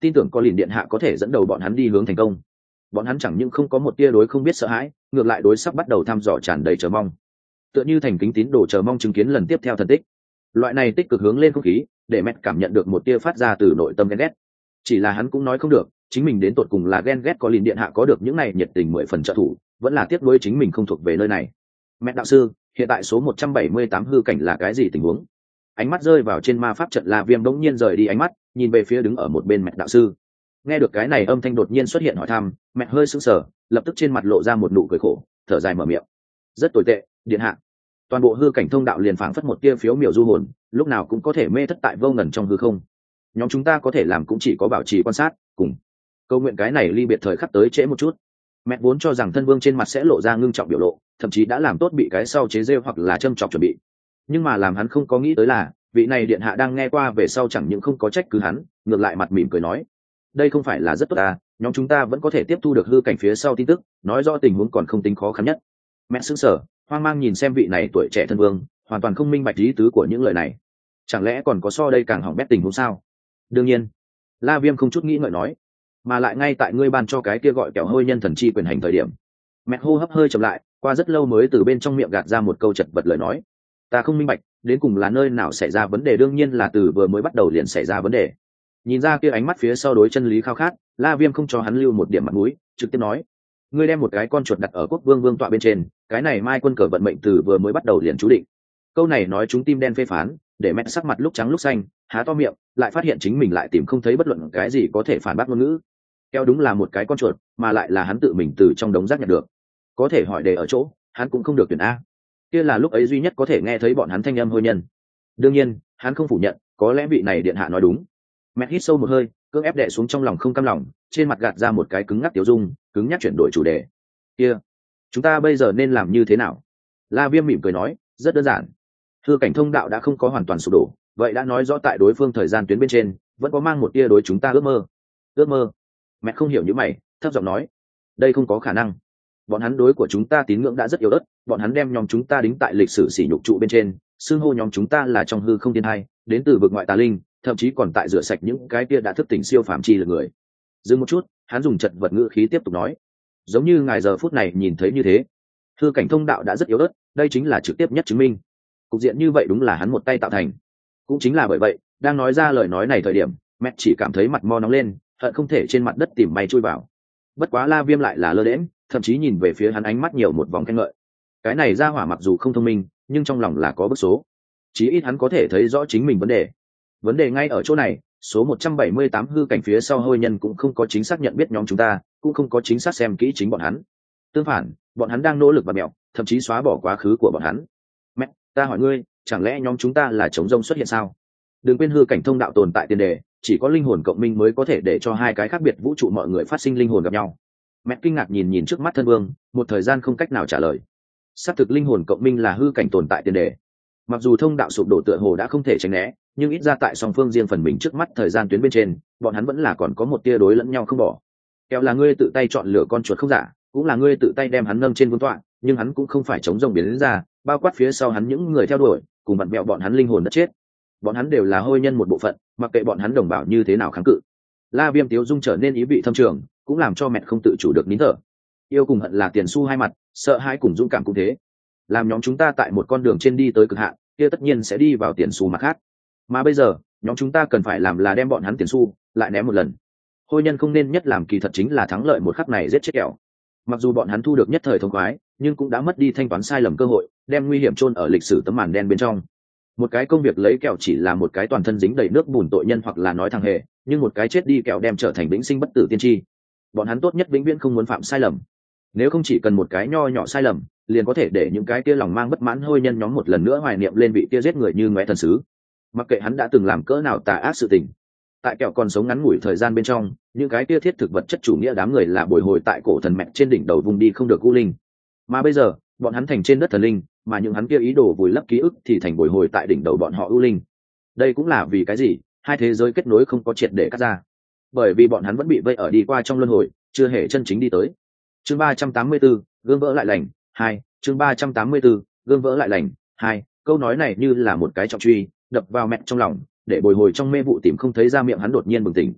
tin tưởng có lìn điện hạ có thể dẫn đầu bọn hắn đi hướng thành công. Bọn hắn chẳng những không có một tia đối không biết sợ hãi, ngược lại đối sắp bắt đầu thăm dò tràn đầy chờ mong, tựa như thành kính tín đồ chờ mong chứng kiến lần tiếp theo thần tích. Loại này tích cực hướng lên không khí để mẹ cảm nhận được một tia phát ra từ nội tâm ghen ghét. Chỉ là hắn cũng nói không được chính mình đến tột cùng là ghen ghét có lìn điện hạ có được những này nhiệt tình mười phần trợ thủ, vẫn là tiếc nuối chính mình không thuộc về nơi này. Mẹ đạo sư, hiện tại số một trăm bảy mươi tám hư cảnh là cái gì tình huống? Ánh mắt rơi vào trên ma pháp trận La Viêm đống nhiên rời đi ánh mắt, nhìn về phía đứng ở một bên mẹ đạo sư. Nghe được cái này âm thanh đột nhiên xuất hiện hỏi thăm, mẹ hơi sững sờ, lập tức trên mặt lộ ra một nụ cười khổ, thở dài mở miệng. Rất tồi tệ, điện hạ. Toàn bộ hư cảnh thông đạo liền phảng phất một tia phiếu miểu du hồn, lúc nào cũng có thể mê thất tại vô ngần trong hư không. Nhóm chúng ta có thể làm cũng chỉ có bảo trì quan sát, cùng câu nguyện cái này ly biệt thời khắc tới trễ một chút. Mẹ vốn cho rằng thân vương trên mặt sẽ lộ ra ngưng trọng biểu lộ, thậm chí đã làm tốt bị cái sau chế rêu hoặc là châm chọc chuẩn bị. Nhưng mà làm hắn không có nghĩ tới là, vị này điện hạ đang nghe qua về sau chẳng những không có trách cứ hắn, ngược lại mặt mỉm cười nói: đây không phải là rất tốt à, nhóm chúng ta vẫn có thể tiếp thu được hư cảnh phía sau tin tức, nói rõ tình huống còn không tính khó khăn nhất. Mẹ sững sờ, hoang mang nhìn xem vị này tuổi trẻ thân vương, hoàn toàn không minh bạch ý tứ của những lời này. Chẳng lẽ còn có so đây càng hỏng bét tình huống sao? Đương nhiên, La Viêm không chút nghĩ ngợi nói, mà lại ngay tại ngươi ban cho cái kia gọi kẹo hôi nhân thần chi quyền hành thời điểm. Mẹ hô hấp hơi chậm lại, qua rất lâu mới từ bên trong miệng gạt ra một câu chật vật lời nói: ta không minh bạch, đến cùng là nơi nào xảy ra vấn đề, đương nhiên là từ vừa mới bắt đầu liền xảy ra vấn đề. Nhìn ra kia ánh mắt phía sau đối chân lý khao khát, La Viêm không cho hắn lưu một điểm mặt mũi, trực tiếp nói: ngươi đem một cái con chuột đặt ở quốc vương vương tọa bên trên, cái này mai quân cờ vận mệnh từ vừa mới bắt đầu liền chú định. Câu này nói chúng tim đen phê phán, để mẹ sắc mặt lúc trắng lúc xanh, há to miệng, lại phát hiện chính mình lại tìm không thấy bất luận cái gì có thể phản bác ngôn ngữ. Keo đúng là một cái con chuột, mà lại là hắn tự mình từ trong đống rác nhặt được. Có thể hỏi đề ở chỗ, hắn cũng không được tuyển a. Kia là lúc ấy duy nhất có thể nghe thấy bọn hắn thanh âm hôi nhân. Đương nhiên, hắn không phủ nhận, có lẽ vị này điện hạ nói đúng. Mẹ hít sâu một hơi, cưỡng ép đè xuống trong lòng không cam lòng, trên mặt gạt ra một cái cứng ngắc tiêu dung, cứng nhắc chuyển đổi chủ đề. Kia, chúng ta bây giờ nên làm như thế nào? La Viêm mỉm cười nói, rất đơn giản. Hư cảnh thông đạo đã không có hoàn toàn sụp đổ, vậy đã nói rõ tại đối phương thời gian tuyến bên trên vẫn có mang một tia đối chúng ta ước mơ. Ước mơ? Mẹ không hiểu như mày, thấp giọng nói, đây không có khả năng. Bọn hắn đối của chúng ta tín ngưỡng đã rất yếu ớt, bọn hắn đem nhóm chúng ta đính tại lịch sử sỉ nhục trụ bên trên, xưng hô nhóm chúng ta là trong hư không thiên hai, đến từ vực ngoại tà linh, thậm chí còn tại rửa sạch những cái kia đã thức tỉnh siêu phàm chi lực người. Dừng một chút, hắn dùng chật vật ngữ khí tiếp tục nói, giống như ngài giờ phút này nhìn thấy như thế, hư cảnh thông đạo đã rất yếu ớt, đây chính là trực tiếp nhất chứng minh. Cục diện như vậy đúng là hắn một tay tạo thành. Cũng chính là bởi vậy, đang nói ra lời nói này thời điểm, mẹ chỉ cảm thấy mặt mo nóng lên, hận không thể trên mặt đất tìm bay chui vào. Bất quá La Viêm lại là lơ đễnh, thậm chí nhìn về phía hắn ánh mắt nhiều một vòng khen ngợi. Cái này ra hỏa mặc dù không thông minh, nhưng trong lòng là có bức số. Chí ít hắn có thể thấy rõ chính mình vấn đề. Vấn đề ngay ở chỗ này, số một trăm bảy mươi tám hư cảnh phía sau hôi nhân cũng không có chính xác nhận biết nhóm chúng ta, cũng không có chính xác xem kỹ chính bọn hắn. Tương phản, bọn hắn đang nỗ lực và mẹo, thậm chí xóa bỏ quá khứ của bọn hắn. Mẹ, ta hỏi ngươi, chẳng lẽ nhóm chúng ta là chống rông xuất hiện sao? Đừng quên hư cảnh thông đạo tồn tại tiền đề, chỉ có linh hồn cộng minh mới có thể để cho hai cái khác biệt vũ trụ mọi người phát sinh linh hồn gặp nhau. Mẹ kinh ngạc nhìn nhìn trước mắt thân vương, một thời gian không cách nào trả lời. Xác thực linh hồn cộng minh là hư cảnh tồn tại tiền đề. Mặc dù thông đạo sụp đổ tựa hồ đã không thể tránh né, nhưng ít ra tại song phương riêng phần mình trước mắt thời gian tuyến bên trên, bọn hắn vẫn là còn có một tia đối lẫn nhau không bỏ. Kéo là ngươi tự tay chọn lựa con chuột không giả, cũng là ngươi tự tay đem hắn nâng trên vương tọa, nhưng hắn cũng không phải chống rồng biến đến ra, bao quát phía sau hắn những người theo đuổi, cùng vặn mẹo bọn hắn linh hồn đất chết. Bọn hắn đều là hôi nhân một bộ phận, mặc kệ bọn hắn đồng bào như thế nào kháng cự. La Viêm tiếu dung trở nên ý vị thâm trường, cũng làm cho mẹ không tự chủ được nín thở. Yêu cùng hận là tiền xu hai mặt, sợ hãi cùng dũng cảm cũng thế. Làm nhóm chúng ta tại một con đường trên đi tới cực hạn, kia tất nhiên sẽ đi vào tiền xu mặt khác. Mà bây giờ, nhóm chúng ta cần phải làm là đem bọn hắn tiền xu lại ném một lần. Hôi nhân không nên nhất làm kỳ thật chính là thắng lợi một khắc này giết chết kẻo. Mặc dù bọn hắn thu được nhất thời thông khoái, nhưng cũng đã mất đi thanh toán sai lầm cơ hội, đem nguy hiểm chôn ở lịch sử tấm màn đen bên trong. Một cái công việc lấy kẹo chỉ là một cái toàn thân dính đầy nước bùn tội nhân hoặc là nói thằng hề, nhưng một cái chết đi kẹo đem trở thành vĩnh sinh bất tử tiên tri. Bọn hắn tốt nhất vĩnh viễn không muốn phạm sai lầm. Nếu không chỉ cần một cái nho nhỏ sai lầm, liền có thể để những cái kia lòng mang bất mãn hôi nhân nhóm một lần nữa hoài niệm lên vị kia giết người như ngoé thần sứ. Mặc kệ hắn đã từng làm cỡ nào tà ác sự tình, tại kẹo còn sống ngắn ngủi thời gian bên trong, những cái kia thiết thực vật chất chủ nghĩa đám người là bồi hồi tại cổ thần mẹ trên đỉnh đầu vùng đi không được u linh. Mà bây giờ, bọn hắn thành trên đất thần linh, mà những hắn kia ý đồ vùi lấp ký ức thì thành bồi hồi tại đỉnh đầu bọn họ u linh. Đây cũng là vì cái gì hai thế giới kết nối không có triệt để cắt ra, bởi vì bọn hắn vẫn bị vây ở đi qua trong luân hồi, chưa hề chân chính đi tới. Chương ba trăm tám mươi 34, gương vỡ lại lành hai. Chương ba trăm tám mươi 34, gương vỡ lại lành hai. Câu nói này như là một cái trọng truy đập vào mẹ trong lòng, để bồi hồi trong mê vụ tìm không thấy ra miệng hắn đột nhiên bừng tỉnh.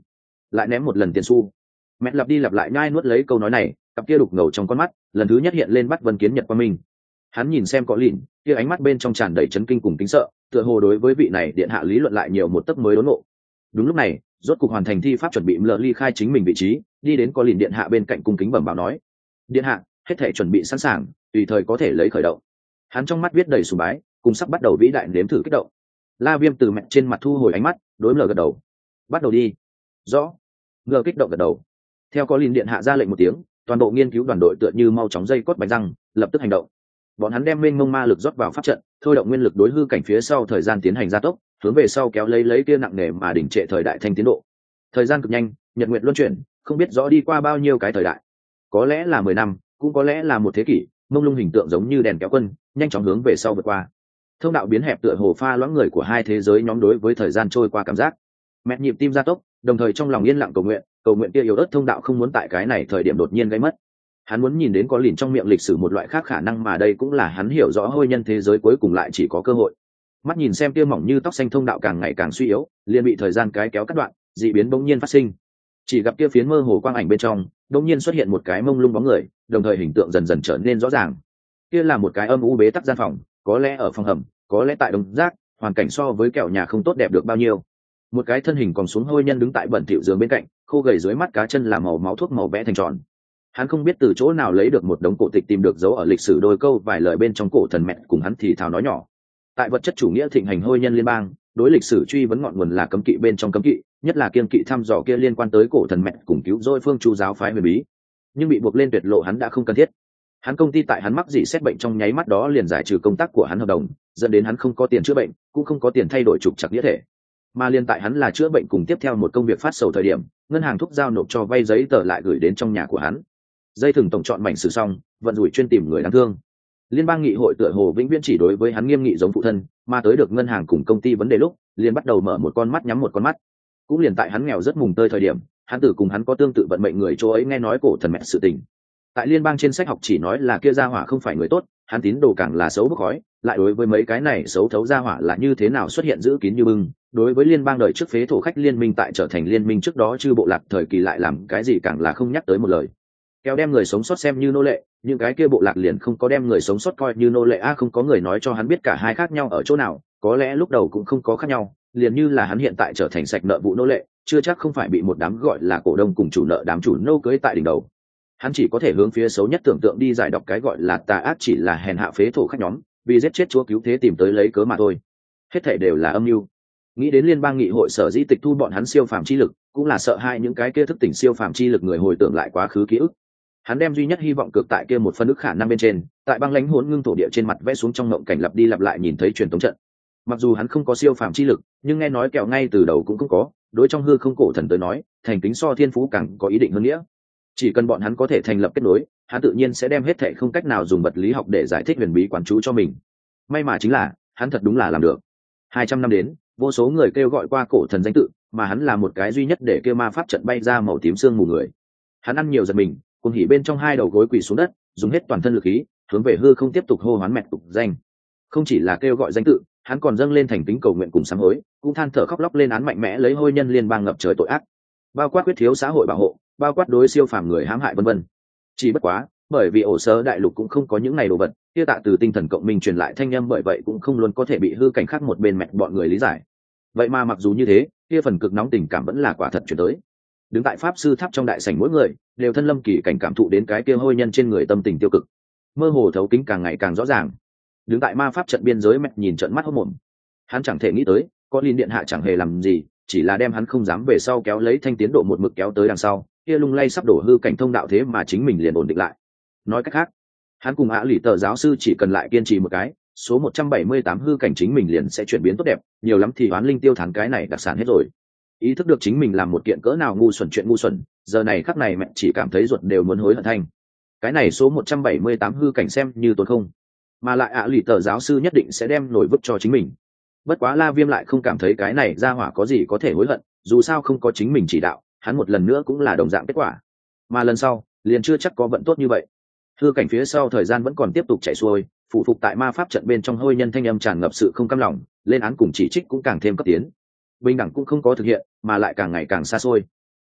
lại ném một lần tiền xu. Mẹ lặp đi lặp lại nhai nuốt lấy câu nói này, cặp kia đục ngầu trong con mắt lần thứ nhất hiện lên bắt Vân Kiến Nhật qua mình. Hắn nhìn xem có lìn, kia ánh mắt bên trong tràn đầy chấn kinh cùng kính sợ, tựa hồ đối với vị này điện hạ lý luận lại nhiều một tấc mới đốn ngộ. Đúng lúc này, rốt cục hoàn thành thi pháp chuẩn bị lờ ly khai chính mình vị trí, đi đến có lìn điện hạ bên cạnh cung kính bẩm báo nói: điện hạ, hết thể chuẩn bị sẵn sàng, tùy thời có thể lấy khởi động. Hắn trong mắt viết đầy sùng bái, cùng sắp bắt đầu vĩ đại nếm thử kích động. La Viêm từ mẹ trên mặt thu hồi ánh mắt, đối lờ gật đầu: bắt đầu đi. Rõ. Lờ kích động gật đầu. Theo có lìn điện hạ ra lệnh một tiếng, toàn bộ nghiên cứu đoàn đội tựa như mau chóng dây cốt bánh răng, lập tức hành động. Bọn hắn đem mênh mông ma lực rót vào pháp trận, thôi động nguyên lực đối hư cảnh phía sau thời gian tiến hành gia tốc, hướng về sau kéo lấy lấy kia nặng nề mà đỉnh trệ thời đại thanh tiến độ. Thời gian cực nhanh, nhật nguyệt luân chuyển, không biết rõ đi qua bao nhiêu cái thời đại. Có lẽ là mười năm, cũng có lẽ là một thế kỷ, mông lung hình tượng giống như đèn kéo quân, nhanh chóng hướng về sau vượt qua. Thông đạo biến hẹp tựa hồ pha loãng người của hai thế giới nhóm đối với thời gian trôi qua cảm giác. Mẹ nhịp tim gia tốc, đồng thời trong lòng yên lặng cầu nguyện, cầu nguyện kia yếu ớt thông đạo không muốn tại cái này thời điểm đột nhiên gây mất. Hắn muốn nhìn đến có lìn trong miệng lịch sử một loại khác khả năng, mà đây cũng là hắn hiểu rõ hôi nhân thế giới cuối cùng lại chỉ có cơ hội. Mắt nhìn xem kia mỏng như tóc xanh thông đạo càng ngày càng suy yếu, liền bị thời gian cái kéo cắt đoạn, dị biến bỗng nhiên phát sinh. Chỉ gặp kia phiến mơ hồ quang ảnh bên trong, bỗng nhiên xuất hiện một cái mông lung bóng người, đồng thời hình tượng dần dần trở nên rõ ràng. Kia là một cái âm u bế tắc gian phòng, có lẽ ở phòng hầm, có lẽ tại đống rác, hoàn cảnh so với kẹo nhà không tốt đẹp được bao nhiêu. Một cái thân hình còn xuống hôi nhân đứng tại bẩn thỉu giường bên cạnh, khô gầy dưới mắt cá chân là màu máu thuốc màu vẽ thành tròn. Hắn không biết từ chỗ nào lấy được một đống cổ tịch, tìm được dấu ở lịch sử đôi câu vài lời bên trong cổ thần mẹ cùng hắn thì thào nói nhỏ. Tại vật chất chủ nghĩa thịnh hành hôi nhân liên bang, đối lịch sử truy vấn ngọn nguồn là cấm kỵ bên trong cấm kỵ, nhất là kiên kỵ thăm dò kia liên quan tới cổ thần mẹ cùng cứu rỗi phương chu giáo phái huyền bí. Nhưng bị buộc lên tuyệt lộ hắn đã không cần thiết. Hắn công ty tại hắn mắc dị xét bệnh trong nháy mắt đó liền giải trừ công tác của hắn hợp đồng, dẫn đến hắn không có tiền chữa bệnh, cũng không có tiền thay đổi trục trặc nghĩa thể. Mà liên tại hắn là chữa bệnh cùng tiếp theo một công việc phát sầu thời điểm, ngân hàng thúc giao nộp cho vay giấy tờ lại gửi đến trong nhà của hắn. Dây thừng tổng chọn mảnh sử xong, vận rủi chuyên tìm người đáng thương. Liên bang nghị hội tựa hồ vĩnh viễn chỉ đối với hắn nghiêm nghị giống phụ thân, mà tới được ngân hàng cùng công ty vấn đề lúc, liền bắt đầu mở một con mắt nhắm một con mắt. Cũng liền tại hắn nghèo rất mùng tơi thời điểm, hắn tử cùng hắn có tương tự vận mệnh người chỗ ấy nghe nói cổ thần mẹ sự tình. Tại liên bang trên sách học chỉ nói là kia gia hỏa không phải người tốt, hắn tín đồ càng là xấu bốc khói, lại đối với mấy cái này xấu thấu gia hỏa là như thế nào xuất hiện giữ kín như bưng. Đối với liên bang đời trước phế thổ khách liên minh tại trở thành liên minh trước đó chư bộ lạc thời kỳ lại làm cái gì càng là không nhắc tới một lời. Kéo đem người sống sót xem như nô lệ, những cái kia bộ lạc liền không có đem người sống sót coi như nô lệ. A à, không có người nói cho hắn biết cả hai khác nhau ở chỗ nào, có lẽ lúc đầu cũng không có khác nhau, liền như là hắn hiện tại trở thành sạch nợ vụ nô lệ, chưa chắc không phải bị một đám gọi là cổ đông cùng chủ nợ đám chủ nô cưới tại đỉnh đầu. Hắn chỉ có thể hướng phía xấu nhất tưởng tượng đi giải đọc cái gọi là tà ác chỉ là hèn hạ phế thổ khách nhóm, vì giết chết chúa cứu thế tìm tới lấy cớ mà thôi. Hết thảy đều là âm mưu. Nghĩ đến liên bang nghị hội sở dĩ tịch thu bọn hắn siêu phàm chi lực, cũng là sợ hai những cái kia thức tỉnh siêu phàm chi lực người hồi tưởng lại quá khứ ký ức. Hắn đem duy nhất hy vọng cược tại kia một phân ức khả năng bên trên, tại băng lãnh hỗn ngưng thổ địa trên mặt vẽ xuống trong ngộng cảnh lặp đi lặp lại nhìn thấy truyền thống trận. Mặc dù hắn không có siêu phàm chi lực, nhưng nghe nói kẹo ngay từ đầu cũng không có, đối trong hư không cổ thần tới nói, thành kính so thiên phú càng có ý định hơn nghĩa. Chỉ cần bọn hắn có thể thành lập kết nối, hắn tự nhiên sẽ đem hết thảy không cách nào dùng vật lý học để giải thích huyền bí quán chú cho mình. May mà chính là, hắn thật đúng là làm được. Hai trăm năm đến, vô số người kêu gọi qua cổ thần danh tự, mà hắn là một cái duy nhất để kêu ma pháp trận bay ra màu tím sương mù người. Hắn ăn nhiều giật mình, cùng hỉ bên trong hai đầu gối quỳ xuống đất, dùng hết toàn thân lực khí, hướng về hư không tiếp tục hô hoán mẹ tục danh. Không chỉ là kêu gọi danh tự, hắn còn dâng lên thành kính cầu nguyện cùng sám hối, cũng than thở khóc lóc lên án mạnh mẽ lấy hôi nhân liên bang ngập trời tội ác, bao quát quyết thiếu xã hội bảo hộ, bao quát đối siêu phàm người hãm hại vân vân. Chỉ bất quá, bởi vì ổ sơ đại lục cũng không có những này đồ vật, kia tạ từ tinh thần cộng minh truyền lại thanh âm, bởi vậy cũng không luôn có thể bị hư cảnh khác một bên mẹ bọn người lý giải. Vậy mà mặc dù như thế, kia phần cực nóng tình cảm vẫn là quả thật chuyển tới. Đứng tại pháp sư tháp trong đại sảnh mỗi người đều thân lâm kỳ cảnh cảm thụ đến cái kia hôi nhân trên người tâm tình tiêu cực, mơ hồ thấu kính càng ngày càng rõ ràng. Đứng tại ma pháp trận biên giới mẹ nhìn trận mắt hốt mồm. Hắn chẳng thể nghĩ tới, có Linh điện hạ chẳng hề làm gì, chỉ là đem hắn không dám về sau kéo lấy thanh tiến độ một mực kéo tới đằng sau, kia lung lay sắp đổ hư cảnh thông đạo thế mà chính mình liền ổn định lại. Nói cách khác, hắn cùng Ả Lỷ Tờ giáo sư chỉ cần lại kiên trì một cái, số một trăm bảy mươi tám hư cảnh chính mình liền sẽ chuyển biến tốt đẹp, nhiều lắm thì oán linh tiêu thán cái này đặc sản hết rồi. Ý thức được chính mình làm một kiện cỡ nào ngu xuẩn chuyện ngu xuẩn, giờ này khắc này mẹ chỉ cảm thấy ruột đều muốn hối hận thanh. Cái này số một trăm bảy mươi tám hư cảnh xem như tốt không, mà lại Ả Lỷ Tờ giáo sư nhất định sẽ đem nổi vứt cho chính mình. Bất quá La Viêm lại không cảm thấy cái này ra hỏa có gì có thể hối hận, dù sao không có chính mình chỉ đạo, hắn một lần nữa cũng là đồng dạng kết quả, mà lần sau liền chưa chắc có vận tốt như vậy. Hư cảnh phía sau thời gian vẫn còn tiếp tục chạy xuôi, phụ phục tại ma pháp trận bên trong hôi nhân thanh âm tràn ngập sự không cam lòng, lên án cùng chỉ trích cũng càng thêm cấp tiến. Bình đẳng cũng không có thực hiện, mà lại càng ngày càng xa xôi.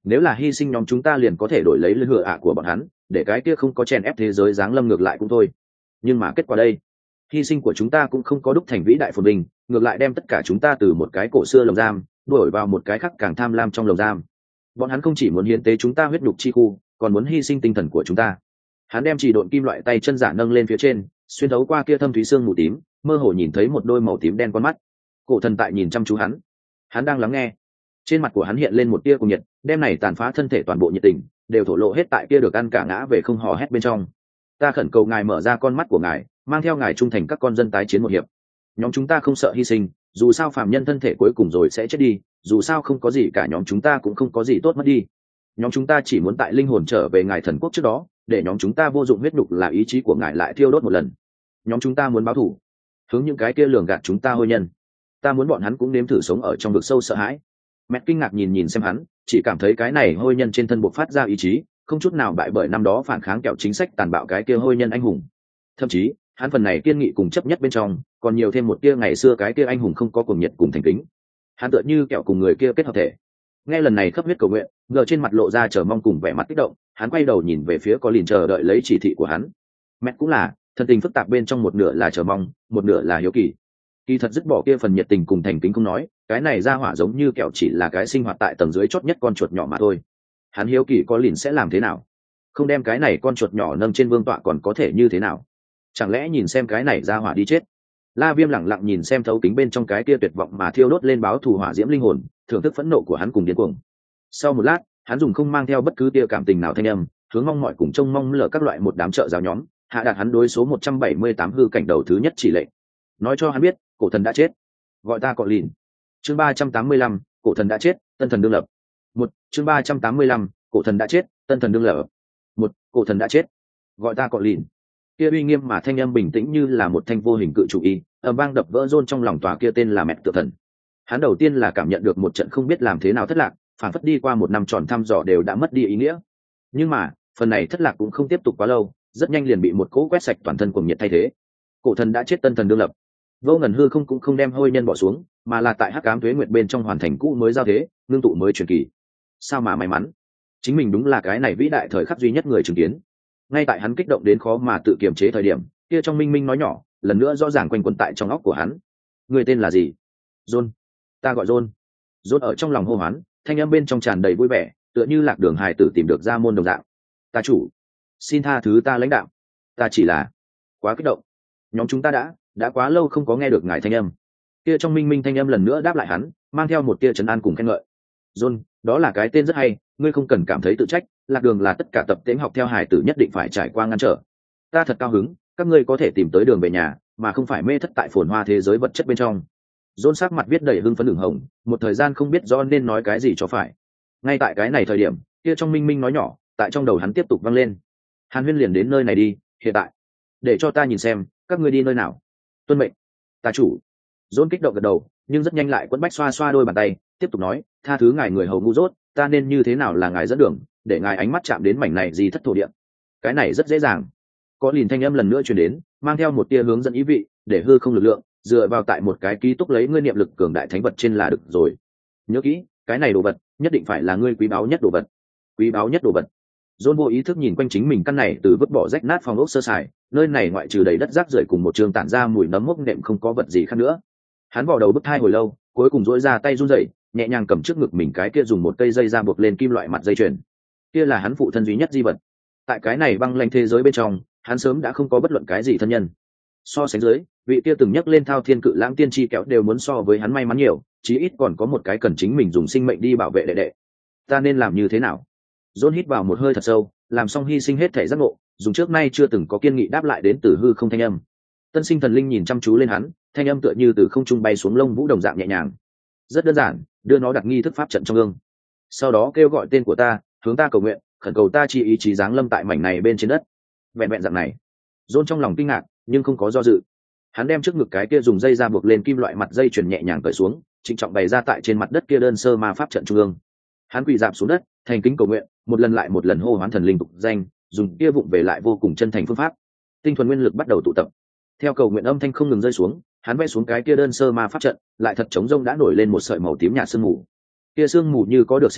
nếu là hy sinh nhóm chúng ta liền có thể đổi lấy lưỡi hựa ạ của bọn hắn, để cái kia không có chèn ép thế giới giáng lâm ngược lại cũng thôi. Nhưng mà kết quả đây, hy sinh của chúng ta cũng không có đúc thành vĩ đại phồn vinh, ngược lại đem tất cả chúng ta từ một cái cổ xưa lồng giam đuổi vào một cái khác càng tham lam trong lồng giam. Bọn hắn không chỉ muốn hiến tế chúng ta huyết nhục chi khu, còn muốn hy sinh tinh thần của chúng ta. Hắn đem chỉ độn kim loại tay chân giả nâng lên phía trên, xuyên thấu qua kia thâm thúy xương mù tím, mơ hồ nhìn thấy một đôi màu tím đen con mắt. Cổ thần tại nhìn chăm chú hắn, hắn đang lắng nghe. Trên mặt của hắn hiện lên một tia cùng nhiệt, đem này tàn phá thân thể toàn bộ nhiệt tình đều thổ lộ hết tại kia được ăn cả ngã về không hò hét bên trong. Ta khẩn cầu ngài mở ra con mắt của ngài, mang theo ngài trung thành các con dân tái chiến một hiệp. Nhóm chúng ta không sợ hy sinh, dù sao phàm nhân thân thể cuối cùng rồi sẽ chết đi, dù sao không có gì cả, nhóm chúng ta cũng không có gì tốt mất đi. Nhóm chúng ta chỉ muốn tại linh hồn trở về ngài thần quốc trước đó, để nhóm chúng ta vô dụng huyết nhục là ý chí của ngài lại thiêu đốt một lần. Nhóm chúng ta muốn báo thù, hướng những cái kia lường gạt chúng ta hôi nhân. Ta muốn bọn hắn cũng nếm thử sống ở trong vực sâu sợ hãi. Mẹ kinh ngạc nhìn nhìn xem hắn, chỉ cảm thấy cái này hôi nhân trên thân buộc phát ra ý chí, không chút nào bại bởi năm đó phản kháng kẹo chính sách tàn bạo cái kia hôi nhân anh hùng. Thậm chí hắn phần này kiên nghị cùng chấp nhất bên trong còn nhiều thêm một kia ngày xưa cái kia anh hùng không có cuồng nhiệt cùng thành kính. Hắn tựa như kẹo cùng người kia kết hợp thể. Nghe lần này khắp huyết cầu nguyện, ngờ trên mặt lộ ra chờ mong cùng vẻ mặt kích động, hắn quay đầu nhìn về phía có lìn chờ đợi lấy chỉ thị của hắn. Mẹ cũng là thân tình phức tạp, bên trong một nửa là chờ mong, một nửa là hiếu kỳ. Kỳ thật dứt bỏ kia phần nhiệt tình cùng thành kính không nói, cái này ra hỏa giống như kẹo chỉ là cái sinh hoạt tại tầng dưới chót nhất con chuột nhỏ mà thôi. Hắn hiếu kỳ có lìn sẽ làm thế nào, không đem cái này con chuột nhỏ nâng trên vương tọa còn có thể như thế nào, chẳng lẽ nhìn xem cái này ra hỏa đi chết. La Viêm lẳng lặng nhìn xem thấu kính bên trong cái kia tuyệt vọng mà thiêu đốt lên báo thù hỏa diễm linh hồn, thưởng thức phẫn nộ của hắn cùng điên cuồng. Sau một lát, hắn dùng không mang theo bất cứ tia cảm tình nào thanh âm, hướng mong mọi cùng trông mong lờ các loại một đám trợ giáo nhóm, hạ đạt hắn đối số một trăm bảy mươi tám hư cảnh đầu thứ nhất chỉ lệnh, nói cho hắn biết cổ thần đã chết. Gọi ta cọ lìn. Chương ba trăm tám mươi lăm, cổ thần đã chết, tân thần đương lập. Một, chương ba trăm tám mươi lăm, cổ thần đã chết, tân thần đương lập. Một, cổ thần đã chết. Gọi ta cọ lìn. Kia uy nghiêm mà thanh âm bình tĩnh như là một thanh vô hình cự trụ y, ầm vang đập vỡ rôn trong lòng tòa kia tên là mẹ tự thần. Hắn đầu tiên là cảm nhận được một trận không biết làm thế nào thất lạc, phản phất đi qua một năm tròn thăm dò đều đã mất đi ý nghĩa. Nhưng mà phần này thất lạc cũng không tiếp tục quá lâu, rất nhanh liền bị một cỗ quét sạch toàn thân cuồng nhiệt thay thế. Cổ thần đã chết, tân thần đương lập. Vô ngần hư không cũng không đem hôi nhân bỏ xuống, mà là tại hắc ám tuế nguyệt bên trong hoàn thành cũ mới giao thế, ngưng tụ mới truyền kỳ. Sao mà may mắn, chính mình đúng là cái này vĩ đại thời khắc duy nhất người chứng kiến. Ngay tại hắn kích động đến khó mà tự kiềm chế thời điểm, kia trong minh minh nói nhỏ lần nữa rõ ràng quanh quẩn tại trong óc của hắn. Người tên là gì? John. Ta gọi John. John ở trong lòng hô hoán, thanh âm bên trong tràn đầy vui vẻ, tựa như lạc đường hài tử tìm được ra môn đồng dạng. Ta chủ, xin tha thứ ta lãnh đạo, ta chỉ là quá kích động. Nhóm chúng ta đã đã quá lâu không có nghe được ngài thanh âm. Kia trong minh minh thanh âm lần nữa đáp lại hắn, mang theo một tia trấn an cùng khen ngợi. John, đó là cái tên rất hay, ngươi không cần cảm thấy tự trách, lạc đường là tất cả tập tễnh học theo hài tử nhất định phải trải qua ngăn trở. Ta thật cao hứng, các ngươi có thể tìm tới đường về nhà, mà không phải mê thất tại phồn hoa thế giới vật chất bên trong. John sắc mặt viết đầy hưng phấn ửng hồng, một thời gian không biết do nên nói cái gì cho phải. Ngay tại cái này thời điểm, kia trong minh minh nói nhỏ tại trong đầu hắn tiếp tục vang lên. Hàn Huyên liền đến nơi này đi, hiện tại để cho ta nhìn xem các ngươi đi nơi nào. Tuân mệnh, ta chủ. John kích động gật đầu, nhưng rất nhanh lại quấn bách xoa xoa đôi bàn tay, tiếp tục nói, tha thứ ngài người hầu ngu dốt, ta nên như thế nào là ngài dẫn đường, để ngài ánh mắt chạm đến mảnh này gì thất thổ địa. Cái này rất dễ dàng. Có lìn thanh âm lần nữa truyền đến, mang theo một tia hướng dẫn ý vị, để hư không lực lượng dựa vào tại một cái ký túc lấy ngươi niệm lực cường đại thánh vật trên là được rồi. Nhớ kỹ, cái này đồ vật nhất định phải là ngươi quý báu nhất đồ vật. Quý báu nhất đồ vật. John vô ý thức nhìn quanh chính mình căn này từ vứt bỏ rách nát phòng ốc sơ sài, nơi này ngoại trừ đầy đất rác rưởi cùng một trường tản ra mùi nấm mốc nệm không có vật gì khác nữa. Hắn vò đầu bứt tai hồi lâu, cuối cùng duỗi ra tay run rẩy, nhẹ nhàng cầm trước ngực mình cái kia dùng một cây dây ra buộc lên kim loại mặt dây chuyền. Kia là hắn phụ thân duy nhất di vật. Tại cái này băng lanh thế giới bên trong, hắn sớm đã không có bất luận cái gì thân nhân. So sánh dưới, vị kia từng nhắc lên thao thiên cự lãng tiên tri kéo đều muốn so với hắn may mắn nhiều, chí ít còn có một cái cần chính mình dùng sinh mệnh đi bảo vệ đệ đệ. Ta nên làm như thế nào? John hít vào một hơi thật sâu, làm xong hy sinh hết thể giác ngộ, dùng trước nay chưa từng có kiên nghị đáp lại đến từ hư không thanh âm. Tân sinh thần linh nhìn chăm chú lên hắn, thanh âm tựa như từ không trung bay xuống lông vũ đồng dạng nhẹ nhàng. Rất đơn giản, đưa nó đặt nghi thức pháp trận trong gương. Sau đó kêu gọi tên của ta, hướng ta cầu nguyện, khẩn cầu ta chi ý chí giáng lâm tại mảnh này bên trên đất. Vẹn vẹn dạng này. John trong lòng kinh ngạc, nhưng không có do dự. Hắn đem trước ngực cái kia dùng dây ra buộc lên kim loại mặt dây chuyền nhẹ nhàng cởi xuống, trịnh trọng bày ra tại trên mặt đất kia đơn sơ ma pháp trận trung ương. Hắn quỳ rạp xuống đất, thành kính cầu nguyện, một lần lại một lần hô hoán thần linh tục danh, dùng kia vụng về lại vô cùng chân thành phương pháp. Tinh thuần nguyên lực bắt đầu tụ tập. Theo cầu nguyện âm thanh không ngừng rơi xuống, hắn vẽ xuống cái kia đơn sơ ma pháp trận, lại thật trống rông đã nổi lên một sợi màu tím nhạt sương mù. Kia sương mù như có được sinh mệnh,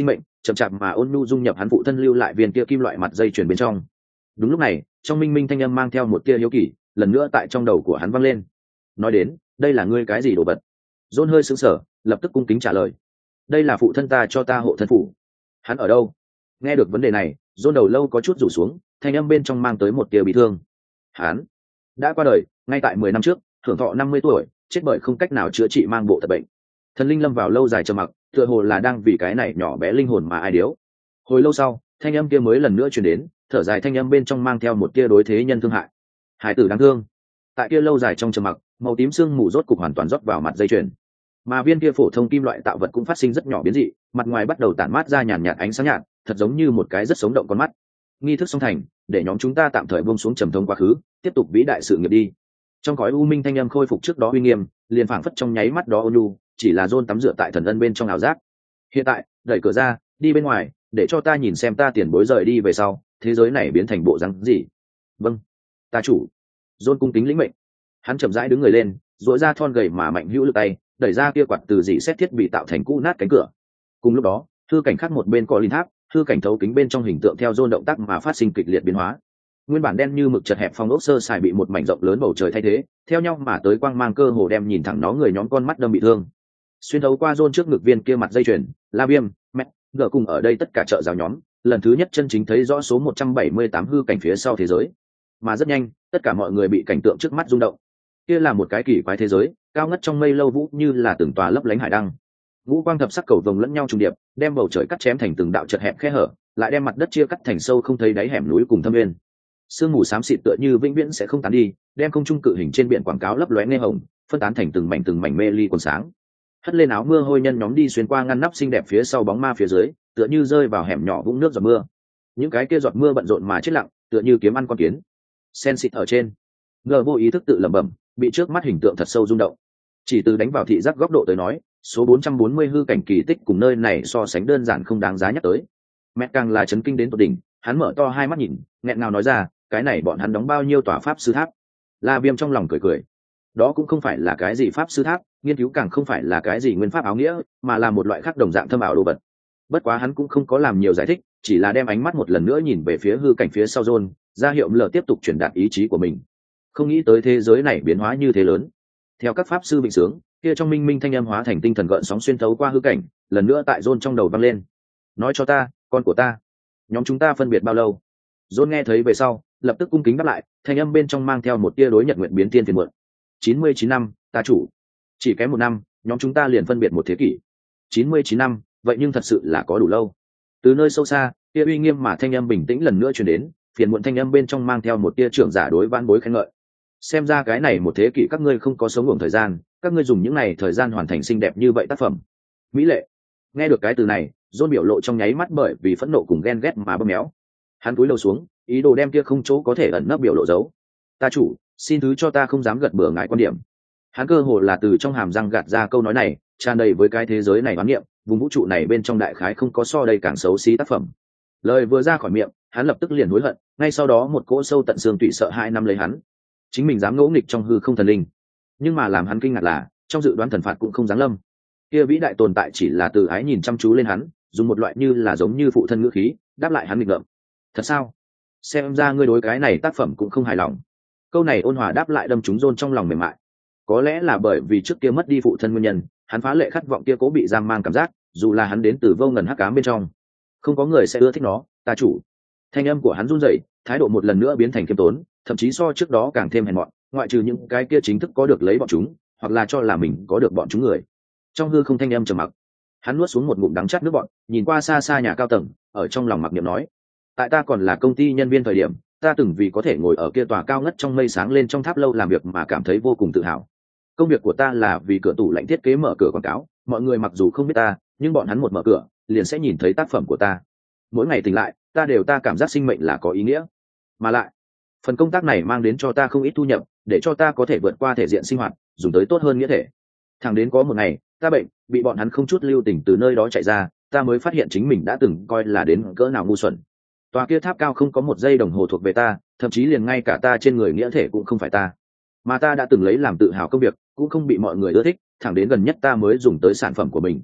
chậm chạp mà ôn nhu dung nhập hắn phụ thân lưu lại viên kia kim loại mặt dây chuyền bên trong. Đúng lúc này, trong minh minh thanh âm mang theo một tia hiếu kỳ, lần nữa tại trong đầu của hắn vang lên. Nói đến, đây là ngươi cái gì đồ vật? John hơi sững sờ, lập tức cung kính trả lời. Đây là phụ thân ta cho ta hộ thân phủ. Hắn ở đâu? Nghe được vấn đề này, John đầu lâu có chút rủ xuống, thanh âm bên trong mang tới một tia bị thương. Hắn đã qua đời, ngay tại mười năm trước, hưởng thọ năm mươi tuổi, chết bởi không cách nào chữa trị mang bộ tật bệnh. Thần linh lâm vào lâu dài trầm mặc, tựa hồ là đang vì cái này nhỏ bé linh hồn mà ai điếu. Hồi lâu sau, thanh âm kia mới lần nữa truyền đến, thở dài thanh âm bên trong mang theo một tia đối thế nhân thương hại. Hải tử đáng thương. Tại kia lâu dài trong trầm mặc, màu tím sương mù rốt cục hoàn toàn rót vào mặt dây chuyền. Mà viên kia phổ thông kim loại tạo vật cũng phát sinh rất nhỏ biến dị, mặt ngoài bắt đầu tản mát ra nhàn nhạt ánh sáng nhạt, thật giống như một cái rất sống động con mắt. Nghi thức xong thành, để nhóm chúng ta tạm thời buông xuống trầm thông quá khứ, tiếp tục vĩ đại sự nghiệp đi. Trong cõi u minh thanh âm khôi phục trước đó uy nghiêm, liền phảng phất trong nháy mắt đó ôn nhu, chỉ là John tắm rửa tại thần ân bên trong ảo giác. Hiện tại, đẩy cửa ra, đi bên ngoài, để cho ta nhìn xem ta tiền bối rời đi về sau, thế giới này biến thành bộ rắn gì. Vâng, ta chủ. John cung kính lĩnh mệnh. Hắn chậm rãi đứng người lên, duỗi ra thon gầy mà mạnh hữu lực tay, đẩy ra kia quạt từ dị xét thiết bị tạo thành cũ nát cánh cửa. Cùng lúc đó, hư cảnh khác một bên có linh tháp, hư cảnh thấu kính bên trong hình tượng theo John động tác mà phát sinh kịch liệt biến hóa. Nguyên bản đen như mực chật hẹp phòng ốc sơ sài bị một mảnh rộng lớn bầu trời thay thế, theo nhau mà tới quang mang cơ hồ đem nhìn thẳng nó người nhóm con mắt đâm bị thương. Xuyên thấu qua John trước ngực viên kia mặt dây chuyền, La Viêm, Mẹ, gỡ cùng ở đây tất cả trợ giáo nhóm, lần thứ nhất chân chính thấy rõ số một trăm bảy mươi tám hư cảnh phía sau thế giới. Mà rất nhanh, tất cả mọi người bị cảnh tượng trước mắt rung động. Kia là một cái kỳ quái thế giới, cao ngất trong mây lâu vũ như là từng tòa lấp lánh hải đăng. Vũ quang thập sắc cầu vồng lẫn nhau trùng điệp, đem bầu trời cắt chém thành từng đạo chật hẹp khe hở, lại đem mặt đất chia cắt thành sâu không thấy đáy hẻm núi cùng thâm nguyên. Sương mù xám xịt tựa như vĩnh viễn sẽ không tán đi, đem không trung cự hình trên biển quảng cáo lấp lóe nghe hồng, phân tán thành từng mảnh từng mảnh mê ly còn sáng. Hất lên áo mưa hôi nhân nhóm đi xuyên qua ngăn nắp xinh đẹp phía sau bóng ma phía dưới, tựa như rơi vào hẻm nhỏ vũng nước giọt mưa. Những cái kia giọt mưa bận rộn mà chết lặng, tựa như kiếm ăn con kiến. Sen xịt ở trên, ngờ vô ý thức tự lẩm bẩm, bị trước mắt hình tượng thật sâu rung động. Chỉ từ đánh vào thị giác góc độ tới nói, số bốn trăm bốn mươi hư cảnh kỳ tích cùng nơi này so sánh đơn giản không đáng giá nhắc tới. Mẹ càng là chấn kinh đến tột đỉnh, hắn mở to hai mắt nhìn, nghẹn ngào nói ra, cái này bọn hắn đóng bao nhiêu tòa pháp sư tháp? La Viêm trong lòng cười cười. Đó cũng không phải là cái gì pháp sư tháp, nghiên cứu càng không phải là cái gì nguyên pháp áo nghĩa, mà là một loại khác đồng dạng thâm ảo đồ vật. Bất quá hắn cũng không có làm nhiều giải thích, chỉ là đem ánh mắt một lần nữa nhìn về phía hư cảnh phía sau John, ra hiệu lờ tiếp tục truyền đạt ý chí của mình. Không nghĩ tới thế giới này biến hóa như thế lớn. Theo các pháp sư bình sướng, kia trong minh minh thanh âm hóa thành tinh thần gợn sóng xuyên thấu qua hư cảnh, lần nữa tại John trong đầu vang lên. Nói cho ta, con của ta, nhóm chúng ta phân biệt bao lâu? John nghe thấy về sau, lập tức cung kính đáp lại, thanh âm bên trong mang theo một tia đối nhật nguyện biến thiên phiền muộn. chín mươi chín năm, ta chủ. Chỉ kém một năm, nhóm chúng ta liền phân biệt một thế kỷ. chín mươi chín năm, vậy nhưng thật sự là có đủ lâu. Từ nơi sâu xa, tia uy nghiêm mà thanh âm bình tĩnh lần nữa truyền đến, phiền muộn thanh âm bên trong mang theo một tia trưởng giả đối vãn bối khen ngợi. Xem ra cái này một thế kỷ các ngươi không có sống ngủ thời gian, các ngươi dùng những này thời gian hoàn thành xinh đẹp như vậy tác phẩm. Mỹ lệ. Nghe được cái từ này, John biểu lộ trong nháy mắt bởi vì phẫn nộ cùng ghen ghét mà bơm méo. Hắn cúi đầu xuống, ý đồ đem kia không chỗ có thể ẩn nấp biểu lộ giấu. Ta chủ, xin thứ cho ta không dám gật bừa ngại quan điểm. Hắn cơ hồ là từ trong hàm răng gạt ra câu nói này, tràn đầy với cái thế giới này oán niệm, vùng vũ trụ này bên trong đại khái không có so đây càng xấu xí tác phẩm. Lời vừa ra khỏi miệng, hắn lập tức liền hối hận, ngay sau đó một cỗ sâu tận xương tủy sợ hãi nắm lấy hắn. Chính mình dám ngỗ nghịch trong hư không thần linh, nhưng mà làm hắn kinh ngạc là, trong dự đoán thần phạt cũng không giáng lâm. Kia vĩ đại tồn tại chỉ là từ ái nhìn chăm chú lên hắn, dùng một loại như là giống như phụ thân ngữ khí, đáp lại hắn nghịch ngợm. Thật sao? Xem ra ngươi đối cái này tác phẩm cũng không hài lòng. Câu này ôn hòa đáp lại đâm trúng John trong lòng mềm mại. Có lẽ là bởi vì trước kia mất đi phụ thân nguyên nhân, hắn phá lệ khát vọng kia cố bị giam mang cảm giác, dù là hắn đến từ vô ngần hắc ám bên trong, không có người sẽ ưa thích nó. Ta chủ. Thanh âm của hắn run rẩy, thái độ một lần nữa biến thành khiêm tốn, thậm chí so trước đó càng thêm hèn mọn, ngoại trừ những cái kia chính thức có được lấy bọn chúng, hoặc là cho là mình có được bọn chúng người. Trong hư không thanh âm trầm mặc, hắn nuốt xuống một ngụm đắng chát nước bọt, nhìn qua xa xa nhà cao tầng, ở trong lòng mặc niệm nói: tại ta còn là công ty nhân viên thời điểm, ta từng vì có thể ngồi ở kia tòa cao ngất trong mây sáng lên trong tháp lâu làm việc mà cảm thấy vô cùng tự hào. Công việc của ta là vì cửa tủ lạnh thiết kế mở cửa quảng cáo, mọi người mặc dù không biết ta, nhưng bọn hắn một mở cửa liền sẽ nhìn thấy tác phẩm của ta. Mỗi ngày tỉnh lại, ta đều ta cảm giác sinh mệnh là có ý nghĩa, mà lại phần công tác này mang đến cho ta không ít thu nhập, để cho ta có thể vượt qua thể diện sinh hoạt, dùng tới tốt hơn nghĩa thể. Thẳng đến có một ngày ta bệnh, bị bọn hắn không chút lưu tình từ nơi đó chạy ra, ta mới phát hiện chính mình đã từng coi là đến cỡ nào ngu xuẩn. Tòa kia tháp cao không có một giây đồng hồ thuộc về ta, thậm chí liền ngay cả ta trên người nghĩa thể cũng không phải ta, mà ta đã từng lấy làm tự hào công việc cũng không bị mọi người ưa thích, thẳng đến gần nhất ta mới dùng tới sản phẩm của mình.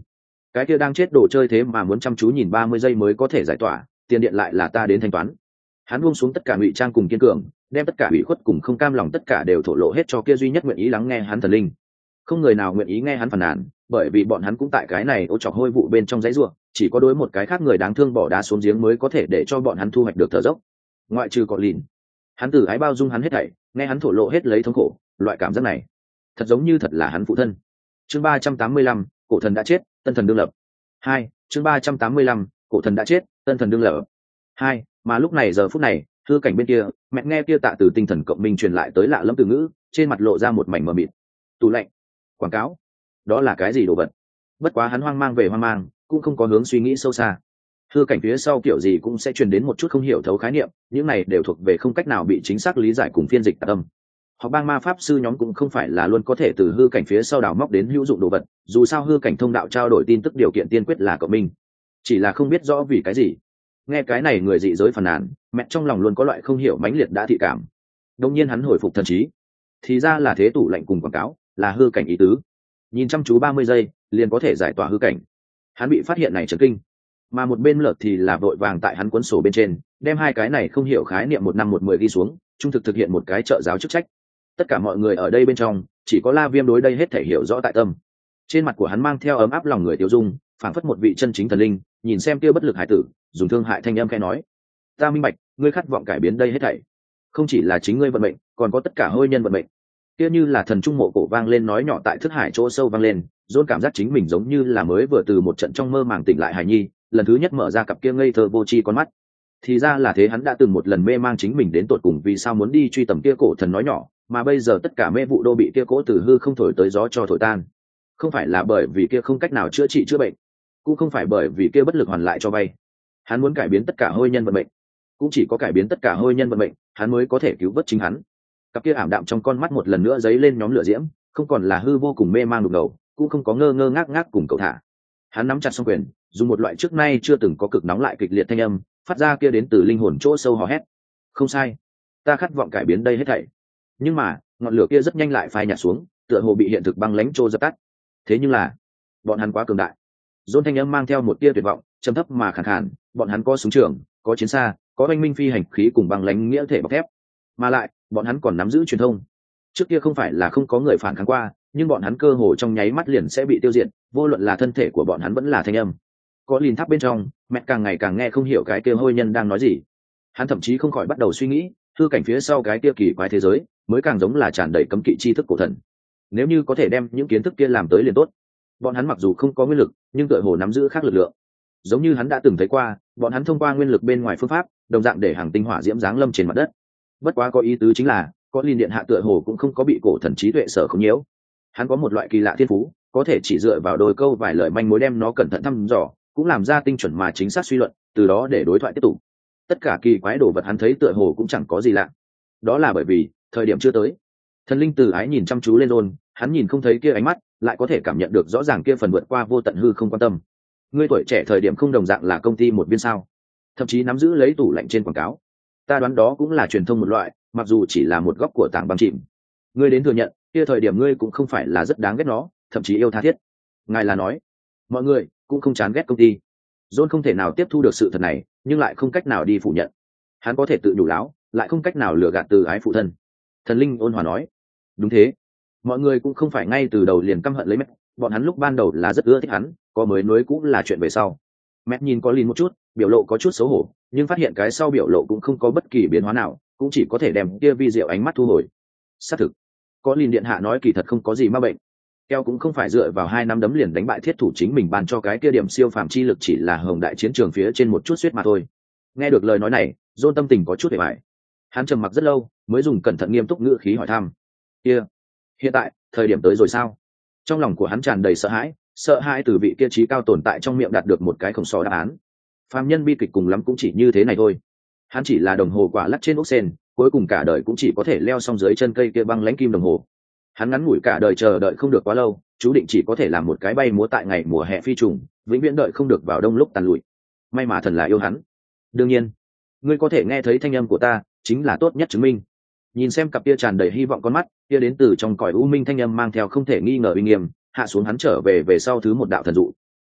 cái kia đang chết đồ chơi thế mà muốn chăm chú nhìn ba mươi giây mới có thể giải tỏa, tiền điện lại là ta đến thanh toán. Hắn buông xuống tất cả ngụy trang cùng kiên cường, đem tất cả ủy khuất cùng không cam lòng tất cả đều thổ lộ hết cho kia duy nhất nguyện ý lắng nghe hắn thần linh. Không người nào nguyện ý nghe hắn phàn nàn, bởi vì bọn hắn cũng tại cái này ô chọc hôi vụ bên trong dãy ruộng, chỉ có đối một cái khác người đáng thương bỏ đá xuống giếng mới có thể để cho bọn hắn thu hoạch được thở dốc. Ngoại trừ Cọ Lìn, hắn từ ái bao dung hắn hết thảy, nghe hắn thổ lộ hết lấy thống khổ, loại cảm giác này thật giống như thật là hắn phụ thân. Chương ba trăm tám mươi lăm, cổ thần đã chết, tân thần đương lập. Hai, chương ba trăm tám mươi lăm, cổ thần đã chết, tân thần đương lập. Hai, mà lúc này giờ phút này, hư cảnh bên kia, mẹ nghe kia tạ từ tinh thần cộng minh truyền lại tới lạ lẫm từ ngữ, trên mặt lộ ra một mảnh mờ mịt. Tủ lạnh, quảng cáo, đó là cái gì đồ vật? Bất quá hắn hoang mang về hoang mang, cũng không có hướng suy nghĩ sâu xa. Hư cảnh phía sau kiểu gì cũng sẽ truyền đến một chút không hiểu thấu khái niệm, những này đều thuộc về không cách nào bị chính xác lý giải cùng phiên dịch tạc âm. Họ bang ma pháp sư nhóm cũng không phải là luôn có thể từ hư cảnh phía sau đào móc đến hữu dụng đồ vật, dù sao hư cảnh thông đạo trao đổi tin tức điều kiện tiên quyết là cộng minh, chỉ là không biết rõ vì cái gì. Nghe cái này người dị giới phàn nàn, mẹ trong lòng luôn có loại không hiểu mãnh liệt đã thị cảm. Đông nhiên hắn hồi phục thần trí, thì ra là thế, tủ lạnh cùng quảng cáo là hư cảnh ý tứ. Nhìn chăm chú ba mươi giây liền có thể giải tỏa hư cảnh. Hắn bị phát hiện này chấn kinh, mà một bên lợt thì là vội vàng tại hắn cuốn sổ bên trên đem hai cái này không hiểu khái niệm một năm một mười đi xuống, trung thực thực hiện một cái trợ giáo chức trách. Tất cả mọi người ở đây bên trong chỉ có La Viêm đối đây hết thể hiểu rõ tại tâm. Trên mặt của hắn mang theo ấm áp lòng người tiêu dung, phảng phất một vị chân chính thần linh, nhìn xem kia bất lực hải tử, dùng thương hại thanh âm khẽ nói: ta minh bạch, ngươi khát vọng cải biến đây hết thảy, không chỉ là chính ngươi vận mệnh, còn có tất cả hôi nhân vận mệnh. Kia như là thần trung mộ cổ vang lên nói nhỏ tại thức hải chỗ sâu vang lên, John cảm giác chính mình giống như là mới vừa từ một trận trong mơ màng tỉnh lại hài nhi, lần thứ nhất mở ra cặp kia ngây thơ vô tri con mắt. Thì ra là thế, hắn đã từng một lần mê mang chính mình đến tột cùng vì sao muốn đi truy tầm kia cổ thần nói nhỏ, mà bây giờ tất cả mê vụ đô bị kia cố từ hư không thổi tới gió cho thổi tan. Không phải là bởi vì kia không cách nào chữa trị chữa bệnh, cũng không phải bởi vì kia bất lực hoàn lại cho vay. Hắn muốn cải biến tất cả hôi nhân vận mệnh, cũng chỉ có cải biến tất cả hôi nhân vận mệnh, hắn mới có thể cứu vớt chính hắn. Cặp kia ảm đạm trong con mắt một lần nữa dấy lên nhóm lửa diễm, không còn là hư vô cùng mê mang đục ngầu, cũng không có ngơ ngơ ngác ngác cùng cậu thả. Hắn nắm chặt song quyền, dùng một loại trước nay chưa từng có cực nóng lại kịch liệt thanh âm, phát ra kia đến từ linh hồn chỗ sâu hò hét: không sai, ta khát vọng cải biến đây hết thảy. Nhưng mà ngọn lửa kia rất nhanh lại phai nhạt xuống, tựa hồ bị hiện thực băng lãnh trô dập tắt. Thế nhưng là bọn hắn quá cường đại. Dôn thanh âm mang theo một tia tuyệt vọng, trầm thấp mà khàn khàn: bọn hắn có súng trường, có chiến xa, có oanh minh phi hành khí cùng băng lãnh nghĩa thể bọc thép, mà lại bọn hắn còn nắm giữ truyền thông. Trước kia không phải là không có người phản kháng qua, nhưng bọn hắn cơ hồ trong nháy mắt liền sẽ bị tiêu diệt, vô luận là thân thể của bọn hắn vẫn là thanh âm. Có lìn tháp bên trong, mẹ càng ngày càng nghe không hiểu cái kia hôi nhân đang nói gì. Hắn thậm chí không khỏi bắt đầu suy nghĩ, hư cảnh phía sau cái kia kỳ quái thế giới mới càng giống là tràn đầy cấm kỵ tri thức cổ thần. Nếu như có thể đem những kiến thức kia làm tới liền tốt. Bọn hắn mặc dù không có nguyên lực, nhưng tựa hồ nắm giữ khác lực lượng. Giống như hắn đã từng thấy qua, bọn hắn thông qua nguyên lực bên ngoài phương pháp, đồng dạng để hàng tinh hỏa diễm giáng lâm trên mặt đất. Bất quá có ý tứ chính là, có linh điện hạ tựa hồ cũng không có bị cổ thần trí tuệ sở không nhiễu. Hắn có một loại kỳ lạ thiên phú, có thể chỉ dựa vào đôi câu vài lời manh mối đem nó cẩn thận thăm dò, cũng làm ra tinh chuẩn mà chính xác suy luận, từ đó để đối thoại tiếp tục. Tất cả kỳ quái đồ vật hắn thấy tựa hồ cũng chẳng có gì lạ. Đó là bởi vì thời điểm chưa tới. Thần linh từ ái nhìn chăm chú lên Ron, hắn nhìn không thấy kia ánh mắt, lại có thể cảm nhận được rõ ràng kia phần vượt qua vô tận hư không quan tâm. Ngươi tuổi trẻ thời điểm không đồng dạng là công ty một viên sao? Thậm chí nắm giữ lấy tủ lạnh trên quảng cáo. Ta đoán đó cũng là truyền thông một loại, mặc dù chỉ là một góc của tảng băng chìm. Ngươi đến thừa nhận, kia thời điểm ngươi cũng không phải là rất đáng ghét nó, thậm chí yêu tha thiết. Ngài là nói, mọi người cũng không chán ghét công ty. John không thể nào tiếp thu được sự thật này, nhưng lại không cách nào đi phủ nhận. Hắn có thể tự nhủ láo, lại không cách nào lừa gạt từ ái phụ thân. Thần linh ôn hòa nói: đúng thế, mọi người cũng không phải ngay từ đầu liền căm hận lấy mẹ, bọn hắn lúc ban đầu là rất ưa thích hắn, có mới nối cũng là chuyện về sau. Mẹ nhìn có lìn một chút, biểu lộ có chút xấu hổ, nhưng phát hiện cái sau biểu lộ cũng không có bất kỳ biến hóa nào, cũng chỉ có thể đem kia vi diệu ánh mắt thu hồi. Xác thực, có lìn điện hạ nói kỳ thật không có gì ma bệnh. Keo cũng không phải dựa vào hai năm đấm liền đánh bại thiết thủ chính mình ban cho cái kia điểm siêu phàm chi lực, chỉ là hồng đại chiến trường phía trên một chút suýt mà thôi. Nghe được lời nói này, John tâm tình có chút hề bại. Hắn trầm mặc rất lâu, mới dùng cẩn thận nghiêm túc ngữ khí hỏi thăm: kia, hiện tại thời điểm tới rồi sao? Trong lòng của hắn tràn đầy sợ hãi, sợ hãi từ vị kia trí cao tồn tại trong miệng đạt được một cái khổng sò đáp án. Phàm nhân bi kịch cùng lắm cũng chỉ như thế này thôi. Hắn chỉ là đồng hồ quả lắc trên ốc sen, cuối cùng cả đời cũng chỉ có thể leo xong dưới chân cây kia băng lãnh kim đồng hồ. Hắn ngắn ngủi cả đời chờ đợi không được quá lâu, chú định chỉ có thể làm một cái bay múa tại ngày mùa hè phi trùng, vĩnh viễn đợi không được vào đông lúc tàn lụi. May mà thần là yêu hắn. Đương nhiên, ngươi có thể nghe thấy thanh âm của ta, chính là tốt nhất chứng minh. Nhìn xem cặp kia tràn đầy hy vọng con mắt, kia đến từ trong cõi u minh thanh âm mang theo không thể nghi ngờ uy nghiêm, hạ xuống hắn trở về về sau thứ một đạo thần dụ.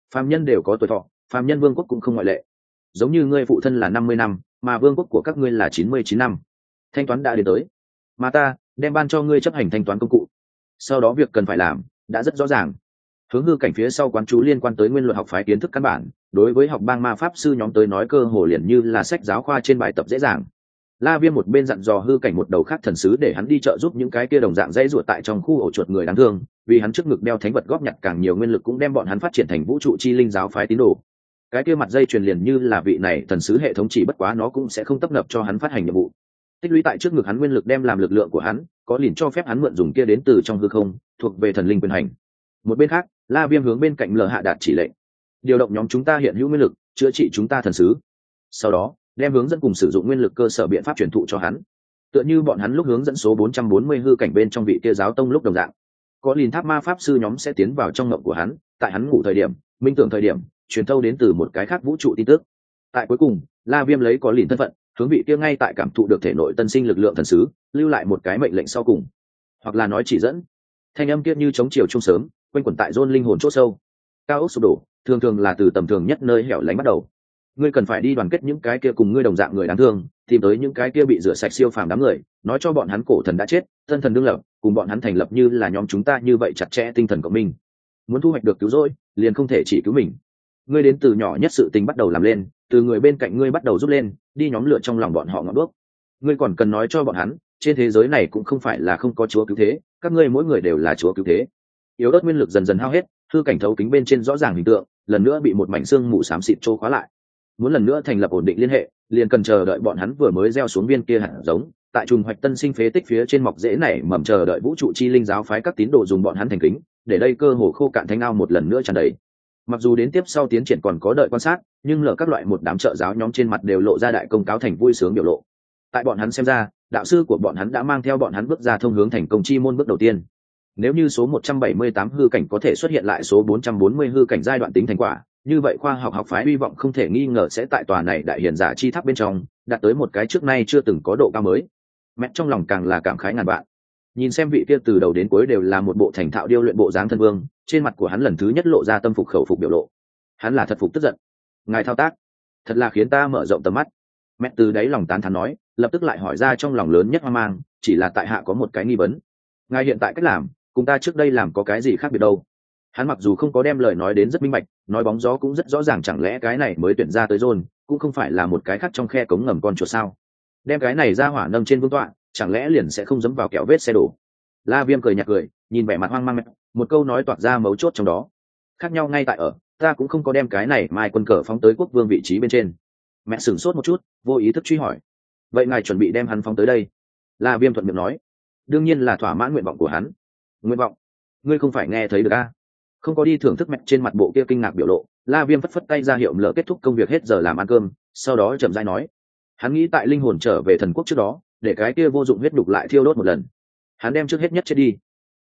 Phàm nhân đều có tuổi thọ, phàm nhân vương quốc cũng không ngoại lệ. Giống như ngươi phụ thân là năm mươi năm, mà vương quốc của các ngươi là chín mươi chín năm. Thanh toán đã đến tới, mà ta đem ban cho ngươi chấp hành thanh toán công cụ. Sau đó việc cần phải làm đã rất rõ ràng. Hướng hư cảnh phía sau quán chú liên quan tới nguyên luật học phái kiến thức căn bản, đối với học bang ma pháp sư nhóm tới nói cơ hồ liền như là sách giáo khoa trên bài tập dễ dàng. La Viêm một bên dặn dò hư cảnh một đầu khác thần sứ để hắn đi trợ giúp những cái kia đồng dạng dãy ruột tại trong khu ổ chuột người đáng thương, vì hắn trước ngực đeo thánh vật góp nhặt càng nhiều nguyên lực cũng đem bọn hắn phát triển thành vũ trụ chi linh giáo phái tín đồ. Cái kia mặt dây truyền liền như là vị này thần sứ hệ thống chỉ bất quá nó cũng sẽ không tấp nập cho hắn phát hành nhiệm vụ. Tích lũy tại trước ngực hắn nguyên lực đem làm lực lượng của hắn, có liền cho phép hắn mượn dùng kia đến từ trong hư không, thuộc về thần linh quyền hành. Một bên khác, La Viêm hướng bên cạnh Lở Hạ đạt chỉ lệnh, điều động nhóm chúng ta hiện hữu nguyên lực, chữa trị chúng ta thần sứ. Sau đó, đem hướng dẫn cùng sử dụng nguyên lực cơ sở biện pháp truyền thụ cho hắn, tựa như bọn hắn lúc hướng dẫn số bốn trăm bốn mươi hư cảnh bên trong vị kia giáo tông lúc đồng dạng. Có liền tháp ma pháp sư nhóm sẽ tiến vào trong mộng của hắn, tại hắn ngủ thời điểm, minh tưởng thời điểm, truyền thâu đến từ một cái khác vũ trụ tin tức. Tại cuối cùng, La Viêm lấy có liền thân phận, hướng vị kia ngay tại cảm thụ được thể nội tân sinh lực lượng thần sứ, lưu lại một cái mệnh lệnh sau cùng, hoặc là nói chỉ dẫn. Thanh âm kia như chống chiều trung sớm, quanh quẩn tại Rôn linh hồn chỗ sâu. Cao ốc sụp đổ, thường thường là từ tầm thường nhất nơi hẻo lánh bắt đầu. Ngươi cần phải đi đoàn kết những cái kia cùng ngươi đồng dạng người đáng thương, tìm tới những cái kia bị rửa sạch siêu phàm đám người, nói cho bọn hắn cổ thần đã chết, tân thần đương lập, cùng bọn hắn thành lập như là nhóm chúng ta như vậy chặt chẽ tinh thần của mình. Muốn thu hoạch được cứu rỗi, liền không thể chỉ cứu mình. Ngươi đến từ nhỏ nhất sự tình bắt đầu làm lên, từ người bên cạnh ngươi bắt đầu giúp lên, đi nhóm lửa trong lòng bọn họ ngọn đuốc. Ngươi còn cần nói cho bọn hắn, trên thế giới này cũng không phải là không có chúa cứu thế, các ngươi mỗi người đều là chúa cứu thế. Yếu ớt nguyên lực dần dần hao hết, hư cảnh thấu kính bên trên rõ ràng hình tượng, lần nữa bị một mảnh xương mù xám xịt trô khóa lại. Muốn lần nữa thành lập ổn định liên hệ, liền cần chờ đợi bọn hắn vừa mới gieo xuống viên kia hạt giống, tại trùng hoạch tân sinh phế tích phía trên mọc rễ này mầm chờ đợi vũ trụ chi linh giáo phái các tín đồ dùng bọn hắn thành kính, để đây cơ hồ khô cạn thanh ao một lần nữa tràn đầy. Mặc dù đến tiếp sau tiến triển còn có đợi quan sát, nhưng lờ các loại một đám trợ giáo nhóm trên mặt đều lộ ra đại công cáo thành vui sướng biểu lộ. Tại bọn hắn xem ra, đạo sư của bọn hắn đã mang theo bọn hắn bước ra thông hướng thành công chi môn bước đầu tiên. Nếu như số một trăm bảy mươi tám hư cảnh có thể xuất hiện lại số bốn trăm bốn mươi hư cảnh giai đoạn tính thành quả, như vậy khoa học học phái hy vọng không thể nghi ngờ sẽ tại tòa này đại hiền giả chi tháp bên trong đạt tới một cái trước nay chưa từng có độ cao mới. Mẹ trong lòng càng là cảm khái ngàn vạn. Nhìn xem vị kia từ đầu đến cuối đều là một bộ thành thạo điêu luyện bộ dáng thân vương, trên mặt của hắn lần thứ nhất lộ ra tâm phục khẩu phục biểu lộ. Hắn là thật phục tức giận. Ngài thao tác, thật là khiến ta mở rộng tầm mắt. Mẹ từ đáy lòng tán thán nói, lập tức lại hỏi ra trong lòng lớn nhất hoang mang, chỉ là tại hạ có một cái nghi vấn. Ngài hiện tại cách làm, cùng ta trước đây làm có cái gì khác biệt đâu? Hắn mặc dù không có đem lời nói đến rất minh bạch, nói bóng gió cũng rất rõ ràng, chẳng lẽ cái này mới tuyển ra tới John, cũng không phải là một cái khác trong khe cống ngầm con chuột sao? Đem cái này ra hỏa nâng trên vương tọa, chẳng lẽ liền sẽ không dẫm vào kẹo vết xe đổ? La Viêm cười nhạt cười, nhìn vẻ mặt hoang mang, một câu nói toạc ra mấu chốt trong đó. Khác nhau ngay tại ở, ta cũng không có đem cái này mai quân cờ phóng tới quốc vương vị trí bên trên. Mẹ sửng sốt một chút, vô ý thức truy hỏi, vậy ngài chuẩn bị đem hắn phóng tới đây? La Viêm thuận miệng nói, đương nhiên là thỏa mãn nguyện vọng của hắn. Nguyện vọng? Ngươi không phải nghe thấy được a? Không có đi thưởng thức mẹ trên mặt bộ kia kinh ngạc biểu lộ, La Viêm phất phất tay ra hiệu lỡ kết thúc công việc hết giờ làm ăn cơm, sau đó chậm rãi nói, hắn nghĩ tại linh hồn trở về thần quốc trước đó, để cái kia vô dụng huyết đục lại thiêu đốt một lần. Hắn đem trước hết nhất chết đi,